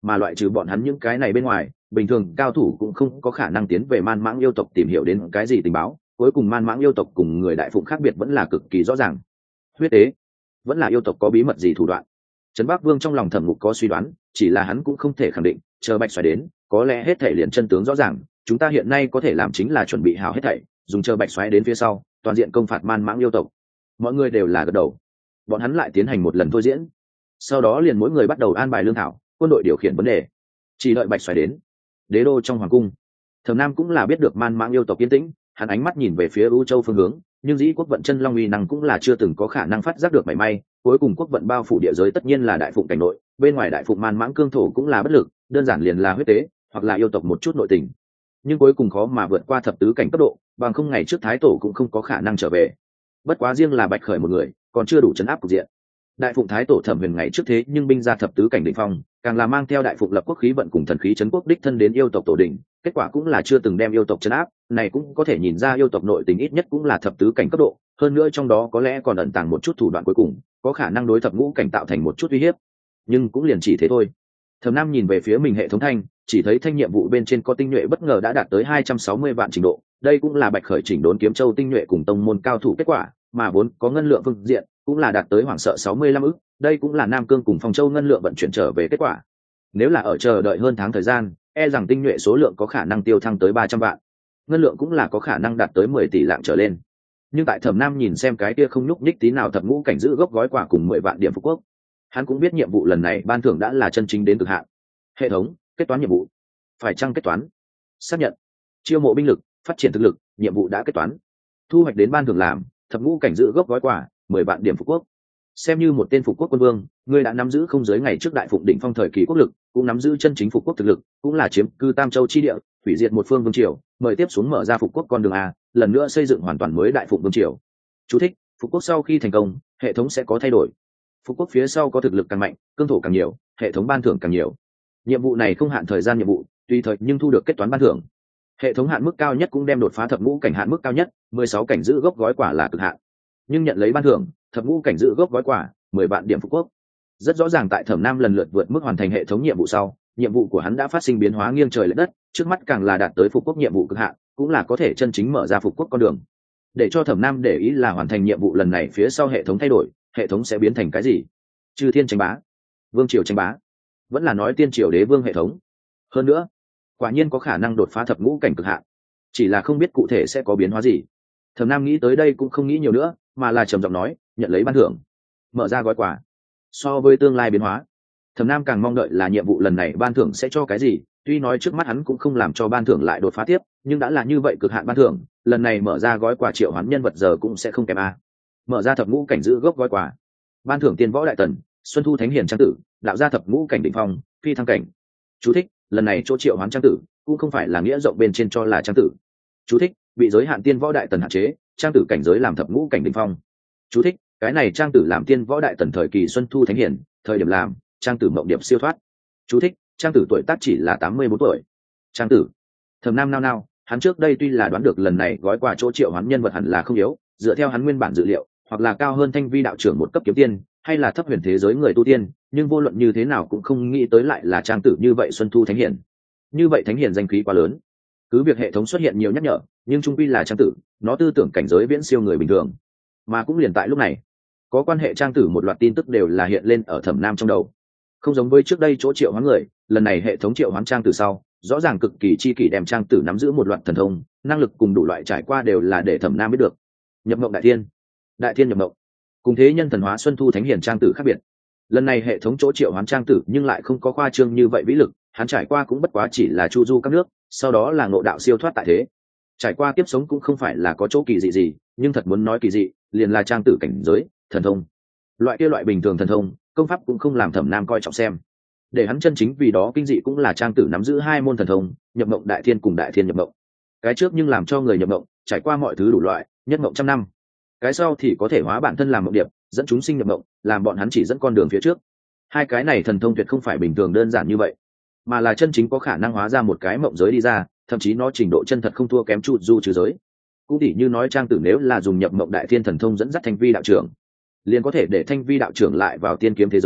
S1: mà loại trừ bọn hắn những cái này bên ngoài, bình thường cao thủ cũng không có khả năng tiến về man mãng yêu tộc tìm hiểu đến cái gì tình báo. Cuối cùng man mãng yêu tộc cùng người đại phụng khác biệt vẫn là cực kỳ rõ ràng. Huyết tế vẫn là yêu tộc có bí mật gì thủ đoạn. Trấn Bắc Vương trong lòng Thẩm Ngục có suy đoán, chỉ là hắn cũng không thể khẳng định, chờ Bạch Xoáy đến, có lẽ hết thảy liền chân tướng rõ ràng, chúng ta hiện nay có thể làm chính là chuẩn bị hảo hết thảy, dùng chờ Bạch Xoáy đến phía sau, toàn diện công phạt man mãng yêu tộc. Mọi người đều là gật đầu. Bọn hắn lại tiến hành một lần thôi diễn. Sau đó liền mỗi người bắt đầu an bài lương thảo, quân đội điều khiển vấn đề. Chỉ đợi Bạch Xoáy đến. Đế đô trong hoàng cung, Thẩm Nam cũng là biết được man mãng yêu tộc yên tĩnh, hắn ánh mắt nhìn về phía U Châu phương hướng, nhưng dĩ quốc vận chân long uy năng cũng là chưa từng có khả năng phát giác được mảy may. Cuối cùng quốc vận bao phủ địa giới tất nhiên là đại phụng cảnh nội, bên ngoài đại phụng man mãng cương thổ cũng là bất lực, đơn giản liền là huyết tế hoặc là yêu tộc một chút nội tình, nhưng cuối cùng khó mà vượt qua thập tứ cảnh cấp độ, bằng không ngày trước thái tổ cũng không có khả năng trở về. Bất quá riêng là Bạch Khởi một người còn chưa đủ chấn áp cục diện. Đại phụng thái tổ Thẩm Huyền ngày trước thế nhưng binh ra thập tứ cảnh đỉnh phong, càng là mang theo đại phụng lập quốc khí vận cùng thần khí trấn quốc đích thân đến yêu tộc tổ đỉnh, kết quả cũng là chưa từng đem yêu tộc chấn áp, này cũng có thể nhìn ra yêu tộc nội tình ít nhất cũng là thập tứ cảnh cấp độ, hơn nữa trong đó có lẽ còn ẩn tàng một chút thủ đoạn cuối cùng, có khả năng đối thập ngũ cảnh tạo thành một chút uy hiếp, nhưng cũng liền chỉ thế thôi. Thẩm Nam nhìn về phía mình hệ thống thanh, chỉ thấy thanh nhiệm vụ bên trên có tinh nhuệ bất ngờ đã đạt tới 260 vạn trình độ, đây cũng là Bạch Khởi chỉnh đốn Kiếm Châu tinh nhuệ cùng tông môn cao thủ kết quả, mà vốn có ngân lượng phương diện cũng là đạt tới hoảng sợ 65 ức, đây cũng là Nam Cương cùng Phong Châu ngân lượng vận chuyển trở về kết quả. Nếu là ở chờ đợi hơn tháng thời gian, e rằng tinh nhuệ số lượng có khả năng tiêu thăng tới 300 vạn, ngân lượng cũng là có khả năng đạt tới 10 tỷ lạng trở lên. Nhưng tại Thẩm Nam nhìn xem cái kia không nhúc nhích tí nào thập ngũ cảnh giữ gốc gói quả cùng 10 vạn điểm phục quốc, hắn cũng biết nhiệm vụ lần này ban thưởng đã là chân chính đến cực hạn. Hệ thống kết toán nhiệm vụ, phải chăng kết toán? Xác nhận. Chiêu mộ binh lực, phát triển thực lực, nhiệm vụ đã kết toán. Thu hoạch đến ban thưởng làm thập ngũ cảnh giữ gốc gói quả 10 vạn điểm phục quốc. Xem như một tên phục quốc quân vương, ngươi đã nắm giữ không giới ngày trước đại phụng đỉnh phong thời kỳ quốc lực, cũng nắm giữ chân chính phục quốc thực lực, cũng là chiếm cư Tam Châu chi địa, hủy diệt một phương vương triều, mời tiếp xuống mở ra phục quốc con đường a, lần nữa xây dựng hoàn toàn mới đại phụng vương triều. Chú thích: phục quốc sau khi thành công, hệ thống sẽ có thay đổi. Phục quốc phía sau có thực lực càng mạnh, cương thổ càng nhiều, hệ thống ban thưởng càng nhiều. Nhiệm vụ này không hạn thời gian nhiệm vụ, tùy thời nhưng thu được kết toán ban thưởng. Hệ thống hạn mức cao nhất cũng đem đột phá thập ngũ cảnh hạn mức cao nhất, 16 cảnh giữ gốc gói quả là cực hạn. Nhưng nhận lấy ban thưởng, thập ngũ cảnh giữ gốc gói quả 10 vạn điểm phục quốc. Rất rõ ràng tại Thẩm Nam lần lượt vượt mức hoàn thành hệ thống nhiệm vụ sau, nhiệm vụ của hắn đã phát sinh biến hóa nghiêng trời lệch đất, trước mắt càng là đạt tới phục quốc nhiệm vụ cực hạn, cũng là có thể chân chính mở ra phục quốc con đường. Để cho Thẩm Nam để ý là hoàn thành nhiệm vụ lần này phía sau hệ thống thay đổi, hệ thống sẽ biến thành cái gì? Chư thiên tranh bá, vương triều tranh bá, vẫn là nói tiên triều đế vương hệ thống. Hơn nữa, quả nhiên có khả năng đột phá thập ngũ cảnh cực hạn, chỉ là không biết cụ thể sẽ có biến hóa gì. Thẩm Nam nghĩ tới đây cũng không nghĩ nhiều nữa, mà là trầm giọng nói, nhận lấy ban thưởng, mở ra gói quà. So với tương lai biến hóa, Thẩm Nam càng mong đợi là nhiệm vụ lần này ban thưởng sẽ cho cái gì. Tuy nói trước mắt hắn cũng không làm cho ban thưởng lại đột phá tiếp, nhưng đã là như vậy cực hạn ban thưởng, lần này mở ra gói quà triệu hoán nhân vật giờ cũng sẽ không kém a. Mở ra thập ngũ cảnh giữ gốc gói quà, ban thưởng tiên võ đại tần, xuân thu thánh hiền trang tử, đạo gia thập ngũ cảnh đỉnh phong, phi thăng cảnh. Chú thích: lần này chỗ triệu hoán trang tử cũng không phải là nghĩa rộng bên trên cho là trang tử. Chú thích: bị giới hạn tiên võ đại tần hạn chế, trang tử cảnh giới làm thập ngũ cảnh đỉnh phong. Chú thích: cái này trang tử làm tiên võ đại tần thời kỳ xuân thu thánh hiền, thời điểm làm trang tử mộng điệp siêu thoát. Chú thích: trang tử tuổi tác chỉ là 84 tuổi. Trang tử. Thẩm Nam nao, hắn trước đây tuy là đoán được lần này gói quà chỗ triệu hoán nhân vật hẳn là không yếu, dựa theo hắn nguyên bản dự liệu, hoặc là cao hơn Thanh Vi đạo trưởng một cấp kiếm tiên, hay là thấp huyền thế giới người tu tiên, nhưng vô luận như thế nào cũng không nghĩ tới lại là trang tử như vậy xuân thu thánh hiền. Như vậy thánh hiền danh khí quá lớn. Cứ việc hệ thống xuất hiện nhiều nhắc nhở, nhưng trung quy là trang tử, nó tư tưởng cảnh giới viễn siêu người bình thường. Mà cũng liền tại lúc này, có quan hệ trang tử một loạt tin tức đều là hiện lên ở Thẩm Nam trong đầu. Không giống với trước đây chỗ triệu hoán người, lần này hệ thống triệu hoán trang tử sau, rõ ràng cực kỳ chi kỷ đem trang tử nắm giữ một loạt thần thông, năng lực cùng đủ loại trải qua đều là để Thẩm Nam biết được. Nhập mộng đại thiên, đại thiên nhập mộng, cùng thế nhân thần hóa xuân thu thánh hiền trang tử khác biệt. Lần này hệ thống chỗ triệu hoán trang tử nhưng lại không có khoa trương như vậy vĩ lực, hắn trải qua cũng bất quá chỉ là chu du các nước, sau đó là ngộ đạo siêu thoát tại thế. Trải qua tiếp sống cũng không phải là có chỗ kỳ dị gì, nhưng thật muốn nói kỳ dị, liền là trang tử cảnh giới, thần thông. Loại kia loại bình thường thần thông, công pháp cũng không làm Thẩm Nam coi trọng xem. Để hắn chân chính vì đó kinh dị cũng là trang tử nắm giữ hai môn thần thông, nhập mộng đại thiên cùng đại thiên nhập mộng. Cái trước nhưng làm cho người nhập mộng, trải qua mọi thứ đủ loại, nhất mộng trăm năm. Cái sau thì có thể hóa bản thân làm mộng điệp, dẫn chúng sinh nhập mộng, làm bọn hắn chỉ dẫn con đường phía trước. Hai cái này thần thông tuyệt không phải bình thường đơn giản như vậy, mà là chân chính có khả năng hóa ra một cái mộng giới đi ra, thậm chí nó trình độ chân thật không thua kém chu du trừ giới. Cũng tỉ như nói trang tử nếu là dùng nhập mộng đại thiên thần thông dẫn dắt Thanh Vi đạo trưởng, liền có thể để Thanh Vi đạo trưởng lại vào tiên kiếm thế giới,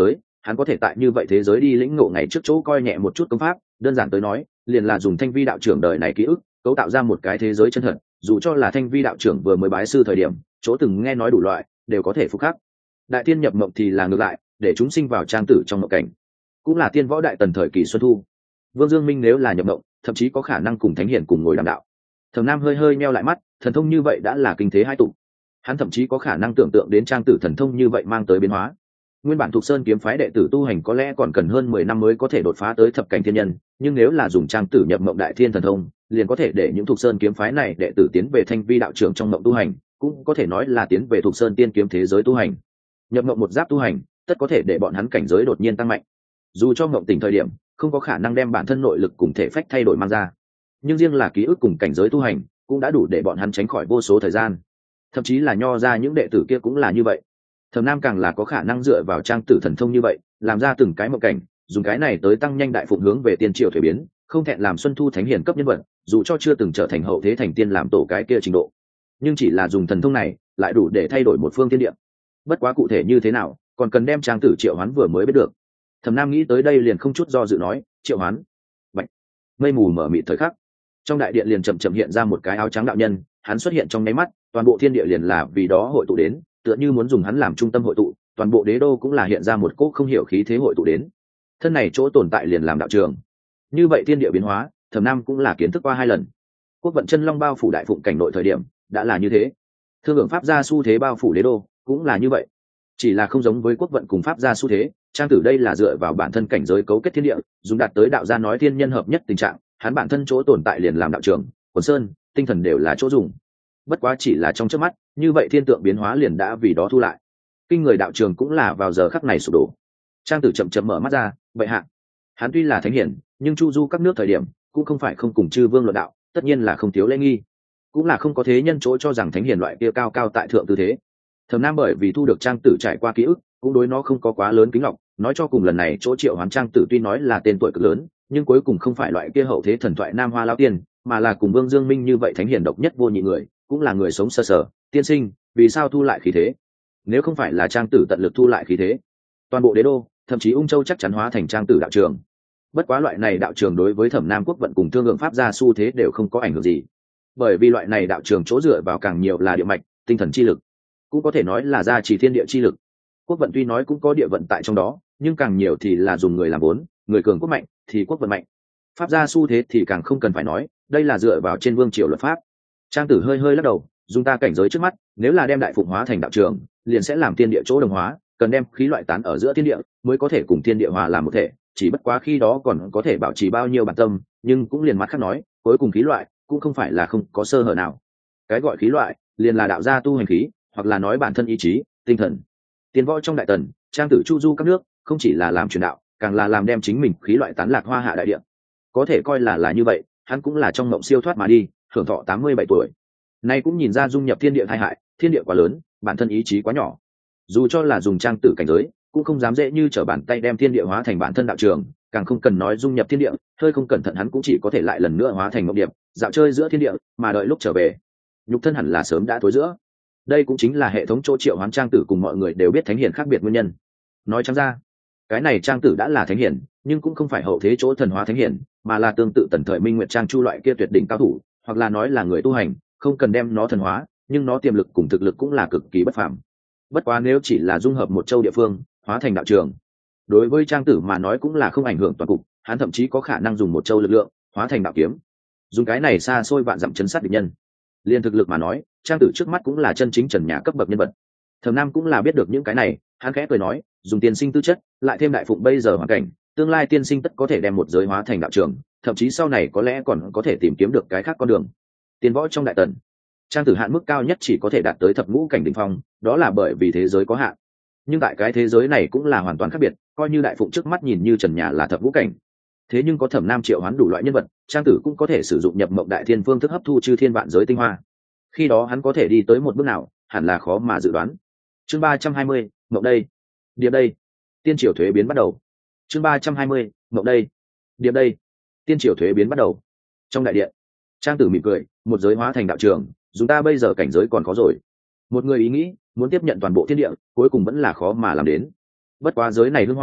S1: hắn có thể tại như vậy thế giới đi lĩnh ngộ ngày trước chỗ coi nhẹ một chút công pháp, đơn giản tới nói liền là dùng thanh vi đạo trưởng đời này ký ức cấu tạo ra một cái thế giới chân thật, dù cho là thanh vi đạo trưởng vừa mới bái sư thời điểm chỗ từng nghe nói đủ loại đều có thể phục khắc. Đại tiên nhập mộng thì là ngược lại, để chúng sinh vào trang tử trong mộng cảnh, cũng là tiên võ đại tần thời kỳ xuân thu. Vương Dương Minh nếu là nhập mộng, thậm chí có khả năng cùng thánh hiển cùng ngồi đàm đạo. Thẩm Nam hơi hơi meo lại mắt, thần thông như vậy đã là kinh thế hai tụ. Hắn thậm chí có khả năng tưởng tượng đến trang tử thần thông như vậy mang tới biến hóa. Nguyên bản Thục Sơn kiếm phái đệ tử tu hành có lẽ còn cần hơn 10 năm mới có thể đột phá tới thập cảnh thiên nhân, nhưng nếu là dùng trang tử nhập mộng đại thiên thần thông, liền có thể để những Thục Sơn kiếm phái này đệ tử tiến về thanh vi đạo trưởng trong mộng tu hành, cũng có thể nói là tiến về Thục Sơn tiên kiếm thế giới tu hành. Nhập mộng một giáp tu hành, tất có thể để bọn hắn cảnh giới đột nhiên tăng mạnh. Dù cho mộng tỉnh thời điểm, không có khả năng đem bản thân nội lực cùng thể phách thay đổi mang ra, nhưng riêng là ký ức cùng cảnh giới tu hành, cũng đã đủ để bọn hắn tránh khỏi vô số thời gian. Thậm chí là nho ra những đệ tử kia cũng là như vậy. Thẩm Nam càng là có khả năng dựa vào trang tử thần thông như vậy, làm ra từng cái mộng cảnh, dùng cái này tới tăng nhanh đại phụng hướng về tiên triều thuế biến, không thẹn làm xuân thu thánh hiền cấp nhân vật, dù cho chưa từng trở thành hậu thế thành tiên làm tổ cái kia trình độ, nhưng chỉ là dùng thần thông này lại đủ để thay đổi một phương thiên địa. Bất quá cụ thể như thế nào, còn cần đem trang tử triệu hoán vừa mới biết được. Thẩm Nam nghĩ tới đây liền không chút do dự nói, triệu hoán. Bạch. Mây mù mở mịt thời khắc, trong đại điện liền chậm chậm hiện ra một cái áo trắng đạo nhân, hắn xuất hiện trong nháy mắt, toàn bộ thiên địa liền là vì đó hội tụ đến, tựa như muốn dùng hắn làm trung tâm hội tụ, toàn bộ đế đô cũng là hiện ra một cỗ không hiểu khí thế hội tụ đến. Thân này chỗ tồn tại liền làm đạo trường. Như vậy thiên địa biến hóa, Thẩm Nam cũng là kiến thức qua 2 lần. Quốc vận chân long bao phủ đại phụng cảnh nội thời điểm, đã là như thế. Thương lượng pháp gia xu thế bao phủ đế đô, cũng là như vậy. Chỉ là không giống với quốc vận cùng pháp gia xu thế, trang tử đây là dựa vào bản thân cảnh giới cấu kết thiên địa, dùng đạt tới đạo gia nói thiên nhân hợp nhất tình trạng, hắn bản thân chỗ tồn tại liền làm đạo trường, quần sơn, tinh thần đều là chỗ dùng. Bất quá chỉ là trong chớp mắt, như vậy thiên tượng biến hóa liền đã vì đó thu lại. Kinh người đạo trường cũng là vào giờ khắc này sụp đổ. Trang tử chậm chậm mở mắt ra, vậy hạ, hắn tuy là thánh hiển, nhưng chu du các nước thời điểm cũng không phải không cùng chư vương luận đạo, tất nhiên là không thiếu lễ nghi, cũng là không có thế nhân chỗ cho rằng thánh hiển loại kia cao cao tại thượng tư thế. Thẩm Nam bởi vì thu được trang tử trải qua ký ức, cũng đối nó không có quá lớn kính ngọc, nói cho cùng lần này chỗ triệu hoán trang tử tuy nói là tên tuổi cực lớn, nhưng cuối cùng không phải loại kia hậu thế thần thoại nam hoa lão tiên, mà là cùng Vương Dương Minh như vậy thánh hiển độc nhất vô nhị người, cũng là người sống sơ sở, tiên sinh, vì sao thu lại khí thế? Nếu không phải là trang tử tận lực thu lại khí thế, toàn bộ đế đô, thậm chí ung châu chắc chắn hóa thành trang tử đạo trường. Bất quá loại này đạo trường đối với Thẩm Nam quốc vận cùng thương lượng pháp gia xu thế đều không có ảnh hưởng gì, bởi vì loại này đạo trường chỗ dựa vào càng nhiều là địa mạch, tinh thần chi lực, cũng có thể nói là gia trì thiên địa chi lực. Quốc vận tuy nói cũng có địa vận tại trong đó, nhưng càng nhiều thì là dùng người làm vốn, người cường quốc mạnh thì quốc vận mạnh. Pháp gia xu thế thì càng không cần phải nói, đây là dựa vào trên vương triều luật pháp. Trang tử hơi hơi lắc đầu, dùng ta cảnh giới trước mắt, nếu là đem đại phụng hóa thành đạo trường, liền sẽ làm thiên địa chỗ đồng hóa, cần đem khí loại tán ở giữa thiên địa mới có thể cùng thiên địa hòa làm một thể, chỉ bất quá khi đó còn có thể bảo trì bao nhiêu bản tâm, nhưng cũng liền mặt khác nói, cuối cùng khí loại cũng không phải là không có sơ hở nào. Cái gọi khí loại, liền là đạo gia tu hành khí, hoặc là nói bản thân ý chí, tinh thần. Tiên võ trong đại tần, trang tử chu du các nước, không chỉ là làm truyền đạo, càng là làm đem chính mình khí loại tán lạc hoa hạ đại địa. Có thể coi là như vậy, hắn cũng là trong mộng siêu thoát mà đi, hưởng thọ 87 tuổi. Nay cũng nhìn ra dung nhập thiên địa tai hại, thiên địa quá lớn, bản thân ý chí quá nhỏ. Dù cho là dùng trang tử cảnh giới, cũng không dám dễ như trở bàn tay đem thiên địa hóa thành bản thân đạo trường, càng không cần nói dung nhập thiên địa, hơi không cẩn thận hắn cũng chỉ có thể lại lần nữa hóa thành mộng điệp, dạo chơi giữa thiên địa, mà đợi lúc trở về, nhục thân hẳn là sớm đã tối giữa. Đây cũng chính là hệ thống chỗ triệu hoán trang tử cùng mọi người đều biết thánh hiển khác biệt nguyên nhân. Nói trắng ra, cái này trang tử đã là thánh hiển, nhưng cũng không phải hậu thế chỗ thần hóa thánh hiển, mà là tương tự tần thời minh nguyệt trang chu loại kia tuyệt đỉnh cao thủ, hoặc là nói là người tu hành, không cần đem nó thần hóa, nhưng nó tiềm lực cùng thực lực cũng là cực kỳ bất phàm. Bất quá nếu chỉ là dung hợp một châu địa phương, hóa thành đạo trường, đối với trang tử mà nói cũng là không ảnh hưởng toàn cục, hắn thậm chí có khả năng dùng một châu lực lượng hóa thành đạo kiếm, dùng cái này xa xôi vạn dặm chấn sát địch nhân. Liên thực lực mà nói, trang tử trước mắt cũng là chân chính trần nhà cấp bậc nhân vật. Thẩm Nam cũng là biết được những cái này, hắn khẽ cười nói, dùng tiên sinh tư chất, lại thêm đại phụng bây giờ hoàn cảnh, tương lai tiên sinh tất có thể đem một giới hóa thành đạo trường, thậm chí sau này có lẽ còn có thể tìm kiếm được cái khác con đường. Tiên võ trong đại tần, trang tử hạn mức cao nhất chỉ có thể đạt tới thập ngũ cảnh đỉnh phong, đó là bởi vì thế giới có hạn. Nhưng tại cái thế giới này cũng là hoàn toàn khác biệt, coi như đại phụng trước mắt nhìn như trần nhà là thập ngũ cảnh, thế nhưng có Thẩm Nam triệu hoán đủ loại nhân vật, trang tử cũng có thể sử dụng nhập mộng đại thiên phương thức hấp thu chư thiên vạn giới tinh hoa. Khi đó hắn có thể đi tới một bước nào, hẳn là khó mà dự đoán. Chương 320, mộng đây, điệp đây, tiên triều thuế biến bắt đầu. Chương 320, mộng đây, điệp đây, tiên triều thuế biến bắt đầu. Trong đại điện, trang tử mỉm cười, một giới hóa thành đạo trường, chúng ta bây giờ cảnh giới còn có rồi. Một người ý nghĩ muốn tiếp nhận toàn bộ thiên địa, cuối cùng vẫn là khó mà làm đến. Bất quá giới này hương hỏa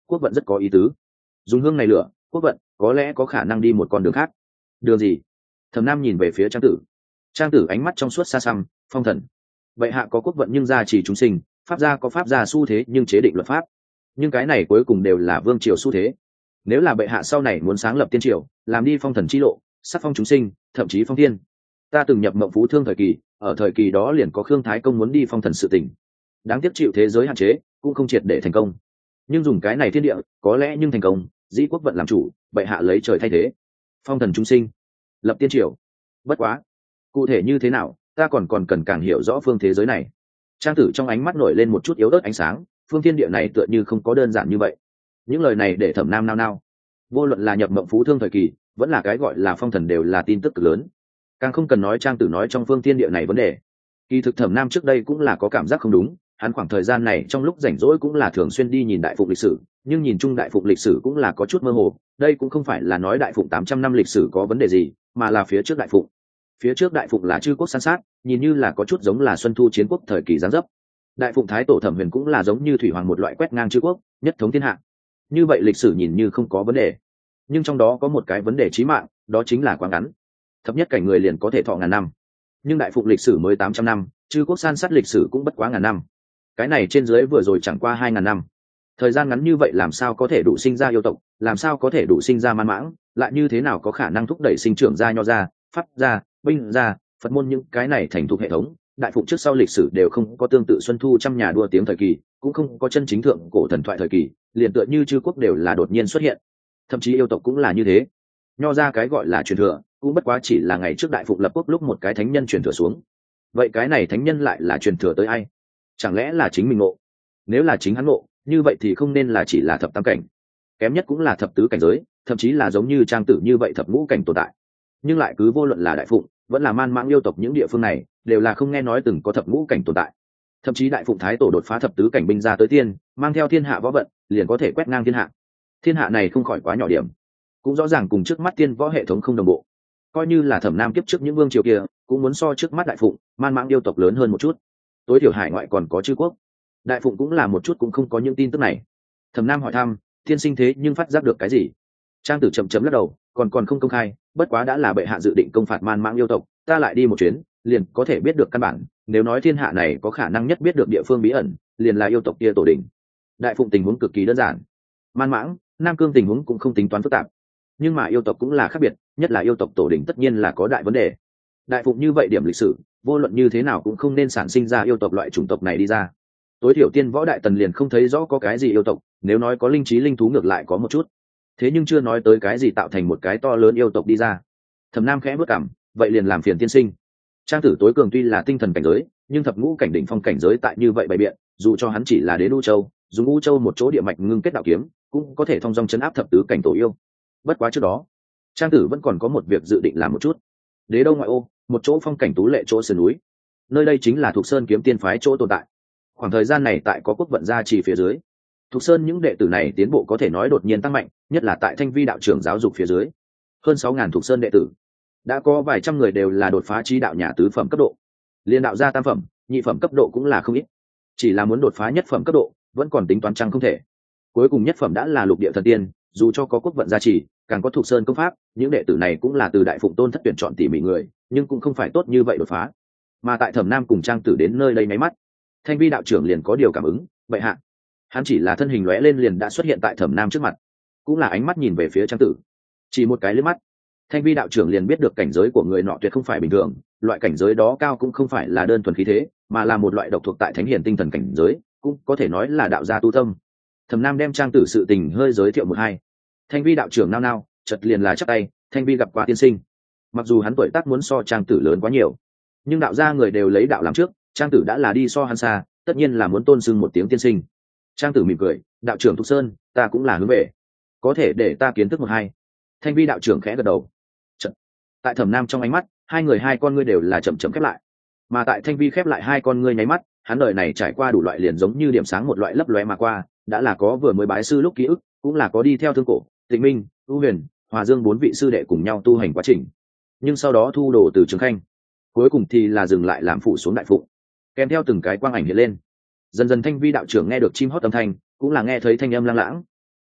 S1: quốc vận rất có ý tứ. Dùng hương này lửa quốc vận có lẽ có khả năng đi một con đường khác. Đường gì? Thẩm Nam nhìn về phía Trang Tử. Trang Tử ánh mắt trong suốt xa xăm. Phong thần, bệ hạ có quốc vận nhưng gia trì chúng sinh, pháp gia có pháp gia xu thế nhưng chế định luật pháp, nhưng cái này cuối cùng đều là vương triều xu thế. Nếu là bệ hạ sau này muốn sáng lập tiên triều, làm đi phong thần chi lộ, sắc phong chúng sinh, thậm chí phong thiên. Ta từng nhập mộng phú thương thời kỳ, ở thời kỳ đó liền có Khương Thái Công muốn đi phong thần sự tình, đáng tiếc chịu thế giới hạn chế, cũng không triệt để thành công. Nhưng dùng cái này thiên địa, có lẽ nhưng thành công, dĩ quốc vận làm chủ, bệ hạ lấy trời thay thế, phong thần chúng sinh, lập tiên triều. Bất quá, cụ thể như thế nào, ta còn cần càng hiểu rõ phương thế giới này. Trang Tử trong ánh mắt nổi lên một chút yếu ớt ánh sáng, phương thiên địa này tựa như không có đơn giản như vậy. Những lời này để Thẩm Nam nao nao. Vô luận là nhập mộng phú thương thời kỳ, vẫn là cái gọi là phong thần đều là tin tức cực lớn. Càng không cần nói Trang Tử nói trong phương thiên địa này vấn đề. Kỳ thực Thẩm Nam trước đây cũng là có cảm giác không đúng, hắn khoảng thời gian này trong lúc rảnh rỗi cũng là thường xuyên đi nhìn đại phụng lịch sử, nhưng nhìn chung đại phụng lịch sử cũng là có chút mơ hồ. Đây cũng không phải là nói đại phụng 800 năm lịch sử có vấn đề gì, mà là phía trước đại phụng. Phía trước đại phụng là chư quốc san sát, nhìn như là có chút giống là xuân thu chiến quốc thời kỳ giáng dấp. Đại phụng thái tổ Thẩm Huyền cũng là giống như thủy hoàng một loại quét ngang chư quốc, nhất thống thiên hạ. Như vậy lịch sử nhìn như không có vấn đề, nhưng trong đó có một cái vấn đề chí mạng, đó chính là quá ngắn. Thấp nhất cảnh người liền có thể thọ ngàn năm, nhưng đại phụng lịch sử mới 800 năm, chư quốc san sát lịch sử cũng bất quá ngàn năm. Cái này trên dưới vừa rồi chẳng qua 2000 năm. Thời gian ngắn như vậy làm sao có thể đủ sinh ra yêu tộc, làm sao có thể đủ sinh ra man mãng, lại như thế nào có khả năng thúc đẩy sinh trưởng ra nho gia, pháp gia, binh gia, Phật môn, những cái này thành thuộc hệ thống. Đại phụng trước sau lịch sử đều không có tương tự xuân thu trăm nhà đua tiếng thời kỳ, cũng không có chân chính thượng cổ thần thoại thời kỳ, liền tựa như chư quốc đều là đột nhiên xuất hiện. Thậm chí yêu tộc cũng là như thế. Nho ra cái gọi là truyền thừa, cũng bất quá chỉ là ngày trước đại phụng lập quốc lúc một cái thánh nhân truyền thừa xuống. Vậy cái này thánh nhân lại là truyền thừa tới ai? Chẳng lẽ là chính mình ngộ? Nếu là chính hắn ngộ, như vậy thì không nên là chỉ là thập tam cảnh, kém nhất cũng là thập tứ cảnh giới, thậm chí là giống như Trang Tử như vậy thập ngũ cảnh tồn tại. Nhưng lại cứ vô luận là đại phụng vẫn là man mãng yêu tộc, những địa phương này đều là không nghe nói từng có thập ngũ cảnh tồn tại. Thậm chí đại phụng thái tổ đột phá thập tứ cảnh binh ra tới tiên, mang theo thiên hạ võ vận, liền có thể quét ngang thiên hạ. Thiên hạ này không khỏi quá nhỏ điểm, cũng rõ ràng cùng trước mắt tiên võ hệ thống không đồng bộ. Coi như là Thẩm Nam kiếp trước những vương triều kia, cũng muốn so trước mắt đại phụng man mãng yêu tộc lớn hơn một chút. Tối thiểu hải ngoại còn có chư quốc, đại phụng cũng là một chút cũng không có những tin tức này. Thẩm Nam hỏi thăm, tiên sinh thế nhưng phát giác được cái gì? Trang Tử chậm chậm lắc đầu, còn không công khai, bất quá đã là bệ hạ dự định công phạt man mãng yêu tộc, ta lại đi một chuyến, liền có thể biết được căn bản. Nếu nói thiên hạ này có khả năng nhất biết được địa phương bí ẩn, liền là yêu tộc kia tổ đình. Đại phụng tình huống cực kỳ đơn giản, man mãng, Nam Cương tình huống cũng không tính toán phức tạp, nhưng mà yêu tộc cũng là khác biệt, nhất là yêu tộc tổ đình tất nhiên là có đại vấn đề. Đại phụng như vậy điểm lịch sử, vô luận như thế nào cũng không nên sản sinh ra yêu tộc loại chủng tộc này đi ra. Tối thiểu tiên võ đại tần liền không thấy rõ có cái gì yêu tộc, nếu nói có linh trí linh thú ngược lại có một chút, thế nhưng chưa nói tới cái gì tạo thành một cái to lớn yêu tộc đi ra. Thẩm Nam khẽ bước cảm, vậy liền làm phiền tiên sinh. Trang Tử tối cường tuy là tinh thần cảnh giới, nhưng thập ngũ cảnh đỉnh phong cảnh giới tại như vậy bày biện, dù cho hắn chỉ là đến U Châu, dùng U Châu một chỗ địa mạch ngưng kết đạo kiếm, cũng có thể thông dong chấn áp thập tứ cảnh tổ yêu. Bất quá trước đó, Trang Tử vẫn còn có một việc dự định làm một chút. Đế Đô ngoại ô, một chỗ phong cảnh tú lệ chỗ sườn núi, nơi đây chính là Thục Sơn kiếm tiên phái chỗ tồn tại. Khoảng thời gian này tại có quốc vận gia trì phía dưới, Thục Sơn những đệ tử này tiến bộ có thể nói đột nhiên tăng mạnh, nhất là tại Thanh Vi đạo trưởng giáo dục phía dưới, hơn 6000 Thục Sơn đệ tử, đã có vài trăm người đều là đột phá chí đạo nhà tứ phẩm cấp độ, liên đạo gia tam phẩm, nhị phẩm cấp độ cũng là không ít. Chỉ là muốn đột phá nhất phẩm cấp độ, vẫn còn tính toán chăng không thể. Cuối cùng nhất phẩm đã là lục địa thần tiên, dù cho có quốc vận gia trì, càng có Thục Sơn công pháp, những đệ tử này cũng là từ đại phụng tôn thất tuyển chọn tỉ mỉ người, nhưng cũng không phải tốt như vậy đột phá. Mà tại Thẩm Nam cùng Trang Tử đến nơi đây máy mắt, Thanh Vi đạo trưởng liền có điều cảm ứng, vậy hạ. Hắn chỉ là thân hình lóe lên liền đã xuất hiện tại Thẩm Nam trước mặt, cũng là ánh mắt nhìn về phía Trang Tử. Chỉ một cái liếc mắt, Thanh Vi đạo trưởng liền biết được cảnh giới của người nọ tuyệt không phải bình thường, loại cảnh giới đó cao cũng không phải là đơn thuần khí thế, mà là một loại độc thuộc tại thánh hiển tinh thần cảnh giới, cũng có thể nói là đạo gia tu tâm. Thẩm Nam đem Trang Tử sự tình hơi giới thiệu một hai. Thanh Vi đạo trưởng nao nao, chợt liền là chắp tay, Thanh Vi gặp qua tiên sinh. Mặc dù hắn tuổi tác muốn so Trang Tử lớn quá nhiều, nhưng đạo gia người đều lấy đạo làm trước, Trang Tử đã là đi so hắn xa, tất nhiên là muốn tôn sưng một tiếng tiên sinh. Trang Tử mỉm cười, đạo trưởng Thục Sơn, ta cũng là hướng về, có thể để ta kiến thức một hai. Thanh Vi đạo trưởng khẽ gật đầu. Chật. Tại Thẩm Nam trong ánh mắt, hai con ngươi đều là chậm chậm khép lại, mà tại Thanh Vi khép lại hai con ngươi nháy mắt, hắn đời này trải qua đủ loại liền giống như điểm sáng một loại lấp lóe mà qua, đã là có vừa mới bái sư lúc ký ức, cũng là có đi theo Thương Cổ, Tịnh Minh, U Huyền, Hòa Dương bốn vị sư đệ cùng nhau tu hành quá trình, nhưng sau đó thu đồ từ Trường Khanh, cuối cùng thì là dừng lại làm phụ xuống đại phụng, kèm theo từng cái quang ảnh hiện lên. Dần dần Thanh Vi đạo trưởng nghe được chim hót âm thanh, cũng là nghe thấy thanh âm lang lãng.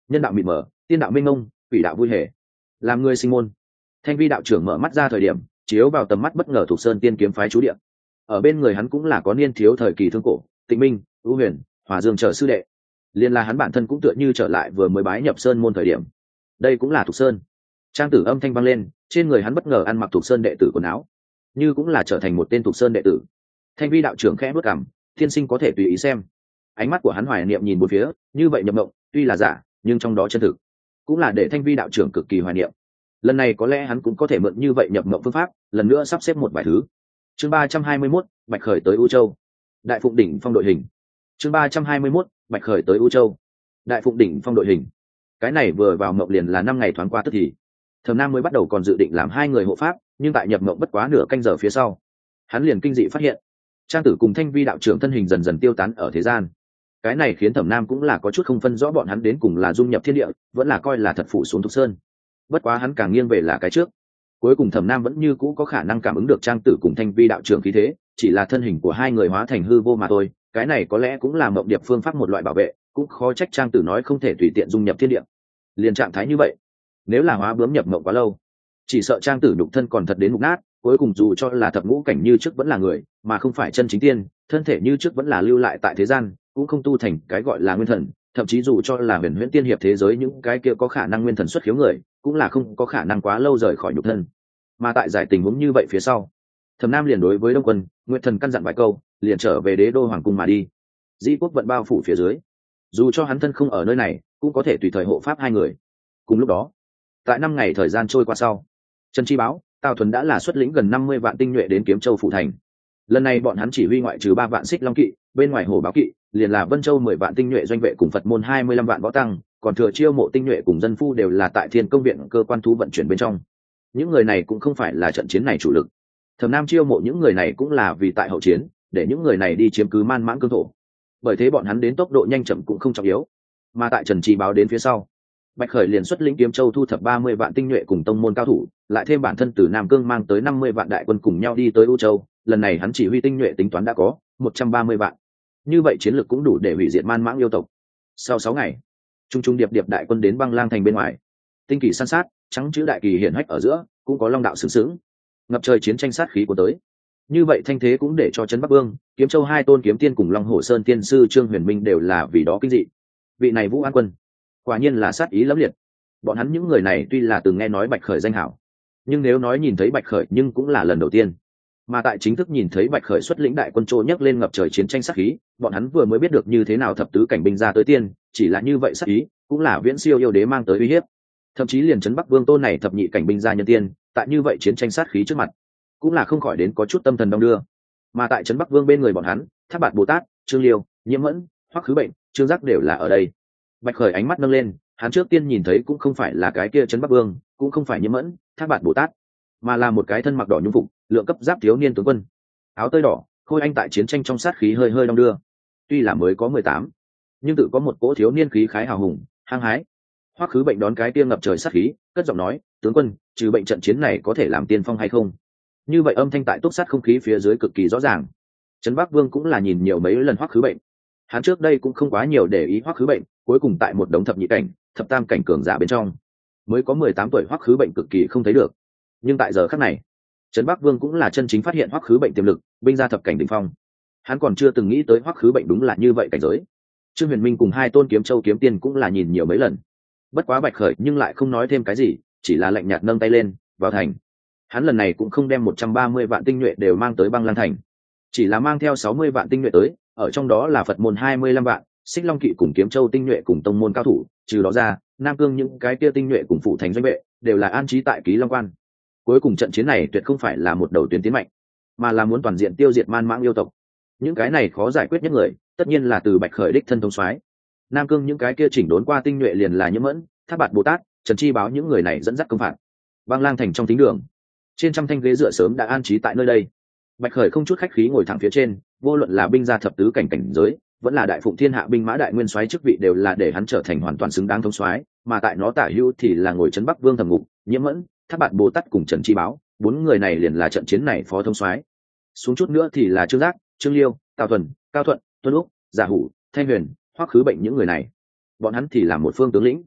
S1: nhân đạo mịt mờ, tiên đạo minh mông, quỷ đạo vui hề. Làm người sinh môn. Thanh Vi đạo trưởng mở mắt ra thời điểm, chiếu vào tầm mắt bất ngờ thuộc sơn tiên kiếm phái chú địa. Ở bên người hắn cũng là có niên thiếu thời kỳ thương cổ, Tịnh Minh, ưu huyền, Hòa Dương trở sư đệ. Liên là hắn bản thân cũng tựa như trở lại vừa mới bái nhập sơn môn thời điểm. Đây cũng là thuộc sơn. Trang tử âm thanh vang lên, trên người hắn bất ngờ ăn mặc thuộc sơn đệ tử quần áo, như cũng là trở thành một tên thuộc sơn đệ tử. Thanh Vi đạo trưởng khẽ bước cằm, thiên sinh có thể tùy ý xem. Ánh mắt của hắn hoài niệm nhìn bốn phía, như vậy nhập mộng, tuy là giả, nhưng trong đó chân thực, cũng là để Thanh Vi đạo trưởng cực kỳ hoài niệm. Lần này có lẽ hắn cũng có thể mượn như vậy nhập mộng phương pháp, lần nữa sắp xếp một vài thứ. Chương 321, Bạch Khởi tới U Châu. Đại Phụng đỉnh phong đội hình. Chương 321, Bạch Khởi tới U Châu. Đại Phụng đỉnh phong đội hình. Cái này vừa vào mộng liền là 5 ngày thoáng qua tức thì. Thẩm Nam mới bắt đầu còn dự định làm 2 người hộ pháp, nhưng tại nhập mộng bất quá nửa canh giờ phía sau, hắn liền kinh dị phát hiện, Trang Tử cùng Thanh Vi đạo trưởng thân hình dần dần tiêu tán ở thế gian. Cái này khiến Thẩm Nam cũng là có chút không phân rõ bọn hắn đến cùng là dung nhập thiên địa, vẫn là coi là thật phụ xuống Thục Sơn. Bất quá hắn càng nghiêng về là cái trước. Cuối cùng Thẩm Nam vẫn như cũ có khả năng cảm ứng được Trang Tử cùng Thanh Vi đạo trưởng khí thế, chỉ là thân hình của hai người hóa thành hư vô mà thôi. Cái này có lẽ cũng là mộng điệp phương pháp một loại bảo vệ, cũng khó trách Trang Tử nói không thể tùy tiện dung nhập thiên địa. Liền trạng thái như vậy, nếu là hóa bướm nhập mộng quá lâu, chỉ sợ Trang Tử đục thân còn thật đến mục nát. Cuối cùng dù cho là thập ngũ cảnh như trước vẫn là người, mà không phải chân chính tiên, thân thể như trước vẫn là lưu lại tại thế gian, cũng không tu thành cái gọi là nguyên thần. Thậm chí dù cho là huyền huyễn tiên hiệp thế giới những cái kia có khả năng nguyên thần xuất khiếu người, cũng là không có khả năng quá lâu rời khỏi nhục thân. Mà tại giải tình huống như vậy phía sau, Thẩm Nam liền đối với Đông Quân, Nguyệt Thần căn dặn vài câu, liền trở về Đế đô hoàng cung mà đi. Dĩ quốc vận bao phủ phía dưới, dù cho hắn thân không ở nơi này, cũng có thể tùy thời hộ pháp hai người. Cùng lúc đó, tại 5 ngày thời gian trôi qua sau, Trần Chi báo, Tào Thuần đã là xuất lĩnh gần 50 vạn tinh nhuệ đến Kiếm Châu phủ thành. Lần này bọn hắn chỉ huy ngoại trừ 3 vạn Xích Long kỵ, bên ngoài Hổ Báo kỵ, liền là Vân Châu 10 vạn tinh nhuệ doanh vệ cùng Phật môn 25 vạn võ tăng, còn thừa chiêu mộ tinh nhuệ cùng dân phu đều là tại Thiên Công viện cơ quan thú vận chuyển bên trong. Những người này cũng không phải là trận chiến này chủ lực. Thẩm Nam chiêu mộ những người này cũng là vì tại hậu chiến, để những người này đi chiếm cứ Man Mãng cương thổ. Bởi thế bọn hắn đến tốc độ nhanh chậm cũng không trọng yếu. Mà tại Trần Chi báo đến phía sau, Bạch Khởi liền xuất lĩnh Kiếm Châu thu thập 30 vạn tinh nhuệ cùng tông môn cao thủ, lại thêm bản thân từ Nam Cương mang tới 50 vạn đại quân cùng nhau đi tới U Châu, lần này hắn chỉ huy tinh nhuệ tính toán đã có 130 vạn. Như vậy chiến lược cũng đủ để hủy diệt Man Mãng yêu tộc. Sau 6 ngày, trung trung điệp điệp đại quân đến Băng Lang thành bên ngoài. Tinh kỳ san sát, trắng chữ đại kỳ hiển hách ở giữa, cũng có long đạo sướng sướng. Ngập trời chiến tranh sát khí của tới. Như vậy thanh thế cũng để cho Trấn Bắc Vương, Kiếm Châu hai tôn kiếm tiên cùng Long Hổ Sơn tiên sư Trương Huyền Minh đều là vì đó kinh dị. Vị này Vũ An Quân, quả nhiên là sát ý lẫm liệt. Bọn hắn những người này tuy là từng nghe nói Bạch Khởi danh hảo, nhưng nếu nói nhìn thấy Bạch Khởi nhưng cũng là lần đầu tiên. Mà tại chính thức nhìn thấy Bạch Khởi xuất lĩnh đại quân trô nhấc lên ngập trời chiến tranh sát khí, bọn hắn vừa mới biết được như thế nào thập tứ cảnh binh ra tới tiên, chỉ là như vậy sát ý, cũng là viễn siêu yêu đế mang tới uy hiếp. Thậm chí liền Trấn Bắc Vương tôn này thập nhị cảnh binh ra nhân tiên, tại như vậy chiến tranh sát khí trước mặt, cũng là không khỏi đến có chút tâm thần đong đưa. Mà tại Trấn Bắc Vương bên người bọn hắn, Thác Bạt Bồ Tát, Trương Liêu, Nhiễm Mẫn, Hoắc Khứ Bệnh, Trương Giác đều là ở đây. Bạch Khởi ánh mắt nâng lên, hắn trước tiên nhìn thấy cũng không phải là cái kia Trấn Bắc Vương, cũng không phải Nhiễm Mẫn, Thác Bạt Bồ Tát, mà là một cái thân mặc đỏ nhung phục, lượng cấp giáp thiếu niên tướng quân, áo tơi đỏ, khôi anh tại chiến tranh trong sát khí hơi hơi đong đưa. Tuy là mới có 18, nhưng tự có một cỗ thiếu niên khí khái hào hùng, hăng hái. Hoắc Khứ Bệnh đón cái tiên ngập trời sát khí, cất giọng nói, tướng quân, trừ bệnh trận chiến này có thể làm tiên phong hay không? Như vậy âm thanh tại túc sát không khí phía dưới cực kỳ rõ ràng. Trấn Bắc Vương cũng là nhìn nhiều mấy lần Hoắc Khứ Bệnh. Hắn trước đây cũng không quá nhiều để ý Hoắc Khứ Bệnh, cuối cùng tại một đống thập nhị cảnh, thập tam cảnh cường giả bên trong, mới có 18 tuổi Hoắc Khứ Bệnh cực kỳ không thấy được. Nhưng tại giờ khắc này, Trấn Bắc Vương cũng là chân chính phát hiện Hoắc Khứ Bệnh tiềm lực, binh ra thập cảnh đỉnh phong. Hắn còn chưa từng nghĩ tới Hoắc Khứ Bệnh đúng là như vậy cảnh giới. Trương Huyền Minh cùng hai tôn Kiếm Châu kiếm tiên cũng là nhìn nhiều mấy lần. Bất quá Bạch Khởi nhưng lại không nói thêm cái gì, chỉ là lạnh nhạt nâng tay lên, vào thành. Hắn lần này cũng không đem 130 vạn tinh nhuệ đều mang tới Băng Lang thành, chỉ là mang theo 60 vạn tinh nhuệ tới, ở trong đó là Phật môn 25 vạn, Xích Long kỵ cùng Kiếm Châu tinh nhuệ cùng tông môn cao thủ, trừ đó ra, Nam Cương những cái kia tinh nhuệ cùng phụ thành doanh vệ, đều là an trí tại Ký Long Quan. Cuối cùng trận chiến này tuyệt không phải là một đầu tuyến tiến mạnh, mà là muốn toàn diện tiêu diệt Man Mãng yêu tộc. Những cái này khó giải quyết nhất người, tất nhiên là từ Bạch Khởi đích thân thống soái. Nam Cương những cái kia chỉnh đốn qua tinh nhuệ liền là Nhiễm Mẫn, Thác Bạt Bồ Tát, Trần Chi báo những người này dẫn dắt công phạt. Băng Lang thành trong thính đường, trên trăm thanh ghế dựa sớm đã an trí tại nơi đây. Bạch Khởi không chút khách khí ngồi thẳng phía trên, vô luận là binh gia thập tứ cảnh cảnh giới, vẫn là đại phụng thiên hạ binh mã đại nguyên soái chức vị đều là để hắn trở thành hoàn toàn xứng đáng thống soái, mà tại nó tả hữu thì là ngồi Trấn Bắc Vương Thẩm Ngục, Nhiễm Mẫn, Thác Bạt Bồ Tát cùng Trần Chi báo, bốn người này liền là trận chiến này phó thống soái. Xuống chút nữa thì là Trương Giác, Trương Liêu, Tào Thuần, Cao Thuận, Tuân Úc, Giả Hủ, Thanh Huyền, Hoắc Khứ Bệnh những người này. Bọn hắn thì là một phương tướng lĩnh,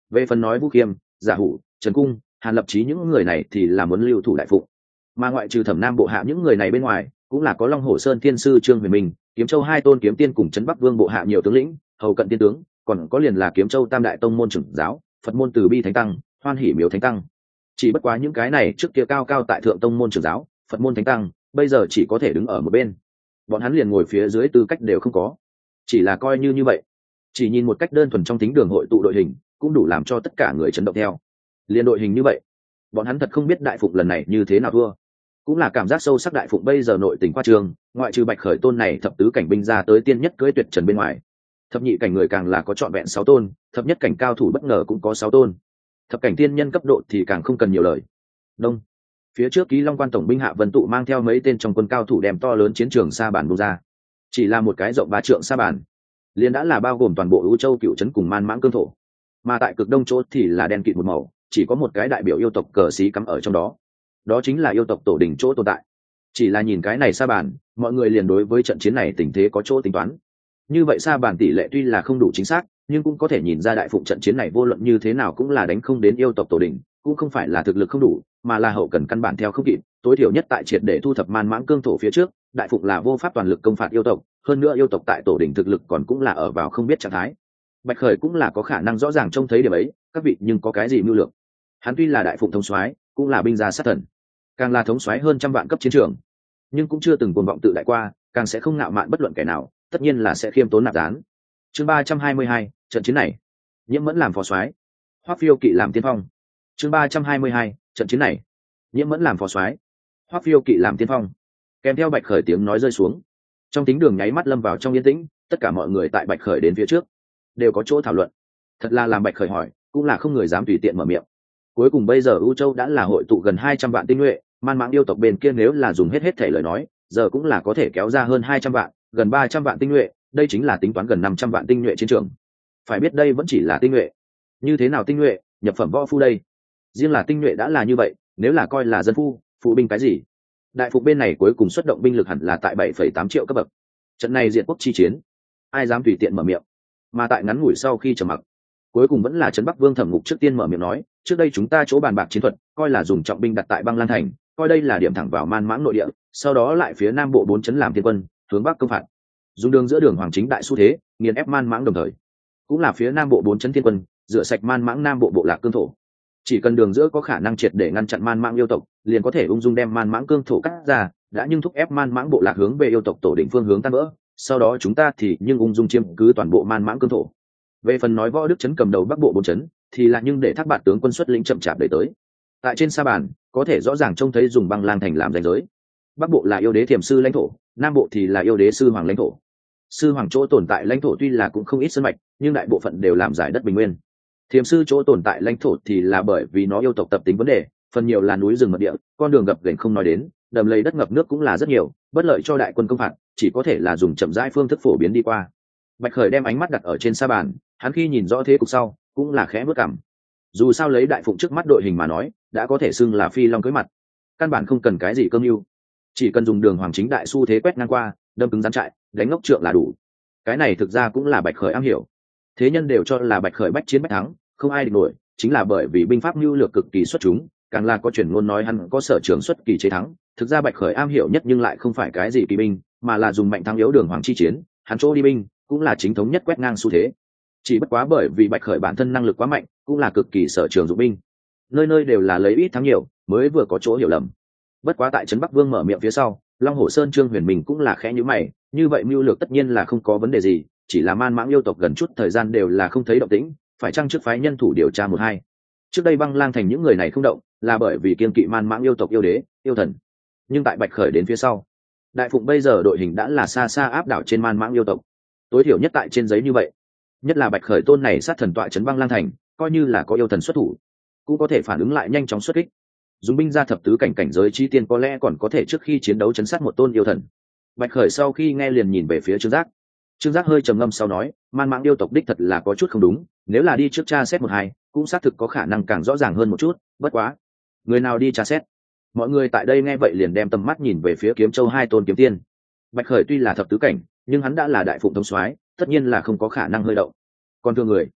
S1: Về phần nói Vũ Khiêm, Giả Hủ, Trần Cung, Hàn Lập Chí những người này thì là muốn lưu thủ đại phụng, mà ngoại trừ Thẩm Nam bộ hạ những người này bên ngoài, cũng là có Long Hổ Sơn Thiên sư Trương Huyền Minh, Kiếm Châu hai tôn kiếm tiên cùng Trấn Bắc Vương bộ hạ nhiều tướng lĩnh, hầu cận tiên tướng, còn có liền là Kiếm Châu Tam đại tông môn trưởng giáo, Phật môn Từ Bi Thánh tăng, Hoan Hỷ Miếu Thánh tăng. Chỉ bất quá những cái này trước kia cao cao tại thượng tông môn trưởng giáo, Phật môn Thánh tăng, bây giờ chỉ có thể đứng ở một bên. Bọn hắn liền ngồi phía dưới tư cách đều không có. Chỉ là coi như vậy, chỉ nhìn một cách đơn thuần trong tính đường hội tụ đội hình, cũng đủ làm cho tất cả người chấn động theo. Liên đội hình như vậy, bọn hắn thật không biết đại phụng lần này như thế nào thua. Cũng là cảm giác sâu sắc đại phụng bây giờ nội tình khoa trường, ngoại trừ Bạch Khởi tôn này thập tứ cảnh binh ra tới tiên nhất cưỡi tuyệt trần bên ngoài, thập nhị cảnh người càng là có trọn vẹn 6 tôn, thập nhất cảnh cao thủ bất ngờ cũng có 6 tôn, thập cảnh tiên nhân cấp độ thì càng không cần nhiều lời. Đông, phía trước Ký Long quan tổng binh Hạ Vân Tụ mang theo mấy tên trong quân cao thủ đem to lớn chiến trường sa bàn bung ra. Chỉ là một cái rộng 3 trượng sa bàn, liền đã là bao gồm toàn bộ Ưu Châu Cựu trấn cùng Man Mãng cương thổ, mà tại cực đông chỗ thì là đen kịt một màu, chỉ có một cái đại biểu yêu tộc cờ xí cắm ở trong đó, đó chính là yêu tộc tổ đình chỗ tồn tại. Chỉ là nhìn cái này sa bàn, mọi người liền đối với trận chiến này tình thế có chỗ tính toán. Như vậy sa bàn tỷ lệ tuy là không đủ chính xác, nhưng cũng có thể nhìn ra đại phụng trận chiến này vô luận như thế nào cũng là đánh không đến yêu tộc tổ đình, cũng không phải là thực lực không đủ, mà là hậu cần căn bản theo không kịp. Tối thiểu nhất tại triệt để thu thập Man Mãng cương thổ phía trước, đại phụng là vô pháp toàn lực công phạt yêu tộc, hơn nữa yêu tộc tại tổ đình thực lực còn cũng là ở vào không biết trạng thái. Bạch Khởi cũng là có khả năng rõ ràng trông thấy điểm ấy, các vị nhưng có cái gì mưu lược. Hắn tuy là đại phụng thống soái, cũng là binh gia sát thần, càng là thống soái hơn trăm vạn cấp chiến trường, nhưng cũng chưa từng cuồng vọng tự đại qua, càng sẽ không ngạo mạn bất luận kẻ nào, tất nhiên là sẽ khiêm tốn nạp gián. Chương 322, trận chiến này, Nhiễm Mẫn làm phó soái, Hoắc Phiêu Kỵ làm tiên phong. Chương 322, trận chiến này, Nhiễm Mẫn làm phó soái, Hoắc Phiêu Kỵ làm tiên phong. Kèm theo Bạch Khởi tiếng nói rơi xuống, trong tính đường nháy mắt lâm vào trong yên tĩnh, tất cả mọi người tại Bạch Khởi đến phía trước đều có chỗ thảo luận. Thật là làm Bạch Khởi hỏi, cũng là không người dám tùy tiện mở miệng. Cuối cùng bây giờ U Châu đã là hội tụ gần 200 vạn tinh nhuệ, Man Mãng yêu tộc bên kia nếu là dùng hết thể lời nói, giờ cũng là có thể kéo ra hơn 200 vạn, gần 300 vạn tinh nhuệ, đây chính là tính toán gần 500 vạn tinh nhuệ chiến trường. Phải biết đây vẫn chỉ là tinh nhuệ. Như thế nào tinh nhuệ, nhập phẩm võ phu đây? Riêng là tinh nhuệ đã là như vậy, nếu là coi là dân phu, phụ binh cái gì? Đại phục bên này cuối cùng xuất động binh lực hẳn là tại 7,8 triệu cấp bậc. Trận này diện quốc chi chiến, ai dám tùy tiện mở miệng? Mà tại ngắn ngủi sau khi trầm mặc, cuối cùng vẫn là Trấn Bắc Vương Thẩm Ngục trước tiên mở miệng nói, trước đây chúng ta chỗ bàn bạc chiến thuật, coi là dùng trọng binh đặt tại Băng Lan thành, coi đây là điểm thẳng vào Man Mãng nội địa, sau đó lại phía nam bộ 4 trấn làm thiên quân, hướng bắc công phạt. Dùng đường giữa đường hoàng chính đại xu thế, nghiền ép Man Mãng đồng thời, cũng là phía nam bộ 4 trấn thiên quân, rửa sạch Man Mãng nam bộ bộ lạc cương thổ. Chỉ cần đường giữa có khả năng triệt để ngăn chặn Man Mãng yêu tộc, liền có thể ung dung đem Man Mãng cương thổ cắt ra, đã nhưng thúc ép Man Mãng bộ lạc hướng về yêu tộc tổ định phương hướng tan vỡ, sau đó chúng ta thì nhưng ung dung chiếm cứ toàn bộ Man Mãng cương thổ. Về phần nói Võ Đức trấn cầm đầu bắc bộ 4 trấn, thì là nhưng để Thác Bạt tướng quân xuất lĩnh chậm chạp đẩy tới. Tại trên sa bàn, có thể rõ ràng trông thấy dùng Băng Lang thành làm ranh giới. Bắc bộ là yêu đế Thiểm sư lãnh thổ, nam bộ thì là yêu đế Sư Hoàng lãnh thổ. Sư Hoàng chỗ tồn tại lãnh thổ tuy là cũng không ít sơn mạch, nhưng đại bộ phận đều làm giải đất bình nguyên. Thiểm sư chỗ tồn tại lãnh thổ thì là bởi vì nó yêu tộc tập tính vấn đề, phần nhiều là núi rừng mật địa, con đường gập ghềnh không nói đến, đầm lầy đất ngập nước cũng là rất nhiều, bất lợi cho đại quân công phạt, chỉ có thể là dùng chậm rãi phương thức phổ biến đi qua. Bạch Khởi đem ánh mắt đặt ở trên sa bàn, hắn khi nhìn rõ thế cục sau, cũng là khẽ bước cằm. Dù sao lấy đại phụng trước mắt đội hình mà nói, đã có thể xưng là phi long cưới mặt, căn bản không cần cái gì cơm mưu, chỉ cần dùng đường hoàng chính đại xu thế quét ngang qua, đâm cứng rắn chạy, đánh ngốc trượng là đủ. Cái này thực ra cũng là Bạch Khởi am hiểu. Thế nhân đều cho là Bạch Khởi bách chiến bách thắng, không ai địch nổi, chính là bởi vì binh pháp mưu lược cực kỳ xuất chúng, càng là có truyền ngôn nói hắn có sở trường xuất kỳ chế thắng. Thực ra Bạch Khởi am hiểu nhất nhưng lại không phải cái gì kỳ binh, mà là dùng mạnh thắng yếu đường hoàng chi chiến, hắn chỗ đi binh cũng là chính thống nhất quét ngang xu thế. Chỉ bất quá bởi vì Bạch Khởi bản thân năng lực quá mạnh, cũng là cực kỳ sở trường dụng binh, nơi nơi đều là lấy ít thắng nhiều, mới vừa có chỗ hiểu lầm. Bất quá tại Trấn Bắc Vương mở miệng phía sau, Long Hổ Sơn Trương Huyền Minh cũng là khẽ nhíu mày, như vậy mưu lược tất nhiên là không có vấn đề gì, chỉ là Man Mãng yêu tộc gần chút thời gian đều là không thấy động tĩnh, phải chăng trước phái nhân thủ điều tra một hai. Trước đây Băng Lang thành những người này không động, là bởi vì kiêng kỵ Man Mãng yêu tộc yêu đế, yêu thần. Nhưng tại Bạch Khởi đến phía sau, đại phụng bây giờ đội hình đã là xa xa áp đảo trên Man Mãng yêu tộc. Tối thiểu nhất tại trên giấy như vậy, nhất là Bạch Khởi tôn này sát thần tọa trấn Băng Lang thành, coi như là có yêu thần xuất thủ, cũng có thể phản ứng lại nhanh chóng xuất kích. Dùng binh ra thập tứ cảnh cảnh giới chi tiên có lẽ còn có thể trước khi chiến đấu chấn sát một tôn yêu thần. Bạch Khởi sau khi nghe liền nhìn về phía Trương Giác. Trương Giác hơi trầm ngâm sau nói, Man Mãng yêu tộc đích thật là có chút không đúng, nếu là đi trước tra xét một hai, cũng xác thực có khả năng càng rõ ràng hơn một chút, bất quá, người nào đi tra xét? Mọi người tại đây nghe vậy liền đem tầm mắt nhìn về phía Kiếm Châu hai tôn kiếm tiên. Bạch Khởi tuy là thập tứ cảnh, nhưng hắn đã là đại phụng thống soái, tất nhiên là không có khả năng hơi động. Còn thương người,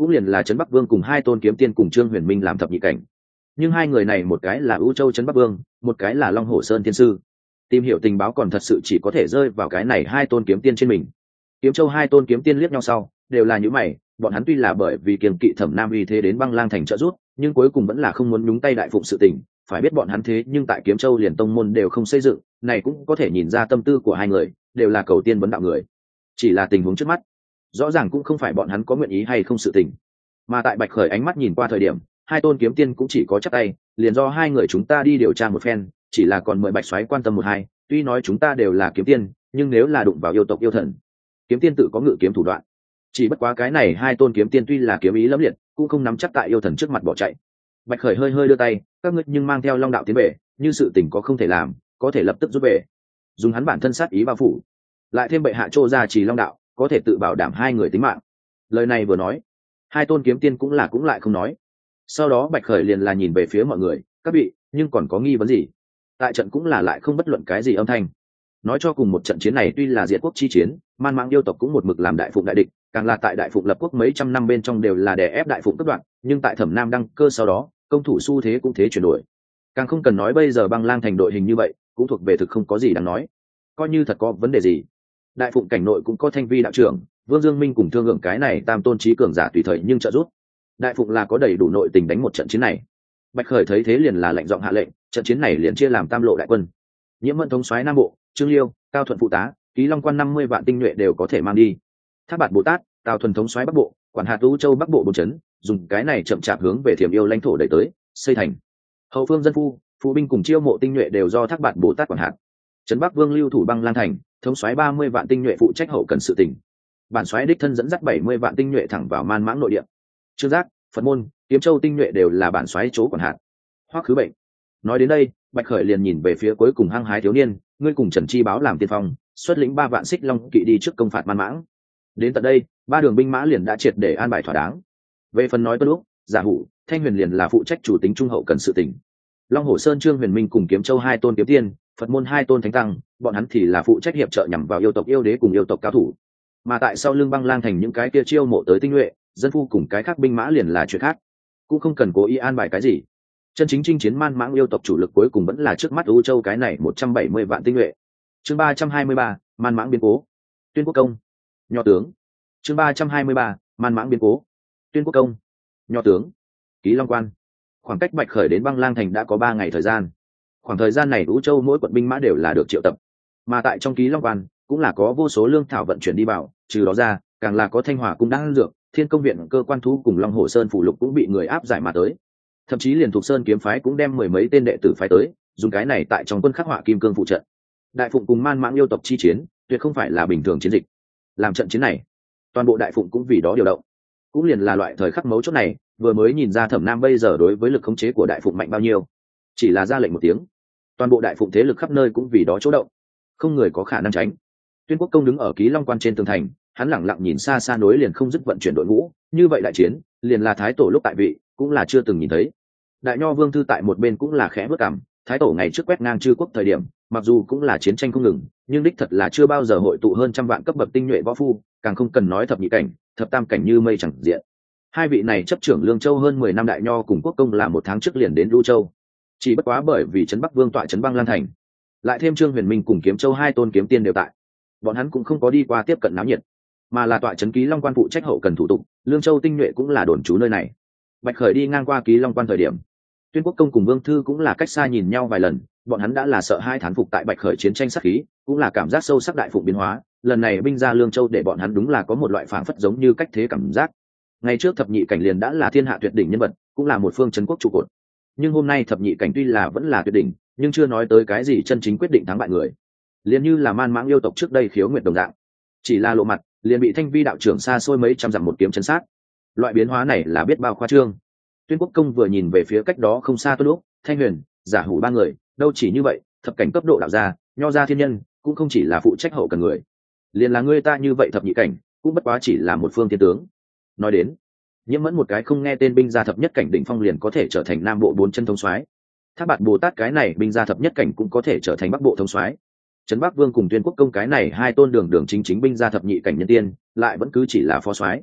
S1: cũng liền là trấn Bắc Vương cùng hai tôn kiếm tiên cùng Trương Huyền Minh làm thập nhị cảnh. Nhưng hai người này một cái là ưu châu trấn Bắc Vương, một cái là Long Hổ Sơn Thiên Sư. Tìm hiểu tình báo còn thật sự chỉ có thể rơi vào cái này hai tôn kiếm tiên trên mình. Kiếm Châu hai tôn kiếm tiên liếc nhau sau, đều là những mày, bọn hắn tuy là bởi vì kiềm kỵ Thẩm Nam uy thế đến Băng Lang thành trợ giúp, nhưng cuối cùng vẫn là không muốn nhúng tay đại phụng sự tình. Phải biết bọn hắn thế nhưng tại Kiếm Châu liền tông môn đều không xây dựng, này cũng có thể nhìn ra tâm tư của hai người, đều là cầu tiên vấn đạo người. Chỉ là tình huống trước mắt, rõ ràng cũng không phải bọn hắn có nguyện ý hay không sự tình. Mà tại Bạch Khởi ánh mắt nhìn qua thời điểm, hai tôn kiếm tiên cũng chỉ có chắc tay, liền do hai người chúng ta đi điều tra một phen, chỉ là còn mời Bạch soái quan tâm một hai, tuy nói chúng ta đều là kiếm tiên, nhưng nếu là đụng vào yêu tộc yêu thần, kiếm tiên tự có ngự kiếm thủ đoạn. Chỉ bất quá cái này hai tôn kiếm tiên tuy là kiếm ý lẫm liệt, cũng không nắm chắc tại yêu thần trước mặt bỏ chạy. Bạch Khởi hơi hơi đưa tay, các ngươi nhưng mang theo Long đạo tiến về, như sự tình có không thể làm, có thể lập tức rút về. Dùng hắn bản thân sát ý bao phủ, lại thêm bệ hạ trô ra trì Long đạo, có thể tự bảo đảm hai người tính mạng. Lời này vừa nói, hai tôn kiếm tiên cũng lại không nói. Sau đó Bạch Khởi liền là nhìn về phía mọi người, các vị, nhưng còn có nghi vấn gì? Tại trận cũng là lại không bất luận cái gì âm thanh. Nói cho cùng một trận chiến này tuy là diệt quốc chi chiến, Man Mãng yêu tộc cũng một mực làm đại phụng đại địch, càng là tại đại phụng lập quốc mấy trăm năm bên trong đều là đè ép đại phụng cấp đoạn, nhưng tại Thẩm Nam đăng cơ sau đó, công thủ xu thế cũng thế chuyển đổi. Càng không cần nói bây giờ Băng Lang thành đội hình như vậy, cũng thuộc về thực không có gì đáng nói. Coi như thật có vấn đề gì, đại phụng cảnh nội cũng có Thanh Vi đạo trưởng, Vương Dương Minh cùng thương lượng cái này tam tôn trí cường giả tùy thời nhưng trợ giúp. Đại phụng là có đầy đủ nội tình đánh một trận chiến này. Bạch Khởi thấy thế liền là lệnh giọng hạ lệnh, trận chiến này liền chia làm tam lộ đại quân. Nhiễm Mẫn thống soái Nam Bộ, Trương Liêu, Cao Thuận phụ tá, Ký Long quan 50 vạn tinh nhuệ đều có thể mang đi. Thác Bạt Bồ Tát, Tào Thuần thống soái Bắc Bộ, quản hạt U Châu Bắc Bộ bốn trấn, dùng cái này chậm chạp hướng về Thiểm Yêu lãnh thổ đẩy tới, xây thành. Hậu phương dân phu, phụ binh cùng chiêu mộ tinh nhuệ đều do Thác Bạt Bồ Tát quản hạt. Trấn Bắc Vương lưu thủ Băng Lang thành, thống soái 30 vạn tinh nhuệ phụ trách hậu cần sự tỉnh. Bản soái đích thân dẫn dắt 70 vạn tinh nhuệ thẳng vào Man Mãng nội địa. Trương Giác, Phật môn, Kiếm Châu tinh nhuệ đều là bản soái chỗ quản hạt. Hoắc Khứ Bệnh. Nói đến đây, Bạch Khởi liền nhìn về phía cuối cùng hăng hái thiếu niên, ngươi cùng Trần Chi Báo làm tiên phong, xuất lĩnh 3 vạn xích long kỵ đi trước công phạt Man Mãng. Đến tận đây, 3 đường binh mã liền đã triệt để an bài thỏa đáng. Về phần nói Tuân Lúc, Giả Hủ, Thanh Huyền liền là phụ trách chủ tính trung hậu cần sự tỉnh. Long Hổ Sơn Trương Huyền Minh cùng Kiếm Châu 2 tôn kiếm tiên, Phật môn 2 tôn thánh tăng, bọn hắn thì là phụ trách hiệp trợ nhằm vào yêu tộc yêu đế cùng yêu tộc cao thủ. Mà tại sau lưng Băng Lang thành những cái kia chiêu mộ tới tinh nhuệ, dân phu cùng cái khác binh mã liền là chuyện khác, cũng không cần cố ý an bài cái gì. Chân chính chinh chiến Man Mãng yêu tộc chủ lực cuối cùng vẫn là trước mắt U Châu cái này 170 vạn tinh nhuệ. Chương 323, Man Mãng biến cố. Tuyên Quốc công. Nho tướng. Chương 323, Man Mãng biến cố. Tuyên Quốc công. Nho tướng. Ký Long quan. Khoảng cách Bạch Khởi đến Băng Lang thành đã có 3 ngày thời gian. Khoảng thời gian này U Châu mỗi quận binh mã đều là được triệu tập. Mà tại trong Ký Long quan cũng là có vô số lương thảo vận chuyển đi vào, trừ đó ra, càng là có Thanh Hỏa cung đang dược, Thiên Công viện cơ quan thú cùng Long Hổ Sơn phủ lục cũng bị người áp giải mà tới. Thậm chí liền thuộc Sơn kiếm phái cũng đem 10 mấy tên đệ tử phái tới, dùng cái này tại trong quân khắc họa kim cương phụ trận. Đại phụng cùng Man Mãng yêu tộc chi chiến, tuyệt không phải là bình thường chiến dịch. Làm trận chiến này, toàn bộ đại phụng cũng vì đó điều động. Cũng liền là loại thời khắc mấu chốt này, vừa mới nhìn ra Thẩm Nam bây giờ đối với lực khống chế của đại phụng mạnh bao nhiêu. Chỉ là ra lệnh một tiếng, toàn bộ đại phụng thế lực khắp nơi cũng vì đó chỗ động, không người có khả năng tránh. Tuyên Quốc công đứng ở Ký Long quan trên tường thành, hắn lẳng lặng nhìn xa xa nối liền không dứt vận chuyển đội ngũ, như vậy đại chiến, liền là thái tổ lúc tại vị, cũng là chưa từng nhìn thấy. Đại Nho Vương thư tại một bên cũng là khẽ bước cằm, thái tổ ngày trước quét ngang chư quốc thời điểm, mặc dù cũng là chiến tranh không ngừng, nhưng đích thật là chưa bao giờ hội tụ hơn trăm vạn cấp bậc tinh nhuệ võ phu, càng không cần nói thập nhị cảnh, thập tam cảnh như mây chẳng diện. Hai vị này chấp trưởng Lương Châu hơn 10 năm Đại Nho cùng Quốc công là 1 tháng trước liền đến Lưu Châu. Chỉ bất quá bởi vì trấn Bắc Vương tọa trấn Băng Lang thành, lại thêm Trương Huyền Minh cùng Kiếm Châu 2 tôn kiếm tiên đều tại, bọn hắn cũng không có đi qua tiếp cận náo nhiệt, mà là tọa trấn Ký Long quan phụ trách hậu cần thủ tục, Lương Châu tinh nhuệ cũng là đồn trú nơi này. Bạch Khởi đi ngang qua Ký Long quan thời điểm, Tuyên Quốc công cùng Vương thư cũng là cách xa nhìn nhau vài lần, bọn hắn đã là sợ hai thán phục tại Bạch Khởi chiến tranh sát khí, cũng là cảm giác sâu sắc đại phụng biến hóa, lần này binh ra Lương Châu để bọn hắn đúng là có một loại phảng phất giống như cách thế cảm giác. Ngày trước thập nhị cảnh liền đã là thiên hạ tuyệt đỉnh nhân vật, cũng là một phương trấn quốc trụ cột. Nhưng hôm nay thập nhị cảnh tuy là vẫn là tuyệt đỉnh, nhưng chưa nói tới cái gì chân chính quyết định thắng bại người. Liền như là Man Mãng yêu tộc trước đây Khiếu Nguyệt đồng dạng, chỉ là lộ mặt, liền bị Thanh Vi đạo trưởng xa xôi mấy trăm dặm một kiếm chấn sát. Loại biến hóa này là biết bao khoa trương. Tuyên Quốc công vừa nhìn về phía cách đó không xa Tuân Lúc, Thanh Huyền, Giả Hủ 3 người, đâu chỉ như vậy, thập cảnh cấp độ đạo gia, Nho gia thiên nhân, cũng không chỉ là phụ trách hậu cần người. Liền là người ta như vậy thập nhị cảnh, cũng bất quá chỉ là một phương thiên tướng. Nói đến, Nhiễm Mẫn một cái không nghe tên binh gia thập nhất cảnh đỉnh phong liền có thể trở thành Nam Bộ 4 chân thống soái. Thác Bạt Bồ Tát cái này binh gia thập nhất cảnh cũng có thể trở thành Bắc Bộ thống soái. Trấn Bắc Vương cùng Tuyên Quốc công cái này 2 tôn đường chính chính binh gia thập nhị cảnh nhân tiên, lại vẫn cứ chỉ là phó soái.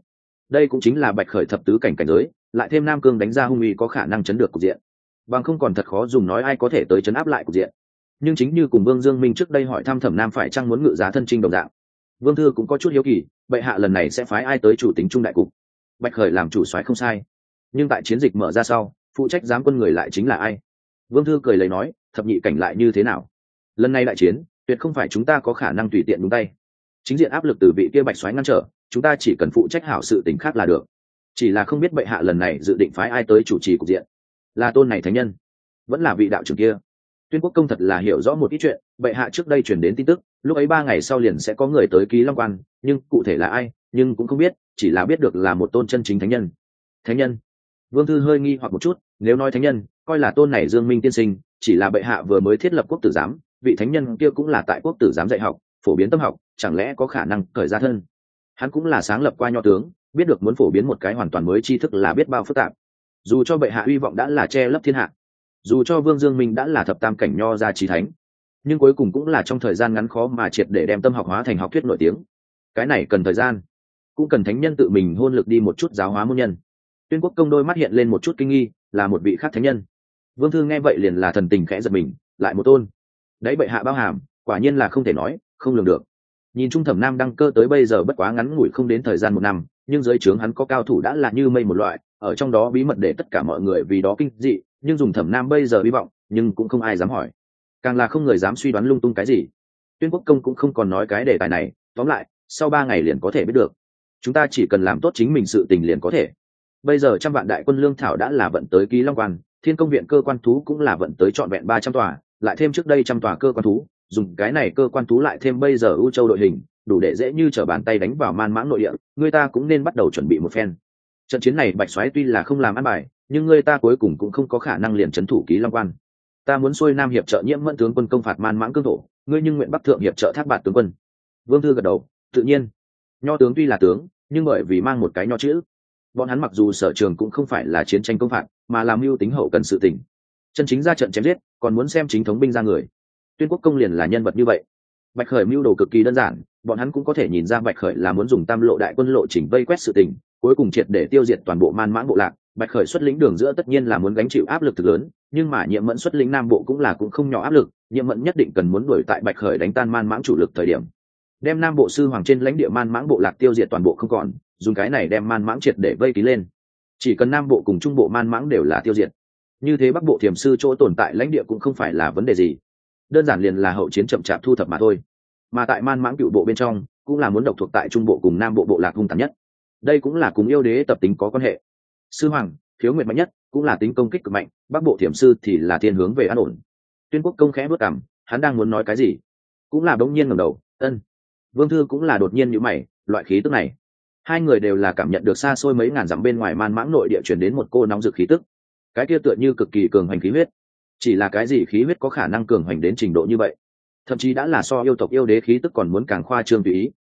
S1: đây cũng chính là bạch khởi thập tứ cảnh cảnh giới, lại thêm nam cương đánh ra hung uy có khả năng chấn được cục diện, bằng không còn thật khó dùng nói ai có thể tới chấn áp lại cục diện. Nhưng chính như cùng Vương Dương Minh trước đây hỏi thăm Thẩm Nam phải chăng muốn ngự giá thân trinh đồng dạng, Vương Thư cũng có chút hiếu kỳ, bệ hạ lần này sẽ phái ai tới chủ tính trung đại cục. Bạch khởi làm chủ soái không sai, nhưng tại chiến dịch mở ra sau, phụ trách giám quân người lại chính là ai? Vương Thư cười lấy nói, thập nhị cảnh lại như thế nào? Lần này đại chiến tuyệt không phải chúng ta có khả năng tùy tiện đúng tay, chính diện áp lực từ vị kia bạch soái ngăn trở, chúng ta chỉ cần phụ trách hảo sự tình khác là được. Chỉ là không biết bệ hạ lần này dự định phái ai tới chủ trì cục diện, là tôn này thánh nhân vẫn là vị đạo trưởng kia? Tuyên Quốc công thật là hiểu rõ một ít chuyện, bệ hạ trước đây truyền đến tin tức, lúc ấy 3 ngày sau liền sẽ có người tới Ký Long Quan, nhưng cụ thể là ai nhưng cũng không biết, chỉ là biết được là một tôn chân chính thánh nhân. Thánh nhân? Vương Thư hơi nghi hoặc một chút, nếu nói thánh nhân coi là tôn này Dương Minh tiên sinh, chỉ là bệ hạ vừa mới thiết lập quốc tử giám, vị thánh nhân kia cũng là tại quốc tử giám dạy học phổ biến tâm học, chẳng lẽ có khả năng cởi ra thân? Hắn cũng là sáng lập qua nho tướng, biết được muốn phổ biến một cái hoàn toàn mới tri thức là biết bao phức tạp. Dù cho bệ hạ uy vọng đã là che lấp thiên hạ, dù cho Vương Dương Minh đã là thập tam cảnh nho gia chí thánh, nhưng cuối cùng cũng là trong thời gian ngắn khó mà triệt để đem tâm học hóa thành học thuyết nổi tiếng. Cái này cần thời gian, cũng cần thánh nhân tự mình hôn lực đi một chút giáo hóa môn nhân. Tuyên Quốc công đôi mắt hiện lên một chút kinh nghi, là một vị khác thánh nhân? Vương Thư nghe vậy liền là thần tình khẽ giật mình, lại một tôn. Đấy bệ hạ bao hàm, quả nhiên là không thể nói, không lường được. Nhìn Trung Thẩm Nam đăng cơ tới bây giờ bất quá ngắn ngủi không đến thời gian 1 năm, nhưng dưới trướng hắn có cao thủ đã là như mây một loại, ở trong đó bí mật để tất cả mọi người vì đó kinh dị, nhưng dùng Thẩm Nam bây giờ hy vọng, nhưng cũng không ai dám hỏi, càng là không người dám suy đoán lung tung cái gì. Tuyên Quốc công cũng không còn nói cái đề tài này, tóm lại, sau 3 ngày liền có thể biết được. Chúng ta chỉ cần làm tốt chính mình sự tình liền có thể. Bây giờ 100 vạn đại quân lương thảo đã là vận tới Ký Long Quan, Thiên Công viện cơ quan thú cũng là vận tới trọn vẹn 300 tòa, lại thêm trước đây 100 tòa cơ quan thú, dùng cái này cơ quan thú lại thêm bây giờ U Châu đội hình, đủ để dễ như trở bàn tay đánh vào Man Mãng nội địa, người ta cũng nên bắt đầu chuẩn bị một phen. Trận chiến này Bạch soái tuy là không làm ăn bài, nhưng người ta cuối cùng cũng không có khả năng liền trấn thủ Ký Long Quan. Ta muốn xuôi nam hiệp trợ Nhiễm Mẫn tướng quân công phạt Man Mãng cương thổ, ngươi nhưng nguyện bắc thượng hiệp trợ Thác Bạt tướng quân. Vương Thư gật đầu, tự nhiên. Nho tướng tuy là tướng, nhưng bởi vì mang một cái nho chữ, bọn hắn mặc dù sở trường cũng không phải là chiến tranh công phạt, mà làm mưu tính hậu cần sự tình. Chân chính ra trận chém giết, còn muốn xem chính thống binh ra người. Tuyên Quốc công liền là nhân vật như vậy. Bạch khởi mưu đồ cực kỳ đơn giản, bọn hắn cũng có thể nhìn ra Bạch khởi là muốn dùng tam lộ đại quân lộ chỉnh vây quét sự tình, cuối cùng triệt để tiêu diệt toàn bộ Man Mãng bộ lạc. Bạch khởi xuất lĩnh đường giữa tất nhiên là muốn gánh chịu áp lực thực lớn, nhưng mà Nhiệm Mẫn xuất lĩnh nam bộ cũng là cũng không nhỏ áp lực. Nhiệm Mẫn nhất định cần muốn đuổi tại Bạch khởi đánh tan Man Mãng chủ lực thời điểm, đem nam bộ sư hoàng trên lãnh địa Man Mãng bộ lạc tiêu diệt toàn bộ không còn, dùng cái này đem Man Mãng triệt để vây kín lên. Chỉ cần nam bộ cùng trung bộ Man Mãng đều là tiêu diệt, như thế bắc bộ thiểm sư chỗ tồn tại lãnh địa cũng không phải là vấn đề gì, đơn giản liền là hậu chiến chậm chạp thu thập mà thôi. Mà tại Man Mãng cựu bộ bên trong cũng là muốn độc thuộc tại trung bộ cùng nam bộ bộ lạc hung tàn nhất, đây cũng là cùng yêu đế tập tính có quan hệ. Sư hoàng Khiếu Nguyệt mạnh nhất, cũng là tính công kích cực mạnh, bắc bộ thiểm sư thì là thiên hướng về an ổn. Tuyên Quốc công khẽ bước cằm, hắn đang muốn nói cái gì, cũng là bỗng nhiên ngẩng đầu. Ân. Vương Thư cũng là đột nhiên nhíu mày, loại khí tức này, hai người đều là cảm nhận được xa xôi mấy ngàn dặm bên ngoài Man Mãng nội địa truyền đến một cô nóng rực khí tức, cái kia tựa như cực kỳ cường hành khí huyết. Chỉ là cái gì khí huyết có khả năng cường hành đến trình độ như vậy, thậm chí đã là so yêu tộc yêu đế khí tức còn muốn càng khoa trương tùy ý.